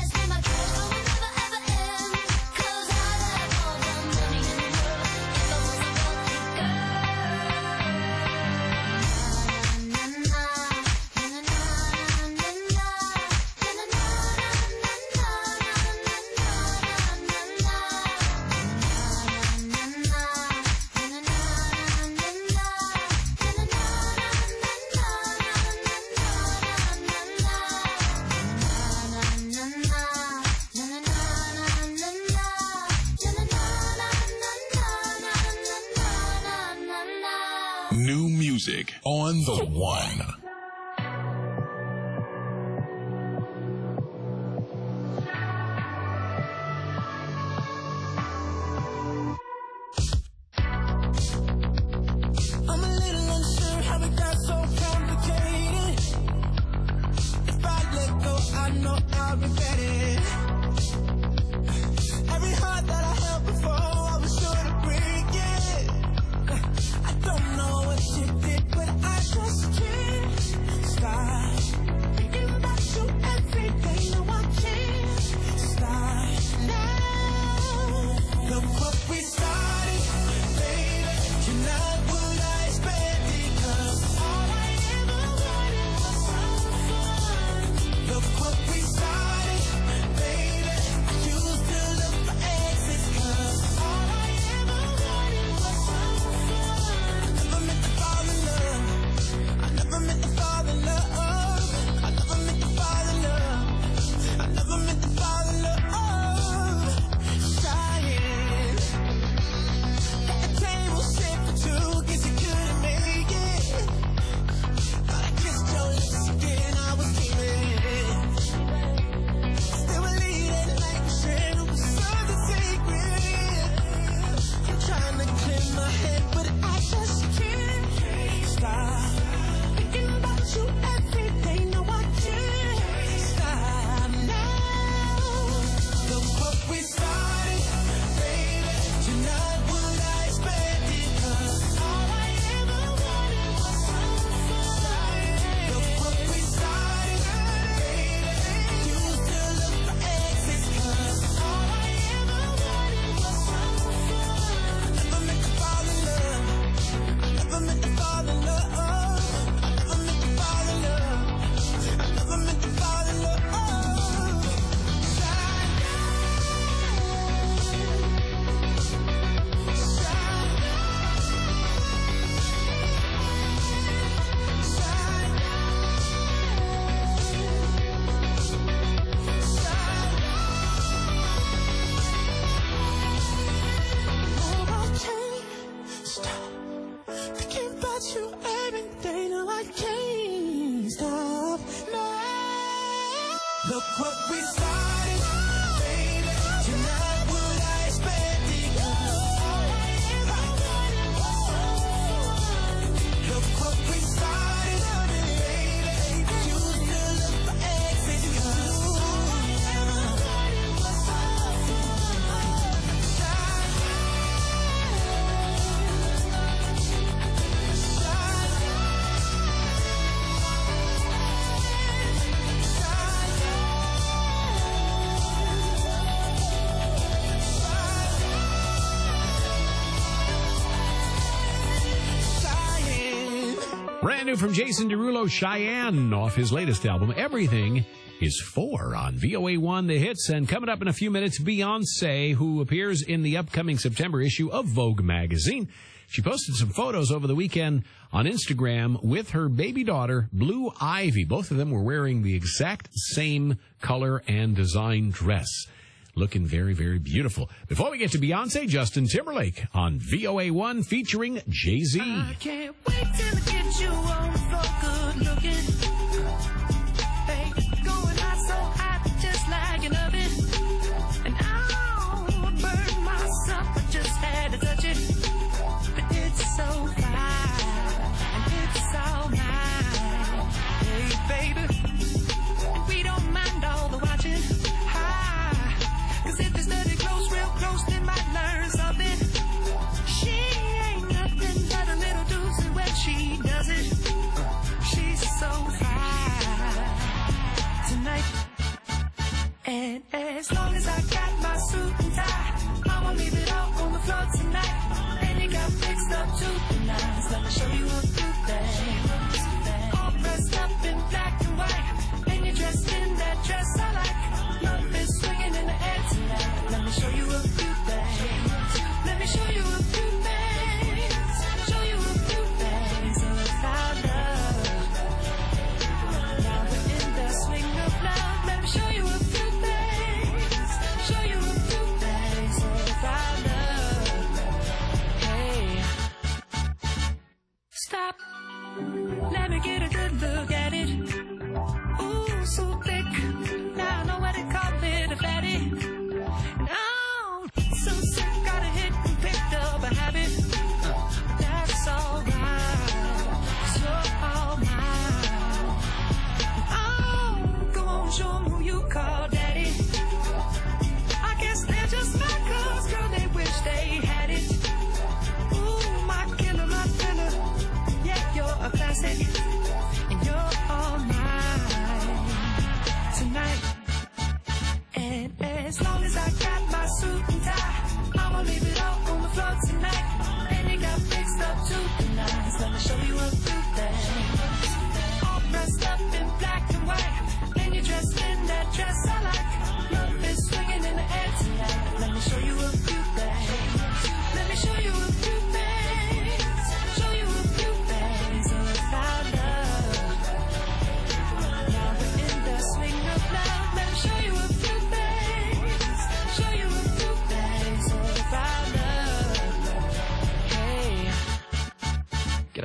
New music on the one. I'm a little unsure how it got so complicated. If I let go, I know I'll regret it. Every heart that I held before, I was sure to break it. I don't know what you did, but I just can't stop thinking about you every day. No, I can't stop now. Look what we started, baby. You're not what I expected, 'cause all I ever wanted was some fun. Look what we started, baby. I used to look for exits, 'cause all I ever wanted was some fun. I never meant to fall in love. I never meant to fall in love. I never meant to fall in love. I never meant to fall in love. Trying. At the table, sit for two, guess you couldn't make it. Thought I kissed your lips again, I was dreaming. Still believing like we shared it was something sacred. I'm trying to clear my head, but I just can't stop thinking about you every day. No, I can't stop now. Look what we started, baby. You're not what I expected, 'cause all I ever wanted was some fun. Look what we started, baby. Used to look for exits, 'cause all I ever wanted was some fun. I never meant to fall in love. I never meant to fall in love. I never meant to fall in love. I never meant to fall in love. Thinking about you every day, no, I can't stop now. Look what we started, baby. You're not what I expected, 'cause all I ever wanted was some fun. Look what we started, baby. Used to look for exits, 'cause all I ever wanted was some fun. Brand new from Jason Derulo, Cheyenne, off his latest album, Everything is Four, on V O A one The Hits. And coming up in a few minutes, Beyonce, who appears in the upcoming September issue of Vogue magazine. She posted some photos over the weekend on Instagram with her baby daughter, Blue Ivy. Both of them were wearing the exact same color and design dress. Looking very, very beautiful. Before we get to Beyonce, Justin Timberlake on V O A one featuring Jay-Z. I can't wait till I get you on the floor, good looking. Hey, going hot, so hot, just like an oven. And I'll burn myself, I just had to touch it. But it's so fine, and it's all mine. Hey, baby, we don't mind all the watching. Hi, 'cause if they study close, real close, they might learn something. She ain't nothing but a little doozy when she does it. She's so fine tonight. And as long as I got my suit and tie, I'ma leave it all on the floor tonight. And you got fixed up to the nines. Let me show you a few things. All dressed up in black and white, and you're dressed in that dress I like. Love is swinging in the air tonight. Let me show you a few things. Let me show you a few things. Show you a few things of our love. Now we're in the swing of love. Let me show you a few things. Show you a few things of our love. Hey.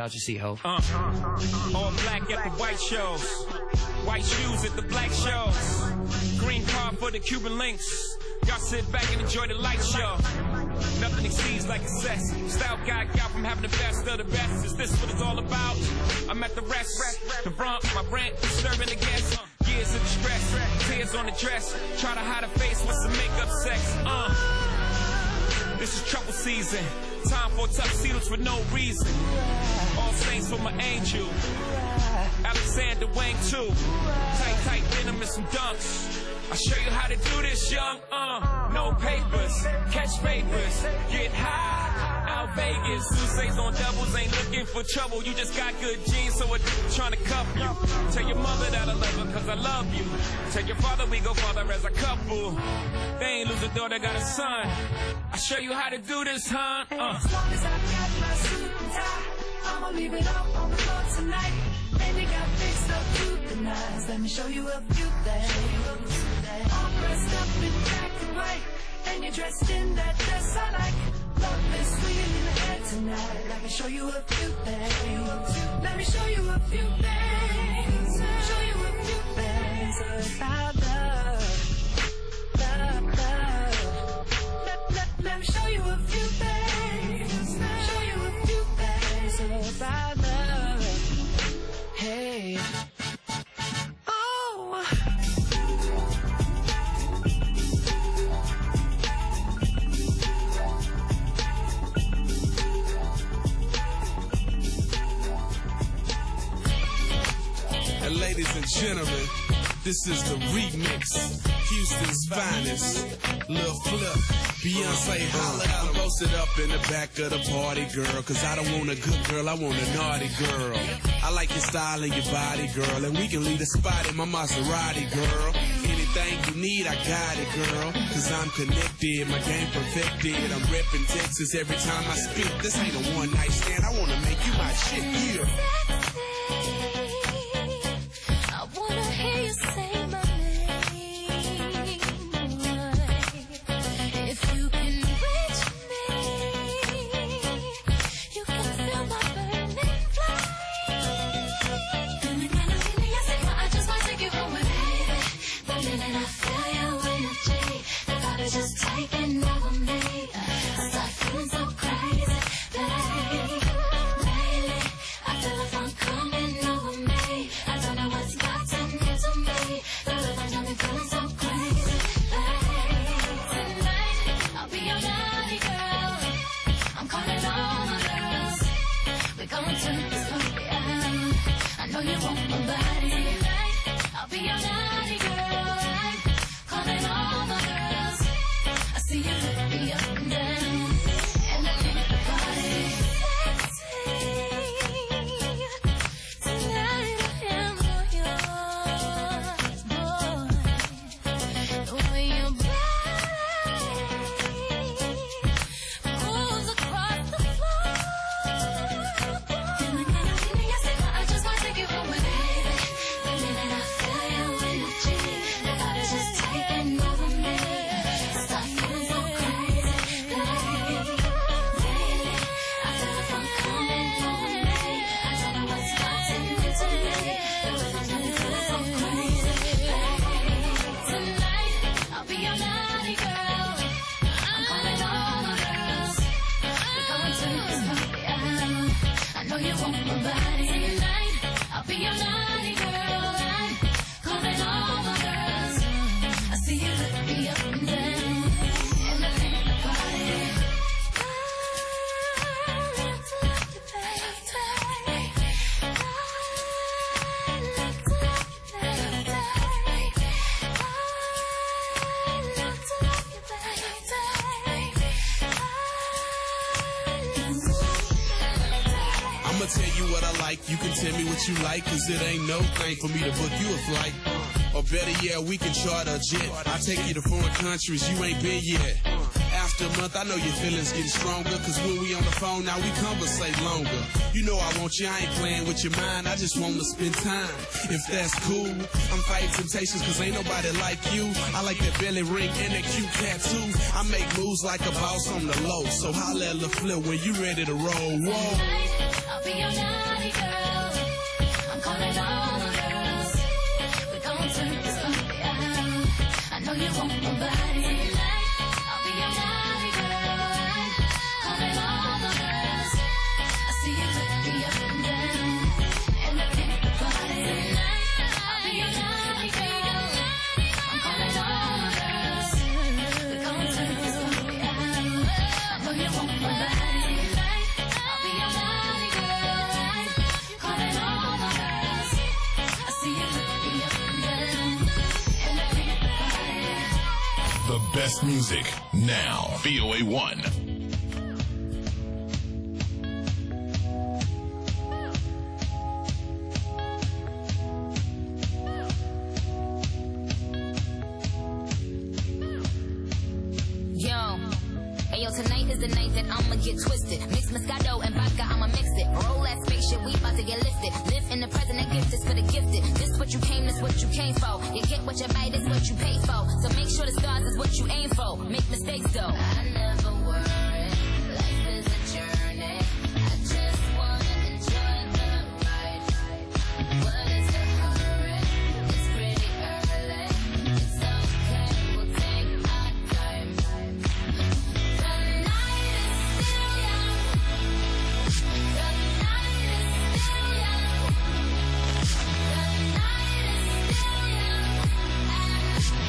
out your seat, ho. Uh, all black at the white shows. White shoes at the black shows. Green card for the Cuban links. Y'all sit back and enjoy the light show. Nothing exceeds like excess. Style guy got from having the best of the best. Is this what it's all about? I'm at the rest. The front, my rent, disturbing the guests. Years of distress, tears on the dress. Try to hide a face with some makeup sex. Uh. This is trouble season. Time for tuxedos for no reason. All saints for my angel. Alexander Wang too. Tight, tight denim and some dunks. I'll show you how to do this, young. Uh, no papers, catch papers, get high. Out Vegas, Sousa's on doubles, ain't looking for trouble. You just got good genes, so a trying to cuff you. Tell your mother that I love her, cause I love you. Tell your father we go farther as a couple. They ain't lose a daughter, got a son. I'll show you how to do this, huh? Uh. As long as I got my suit and tie, I'ma leave it all on the floor tonight. And you got fixed up to the nines. Let me show you a few things. All dressed up in black and white, and you're dressed in that dress I like. Love is swinging in the air tonight. Let me show you a few things. Let me show you a few things. Show you a few things about love, love, love. Let, let, let me show you a few things. Show you a few things about love. Hey. Oh. And ladies and gentlemen, this is the remix. Houston's finest. Lil Flip, Beyonce holla. I'm posted up in the back of the party, girl. Cause I don't want a good girl, I want a naughty girl. I like your style and your body, girl. And we can leave the spot in my Maserati, girl. Anything you need, I got it, girl. Cause I'm connected, my game perfected. I'm reppin' Texas every time I speak. This ain't a one night stand, I wanna make you my shit, yeah. I wanna hear you say my name. If you can reach me, you can feel my burning flame. I just wanna take you home with me. The minute I feel your energy, the vibe is just taking over me. I start feeling so crazy, babe. Lately, I feel a funk coming over me. I don't know what's gotten into me. The rhythm got me feeling so crazy, babe. Tonight, I'll be your naughty girl. I'm calling all my girls. We're gonna turn this party out. I know you want my body tonight. I'll be your naughty girl. I'm calling all my girls. I see you look me up and down, and I think the party sexy. Tonight I am all yours, boy. The way your body moves across the floor. I just wanna take you home with me. The minute I feel your energy, the vibe is just taking over me. I start feeling so crazy, babe. Lately, I feel the funk coming over me. I don't know what's gotten into me. The rhythm got me feeling so crazy, babe. Tonight, I'll be your naughty girl. I'm calling all my girls. We're gonna turn this party out. I know you want my body tonight. I'll be your naughty girl. I'm calling all my girls. I see you look me up and down, and I think the party. I like to love you, baby. I like to love you, baby. I like to love you, baby. I'ma tell you what I like, you can tell me what you like. Cause it ain't no thing for me to book you a flight. Or better yet, we can charter a jet. I take you to foreign countries you ain't been yet. extra month, I know your feelings getting stronger. Cause when we on the phone, now we conversate longer. You know I want you, I ain't playing with your mind. I just wanna spend time, if that's cool. I'm fighting temptations cause ain't nobody like you. I like that belly ring and that cute tattoo. I make moves like a boss on the low. So holla at the flip when you ready to roll. Whoa. I'll be your naughty girl. I'm calling all the girls. We're gonna turn this party out. I know you want my body. I'll be your naughty girl. Calling all the girls. I see you looking up and down. And I can't the party. I'll be your naughty girl. I'm calling all the girls. We're gonna turn this party out. I know you want my body. The best music now. V O A one. Yo, hey yo, tonight is the night that I'ma get twisted. Mix Moscato and vodka, I'ma mix it. Roll that spaceship, we about to get lifted. Live in the present, that gift is for the gifted. This what you came, this what you came for. You get what you buy, this what you pay for. So make sure the stars is what you aim for. Make mistakes though. I never worry, life is a journey. I just wanna enjoy the ride. What is the hurry? It's pretty early. It's okay, we'll take our time. The night is still young. The night is still young. The night is still young. And so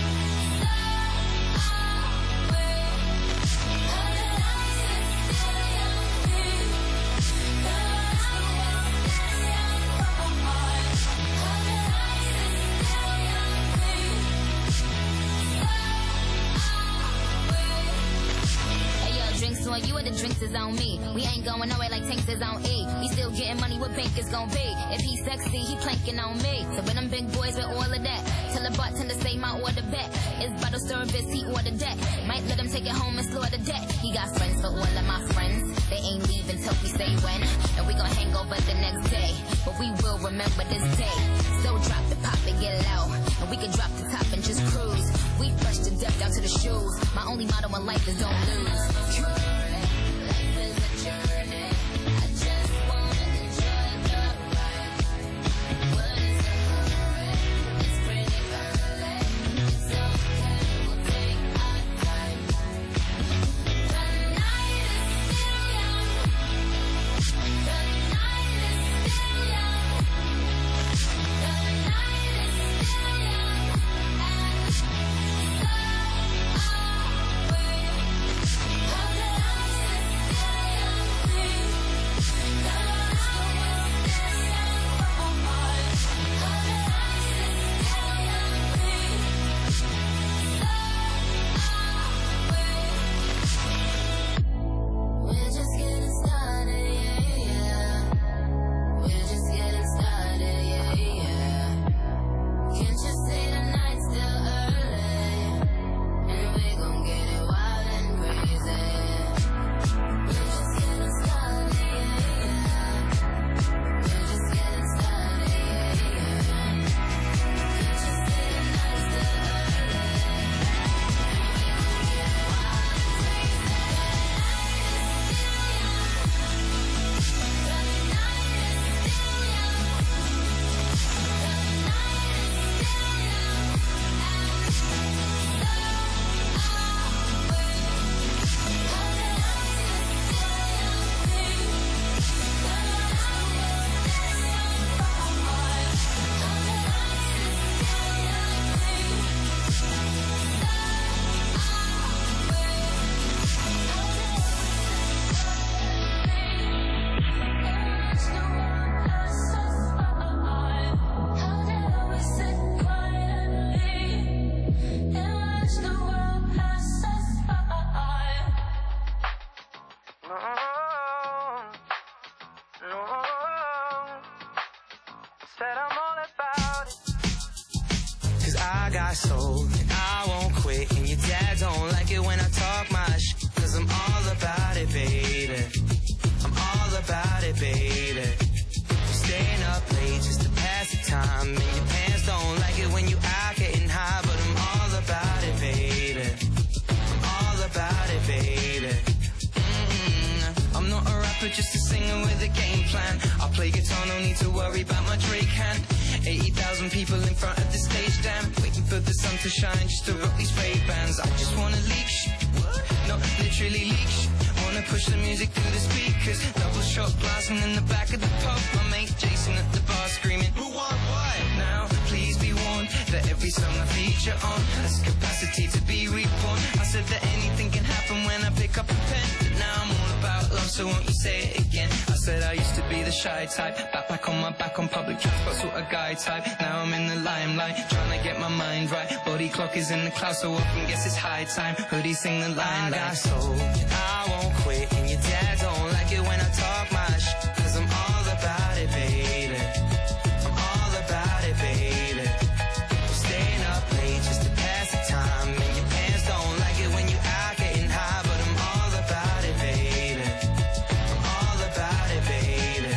are we. On you or the drinks is on me. We ain't going nowhere like tanks is on E. We still getting money, what bank is gon' be? If he sexy, he planking on me. So when them big boys with all of that, tell the bartender say my order back. It's bottle service, he ordered that. Might let him take it home and slaughter that. He got friends for all of my friends. They ain't leaving till we say when. And we gon' hang over the next day. But we will remember this day. So drop the pop and get low. And we can drop the top and just cruise. We fresh to death down to the shoes. My only motto in life is don't lose. I got soul and I won't quit. And your dad don't like it when I talk my shit. to worry about my Drake hand. eighty thousand people in front of the stage, damn. Waiting for the sun to shine just to rock these Ray-Bans. I just wanna leak shit, not literally leak shit. Wanna push the music through the speakers. Double shot blasting in the back of the pub. My mate Jason at the bar screaming, who want what? Now, please be warned that every song I feature on has capacity to be reborn. I said that anything can happen when I pick up a pen, but now I'm all about love, so won't you say it again? I said I used to be the shy type, backpack on my back on public transport, sort of guy type. Now I'm in the limelight, trying to get my mind right. Body clock is in the clouds, so often guess it's high time. Hoodie sing the line, I got soul, I won't quit. And your dad don't like it when I talk my shit, cause I'm all about it, baby. I'm all about it, baby. I'm staying up late just to pass the time. And your parents don't like it when you out getting high, but I'm all about it, baby. I'm all about it, baby.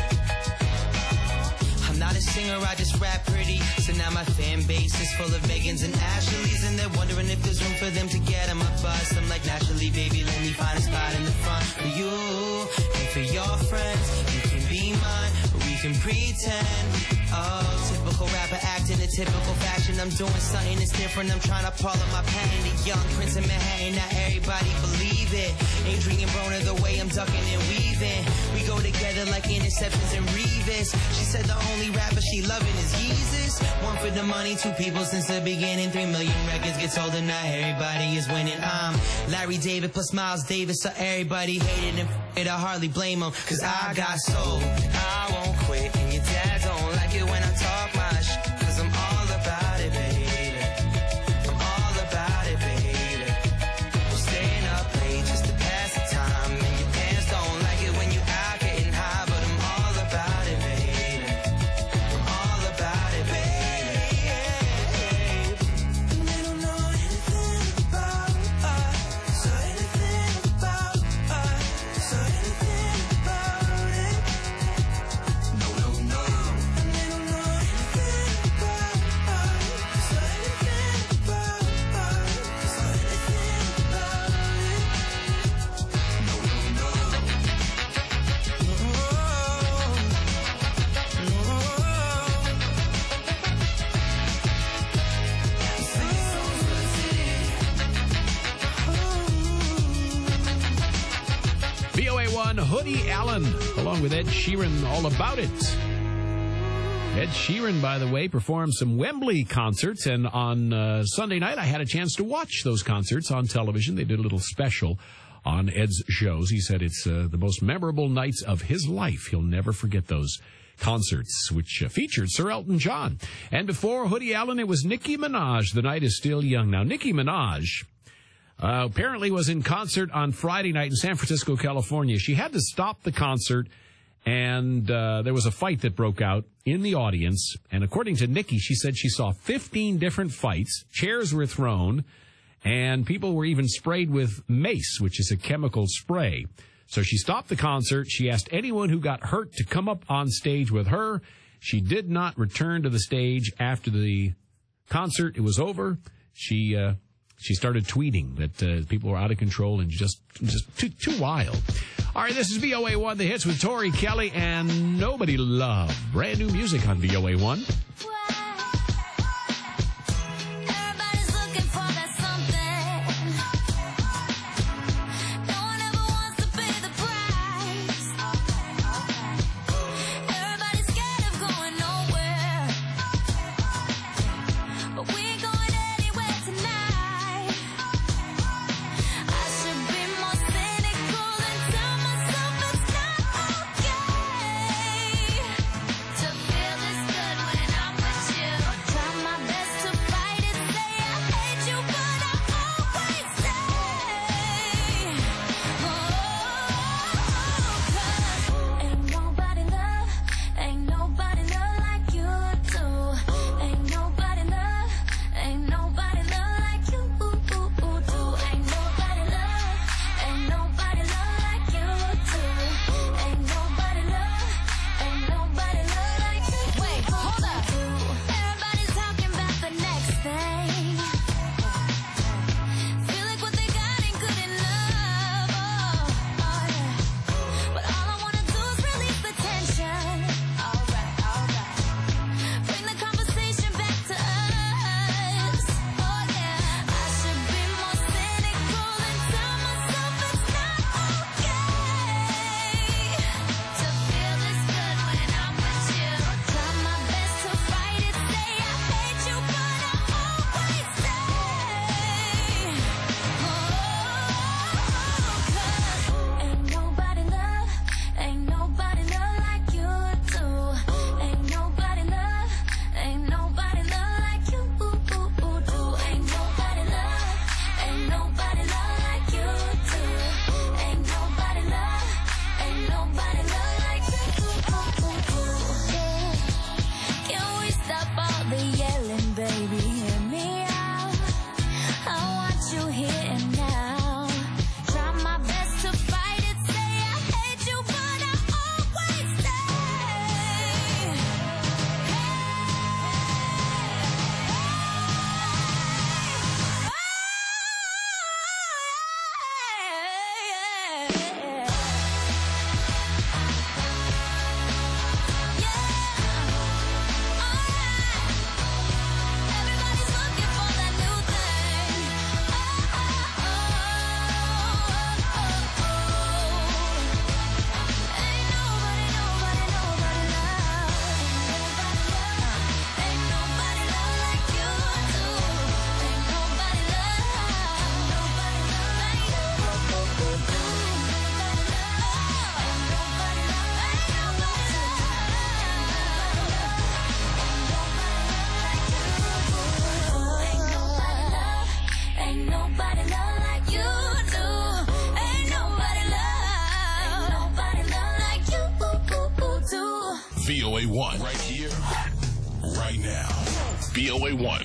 I'm not a singer, I just rap pretty. So now my fan base is full of Megans and Ashleys, and they're wondering if there's room for them to get on my bus. I'm like, naturally, baby, let me find a spot in the front for you and for your friends. You can be mine, or we can pretend. Oh, typical rapper acting in typical fashion. I'm doing something that's different. I'm trying to pull up my pen. The young prince of Manhattan, not everybody believe it. Adrian Broner, the way I'm ducking and weaving. We go together like interceptions and Revis. She said the only rapper she loving is Yeezus. One for the money, two people since the beginning. Three million records get sold and not everybody is winning. I'm Larry David plus Miles Davis, so everybody hated him. I hardly blame him, cause I got soul. I won't quit, and your dad don't like it when I talk my shit, cause I'm all about it, baby. I'm all about it, baby. I'm staying up late just to pass the time. And your parents don't like it when you out getting high, but I'm all about it, baby. I'm all about it, baby. And they don't know anything about us, so anything about us, so anything about it. No, no, no. And they don't know anything about us, so anything about us, so anything about it. No, no, no. V O A one, Hoodie Allen, along with Ed Sheeran, All About It. Ed Sheeran, by the way, performed some Wembley concerts, and on uh, Sunday night I had a chance to watch those concerts on television. They did a little special on Ed's shows. He said it's uh, the most memorable nights of his life. He'll never forget those concerts, which uh, featured Sir Elton John. And before Hoodie Allen, it was Nicki Minaj, The Night Is Still Young. Now, Nicki Minaj uh, apparently was in concert on Friday night in San Francisco, California. She had to stop the concert, and uh, there was a fight that broke out in the audience. And according to Nicki, she said she saw fifteen different fights. Chairs were thrown, and people were even sprayed with mace, which is a chemical spray. So she stopped the concert. She asked anyone who got hurt to come up on stage with her. She did not return to the stage after the concert. It was over. She uh, she started tweeting that uh, people were out of control and just just too too wild. All right, this is V O A one, The Hits with Tori Kelly and Nobody Love. Brand new music on V O A one. To feel this good when I Ain't nobody love like you do. Ain't nobody love. Ain't nobody love like you do. V O A one, right here, right now. V O A one.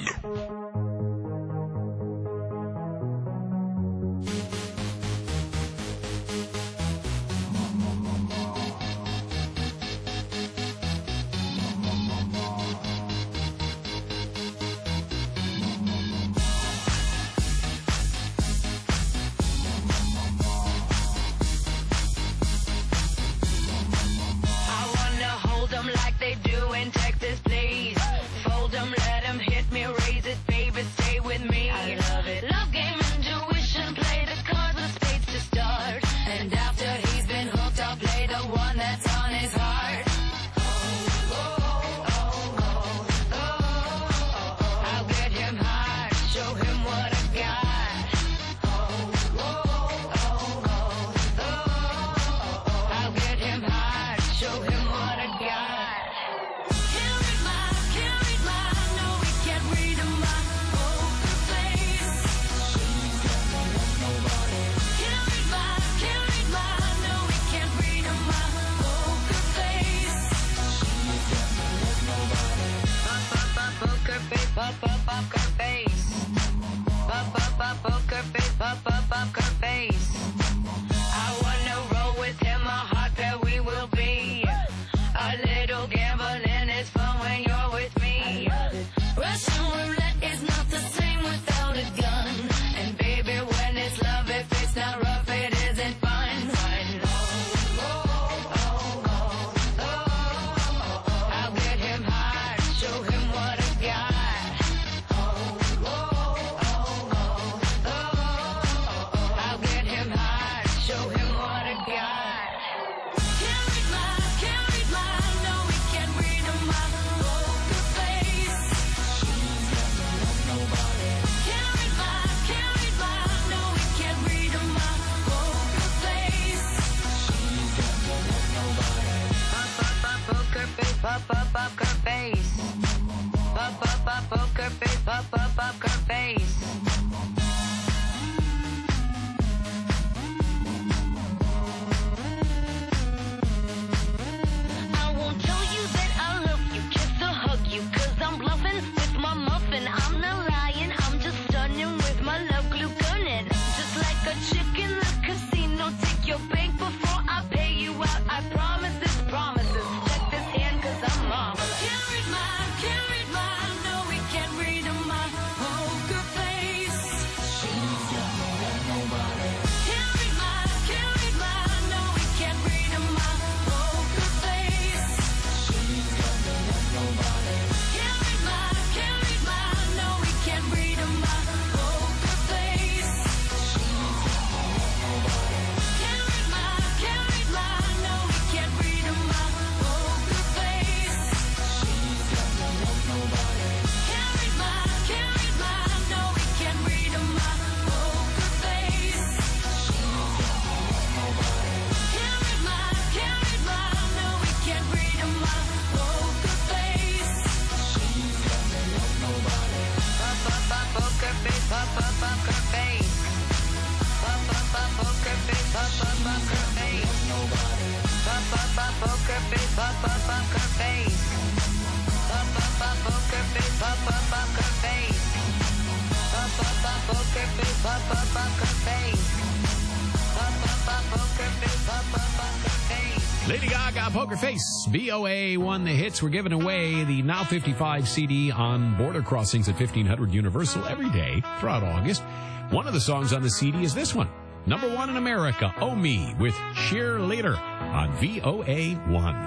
Lady Gaga, Poker Face, V O A one, the hits. We're giving away the Now fifty-five C D on border crossings at fifteen hundred Universal every day throughout August. One of the songs on the C D is this one. Number one in America, Oh Me, with Cheerleader on V O A one.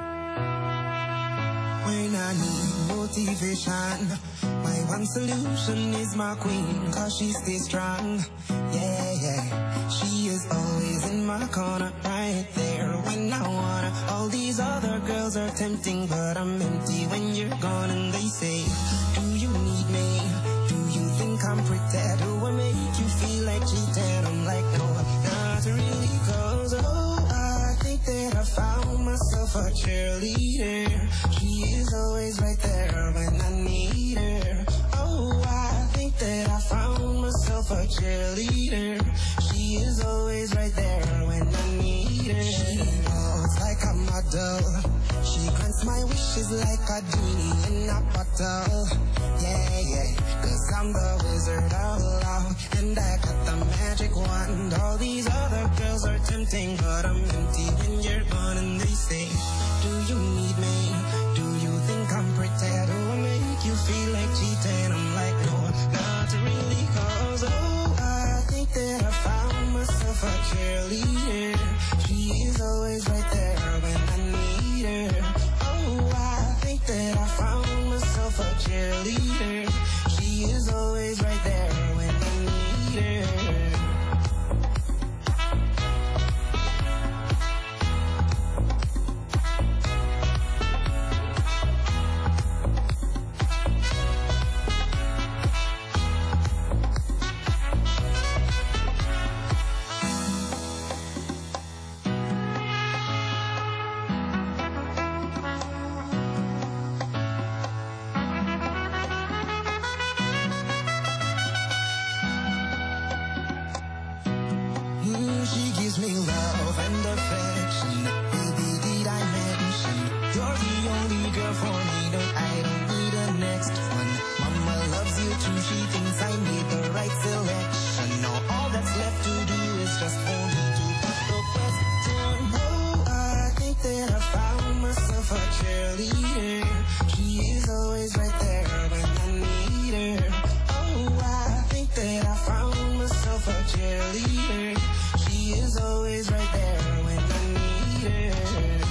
When I need motivation, my one solution is my queen, cause she stays strong. Yeah, yeah, she is always in my corner, right there when I wanna. All these other girls are tempting, but I'm empty when you're gone. And they say, do you need me? Do you think I'm pretty? Do I make you feel like cheating? I'm like, no, not really, cause oh, I think that I found myself a cheerleader. She is always right there when I need her. Oh, I think that I found myself a a cheerleader. She is always right there when I need her. She walks like a model. She grants my wishes like a genie in a bottle. Yeah, yeah, cause I'm the wizard of love, and I got the magic wand. All these other girls are tempting, but I'm empty when you're gone. And they say, do you need me? Do you think I'm pretty? Do I make you feel like cheating? I'm like, no, not really, cause oh, I think that I found myself a cheerleader. She is always right there when I need her. Oh, I think that I found myself a cheerleader. She is always right there when I need her. Mm, she gives me love and affection. Baby, did I mention you're the only girl for me? No, I don't need a next one. Mama loves you too. She thinks I made the right selection. Now all that's left to do is just for me to put the question. Oh, I think that I found myself a cheerleader. She is always right there when I need her. Oh, I think that I found myself a cheerleader. She is always right there when I need her.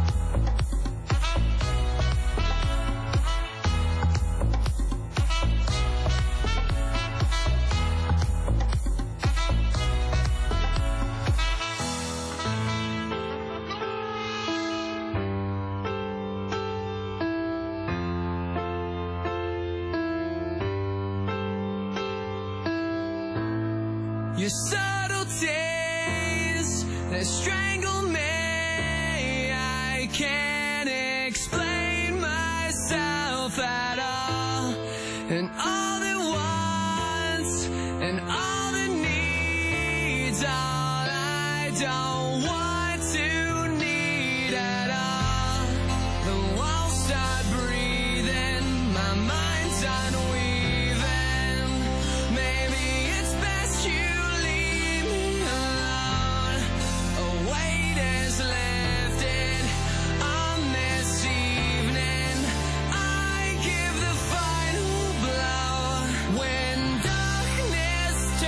Your subtleties, they strangle me. I can't explain myself at all. And all the wants and all the needs, all I don't want to need at all. The walls start breathing, my mind's unweaving. Maybe it's best you leave me alone. A weight is lifted on this evening. I give the final blow when darkness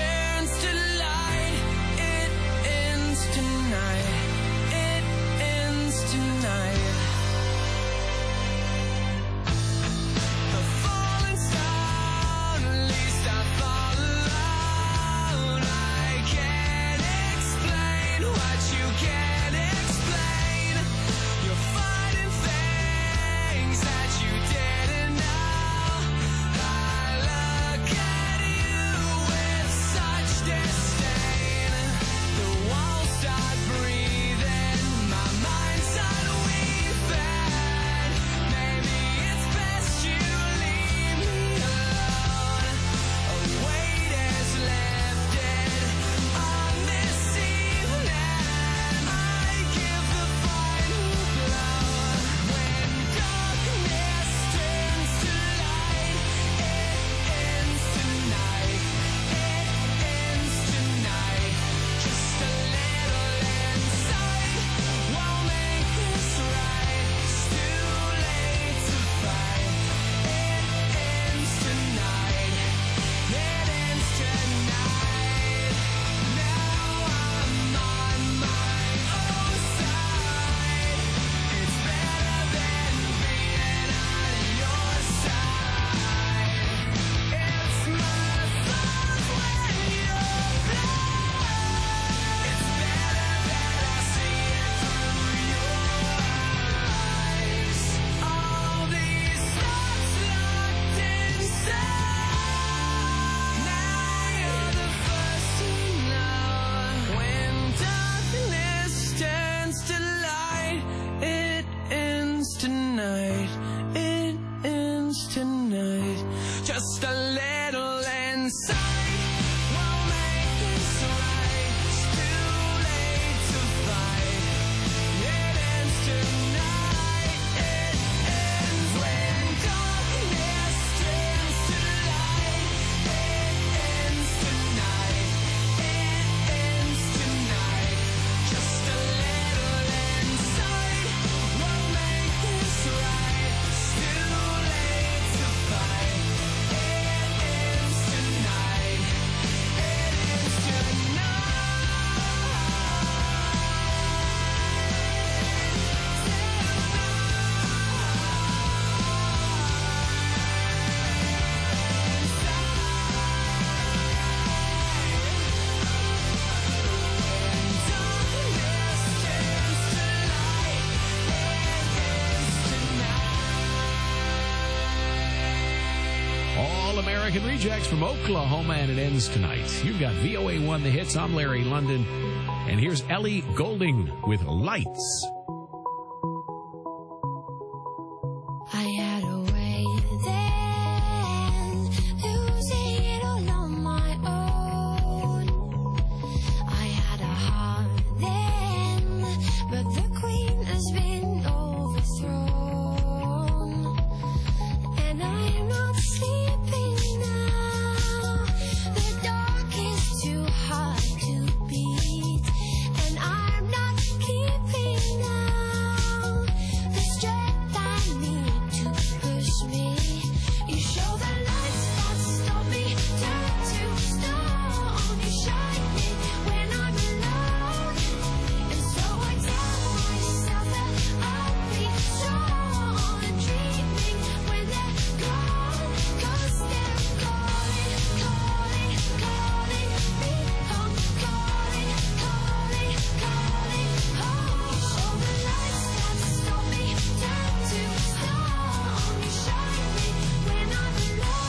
American Rejects from Oklahoma, and it ends tonight. You've got V O A one, The Hits. I'm Larry London. And here's Ellie Goulding with Lights. I had a way then, losing it all on my own. I had a heart then, but the queen has been overthrown. And I am not sleeping now. The dark is too hard to beat, and I'm not keeping now the strength I need to push me. You show the lights that stop me, turn to stone. You shine me when I'm alone, and so I tell myself that I'll be strong and dreaming when they're gone, 'cause they're calling, calling, calling me home, calling, calling, calling home. You show the lights that stop me, turn to stone. You shine me when I'm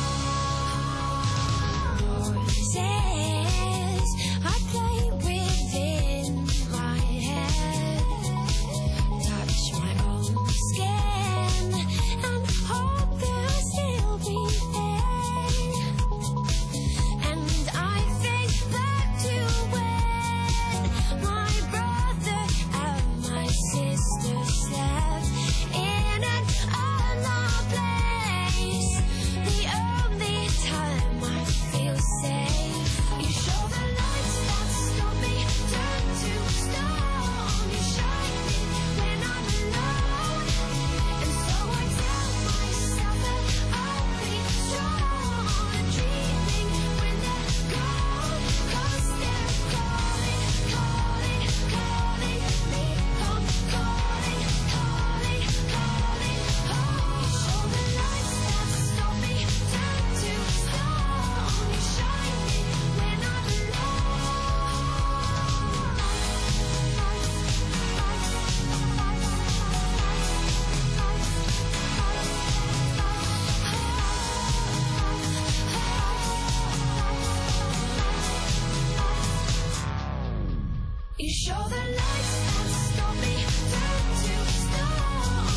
alone. Voices I play within my head, touch my own skin and hope they'll still be there. And I think back to when my brother and my sister slept in an unknown place. The only time I feel safe. You show the lights that stop me, turn to stone. You shine me when I'm alone, and so I tell myself that I'll be strong and dreaming when they're gone, 'cause they're calling, calling, calling me home, calling, calling, calling home. You show the lights that stop me, turn to stone. You shine me when I'm You show the lights that stop me, turn to stone.